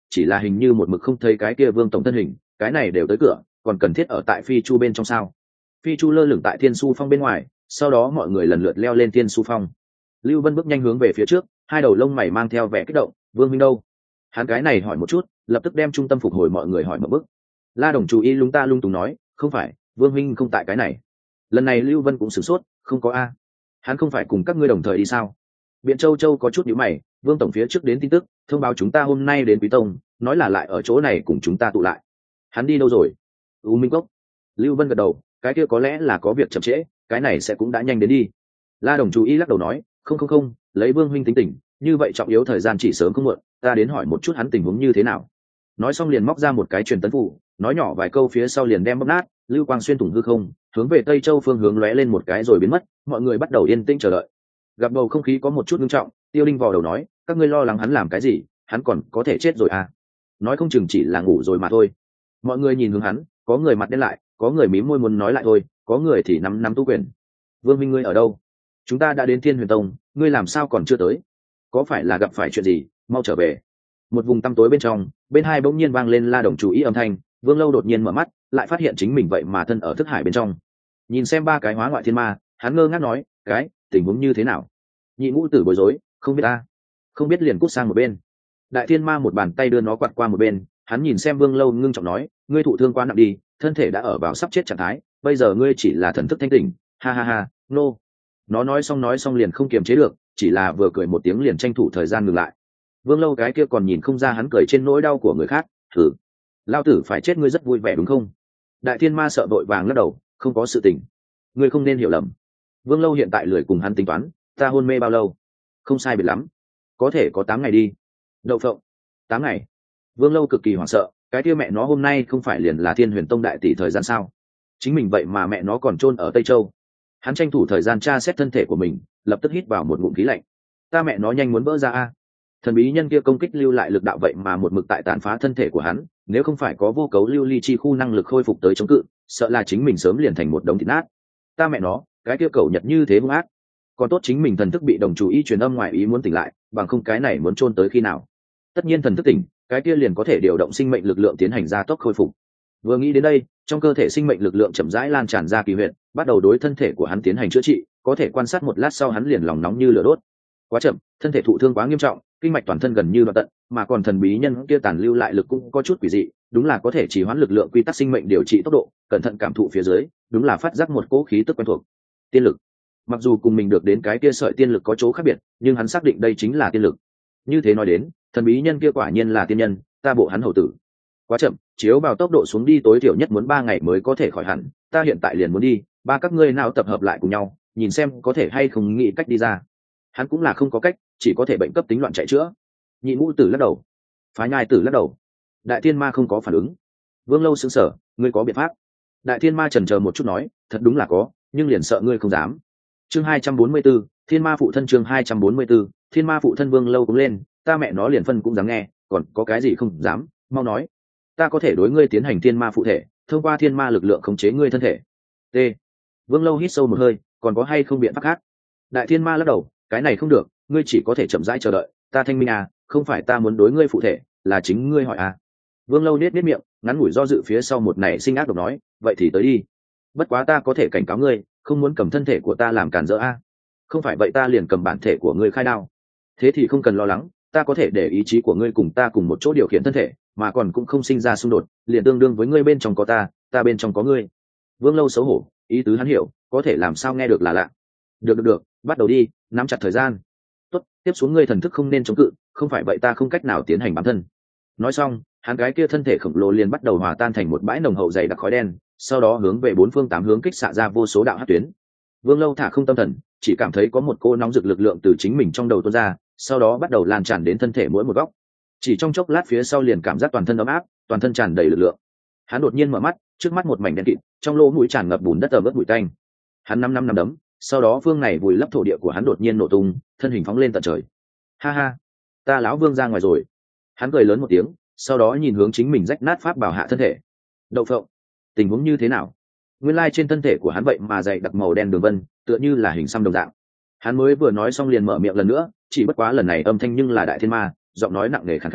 chỉ là hình như một mực không thấy cái kia vương tổng thân hình, cái này đều tới cửa còn cần thiết ở tại phi chu bên trong sao? Phi chu lơ lửng tại thiên su phong bên ngoài, sau đó mọi người lần lượt leo lên thiên su phong. Lưu Vân bước nhanh hướng về phía trước, hai đầu lông mày mang theo vẻ kích động. Vương minh đâu? Hắn cái này hỏi một chút, lập tức đem trung tâm phục hồi mọi người hỏi một bước. La Đồng chú ý lung ta lung tung nói, không phải, Vương minh không tại cái này. Lần này Lưu Vân cũng sửng sốt, không có a, hắn không phải cùng các ngươi đồng thời đi sao? Biện Châu Châu có chút nhíu mày, Vương tổng phía trước đến tin tức, thông báo chúng ta hôm nay đến Quý Tông, nói là lại ở chỗ này cùng chúng ta tụ lại. Hắn đi đâu rồi? U Minh Cốc. Lưu Vân gật đầu, cái kia có lẽ là có việc chậm trễ, cái này sẽ cũng đã nhanh đến đi. La Đồng chú ý lắc đầu nói, không không không, lấy Vương huynh tính tình, như vậy trọng yếu thời gian chỉ sớm không muộn, ta đến hỏi một chút hắn tình huống như thế nào. Nói xong liền móc ra một cái truyền tấn phù, nói nhỏ vài câu phía sau liền đem bóp nát, lưu quang xuyên thủng hư không, hướng về Tây Châu phương hướng lóe lên một cái rồi biến mất, mọi người bắt đầu yên tĩnh chờ đợi. Gặp bầu không khí có một chút nghiêm trọng, Tiêu Linh vò đầu nói, các ngươi lo lắng hắn làm cái gì, hắn còn có thể chết rồi à? Nói không chừng chỉ là ngủ rồi mà thôi. Mọi người nhìn hướng hắn, có người mặt đen lại, có người mím môi muốn nói lại thôi, có người thì nắm nắm tu quyền. Vương minh ngươi ở đâu? Chúng ta đã đến Thiên Huyền Tông, ngươi làm sao còn chưa tới? Có phải là gặp phải chuyện gì? Mau trở về. Một vùng tăm tối bên trong, bên hai bỗng nhiên vang lên La Đồng chú ý âm thanh. Vương Lâu đột nhiên mở mắt, lại phát hiện chính mình vậy mà thân ở thức hải bên trong. Nhìn xem ba cái hóa ngoại thiên ma, hắn ngơ ngác nói, cái tình huống như thế nào? Nhị ngũ tử bối rối, không biết ta, không biết liền cút sang một bên. Đại thiên ma một bàn tay đưa nó quạt qua một bên, hắn nhìn xem Vương Lâu ngưng trọng nói, ngươi thụ thương quá nặng đi, thân thể đã ở vào sắp chết trạng thái, bây giờ ngươi chỉ là thần thức thanh tỉnh, ha ha ha, nô. No. Nó nói xong nói xong liền không kiềm chế được, chỉ là vừa cười một tiếng liền tranh thủ thời gian ngừng lại. Vương Lâu cái kia còn nhìn không ra hắn cười trên nỗi đau của người khác, thử, lao tử phải chết ngươi rất vui vẻ đúng không? Đại thiên ma sợ vội vàng lắc đầu, không có sự tình, ngươi không nên hiểu lầm. Vương Lâu hiện tại lười cùng hắn tính toán, ta hôn mê bao lâu? Không sai biệt lắm, có thể có tám ngày đi. Đậu phộng, tám ngày. Vương Lâu cực kỳ hoảng sợ, cái kia mẹ nó hôm nay không phải liền là Thiên Huyền Tông đại tỷ thời gian sao? Chính mình vậy mà mẹ nó còn chôn ở Tây Châu. Hắn tranh thủ thời gian tra xét thân thể của mình, lập tức hít vào một ngụm khí lạnh. Ta mẹ nó nhanh muốn vỡ ra a! Thần bí nhân kia công kích lưu lại lực đạo vậy mà một mực tại tàn phá thân thể của hắn, nếu không phải có vô cấu lưu ly chi khu năng lực khôi phục tới chống cự, sợ là chính mình sớm liền thành một đống thịt nát. Ta mẹ nó, cái kia cầu nhật như thế hung ác. Còn tốt chính mình thần thức bị đồng chủ ý truyền âm ngoài ý muốn tỉnh lại, bằng không cái này muốn chôn tới khi nào. Tất nhiên thần thức tỉnh, cái kia liền có thể điều động sinh mệnh lực lượng tiến hành gia tốc khôi phục. Vừa nghĩ đến đây, trong cơ thể sinh mệnh lực lượng chậm rãi lan tràn ra kỳ huyệt, bắt đầu đối thân thể của hắn tiến hành chữa trị, có thể quan sát một lát sau hắn liền lòng nóng như lửa đốt. Quá chậm, thân thể thụ thương quá nghiêm trọng, kinh mạch toàn thân gần như đoạn tận, mà còn thần bí nhân kia tàn lưu lại lực cũng có chút quỷ dị, đúng là có thể chỉ hoãn lực lượng quy tắc sinh mệnh điều trị tốc độ, cẩn thận cảm thụ phía dưới, đúng là phát giác một cỗ khí tức quen thuộc. Tiên lực. Mặc dù cùng mình được đến cái kia sợi tiên lực có chỗ khác biệt, nhưng hắn xác định đây chính là tiên lực. Như thế nói đến, thần bí nhân kia quả nhiên là tiên nhân, ta bộ hắn hầu tử. Quá chậm, chiếu vào tốc độ xuống đi tối thiểu nhất muốn ba ngày mới có thể khỏi hẳn, ta hiện tại liền muốn đi, ba các ngươi nào tập hợp lại cùng nhau, nhìn xem có thể hay không nghĩ cách đi ra. Hắn cũng là không có cách, chỉ có thể bệnh cấp tính loạn chạy chữa. Nhị ngũ tử lắc đầu, phá nhai tử lắc đầu, đại thiên ma không có phản ứng. Vương Lâu sững sờ, ngươi có biện pháp? Đại thiên ma chần chờ một chút nói, thật đúng là có, nhưng liền sợ ngươi không dám. Chương hai trăm bốn mươi 4, thiên ma phụ thân. Chương hai trăm bốn mươi 4, thiên ma phụ thân. Vương Lâu cũng lên, ta mẹ nó liền phân cũng dám nghe, còn có cái gì không dám, mau nói. Ta có thể đối ngươi tiến hành thiên ma phụ thể, thông qua thiên ma lực lượng khống chế ngươi thân thể. T. Vương Lâu hít sâu một hơi, còn có hay không biện pháp khác? Đại thiên ma lắc đầu, cái này không được, ngươi chỉ có thể chậm rãi chờ đợi, ta thanh minh à, không phải ta muốn đối ngươi phụ thể, là chính ngươi hỏi à. Vương Lâu nết nết miệng, ngắn ngủi do dự phía sau một nảy sinh ác độc nói, vậy thì tới đi. Bất quá ta có thể cảnh cáo ngươi, không muốn cầm thân thể của ta làm cản rỡ a. Không phải vậy ta liền cầm bản thể của ngươi khai đao. Thế thì không cần lo lắng, ta có thể để ý chí của ngươi cùng ta cùng một chỗ điều khiển thân thể, mà còn cũng không sinh ra xung đột, liền tương đương với ngươi bên trong có ta, ta bên trong có ngươi. Vương Lâu xấu hổ, ý tứ hắn hiểu, có thể làm sao nghe được là lạ. Được được được, bắt đầu đi, nắm chặt thời gian. Tốt, tiếp xuống ngươi thần thức không nên chống cự, không phải vậy ta không cách nào tiến hành bám thân. Nói xong, hắn cái kia thân thể khổng lồ liền bắt đầu hòa tan thành một bãi nồng hậu dày đặc khói đen, sau đó hướng về bốn phương tám hướng kích xạ ra vô số đạo hắc tuyến. Vương Lâu thả không tâm thần, chỉ cảm thấy có một cô nóng rực lực lượng từ chính mình trong đầu tuôn ra, sau đó bắt đầu lan tràn đến thân thể mỗi một góc. Chỉ trong chốc lát phía sau liền cảm giác toàn thân ấm áp, toàn thân tràn đầy lực lượng. Hắn đột nhiên mở mắt, trước mắt một mảnh đen kịt, trong lỗ mũi tràn ngập bùn đất ẩm ướt bụi tanh. Hắn năm năm năm đấm, sau đó phương này vùi lấp thổ địa của hắn đột nhiên nổ tung, thân hình phóng lên tận trời. Ha ha, ta lão Vương ra ngoài rồi. Hắn cười lớn một tiếng, sau đó nhìn hướng chính mình rách nát pháp bảo hạ thân thể. Đậu phộng, tình huống như thế nào? Nguyên lai trên thân thể của hắn vậy mà dày đặc màu đen đường vân, tựa như là hình xăm đồng dạng. Hắn mới vừa nói xong liền mở miệng lần nữa, chỉ bất quá lần này âm thanh nhưng là đại thiên ma, giọng nói nặng nề khàn khàn,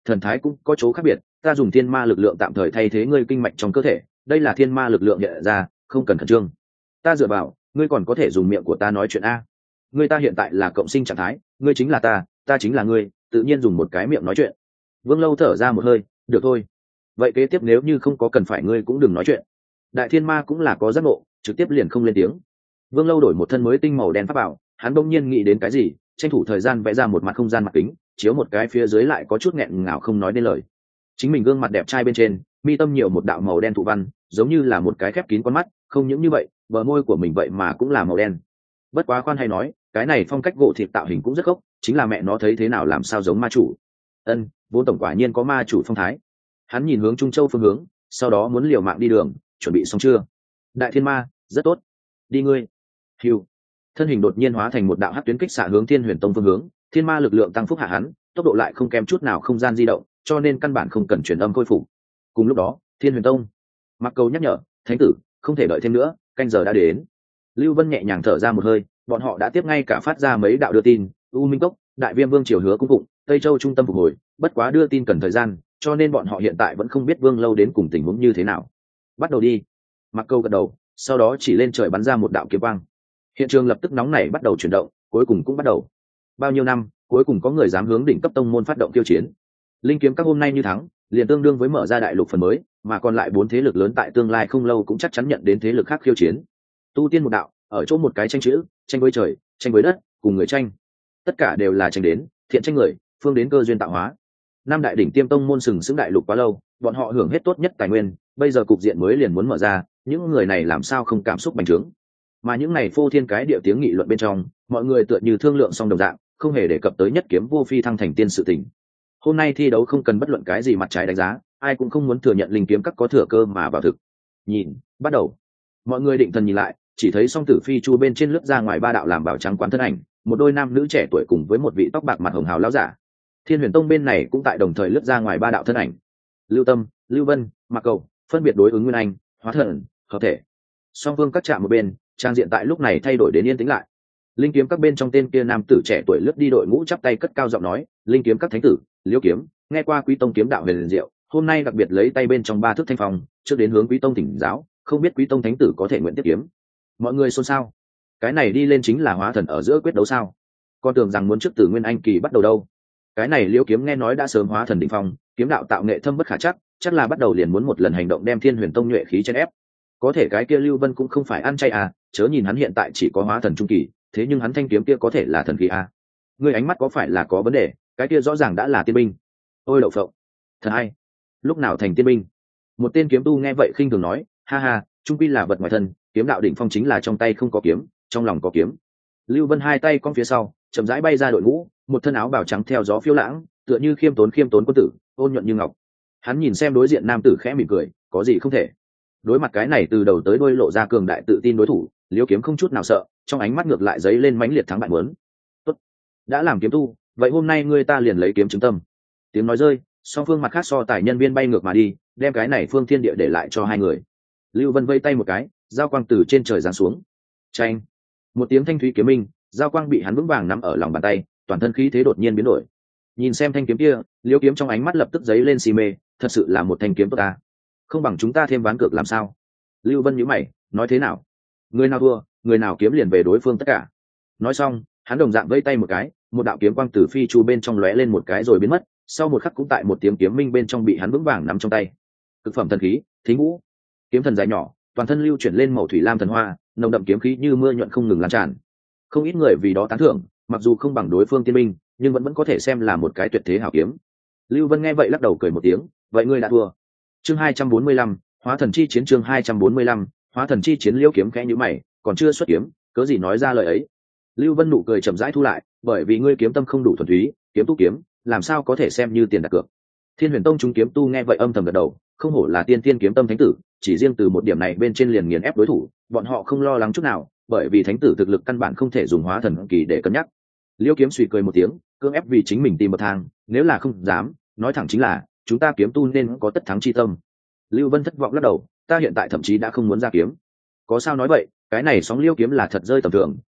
thần thái cũng có chỗ khác biệt. Ta dùng thiên ma lực lượng tạm thời thay thế ngươi kinh mạch trong cơ thể, đây là thiên ma lực lượng hiện ra, không cần khẩn trương. Ta dựa vào, ngươi còn có thể dùng miệng của ta nói chuyện a. Ngươi ta hiện tại là cộng sinh trạng thái, ngươi chính là ta, ta chính là ngươi, tự nhiên dùng một cái miệng nói chuyện. Vương Lâu thở ra một hơi, được thôi, vậy kế tiếp nếu như không có cần phải ngươi cũng đừng nói chuyện. Đại thiên ma cũng là có giác ngộ, trực tiếp liền không lên tiếng. Vương Lâu đổi một thân mới tinh màu đen pháp bảo, hắn đông nhiên nghĩ đến cái gì, tranh thủ thời gian vẽ ra một mặt không gian mặt kính, chiếu một cái phía dưới lại có chút nghẹn ngào không nói nên lời. Chính mình gương mặt đẹp trai bên trên, mi tâm nhiều một đạo màu đen thụ văn, giống như là một cái khép kín con mắt, không những như vậy, bờ môi của mình vậy mà cũng là màu đen. Bất quá khoan hay nói, cái này phong cách gỗ thịt tạo hình cũng rất gốc, chính là mẹ nó thấy thế nào làm sao giống ma chủ. Ân, vốn tổng quả nhiên có ma chủ phong thái. Hắn nhìn hướng Trung Châu phương hướng, sau đó muốn liều mạng đi đường, chuẩn bị xong chưa? Đại thiên ma, rất tốt. Đi ngươi. Hưu. Thân hình đột nhiên hóa thành một đạo hắc tuyến kích xạ hướng Thiên Huyền Tông phương hướng, thiên ma lực lượng tăng phúc hạ hắn, tốc độ lại không kém chút nào không gian di động, cho nên căn bản không cần truyền âm khôi phục. Cùng lúc đó, Thiên Huyền Tông, Mặc Cầu nhắc nhở, thánh tử, không thể đợi thêm nữa, canh giờ đã đến. Lưu Vân nhẹ nhàng thở ra một hơi, bọn họ đã tiếp ngay cả phát ra mấy đạo đưa tin, U Minh Cốc, Đại Viêm Vương triều hứa cung phụng, Tây Châu trung tâm phục hồi, bất quá đưa tin cần thời gian, cho nên bọn họ hiện tại vẫn không biết Vương Lâu đến cùng tình huống như thế nào. Bắt đầu đi. Mặc Câu gật đầu, sau đó chỉ lên trời bắn ra một đạo kiếm quang. Hiện trường lập tức nóng nảy bắt đầu chuyển động, cuối cùng cũng bắt đầu. Bao nhiêu năm, cuối cùng có người dám hướng đỉnh cấp tông môn phát động tiêu chiến. Linh kiếm các hôm nay như thắng, liền tương đương với mở ra đại lục phần mới, mà còn lại bốn thế lực lớn tại tương lai không lâu cũng chắc chắn nhận đến thế lực khác khiêu chiến. Tu tiên một đạo, ở chỗ một cái tranh chữ, tranh với trời, tranh với đất, cùng người tranh. Tất cả đều là tranh đến, thiện tranh người, phương đến cơ duyên tạo hóa. Năm đại đỉnh tiêm tông môn sừng sững đại lục quá lâu, bọn họ hưởng hết tốt nhất tài nguyên, bây giờ cục diện mới liền muốn mở ra, những người này làm sao không cảm xúc bành trướng. Mà những này phô thiên cái địa tiếng nghị luận bên trong, mọi người tựa như thương lượng xong đồng dạng, không hề đề cập tới nhất kiếm vô phi thăng thành tiên sự tình. Hôm nay thi đấu không cần bất luận cái gì mặt trái đánh giá, ai cũng không muốn thừa nhận linh kiếm các có thừa cơ mà vào thực. Nhìn, bắt đầu. Mọi người định thần nhìn lại, chỉ thấy song tử phi chu bên trên lướt ra ngoài ba đạo làm bảo trắng quán thân ảnh, một đôi nam nữ trẻ tuổi cùng với một vị tóc bạc mặt hồng hào lão giả. Thiên Huyền Tông bên này cũng tại đồng thời lướt ra ngoài ba đạo thân ảnh. Lưu Tâm, Lưu Vân, Mạc Cầu, phân biệt đối ứng Nguyên Anh, Hóa Thần, hợp thể. Song phương các chạm một bên, trang diện tại lúc này thay đổi đến yên tĩnh lại. Linh kiếm các bên trong tên kia nam tử trẻ tuổi lướt đi đội ngũ chắp tay cất cao giọng nói, linh kiếm các thánh tử, Liễu Kiếm, nghe qua Quý tông kiếm đạo huyền liền diệu, hôm nay đặc biệt lấy tay bên trong ba thước thanh phong, trước đến hướng Quý tông thỉnh giáo, không biết Quý tông thánh tử có thể nguyện tiếp kiếm. Mọi người xôn xao. Cái này đi lên chính là Hóa Thần ở giữa quyết đấu sao? Con tưởng rằng muốn trước từ Nguyên Anh kỳ bắt đầu đâu. Cái này Liễu Kiếm nghe nói đã sớm Hóa Thần đỉnh phong, kiếm đạo tạo nghệ thâm bất khả chắc, chắc là bắt đầu liền muốn một lần hành động đem Thiên Huyền Tông nhuệ khí chen ép. Có thể cái kia Lưu Vân cũng không phải ăn chay à, chớ nhìn hắn hiện tại chỉ có Hóa Thần trung kỳ, thế nhưng hắn thanh kiếm kia có thể là thần kỳ à. Ngươi ánh mắt có phải là có vấn đề, cái kia rõ ràng đã là tiên binh. Ôi đậu phộng, thần hay, lúc nào thành tiên binh? Một tên kiếm tu nghe vậy khinh thường nói, ha ha, trung quy là vật ngoài thân, kiếm đạo đỉnh phong chính là trong tay không có kiếm, trong lòng có kiếm. Lưu Vân hai tay cong phía sau, chậm rãi bay ra đội ngũ, một thân áo bào trắng theo gió phiêu lãng, tựa như khiêm tốn khiêm tốn quân tử, ôn nhuận như ngọc. Hắn nhìn xem đối diện nam tử khẽ mỉm cười, có gì không thể. Đối mặt cái này từ đầu tới đuôi lộ ra cường đại tự tin đối thủ, Liễu Kiếm không chút nào sợ, trong ánh mắt ngược lại giấy lên mãnh liệt thắng bại muốn. Tốt, đã làm kiếm tu, vậy hôm nay ngươi ta liền lấy kiếm chứng tâm. Tiếng nói rơi, song phương mặt khác so tài nhân viên bay ngược mà đi, đem cái này phương thiên địa để lại cho hai người. Lưu Vân vây tay một cái, giao quang từ trên trời giáng xuống. Chanh, một tiếng thanh thúy kiếm minh, giao quang bị hắn vững vàng nắm ở lòng bàn tay, toàn thân khí thế đột nhiên biến đổi. Nhìn xem thanh kiếm kia, Liễu Kiếm trong ánh mắt lập tức giấy lên si mê, thật sự là một thanh kiếm tốt ta. Không bằng chúng ta thêm ván cược làm sao? Lưu Vân nhíu mày, nói thế nào? Người nào thua, người nào kiếm liền về đối phương tất cả. Nói xong, hắn đồng dạng vây tay một cái, một đạo kiếm quang từ phi chu bên trong lóe lên một cái rồi biến mất, sau một khắc cũng tại một tiếng kiếm minh bên trong bị hắn vững vàng nắm trong tay. Cực phẩm thần khí, Thí Ngũ. Kiếm thần dài nhỏ, toàn thân lưu chuyển lên màu thủy lam thần hoa, nồng đậm kiếm khí như mưa nhuận không ngừng lan tràn. Không ít người vì đó tán thưởng, mặc dù không bằng đối phương tiên minh, nhưng vẫn vẫn có thể xem là một cái tuyệt thế hảo kiếm. Lưu Vân nghe vậy lắc đầu cười một tiếng, vậy ngươi đã thua. Chương hai trăm bốn mươi lăm, Hóa Thần chi chiến chương hai trăm bốn mươi lăm, Hóa Thần chi chiến. Liễu Kiếm khẽ nhíu mày, còn chưa xuất kiếm, cớ gì nói ra lời ấy. Lưu Vân nụ cười chậm rãi thu lại, bởi vì ngươi kiếm tâm không đủ thuần túy, kiếm tu kiếm, làm sao có thể xem như tiền đặt cược. Thiên Huyền Tông chúng kiếm tu nghe vậy âm thầm gật đầu, không hổ là tiên tiên kiếm tâm thánh tử, chỉ riêng từ một điểm này bên trên liền nghiền ép đối thủ, bọn họ không lo lắng chút nào, bởi vì thánh tử thực lực căn bản không thể dùng Hóa Thần kỳ để cân nhắc. Liễu Kiếm suy cười một tiếng, cưỡng ép vì chính mình tìm bậc thang, nếu là không dám, nói thẳng chính là, chúng ta kiếm tu nên có tất thắng chi tâm. Lưu Vân thất vọng lắc đầu, ta hiện tại thậm chí đã không muốn ra kiếm. Có sao nói vậy, cái này sóng Liễu Kiếm là thật rơi tầm thường,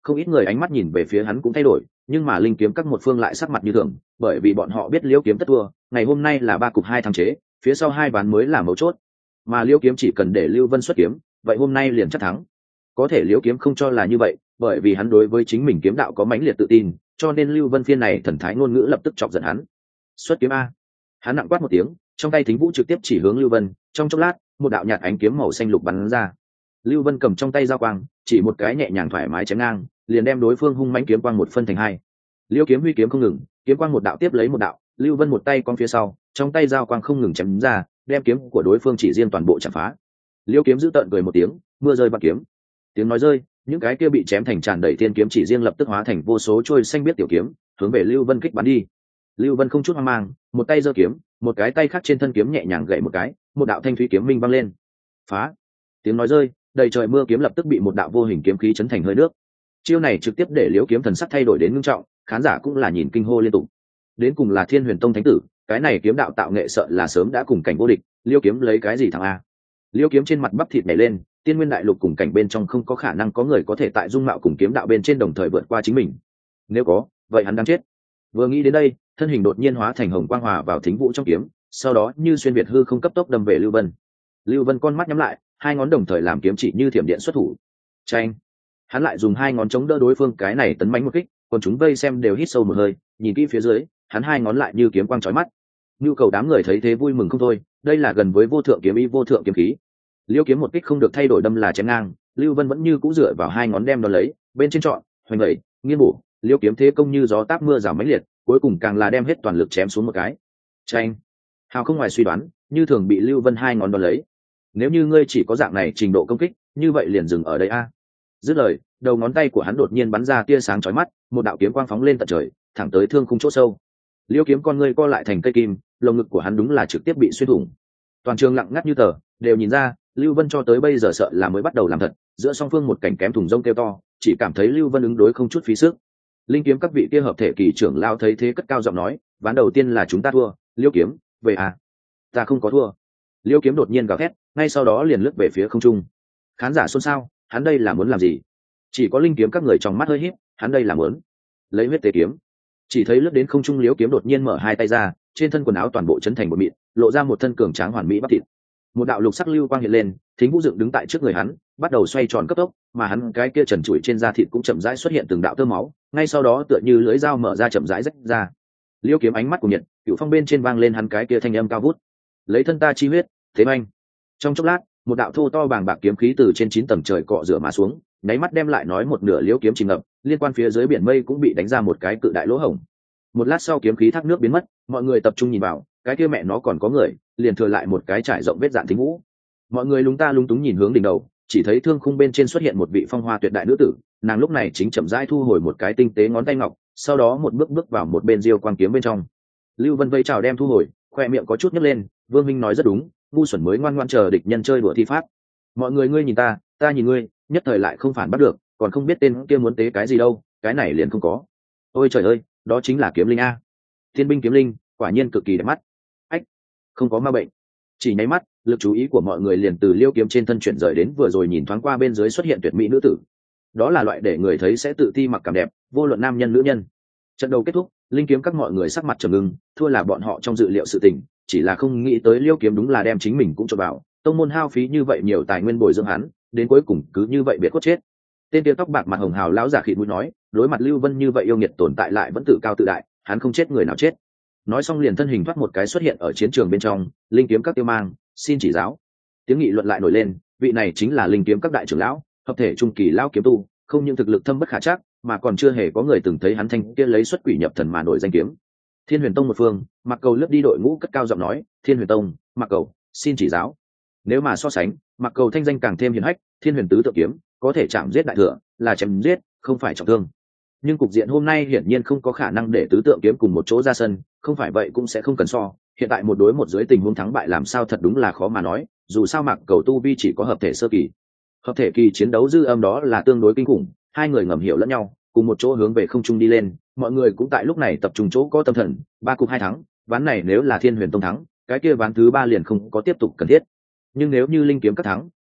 Không ít người ánh mắt nhìn về phía hắn cũng thay đổi, nhưng mà linh kiếm các một phương lại sắc mặt như thường, bởi vì bọn họ biết liễu kiếm tất thua, ngày hôm nay là ba cục hai thắng chế, phía sau hai ván mới là mấu chốt, mà liễu kiếm chỉ cần để Lưu Vân xuất kiếm, vậy hôm nay liền chắc thắng. Có thể liễu kiếm không cho là như vậy, bởi vì hắn đối với chính mình kiếm đạo có mãnh liệt tự tin, cho nên Lưu Vân phiên này thần thái ngôn ngữ lập tức chọc giận hắn. Xuất kiếm a! Hắn nặng quát một tiếng, trong tay thính vũ trực tiếp chỉ hướng Lưu Vân, trong chốc lát, một đạo nhạt ánh kiếm màu xanh lục bắn ra. Lưu Vân cầm trong tay dao quang, chỉ một cái nhẹ nhàng thoải mái chém ngang, liền đem đối phương hung mãnh kiếm quang một phân thành hai. Liễu kiếm huy kiếm không ngừng, kiếm quang một đạo tiếp lấy một đạo, Lưu Vân một tay cong phía sau, trong tay dao quang không ngừng chém ra, đem kiếm của đối phương chỉ riêng toàn bộ chạm phá. Liễu kiếm giữ tợn cười một tiếng, mưa rơi bạc kiếm. Tiếng nói rơi, những cái kia bị chém thành tràn đầy thiên kiếm chỉ riêng lập tức hóa thành vô số trôi xanh biết tiểu kiếm, hướng về Lưu Vân kích bắn đi. Lưu Vân không chút hoang mang, một tay giơ kiếm, một cái tay khác trên thân kiếm nhẹ nhàng gậy một cái, một đạo thanh thủy kiếm minh văng lên. Phá! Tiếng nói rơi, đầy trời mưa kiếm lập tức bị một đạo vô hình kiếm khí chấn thành hơi nước. Chiêu này trực tiếp để Liễu kiếm thần sắc thay đổi đến ngưng trọng, khán giả cũng là nhìn kinh hô liên tục. Đến cùng là Thiên Huyền Tông thánh tử, cái này kiếm đạo tạo nghệ sợ là sớm đã cùng cảnh vô địch, Liễu kiếm lấy cái gì thằng a? Liễu kiếm trên mặt bắp thịt nhảy lên, Tiên Nguyên Đại Lục cùng cảnh bên trong không có khả năng có người có thể tại dung mạo cùng kiếm đạo bên trên đồng thời vượt qua chính mình. Nếu có, vậy hắn đang chết. Vừa nghĩ đến đây, thân hình đột nhiên hóa thành hồng quang hòa vào thính vũ trong kiếm, sau đó như xuyên việt hư không cấp tốc đâm về Lưu Vân. Lưu Vân con mắt nhắm lại, hai ngón đồng thời làm kiếm chỉ như thiểm điện xuất thủ. Chanh! Hắn lại dùng hai ngón chống đỡ đối phương cái này tấn mãnh một kích, còn chúng vây xem đều hít sâu một hơi, nhìn kỹ phía dưới, hắn hai ngón lại như kiếm quang chói mắt. Nhu cầu đám người thấy thế vui mừng không thôi, đây là gần với vô thượng kiếm ý vô thượng kiếm khí. Liêu kiếm một kích không được thay đổi đâm là chém ngang, Lưu Vân vẫn như cũ dựa vào hai ngón đem đón lấy, bên trên trọn, hoành đẩy, nghiêng bổ, Liêu kiếm thế công như gió táp mưa rào mãnh liệt, cuối cùng càng là đem hết toàn lực chém xuống một cái. Chanh! Hào không ngoài suy đoán, như thường bị Lưu Vân hai ngón đón lấy. Nếu như ngươi chỉ có dạng này trình độ công kích, như vậy liền dừng ở đây a. Dứt lời, đầu ngón tay của hắn đột nhiên bắn ra tia sáng chói mắt, một đạo kiếm quang phóng lên tận trời, thẳng tới thương khung chỗ sâu. Liêu kiếm con ngươi co lại thành cây kim, lồng ngực của hắn đúng là trực tiếp bị xuyên thủng. Toàn trường lặng ngắt như tờ, đều nhìn ra, Lưu Vân cho tới bây giờ sợ là mới bắt đầu làm thật, giữa song phương một cảnh kém thùng rông kêu to, chỉ cảm thấy Lưu Vân ứng đối không chút phí sức. Linh kiếm các vị kia hợp thể kỳ trưởng lao thấy thế cất cao giọng nói, ván đầu tiên là chúng ta thua, Liêu kiếm, về à? Ta không có thua. Liêu kiếm đột nhiên gào thét, ngay sau đó liền lướt về phía không trung. Khán giả xôn xao, hắn đây là muốn làm gì? Chỉ có linh kiếm các người trong mắt hơi híp, hắn đây là muốn lấy huyết tế kiếm. Chỉ thấy lướt đến không trung Liêu kiếm đột nhiên mở hai tay ra, trên thân quần áo toàn bộ chấn thành một mịn, lộ ra một thân cường tráng hoàn mỹ bắp thịt. Một đạo lục sắc lưu quang hiện lên, Thính Vũ dựng đứng tại trước người hắn, bắt đầu xoay tròn cấp tốc, mà hắn cái kia trần trụi trên da thịt cũng chậm rãi xuất hiện từng đạo tơ máu, ngay sau đó tựa như lưỡi dao mở ra chậm rãi rách ra. Liêu kiếm ánh mắt của Nhật, Cửu Phong bên trên vang lên hắn cái kia thanh âm cao vút, lấy thân ta chi huyết, thế anh. Trong chốc lát, một đạo thô to bàng bạc kiếm khí từ trên chín tầng trời cọ rửa mà xuống, nháy mắt đem lại nói một nửa Liêu kiếm chìm ngập, liên quan phía dưới biển mây cũng bị đánh ra một cái cự đại lỗ hổng. Một lát sau kiếm khí thác nước biến mất, mọi người tập trung nhìn vào, cái kia mẹ nó còn có người, liền thừa lại một cái trải rộng vết dạn Thính Vũ. Mọi người lúng ta lúng túng nhìn hướng đỉnh đầu, chỉ thấy thương khung bên trên xuất hiện một vị phong hoa tuyệt đại nữ tử, nàng lúc này chính chậm rãi thu hồi một cái tinh tế ngón tay ngọc, sau đó một bước bước vào một bên diêu quang kiếm bên trong. Lưu Vân vây chào đem thu hồi, khoe miệng có chút nhếch lên, Vương Minh nói rất đúng, ngu xuẩn mới ngoan ngoãn chờ địch nhân chơi đùa thi pháp. Mọi người ngươi nhìn ta, ta nhìn ngươi, nhất thời lại không phản bắt được, còn không biết tên kia muốn tế cái gì đâu, cái này liền không có. Ôi trời ơi, đó chính là kiếm linh a. Thiên binh kiếm linh, quả nhiên cực kỳ đẹp mắt. Ách, không có ma bệnh. Chỉ nháy mắt, lực chú ý của mọi người liền từ Liêu kiếm trên thân chuyển rời đến vừa rồi nhìn thoáng qua bên dưới xuất hiện tuyệt mỹ nữ tử. Đó là loại để người thấy sẽ tự ti mặc cảm đẹp, vô luận nam nhân nữ nhân. Trận đấu kết thúc, linh kiếm các mọi người sắc mặt trầm ngưng, thua là bọn họ trong dự liệu sự tình, chỉ là không nghĩ tới Liêu kiếm đúng là đem chính mình cũng cho vào, tông môn hao phí như vậy nhiều tài nguyên bồi dưỡng hắn, đến cuối cùng cứ như vậy biệt cốt chết. Tên kia tóc bạc mặt hồng hào lão giả khịt mũi nói, đối mặt Lưu Vân như vậy yêu nghiệt tồn tại lại vẫn tự cao tự đại, hắn không chết người nào chết. Nói xong liền thân hình thoát một cái xuất hiện ở chiến trường bên trong, linh kiếm các tiêu mang, xin chỉ giáo. Tiếng nghị luận lại nổi lên, vị này chính là linh kiếm các đại trưởng lão, hợp thể trung kỳ lão kiếm tu, không những thực lực thâm bất khả trắc, mà còn chưa hề có người từng thấy hắn thanh kia lấy xuất quỷ nhập thần mà nổi danh kiếm. Thiên Huyền Tông một phương, Mặc Cầu lướt đi đội ngũ cất cao giọng nói, Thiên Huyền Tông, Mặc Cầu, xin chỉ giáo. Nếu mà so sánh, Mặc Cầu thanh danh càng thêm hiển hách, Thiên Huyền tứ tự kiếm, có thể chạm giết đại thừa, là chém giết, không phải trọng thương. Nhưng cục diện hôm nay hiển nhiên không có khả năng để tứ tượng kiếm cùng một chỗ ra sân, không phải vậy cũng sẽ không cần so. Hiện tại một đối một dưới tình huống thắng bại làm sao thật đúng là khó mà nói, dù sao Mặc Cầu tu vi chỉ có hợp thể sơ kỳ. Hợp thể kỳ chiến đấu dư âm đó là tương đối kinh khủng, hai người ngầm hiểu lẫn nhau, cùng một chỗ hướng về không trung đi lên, mọi người cũng tại lúc này tập trung chỗ có tâm thần, ba cục hai thắng, ván này nếu là Thiên Huyền Tông thắng, cái kia ván thứ ba liền không có tiếp tục cần thiết. Nhưng nếu như linh kiếm các thắng,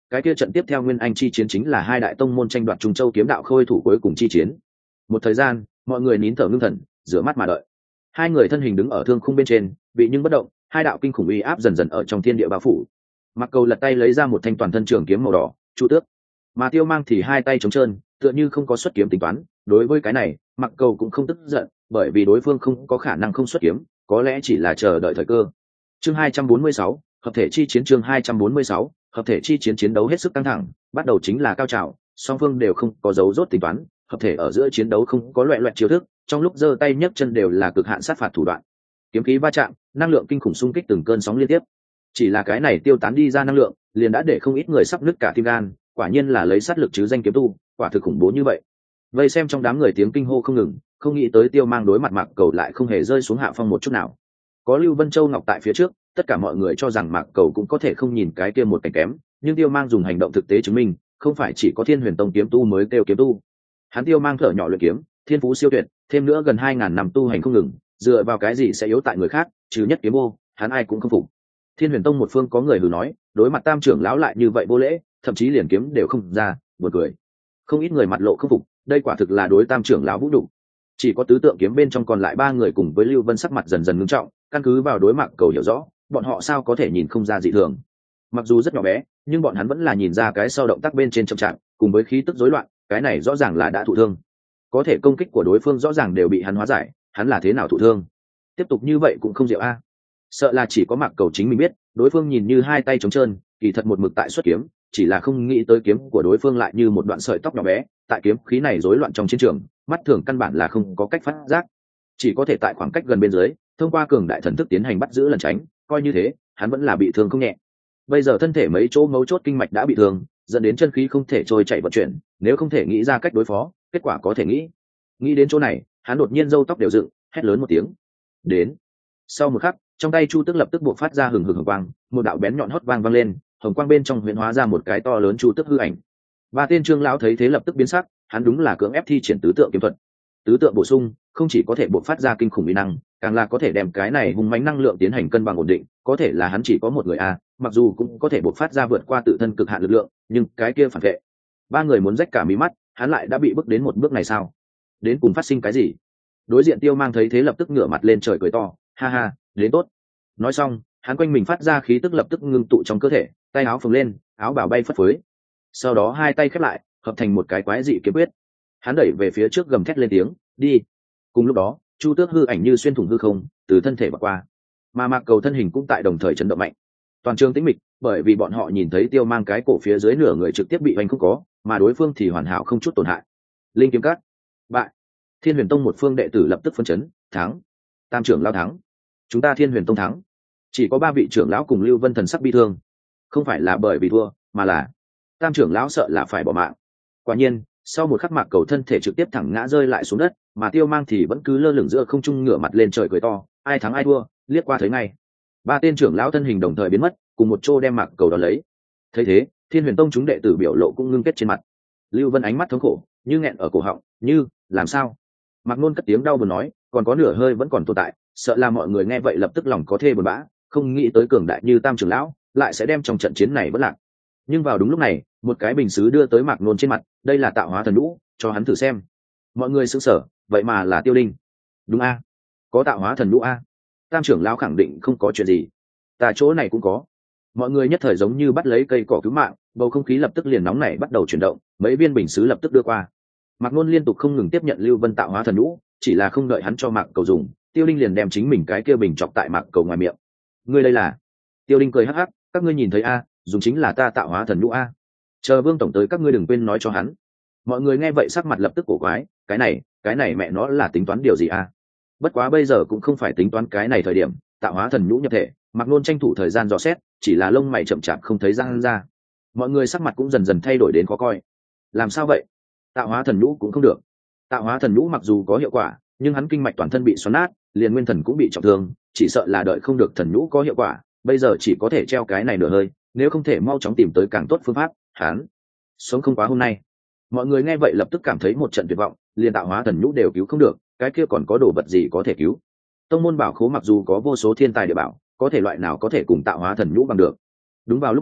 cái kia trận tiếp theo nguyên anh chi chiến chính là hai đại tông môn tranh đoạt trung châu kiếm đạo khôi thủ cuối cùng chi chiến. Một thời gian mọi người nín thở ngưng thần, rửa mắt mà đợi. Hai người thân hình đứng ở thương khung bên trên, bị nhưng bất động, hai đạo kinh khủng uy áp dần dần ở trong thiên địa bao phủ. Mặc Cầu lật tay lấy ra một thanh toàn thân trường kiếm màu đỏ, Chu Tước. Mà Tiêu Mang thì hai tay trống trơn, tựa như không có xuất kiếm tính toán. Đối với cái này, Mặc Cầu cũng không tức giận, bởi vì đối phương không có khả năng không xuất kiếm, có lẽ chỉ là chờ đợi thời cơ. Chương hai trăm bốn mươi sáu, hợp thể chi chiến. Chương hai trăm bốn mươi sáu, hợp thể chi chiến. Chiến đấu hết sức căng thẳng, bắt đầu chính là cao trào, song phương đều không có dấu rốt tính toán, hợp thể ở giữa chiến đấu không có loẹt loẹt chiêu thức, trong lúc giơ tay nhấc chân đều là cực hạn sát phạt thủ đoạn. Kiếm khí va chạm, năng lượng kinh khủng xung kích từng cơn sóng liên tiếp. Chỉ là cái này tiêu tán đi ra năng lượng, liền đã để không ít người sắp nứt cả tim gan, quả nhiên là lấy sát lực chứ danh kiếm tu, quả thực khủng bố như vậy. Vây xem trong đám người tiếng kinh hô không ngừng, không nghĩ tới Tiêu Mang đối mặt Mạc Cầu lại không hề rơi xuống hạ phong một chút nào. Có Lưu Vân Châu Ngọc tại phía trước, tất cả mọi người cho rằng Mạc Cầu cũng có thể không nhìn cái kia một cảnh kém, nhưng Tiêu Mang dùng hành động thực tế chứng minh, không phải chỉ có Thiên Huyền Tông kiếm tu mới kêu kiếm tu. Hắn Tiêu Mang thở nhỏ luyện kiếm, thiên phú siêu tuyệt, thêm nữa gần hai ngàn năm tu hành không ngừng, dựa vào cái gì sẽ yếu tại người khác, trừ nhất kiếm ô, hắn ai cũng không phục. Thiên Huyền Tông một phương có người hừ nói, đối mặt Tam trưởng lão lại như vậy vô lễ, thậm chí liền kiếm đều không ra, buồn cười. Không ít người mặt lộ không phục, đây quả thực là đối Tam trưởng lão vũ đủ. Chỉ có tứ tượng kiếm bên trong còn lại ba người cùng với Lưu Vân sắc mặt dần dần ngưng trọng, căn cứ vào đối mặt Cầu hiểu rõ, bọn họ sao có thể nhìn không ra dị thường. Mặc dù rất nhỏ bé, nhưng bọn hắn vẫn là nhìn ra cái sau động tác bên trên chậm chạp, cùng với khí tức rối loạn, cái này rõ ràng là đã thụ thương. Có thể công kích của đối phương rõ ràng đều bị hắn hóa giải, hắn là thế nào thụ thương? Tiếp tục như vậy cũng không diệu a. Sợ là chỉ có Mạc Cầu chính mình biết, đối phương nhìn như hai tay trống trơn, kỳ thật một mực tại xuất kiếm, chỉ là không nghĩ tới kiếm của đối phương lại như một đoạn sợi tóc nhỏ bé, tại kiếm khí này rối loạn trong chiến trường, mắt thường căn bản là không có cách phát giác, chỉ có thể tại khoảng cách gần bên dưới, thông qua cường đại thần thức tiến hành bắt giữ lần tránh, coi như thế, hắn vẫn là bị thương không nhẹ. Bây giờ thân thể mấy chỗ mấu chốt kinh mạch đã bị thương, dẫn đến chân khí không thể trôi chảy vận chuyển, nếu không thể nghĩ ra cách đối phó, kết quả có thể nghĩ. Nghĩ đến chỗ này, hắn đột nhiên râu tóc đều dựng, hét lớn một tiếng. Đến. Sau một khắc, trong tay Chu Tước lập tức buộc phát ra hừng hực hồng quang, một đạo bén nhọn hót vang vang lên, hồng quang bên trong huyễn hóa ra một cái to lớn Chu Tước hư ảnh. Ba tên trưởng lão thấy thế lập tức biến sắc, hắn đúng là cưỡng ép thi triển tứ tượng kiếm thuật. Tứ tượng bổ sung, không chỉ có thể buộc phát ra kinh khủng uy năng, càng là có thể đem cái này hùng mãnh năng lượng tiến hành cân bằng ổn định, có thể là hắn chỉ có một người a, mặc dù cũng có thể buộc phát ra vượt qua tự thân cực hạn lực lượng, nhưng cái kia phản vệ. Ba người muốn rách cả mí mắt, hắn lại đã bị bước đến một bước này sao? Đến cùng phát sinh cái gì? Đối diện Tiêu Mang thấy thế lập tức ngửa mặt lên trời cười to, ha ha, đến tốt. Nói xong, hắn quanh mình phát ra khí tức lập tức ngưng tụ trong cơ thể, tay áo phồng lên, áo bào bay phất phới. Sau đó hai tay khép lại, hợp thành một cái quái dị kiếm quyết. Hắn đẩy về phía trước gầm thét lên tiếng, đi. Cùng lúc đó, Chu Tước hư ảnh như xuyên thủng hư không, từ thân thể bạc qua, mà Mạc Cầu thân hình cũng tại đồng thời chấn động mạnh. Toàn trường tĩnh mịch, bởi vì bọn họ nhìn thấy Tiêu Mang cái cổ phía dưới nửa người trực tiếp bị vành không có, mà đối phương thì hoàn hảo không chút tổn hại. Linh kiếm cắt, bại. Thiên Huyền Tông một phương đệ tử lập tức phấn chấn, thắng. Tam trưởng lão thắng. Chúng ta Thiên Huyền Tông thắng. Chỉ có ba vị trưởng lão cùng Lưu Vân thần sắc bi thương, không phải là bởi vì thua, mà là Tam trưởng lão sợ là phải bỏ mạng. Quả nhiên, sau một khắc Mạc Cầu thân thể trực tiếp thẳng ngã rơi lại xuống đất, mà Tiêu Mang thì vẫn cứ lơ lửng giữa không trung ngửa mặt lên trời cười to, ai thắng ai thua, liếc qua thấy ngay. Ba tên trưởng lão thân hình đồng thời biến mất, cùng một chỗ đem Mạc Cầu đón lấy. Thấy thế, Thiên Huyền Tông chúng đệ tử biểu lộ cũng ngưng kết trên mặt. Lưu Vân ánh mắt thống khổ, như nghẹn ở cổ họng, như làm sao? Mạc Nôn cất tiếng đau buồn nói, còn có nửa hơi vẫn còn tồn tại, sợ là mọi người nghe vậy lập tức lòng có thê buồn bã, không nghĩ tới cường đại như Tam trưởng lão lại sẽ đem trong trận chiến này vỡ lạc. Nhưng vào đúng lúc này, một cái bình sứ đưa tới Mạc Nôn trên mặt, đây là tạo hóa thần nhũ, cho hắn thử xem. Mọi người sững sờ, vậy mà là Tiêu Linh. Đúng a, có tạo hóa thần nhũ a. Tam trưởng lão khẳng định không có chuyện gì. Ta chỗ này cũng có. Mọi người nhất thời giống như bắt lấy cây cỏ cứu mạng, bầu không khí lập tức liền nóng nảy bắt đầu chuyển động, mấy viên bình sứ lập tức đưa qua. Mạc Nôn liên tục không ngừng tiếp nhận Lưu Vân tạo hóa thần nhũ, chỉ là không đợi hắn cho Mạc Cầu dùng, Tiêu Linh liền đem chính mình cái kia bình chọc tại Mạc Cầu ngoài miệng. Ngươi đây là? Tiêu Linh cười hắc hắc, các ngươi nhìn thấy a, dùng chính là ta tạo hóa thần nhũ a. Chờ Vương tổng tới các ngươi đừng quên nói cho hắn. Mọi người nghe vậy sắc mặt lập tức cổ quái, cái này, cái này mẹ nó là tính toán điều gì a? Bất quá bây giờ cũng không phải tính toán cái này thời điểm, tạo hóa thần nhũ nhập thể, Mạc Nôn tranh thủ thời gian dò xét, chỉ là lông mày chậm chạp không thấy răng ra. Mọi người sắc mặt cũng dần dần thay đổi đến khó coi. Làm sao vậy? Tạo hóa thần nhũ cũng không được. Tạo hóa thần nhũ mặc dù có hiệu quả, nhưng hắn kinh mạch toàn thân bị xoắn nát, liền nguyên thần cũng bị trọng thương, chỉ sợ là đợi không được thần nhũ có hiệu quả, bây giờ chỉ có thể treo cái này nửa hơi, nếu không thể mau chóng tìm tới càng tốt phương pháp, hắn sống không quá hôm nay. Mọi người nghe vậy lập tức cảm thấy một trận tuyệt vọng, liền tạo hóa thần nhũ đều cứu không được, cái kia còn có đồ vật gì có thể cứu? Tông môn bảo khố mặc dù có vô số thiên tài địa bảo, có thể loại nào có thể cùng tạo hóa thần nhũ bằng được. Đúng vào lúc này,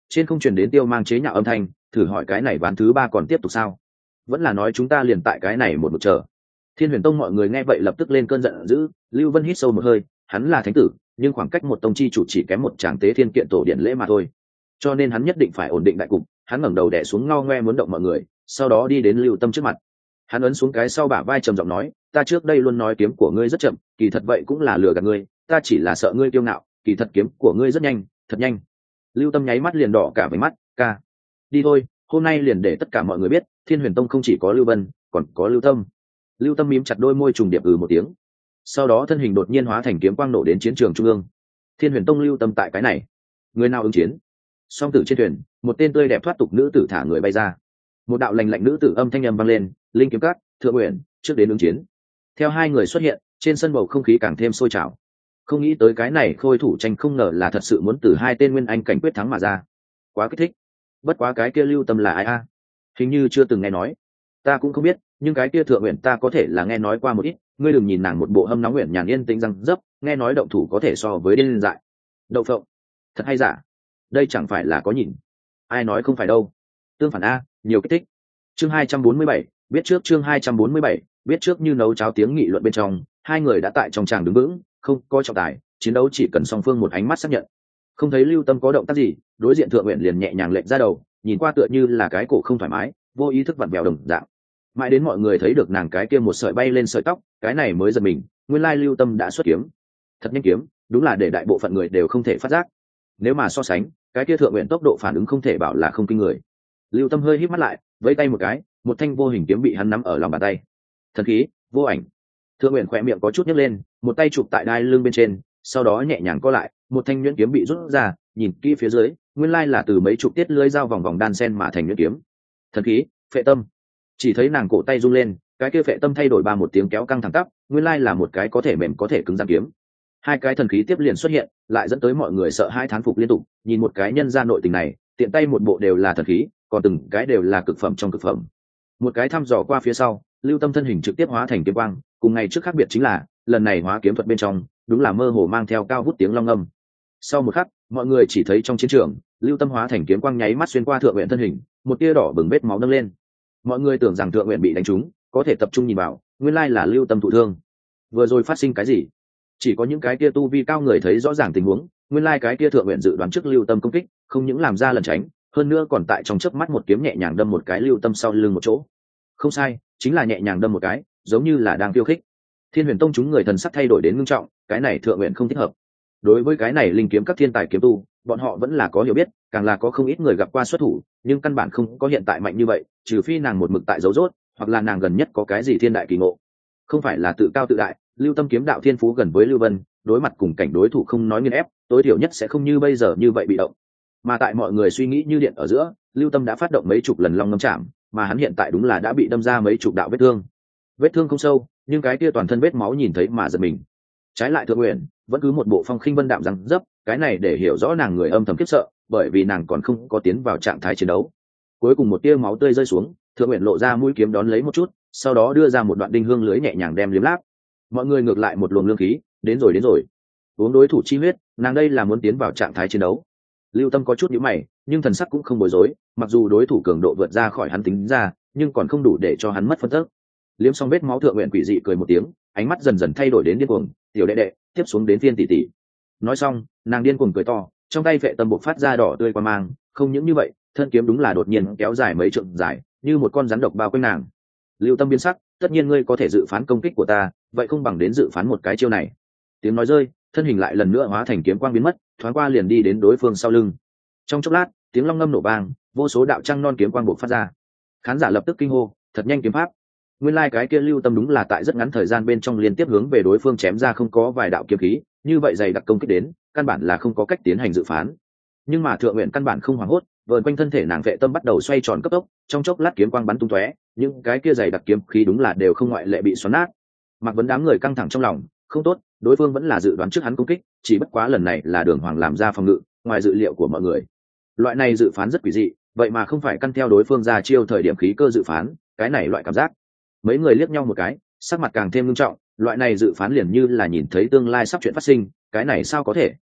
trên không truyền đến Tiêu Mang chế nhạo âm thanh, thử hỏi cái này ván thứ ba còn tiếp tục sao? Vẫn là nói chúng ta liền tại cái này một một chờ. Thiên Huyền Tông mọi người nghe vậy lập tức lên cơn giận dữ. Lưu Vân hít sâu một hơi, hắn là thánh tử, nhưng khoảng cách một tông chi chủ chỉ kém một tràng tế thiên kiện tổ điện lễ mà thôi, cho nên hắn nhất định phải ổn định đại cục. Hắn ngẩng đầu đè xuống ngao ngoe muốn động mọi người, sau đó đi đến Lưu Tâm trước mặt. Hắn ấn xuống cái sau bả vai trầm giọng nói, ta trước đây luôn nói kiếm của ngươi rất chậm, kỳ thật vậy cũng là lừa gạt ngươi, ta chỉ là sợ ngươi kiêu ngạo, kỳ thật kiếm của ngươi rất nhanh, thật nhanh. Lưu Tâm nháy mắt liền đỏ cả váy mắt, ca, đi thôi, hôm nay liền để tất cả mọi người biết, Thiên Huyền Tông không chỉ có Lưu Vân, còn có Lưu Tâm. Lưu Tâm mím chặt đôi môi trùng điệp ừ một tiếng, sau đó thân hình đột nhiên hóa thành kiếm quang nổ đến chiến trường trung ương. Thiên Huyền Tông Lưu Tâm tại cái này, người nào ứng chiến? Song tử trên thuyền, một tên tươi đẹp thoát tục nữ tử thả người bay ra. Một đạo lạnh lạnh nữ tử âm thanh âm vang lên, linh kiếm cát, Thượng Uyển, trước đến ứng chiến. Theo hai người xuất hiện, trên sân bầu không khí càng thêm sôi trào. Không nghĩ tới cái này khôi thủ tranh không ngờ là thật sự muốn từ hai tên nguyên anh cảnh quyết thắng mà ra, quá kích thích. Bất quá cái kia Lưu Tâm là ai a? Hình như chưa từng nghe nói. Ta cũng không biết, nhưng cái kia Thượng Uyển ta có thể là nghe nói qua một ít. Ngươi đừng nhìn nàng một bộ hâm nóng uyển nhàn yên tĩnh răng dấp, nghe nói động thủ có thể so với điên dại. Đậu phộng, thật hay giả? Đây chẳng phải là có nhìn? Ai nói không phải đâu. Tương phản a, nhiều kích thích. Chương hai trăm bốn mươi bảy, biết trước chương hai trăm bốn mươi bảy, biết trước như nấu cháo tiếng nghị luận bên trong, hai người đã tại trong tràng đứng vững, không có trọng tài, chiến đấu chỉ cần song phương một ánh mắt xác nhận. Không thấy Lưu Tâm có động tác gì, đối diện Thượng Uyển liền nhẹ nhàng lệch ra đầu, nhìn qua tựa như là cái cổ không thoải mái, vô ý thức vặn vẹo đồng dạng. Mãi đến mọi người thấy được nàng cái kia một sợi bay lên sợi tóc, cái này mới giật mình, nguyên lai Lưu Tâm đã xuất kiếm. Thật nhanh kiếm, đúng là để đại bộ phận người đều không thể phát giác. Nếu mà so sánh, cái kia Thượng Uyển tốc độ phản ứng không thể bảo là không kinh người. Lưu Tâm hơi híp mắt lại, vẫy tay một cái, một thanh vô hình kiếm bị hắn nắm ở lòng bàn tay. Thần khí, vô ảnh. Thượng Uyển khỏe miệng có chút nhếch lên, một tay chụp tại đai lưng bên trên, sau đó nhẹ nhàng co lại, một thanh nhuyễn kiếm bị rút ra, nhìn kỹ phía dưới, nguyên lai là từ mấy chục tiết lưỡi dao vòng vòng đan sen mà thành nhuyễn kiếm. Thần khí, phệ tâm. Chỉ thấy nàng cổ tay rung lên, cái kia phệ tâm thay đổi ba một tiếng kéo căng thẳng tắp, nguyên lai là một cái có thể mềm có thể cứng rắn kiếm. Hai cái thần khí tiếp liền xuất hiện, lại dẫn tới mọi người sợ hai thán phục liên tục, nhìn một cái nhân ra nội tình này, tiện tay một bộ đều là thần khí, còn từng cái đều là cực phẩm trong cực phẩm. Một cái thăm dò qua phía sau, Lưu Tâm thân hình trực tiếp hóa thành kiếm quang, cùng ngày trước khác biệt chính là, lần này hóa kiếm thuật bên trong, đúng là mơ hồ mang theo cao vút tiếng long ngâm. Sau một khắc, mọi người chỉ thấy trong chiến trường, Lưu Tâm hóa thành kiếm quang nháy mắt xuyên qua Thượng Uyển thân hình, một tia đỏ bừng vết máu nâng lên. Mọi người tưởng rằng Thượng Uyển bị đánh trúng, có thể tập trung nhìn vào, nguyên lai là Lưu Tâm thụ thương. Vừa rồi phát sinh cái gì? Chỉ có những cái kia tu vi cao người thấy rõ ràng tình huống, nguyên lai cái kia Thượng Uyển dự đoán trước Lưu Tâm công kích, không những làm ra lần tránh, hơn nữa còn tại trong chớp mắt một kiếm nhẹ nhàng đâm một cái Lưu Tâm sau lưng một chỗ. Không sai, chính là nhẹ nhàng đâm một cái, giống như là đang khiêu khích. Thiên Huyền Tông chúng người thần sắc thay đổi đến ngưng trọng, cái này Thượng Uyển không thích hợp. Đối với cái này linh kiếm các thiên tài kiếm tu, bọn họ vẫn là có hiểu biết, càng là có không ít người gặp qua xuất thủ, nhưng căn bản không có hiện tại mạnh như vậy, trừ phi nàng một mực tại dấu rốt, hoặc là nàng gần nhất có cái gì thiên đại kỳ ngộ. Không phải là tự cao tự đại, Lưu Tâm kiếm đạo thiên phú gần với Lưu Vân, đối mặt cùng cảnh đối thủ không nói nghiền ép, tối thiểu nhất sẽ không như bây giờ như vậy bị động. Mà tại mọi người suy nghĩ như điện ở giữa, Lưu Tâm đã phát động mấy chục lần long ngâm chạm, mà hắn hiện tại đúng là đã bị đâm ra mấy chục đạo vết thương. Vết thương không sâu, nhưng cái kia toàn thân vết máu nhìn thấy mà giật mình. Trái lại Thượng Uyển vẫn cứ một bộ phong khinh vân đạm răng dấp, cái này để hiểu rõ nàng người âm thầm khiếp sợ, bởi vì nàng còn không có tiến vào trạng thái chiến đấu. Cuối cùng một tia máu tươi rơi xuống, Thượng Uyển lộ ra mũi kiếm đón lấy một chút, sau đó đưa ra một đoạn đinh hương lưới nhẹ nhàng đem liếm láp. Mọi người ngược lại một luồng lương khí, đến rồi đến rồi. Uống đối thủ chi huyết, nàng đây là muốn tiến vào trạng thái chiến đấu. Lưu Tâm có chút nhíu mày, nhưng thần sắc cũng không bối rối, mặc dù đối thủ cường độ vượt ra khỏi hắn tính ra, nhưng còn không đủ để cho hắn mất phân tức. Liếm xong vết máu Thượng Uyển quỷ dị cười một tiếng, ánh mắt dần dần thay đổi đến điên cuồng, "Tiểu đệ đệ, tiếp xuống đến phiên tỷ tỷ." Nói xong, nàng điên cuồng cười to, trong tay vệ tâm bộc phát ra đỏ tươi qua mang, không những như vậy, thân kiếm đúng là đột nhiên kéo dài mấy trượng dài, như một con rắn độc bao quanh nàng. Lưu Tâm biến sắc, "Tất nhiên ngươi có thể dự phán công kích của ta, vậy không bằng đến dự phán một cái chiêu này." Tiếng nói rơi, thân hình lại lần nữa hóa thành kiếm quang biến mất, thoáng qua liền đi đến đối phương sau lưng. Trong chốc lát, tiếng long ngâm nổ vang, vô số đạo trăng non kiếm quang bộc phát ra. Khán giả lập tức kinh hô, thật nhanh kiếm pháp. Nguyên lai like cái kia Lưu Tâm đúng là tại rất ngắn thời gian bên trong liên tiếp hướng về đối phương chém ra không có vài đạo kiếm khí, như vậy dày đặc công kích đến, căn bản là không có cách tiến hành dự phán. Nhưng mà Thượng Uyển căn bản không hoảng hốt, vờn quanh thân thể nàng vệ tâm bắt đầu xoay tròn cấp tốc, trong chốc lát kiếm quang bắn tung tóe, những cái kia dày đặc kiếm khí đúng là đều không ngoại lệ bị xoắn nát. Mặc Vấn đám người căng thẳng trong lòng, không tốt, đối phương vẫn là dự đoán trước hắn công kích, chỉ bất quá lần này là Đường Hoàng làm ra phòng ngự, ngoài dự liệu của mọi người. Loại này dự phán rất quỷ dị, vậy mà không phải căn theo đối phương ra chiêu thời điểm khí cơ dự phán, cái này loại cảm giác. Mấy người liếc nhau một cái, sắc mặt càng thêm nghiêm trọng, loại này dự phán liền như là nhìn thấy tương lai sắp chuyện phát sinh, cái này sao có thể?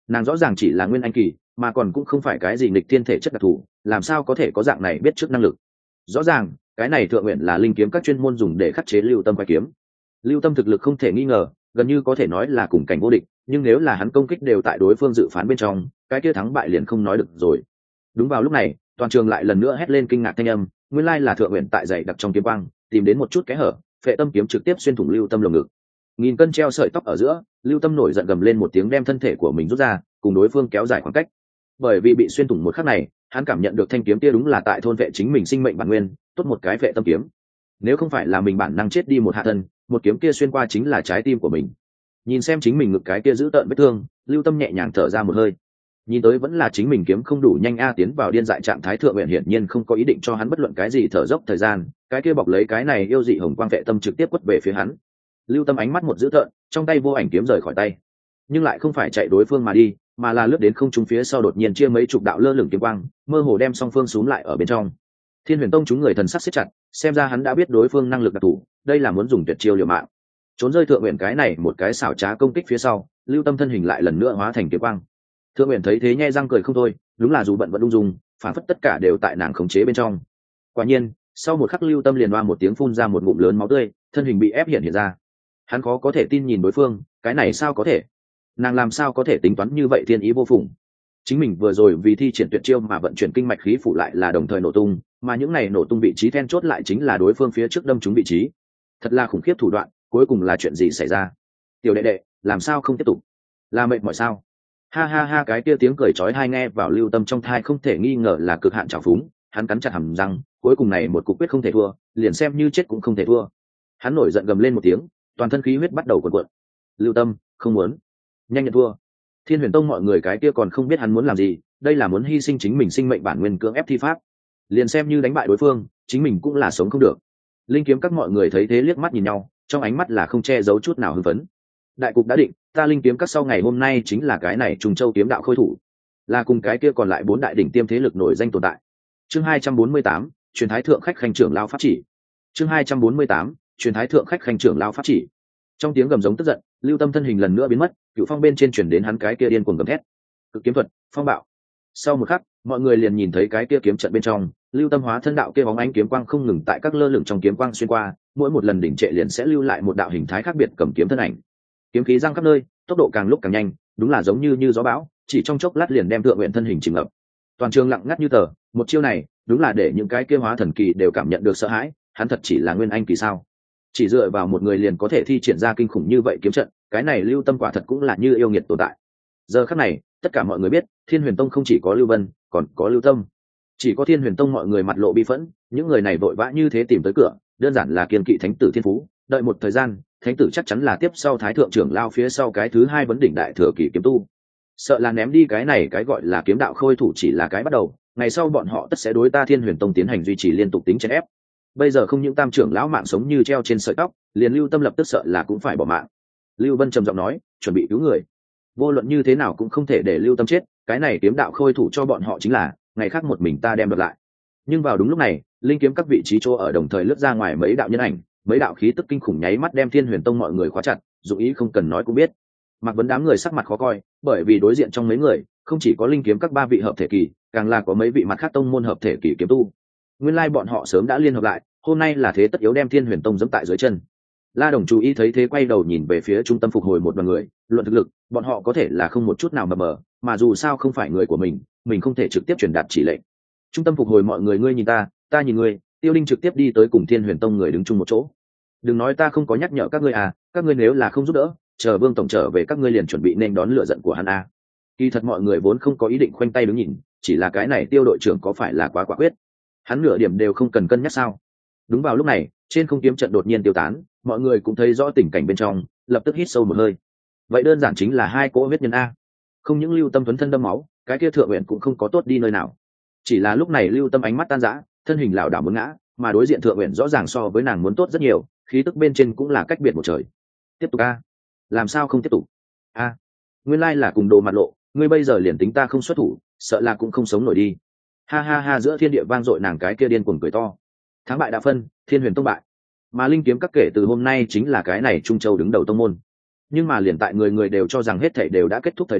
nàng rõ ràng chỉ là nguyên anh kỳ mà còn cũng không phải cái gì nghịch thiên thể chất đặc thù, làm sao có thể có dạng này biết trước năng lực. Rõ ràng cái này thượng nguyện là linh kiếm các chuyên môn dùng để khắc chế lưu tâm quái kiếm. Lưu tâm thực lực không thể nghi ngờ, gần như có thể nói là cùng cảnh vô địch, nhưng nếu là hắn công kích đều tại đối phương dự phán bên trong, cái kia thắng bại liền không nói được rồi. Đúng vào lúc này, toàn trường lại lần nữa hét lên kinh ngạc thanh âm, nguyên lai là thượng nguyện tại dày đặc trong kiếm quang tìm đến một chút kẽ hở, phệ tâm kiếm trực tiếp xuyên thủng lưu tâm lồng ngực. Nghìn cân treo sợi tóc ở giữa, lưu tâm nổi giận gầm lên một tiếng đem thân thể của mình rút ra, cùng đối phương kéo dài khoảng cách. Bởi vì bị xuyên thủng một khắc này, hắn cảm nhận được thanh kiếm kia đúng là tại thôn vệ chính mình sinh mệnh bản nguyên, tốt một cái phệ tâm kiếm. Nếu không phải là mình bản năng chết đi một hạ thân, một kiếm kia xuyên qua chính là trái tim của mình. Nhìn xem chính mình ngực cái kia giữ tợn vết thương, lưu tâm nhẹ nhàng thở ra một hơi. Nhìn tới vẫn là chính mình kiếm không đủ nhanh a, tiến vào điên dại trạng thái thượng nguyện hiển nhiên không có ý định cho hắn bất luận cái gì thở dốc thời gian, cái kia bọc lấy cái này yêu dị hồng quang vệ tâm trực tiếp quất về phía hắn. Lưu tâm ánh mắt một dữ tợn, trong tay vô ảnh kiếm rời khỏi tay, nhưng lại không phải chạy đối phương mà đi, mà là lướt đến không trung phía sau đột nhiên chia mấy chục đạo lơ lửng kiếm quang, mơ hồ đem song phương xúm lại ở bên trong. Thiên Huyền Tông chúng người thần sắc siết chặt, xem ra hắn đã biết đối phương năng lực đặc thù, đây là muốn dùng tuyệt chiêu liều mạng. Trốn rơi thượng nguyện cái này một cái xảo trá công kích phía sau, lưu tâm thân hình lại lần nữa hóa thành kiếm quang. Thượng nguyện thấy thế nhe răng cười không thôi, đúng là dù bận vẫn ung dung, phản phất tất cả đều tại nàng khống chế bên trong. Quả nhiên, sau một khắc lưu tâm liền oa một tiếng phun ra một ngụm lớn máu tươi, thân hình bị ép hiện hiện ra. Hắn khó có thể tin nhìn đối phương, cái này sao có thể? Nàng làm sao có thể tính toán như vậy thiên ý vô phùng? Chính mình vừa rồi vì thi triển tuyệt chiêu mà vận chuyển kinh mạch khí phụ lại là đồng thời nổ tung, mà những này nổ tung vị trí then chốt lại chính là đối phương phía trước đâm trúng vị trí. Thật là khủng khiếp thủ đoạn, cuối cùng là chuyện gì xảy ra? Tiểu đệ đệ, làm sao không tiếp tục? Là mệt mỏi sao? Ha ha ha, cái kia tiếng cười chói tai nghe vào lưu tâm trong thai không thể nghi ngờ là cực hạn trào phúng, hắn cắn chặt hàm răng, cuối cùng này một cục quyết không thể thua, liền xem như chết cũng không thể thua. Hắn nổi giận gầm lên một tiếng, toàn thân khí huyết bắt đầu cuộn cuộn. Lưu tâm, không muốn, nhanh nhận thua. Thiên Huyền Tông mọi người cái kia còn không biết hắn muốn làm gì, đây là muốn hy sinh chính mình sinh mệnh bản nguyên cưỡng ép thi pháp. Liền xem như đánh bại đối phương, chính mình cũng là sống không được. Linh kiếm các mọi người thấy thế liếc mắt nhìn nhau, trong ánh mắt là không che giấu chút nào hưng phấn. Đại cục đã định, ta linh kiếm các sau ngày hôm nay chính là cái này Trùng Châu kiếm đạo khôi thủ, là cùng cái kia còn lại bốn đại đỉnh tiêm thế lực nổi danh tồn tại. Chương hai trăm bốn mươi tám, truyền thái thượng khách khanh trưởng lao pháp chỉ. Chương hai trăm bốn mươi tám, truyền thái thượng khách khanh trưởng lao pháp chỉ. Trong tiếng gầm giống tức giận, lưu tâm thân hình lần nữa biến mất, cựu phong bên trên chuyển đến hắn cái kia điên cuồng gầm thét. Cực kiếm thuật, phong bạo. Sau một khắc, mọi người liền nhìn thấy cái kia kiếm trận bên trong, lưu tâm hóa thân đạo kia bóng ánh kiếm quang không ngừng tại các lơ lửng trong kiếm quang xuyên qua, mỗi một lần đỉnh trệ liền sẽ lưu lại một đạo hình thái khác biệt cầm kiếm thân ảnh. Kiếm khí giăng khắp nơi, tốc độ càng lúc càng nhanh, đúng là giống như như gió bão, chỉ trong chốc lát liền đem thượng nguyện thân hình chìm ngập. Toàn trường lặng ngắt như tờ, một chiêu này, đúng là để những cái kia hóa thần kỳ đều cảm nhận được sợ hãi, hắn thật chỉ là nguyên anh kỳ sao? Chỉ dựa vào một người liền có thể thi triển ra kinh khủng như vậy kiếm trận, cái này lưu tâm quả thật cũng là như yêu nghiệt tồn tại. Giờ khắc này, tất cả mọi người biết, Thiên Huyền Tông không chỉ có Lưu Vân, còn có Lưu Tâm. Chỉ có Thiên Huyền Tông mọi người mặt lộ bi phẫn, những người này vội vã như thế tìm tới cửa, đơn giản là kiên kỵ thánh tử thiên phú, đợi một thời gian, thánh tử chắc chắn là tiếp sau thái thượng trưởng lao phía sau cái thứ hai vấn đỉnh đại thừa kỳ kiếm tu. Sợ là ném đi cái này cái gọi là kiếm đạo khôi thủ chỉ là cái bắt đầu, ngày sau bọn họ tất sẽ đối ta Thiên Huyền Tông tiến hành duy trì liên tục tính chèn ép. Bây giờ không những tam trưởng lão mạng sống như treo trên sợi tóc, liền Lưu Tâm lập tức sợ là cũng phải bỏ mạng. Lưu Vân trầm giọng nói, chuẩn bị cứu người. Vô luận như thế nào cũng không thể để Lưu Tâm chết, cái này kiếm đạo khôi thủ cho bọn họ chính là ngày khác một mình ta đem đoạt lại. Nhưng vào đúng lúc này, linh kiếm các vị trí chỗ ở đồng thời lướt ra ngoài mấy đạo nhân ảnh, mấy đạo khí tức kinh khủng nháy mắt đem Thiên Huyền Tông mọi người khóa chặt, dụng ý không cần nói cũng biết. Mặc Vấn đám người sắc mặt khó coi, bởi vì đối diện trong mấy người, không chỉ có linh kiếm các ba vị hợp thể kỳ, càng là có mấy vị mặt khác tông môn hợp thể kỳ kiếm tu. Nguyên lai bọn họ sớm đã liên hợp lại, hôm nay là thế tất yếu đem Thiên Huyền Tông giẫm tại dưới chân. La Đồng chú ý thấy thế quay đầu nhìn về phía trung tâm phục hồi một đoàn người, luận thực lực, bọn họ có thể là không một chút nào mờ mờ, mà dù sao không phải người của mình, mình không thể trực tiếp truyền đạt chỉ lệnh. Trung tâm phục hồi mọi người, ngươi nhìn ta, ta nhìn ngươi, Tiêu Linh trực tiếp đi tới cùng Thiên Huyền Tông người đứng chung một chỗ. Đừng nói ta không có nhắc nhở các ngươi à, các ngươi nếu là không giúp đỡ, chờ Vương tổng trở về các ngươi liền chuẩn bị nên đón lửa giận của hắn à. Kỳ thật mọi người vốn không có ý định khoanh tay đứng nhìn, chỉ là cái này Tiêu đội trưởng có phải là quá quả quyết? Hắn nửa điểm đều không cần cân nhắc sao? Đúng vào lúc này, trên không kiếm trận đột nhiên tiêu tán, mọi người cũng thấy rõ tình cảnh bên trong, lập tức hít sâu một hơi. Vậy đơn giản chính là hai cỗ huyết nhân a. Không những Lưu Tâm tuấn thân đâm máu, cái kia thượng nguyện cũng không có tốt đi nơi nào. Chỉ là lúc này Lưu Tâm ánh mắt tan rã, thân hình lảo đảo muốn ngã, mà đối diện thượng nguyện rõ ràng so với nàng muốn tốt rất nhiều, khí tức bên trên cũng là cách biệt một trời. Tiếp tục a? Làm sao không tiếp tục? A, nguyên lai là cùng đồ mặt lộ, ngươi bây giờ liền tính ta không xuất thủ, sợ là cũng không sống nổi đi. Ha ha ha, giữa thiên địa vang dội nàng cái kia điên cuồng cười to. Thắng bại đã phân, Thiên Huyền Tông bại. Mà linh kiếm các kể từ hôm nay chính là cái này Trung Châu đứng đầu tông môn. Nhưng mà liền tại người người đều cho rằng hết thảy đều đã kết thúc thời điểm,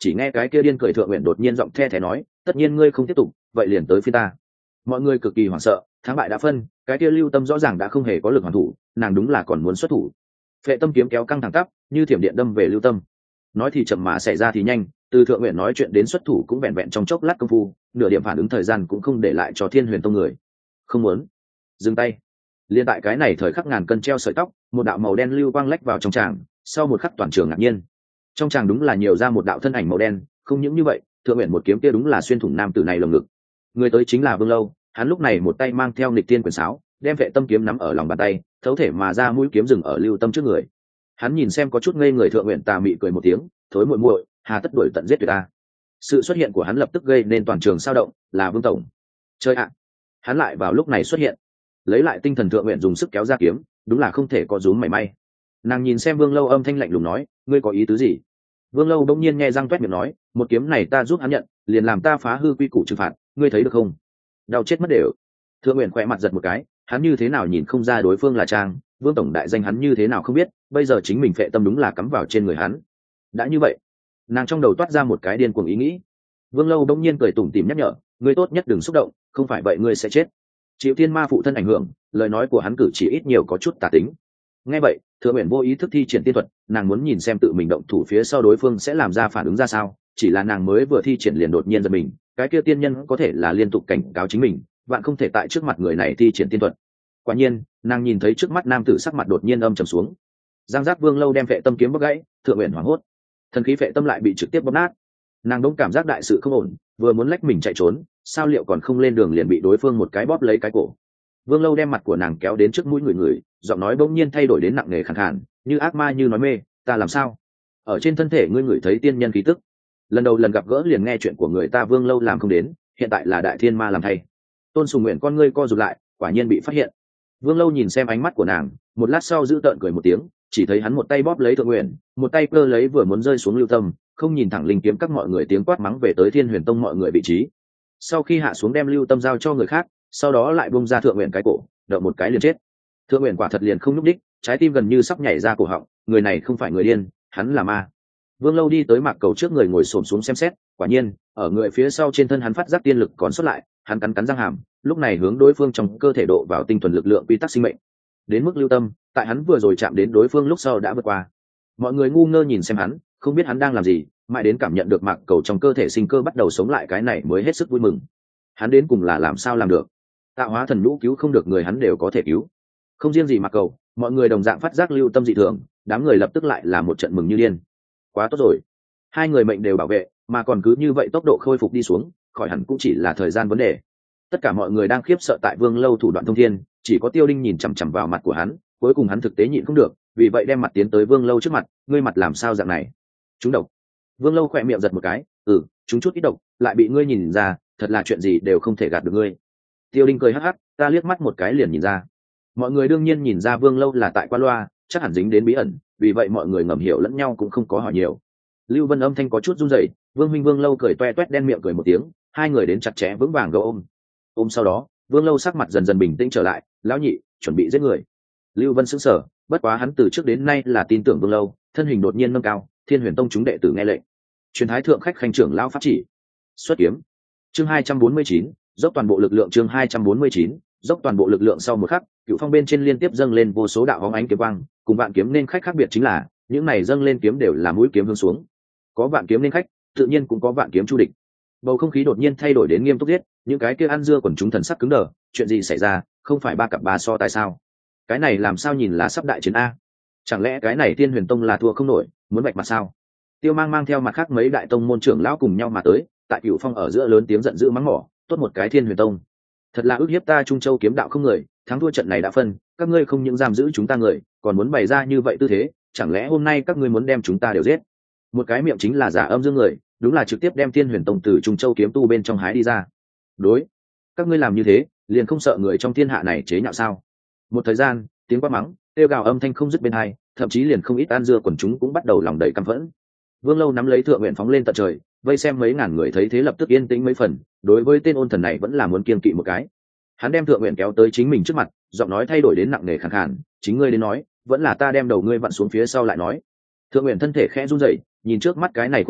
chỉ nghe cái kia điên cười thượng nguyện đột nhiên giọng the thé nói, tất nhiên ngươi không tiếp tục, vậy liền tới phía ta. Mọi người cực kỳ hoảng sợ, thắng bại đã phân, cái kia Lưu Tâm rõ ràng đã không hề có lực hoàn thủ, nàng đúng là còn muốn xuất thủ. Phệ Tâm kiếm kéo căng thẳng tắp, như thiểm điện đâm về Lưu Tâm. Nói thì chậm mà xảy ra thì nhanh, từ thượng nguyện nói chuyện đến xuất thủ cũng vẹn vẹn trong chốc lát công phu, nửa điểm phản ứng thời gian cũng không để lại cho Thiên Huyền Tông người. Không muốn. Dừng tay. Liên tại cái này thời khắc ngàn cân treo sợi tóc, một đạo màu đen lưu quang lách vào trong tràng, sau một khắc toàn trường ngạc nhiên. Trong tràng đúng là nhiều ra một đạo thân ảnh màu đen, không những như vậy, thượng nguyện một kiếm kia đúng là xuyên thủng nam tử này lồng ngực. Người tới chính là Vương Lâu, hắn lúc này một tay mang theo nghịch tiên quyền sáo, đem Phệ Tâm kiếm nắm ở lòng bàn tay, thấu thể mà ra mũi kiếm dừng ở Lưu Tâm trước người. Hắn nhìn xem có chút ngây người thượng nguyện tà mị cười một tiếng, thối muội muội, hà tất đuổi tận giết tuyệt ta. Sự xuất hiện của hắn lập tức gây nên toàn trường sao động, là Vương tổng. Chơi ạ. Hắn lại vào lúc này xuất hiện, lấy lại tinh thần thượng nguyện dùng sức kéo ra kiếm, đúng là không thể có rúm mảy may. Nàng nhìn xem Vương Lâu âm thanh lạnh lùng nói, ngươi có ý tứ gì? Vương Lâu bỗng nhiên nghe răng toét miệng nói, một kiếm này ta giúp hắn nhận, liền làm ta phá hư quy củ trừng phạt, ngươi thấy được không? Đau chết mất đều. Thượng nguyện khỏe mặt giật một cái, hắn như thế nào nhìn không ra đối phương là trang, Vương tổng đại danh hắn như thế nào không biết, bây giờ chính mình Phệ Tâm đúng là cắm vào trên người hắn. Đã như vậy, nàng trong đầu toát ra một cái điên cuồng ý nghĩ. Vương Lâu bỗng nhiên cười tủm tỉm nhắc nhở, ngươi tốt nhất đừng xúc động, không phải vậy ngươi sẽ chết. Chịu thiên ma phụ thân ảnh hưởng, lời nói của hắn cử chỉ ít nhiều có chút tà tính. Nghe vậy, Thượng Uyển vô ý thức thi triển tiên thuật, nàng muốn nhìn xem tự mình động thủ phía sau đối phương sẽ làm ra phản ứng ra sao, chỉ là nàng mới vừa thi triển liền đột nhiên giật mình, cái kia tiên nhân có thể là liên tục cảnh cáo chính mình, bạn không thể tại trước mặt người này thi triển tiên thuật. Quả nhiên, nàng nhìn thấy trước mắt nam tử sắc mặt đột nhiên âm trầm xuống. Giang Giác Vương Lâu đem Phệ Tâm kiếm bóc gãy, Thượng Uyển hoảng hốt, thần khí Phệ Tâm lại bị trực tiếp bóp nát. Nàng đống cảm giác đại sự không ổn, vừa muốn lách mình chạy trốn, sao liệu còn không lên đường liền bị đối phương một cái bóp lấy cái cổ. Vương Lâu đem mặt của nàng kéo đến trước mũi người người, giọng nói bỗng nhiên thay đổi đến nặng nề khàn khàn, như ác ma như nói mê, ta làm sao? Ở trên thân thể ngươi ngửi thấy tiên nhân khí tức. Lần đầu lần gặp gỡ liền nghe chuyện của người ta Vương Lâu làm không đến, hiện tại là đại thiên ma làm thay. Tôn Sùng Nguyện con ngươi co rụt lại, quả nhiên bị phát hiện. Vương Lâu nhìn xem ánh mắt của nàng, một lát sau giữ tợn cười một tiếng, chỉ thấy hắn một tay bóp lấy Thượng Nguyện, một tay cơ lấy vừa muốn rơi xuống Lưu Tâm, không nhìn thẳng linh kiếm các mọi người tiếng quát mắng về tới Thiên Huyền Tông mọi người vị trí. Sau khi hạ xuống đem Lưu Tâm giao cho người khác, sau đó lại bung ra Thượng Nguyện cái cổ, đậu một cái liền chết. Thượng Nguyện quả thật liền không nhúc đích, trái tim gần như sắp nhảy ra cổ họng, người này không phải người điên, hắn là ma. Vương Lâu đi tới Mạc Cầu trước người ngồi xổm xuống xem xét, quả nhiên, ở người phía sau trên thân hắn phát giác tiên lực còn sót lại, hắn cắn cắn răng hàm, lúc này hướng đối phương trong cơ thể độ vào tinh thuần lực lượng quy tắc sinh mệnh. Đến mức Lưu Tâm, tại hắn vừa rồi chạm đến đối phương lúc sau đã vượt qua. Mọi người ngu ngơ nhìn xem hắn, không biết hắn đang làm gì, mãi đến cảm nhận được Mạc Cầu trong cơ thể sinh cơ bắt đầu sống lại cái này mới hết sức vui mừng. Hắn đến cùng là làm sao làm được? Tạo hóa thần lũ cứu không được người hắn đều có thể cứu. Không riêng gì Mạc Cầu, mọi người đồng dạng phát giác Lưu Tâm dị thường, đám người lập tức lại là một trận mừng như điên. Quá tốt rồi, hai người mệnh đều bảo vệ, mà còn cứ như vậy tốc độ khôi phục đi xuống, khỏi hẳn cũng chỉ là thời gian vấn đề. Tất cả mọi người đang khiếp sợ tại Vương Lâu thủ đoạn thông thiên, chỉ có Tiêu Đinh nhìn chằm chằm vào mặt của hắn, cuối cùng hắn thực tế nhịn không được, vì vậy đem mặt tiến tới Vương Lâu trước mặt, ngươi mặt làm sao dạng này? Chúng độc. Vương Lâu khỏe miệng giật một cái, ừ, chúng chút ít độc, lại bị ngươi nhìn ra, thật là chuyện gì đều không thể gạt được ngươi. Tiêu Đinh cười hắc hắc, ta liếc mắt một cái liền nhìn ra. Mọi người đương nhiên nhìn ra Vương Lâu là tại qua loa, chắc hẳn dính đến bí ẩn, vì vậy mọi người ngầm hiểu lẫn nhau cũng không có hỏi nhiều. Lưu Vân âm thanh có chút run rẩy, Vương huynh Vương Lâu cười toe toét đen miệng cười một tiếng, hai người đến chặt chẽ vững vàng gấu ôm. Ôm sau đó, Vương Lâu sắc mặt dần dần bình tĩnh trở lại, lão nhị, chuẩn bị giết người. Lưu Vân sững sờ, bất quá hắn từ trước đến nay là tin tưởng Vương Lâu, thân hình đột nhiên nâng cao, Thiên Huyền Tông chúng đệ tử nghe lệnh. Truyền thái thượng khách khanh trưởng lão pháp chỉ. Xuất kiếm. Chương hai trăm bốn mươi chín, dốc toàn bộ lực lượng chương hai trăm bốn mươi chín, dốc toàn bộ lực lượng sau một khắc, cựu phong bên trên liên tiếp dâng lên vô số đạo hóng ánh kiếm quang, cùng vạn kiếm nên khách khác biệt chính là, những này dâng lên kiếm đều là mũi kiếm hướng xuống. Có vạn kiếm nên khách, tự nhiên cũng có vạn kiếm chu địch. Bầu không khí đột nhiên thay đổi đến nghiêm túc giết, những cái kia ăn dưa quần chúng thần sắc cứng đờ, chuyện gì xảy ra, không phải ba cặp ba so tại sao? Cái này làm sao nhìn là sắp đại chiến a? Chẳng lẽ cái này Thiên Huyền Tông là thua không nổi, muốn bạch mặt sao? Tiêu Mang mang theo mặt khác mấy đại tông môn trưởng lão cùng nhau mà tới, tại Cửu Phong ở giữa lớn tiếng giận dữ mắng mỏ, tốt một cái Thiên Huyền Tông, thật là ức hiếp ta Trung Châu kiếm đạo không người, thắng thua trận này đã phân, các ngươi không những giam giữ chúng ta người, còn muốn bày ra như vậy tư thế, chẳng lẽ hôm nay các ngươi muốn đem chúng ta đều giết? Một cái miệng chính là giả âm dương người, đúng là trực tiếp đem Thiên Huyền Tông từ Trung Châu kiếm tu bên trong hái đi ra. Đối, các ngươi làm như thế, liền không sợ người trong thiên hạ này chế nhạo sao? Một thời gian, tiếng quát mắng, kêu gào âm thanh không dứt bên hai, thậm chí liền không ít ăn dưa quần chúng cũng bắt đầu lòng đầy căm phẫn. Vương Lâu nắm lấy Thượng Nguyện phóng lên tận trời, vây xem mấy ngàn người thấy thế lập tức yên tĩnh mấy phần, đối với tên ôn thần này vẫn là muốn kiêng kỵ một cái. Hắn đem Thượng Nguyện kéo tới chính mình trước mặt, giọng nói thay đổi đến nặng nề khàn khàn, chính ngươi đến nói, vẫn là ta đem đầu ngươi vặn xuống phía sau lại nói. Thượng Nguyện thân thể khẽ run rẩy, nhìn trước mắt cái này khuôn mặt,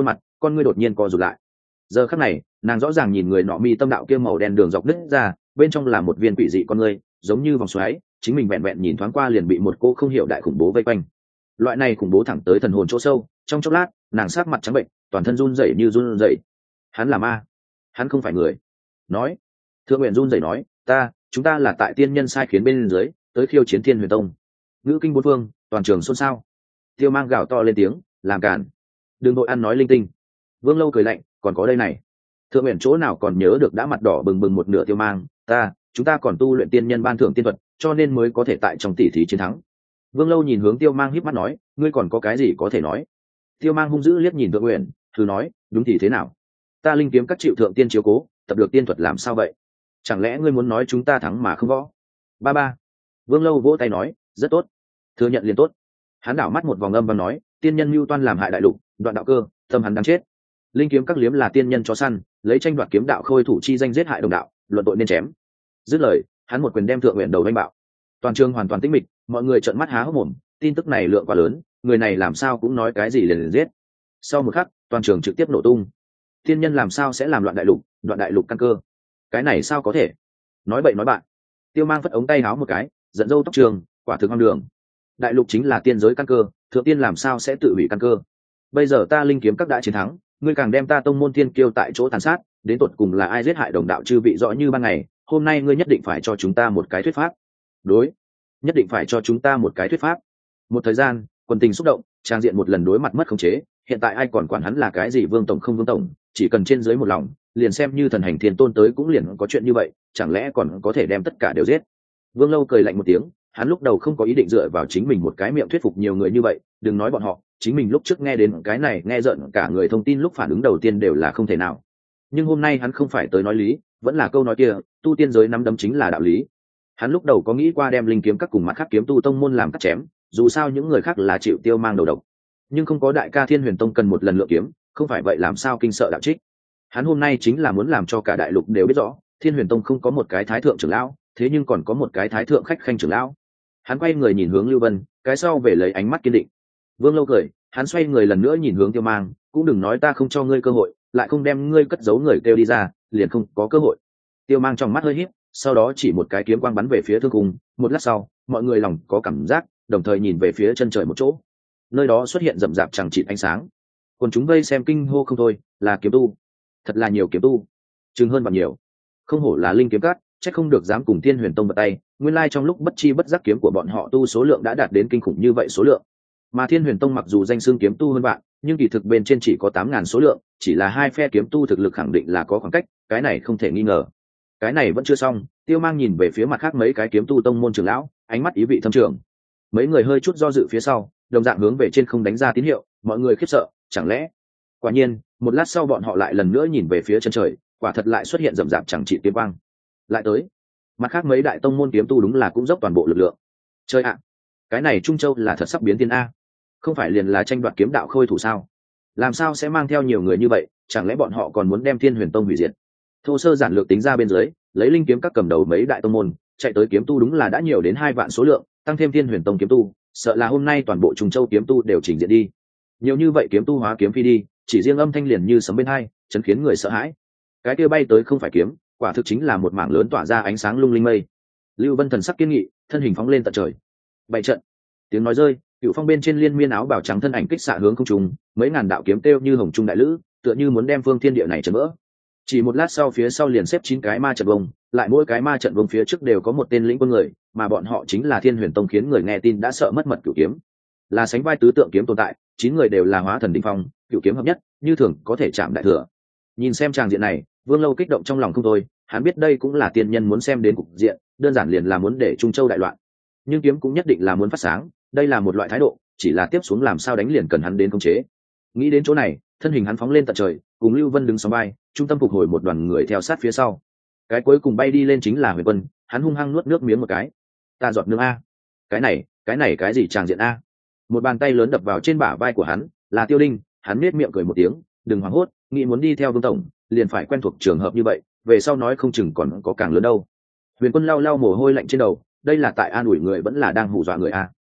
con ngươi đột nhiên co rụt lại. Giờ khắc này nàng rõ ràng nhìn người nọ mi tâm đạo kia màu đen đường dọc nứt ra, bên trong là một viên quỷ dị con ngươi giống như vòng xoáy, chính mình vẹn vẹn nhìn thoáng qua liền bị một cô không hiểu đại khủng bố vây quanh. Loại này khủng bố thẳng tới thần hồn chỗ sâu, trong chốc lát nàng sát mặt trắng bệnh, toàn thân run rẩy như run rẩy. Hắn là ma, hắn không phải người. Nói, Thượng Uyển run rẩy nói, ta chúng ta là tại tiên nhân sai khiến bên dưới tới khiêu chiến Thiên Huyền Tông. Ngữ kinh bốn phương, toàn trường xôn xao. Tiêu Mang gào to lên tiếng, làm cản, đừng vội ăn nói linh tinh. Vương Lâu cười lạnh, còn có đây này. Thượng Uyển chỗ nào còn nhớ được đã mặt đỏ bừng bừng một nửa Tiêu Mang, ta chúng ta còn tu luyện tiên nhân ban thưởng tiên thuật, cho nên mới có thể tại trong tỷ thí chiến thắng. Vương Lâu nhìn hướng Tiêu Mang híp mắt nói, ngươi còn có cái gì có thể nói? Tiêu Mang hung dữ liếc nhìn Thượng Uyển, thử nói, đúng thì thế nào? Ta linh kiếm các chịu thượng tiên chiếu cố, tập được tiên thuật làm sao vậy? Chẳng lẽ ngươi muốn nói chúng ta thắng mà không võ? Ba ba. Vương Lâu vỗ tay nói, rất tốt, thừa nhận liền tốt. Hắn đảo mắt một vòng âm và nói, tiên nhân mưu toan làm hại đại lục, đoạn đạo cơ, tâm hắn đáng chết. Linh kiếm các liếm là tiên nhân chó săn, lấy tranh đoạt kiếm đạo khôi thủ chi danh giết hại đồng đạo, luận tội nên chém. Dứt lời, hắn một quyền đem Thượng Uyển đầu đánh bạo. Toàn trường hoàn toàn tĩnh mịch, mọi người trợn mắt há hốc mồm, tin tức này lượng quá lớn, người này làm sao cũng nói cái gì liền liền giết. Sau một khắc, toàn trường trực tiếp nổ tung. Tiên nhân làm sao sẽ làm loạn đại lục, đoạn đại lục căn cơ? Cái này sao có thể? Nói bậy nói bạn. Tiêu Mang phất ống tay áo một cái, giận dâu tóc trường, quả thực hoang đường. Đại lục chính là tiên giới căn cơ, thượng tiên làm sao sẽ tự hủy căn cơ? Bây giờ ta linh kiếm các đã chiến thắng, ngươi càng đem ta tông môn tiên kiêu tại chỗ tàn sát, đến tột cùng là ai giết hại đồng đạo chư vị rõ như ban ngày, hôm nay ngươi nhất định phải cho chúng ta một cái thuyết pháp. Đối, nhất định phải cho chúng ta một cái thuyết pháp. Một thời gian, quần tình xúc động, trang diện một lần đối mặt mất khống chế, hiện tại ai còn quản hắn là cái gì vương tổng không vương tổng, chỉ cần trên dưới một lòng, liền xem như thần hành thiên tôn tới cũng liền có chuyện như vậy, chẳng lẽ còn có thể đem tất cả đều giết? Vương Lâu cười lạnh một tiếng, hắn lúc đầu không có ý định dựa vào chính mình một cái miệng thuyết phục nhiều người như vậy, đừng nói bọn họ, chính mình lúc trước nghe đến cái này nghe giận cả người thông tin lúc phản ứng đầu tiên đều là không thể nào. Nhưng hôm nay hắn không phải tới nói lý, vẫn là câu nói kia, tu tiên giới nắm đấm chính là đạo lý. Hắn lúc đầu có nghĩ qua đem linh kiếm các cùng mặt khác kiếm tu tông môn làm cắt chém, dù sao những người khác là chịu Tiêu Mang đầu độc, nhưng không có đại ca Thiên Huyền Tông cần một lần lựa kiếm, không phải vậy làm sao kinh sợ đạo trích. Hắn hôm nay chính là muốn làm cho cả đại lục đều biết rõ, Thiên Huyền Tông không có một cái thái thượng trưởng lão, thế nhưng còn có một cái thái thượng khách khanh trưởng lão. Hắn quay người nhìn hướng Lưu Vân, cái sau về lấy ánh mắt kiên định. Vương Lâu cười, hắn xoay người lần nữa nhìn hướng Tiêu Mang, cũng đừng nói ta không cho ngươi cơ hội, lại không đem ngươi cất giấu người kêu đi ra, liền không có cơ hội. Tiêu Mang trong mắt hơi híp, sau đó chỉ một cái kiếm quang bắn về phía thương cung, một lát sau, mọi người lòng có cảm giác, đồng thời nhìn về phía chân trời một chỗ. Nơi đó xuất hiện rậm rạp chẳng chịt ánh sáng. Còn chúng vây xem kinh hô không thôi, là kiếm tu. Thật là nhiều kiếm tu, chừng hơn bằng nhiều. Không hổ là linh kiếm các, chắc không được dám cùng Thiên Huyền Tông bật tay, nguyên lai trong lúc bất chi bất giác kiếm của bọn họ tu số lượng đã đạt đến kinh khủng như vậy số lượng. Mà Thiên Huyền Tông mặc dù danh xưng kiếm tu hơn bạn, nhưng kỳ thực bên trên chỉ có tám ngàn số lượng, chỉ là hai phe kiếm tu thực lực khẳng định là có khoảng cách, cái này không thể nghi ngờ. Cái này vẫn chưa xong, Tiêu Mang nhìn về phía mặt khác mấy cái kiếm tu tông môn trưởng lão, ánh mắt ý vị thâm trường. Mấy người hơi chút do dự phía sau, đồng dạng hướng về trên không đánh ra tín hiệu, mọi người khiếp sợ, chẳng lẽ? Quả nhiên, một lát sau bọn họ lại lần nữa nhìn về phía chân trời, quả thật lại xuất hiện rậm rạp chẳng trị kiếm quang. Lại tới, mặt khác mấy đại tông môn kiếm tu đúng là cũng dốc toàn bộ lực lượng. Chơi ạ, cái này Trung Châu là thật sắp biến thiên a, không phải liền là tranh đoạt kiếm đạo khôi thủ sao? Làm sao sẽ mang theo nhiều người như vậy? Chẳng lẽ bọn họ còn muốn đem Thiên Huyền Tông hủy diệt? Thô sơ giản lược tính ra bên dưới, lấy linh kiếm các cầm đầu mấy đại tông môn, chạy tới kiếm tu đúng là đã nhiều đến hai vạn số lượng, tăng thêm Thiên Huyền Tông kiếm tu, sợ là hôm nay toàn bộ Trung Châu kiếm tu đều trình diện đi. Nhiều như vậy kiếm tu hóa kiếm phi đi, chỉ riêng âm thanh liền như sấm bên hai, chấn khiến người sợ hãi. Cái kia bay tới không phải kiếm, quả thực chính là một mảng lớn tỏa ra ánh sáng lung linh mây. Lưu Vân thần sắc kiên nghị, thân hình phóng lên tận trời. Bảy trận. Tiếng nói rơi, Cựu Phong bên trên liên miên áo bào trắng thân ảnh kích xạ hướng không trung, mấy ngàn đạo kiếm kêu như hồng trung đại lữ, tựa như muốn đem phương thiên địa này chấn vỡ. Chỉ một lát sau phía sau liền xếp chín cái ma trận vông, lại mỗi cái ma trận vông phía trước đều có một tên lĩnh quân người, mà bọn họ chính là Thiên Huyền Tông khiến người nghe tin đã sợ mất mật cửu kiếm. Là sánh vai tứ tượng kiếm tồn tại, chín người đều là hóa thần đỉnh phong, cửu kiếm hợp nhất, như thường có thể chạm đại thừa. Nhìn xem tràng diện này, Vương Lâu kích động trong lòng không thôi, hắn biết đây cũng là tiên nhân muốn xem đến cục diện, đơn giản liền là muốn để Trung Châu đại loạn. Nhưng kiếm cũng nhất định là muốn phát sáng, đây là một loại thái độ, chỉ là tiếp xuống làm sao đánh liền cần hắn đến khống chế. Nghĩ đến chỗ này, thân hình hắn phóng lên tận trời, cùng Lưu Vân đứng sóng vai, trung tâm phục hồi một đoàn người theo sát phía sau. Cái cuối cùng bay đi lên chính là Huyền Quân, hắn hung hăng nuốt nước miếng một cái. Ta giọt nước a. Cái này, cái này cái gì tràng diện a? Một bàn tay lớn đập vào trên bả vai của hắn, là Tiêu Đinh, hắn nhếch miệng cười một tiếng, đừng hoảng hốt, nghĩ muốn đi theo Vương tổng, liền phải quen thuộc trường hợp như vậy, về sau nói không chừng còn có càng lớn đâu. Huyền Quân lau lau mồ hôi lạnh trên đầu, đây là tại an ủi người vẫn là đang hù dọa người a?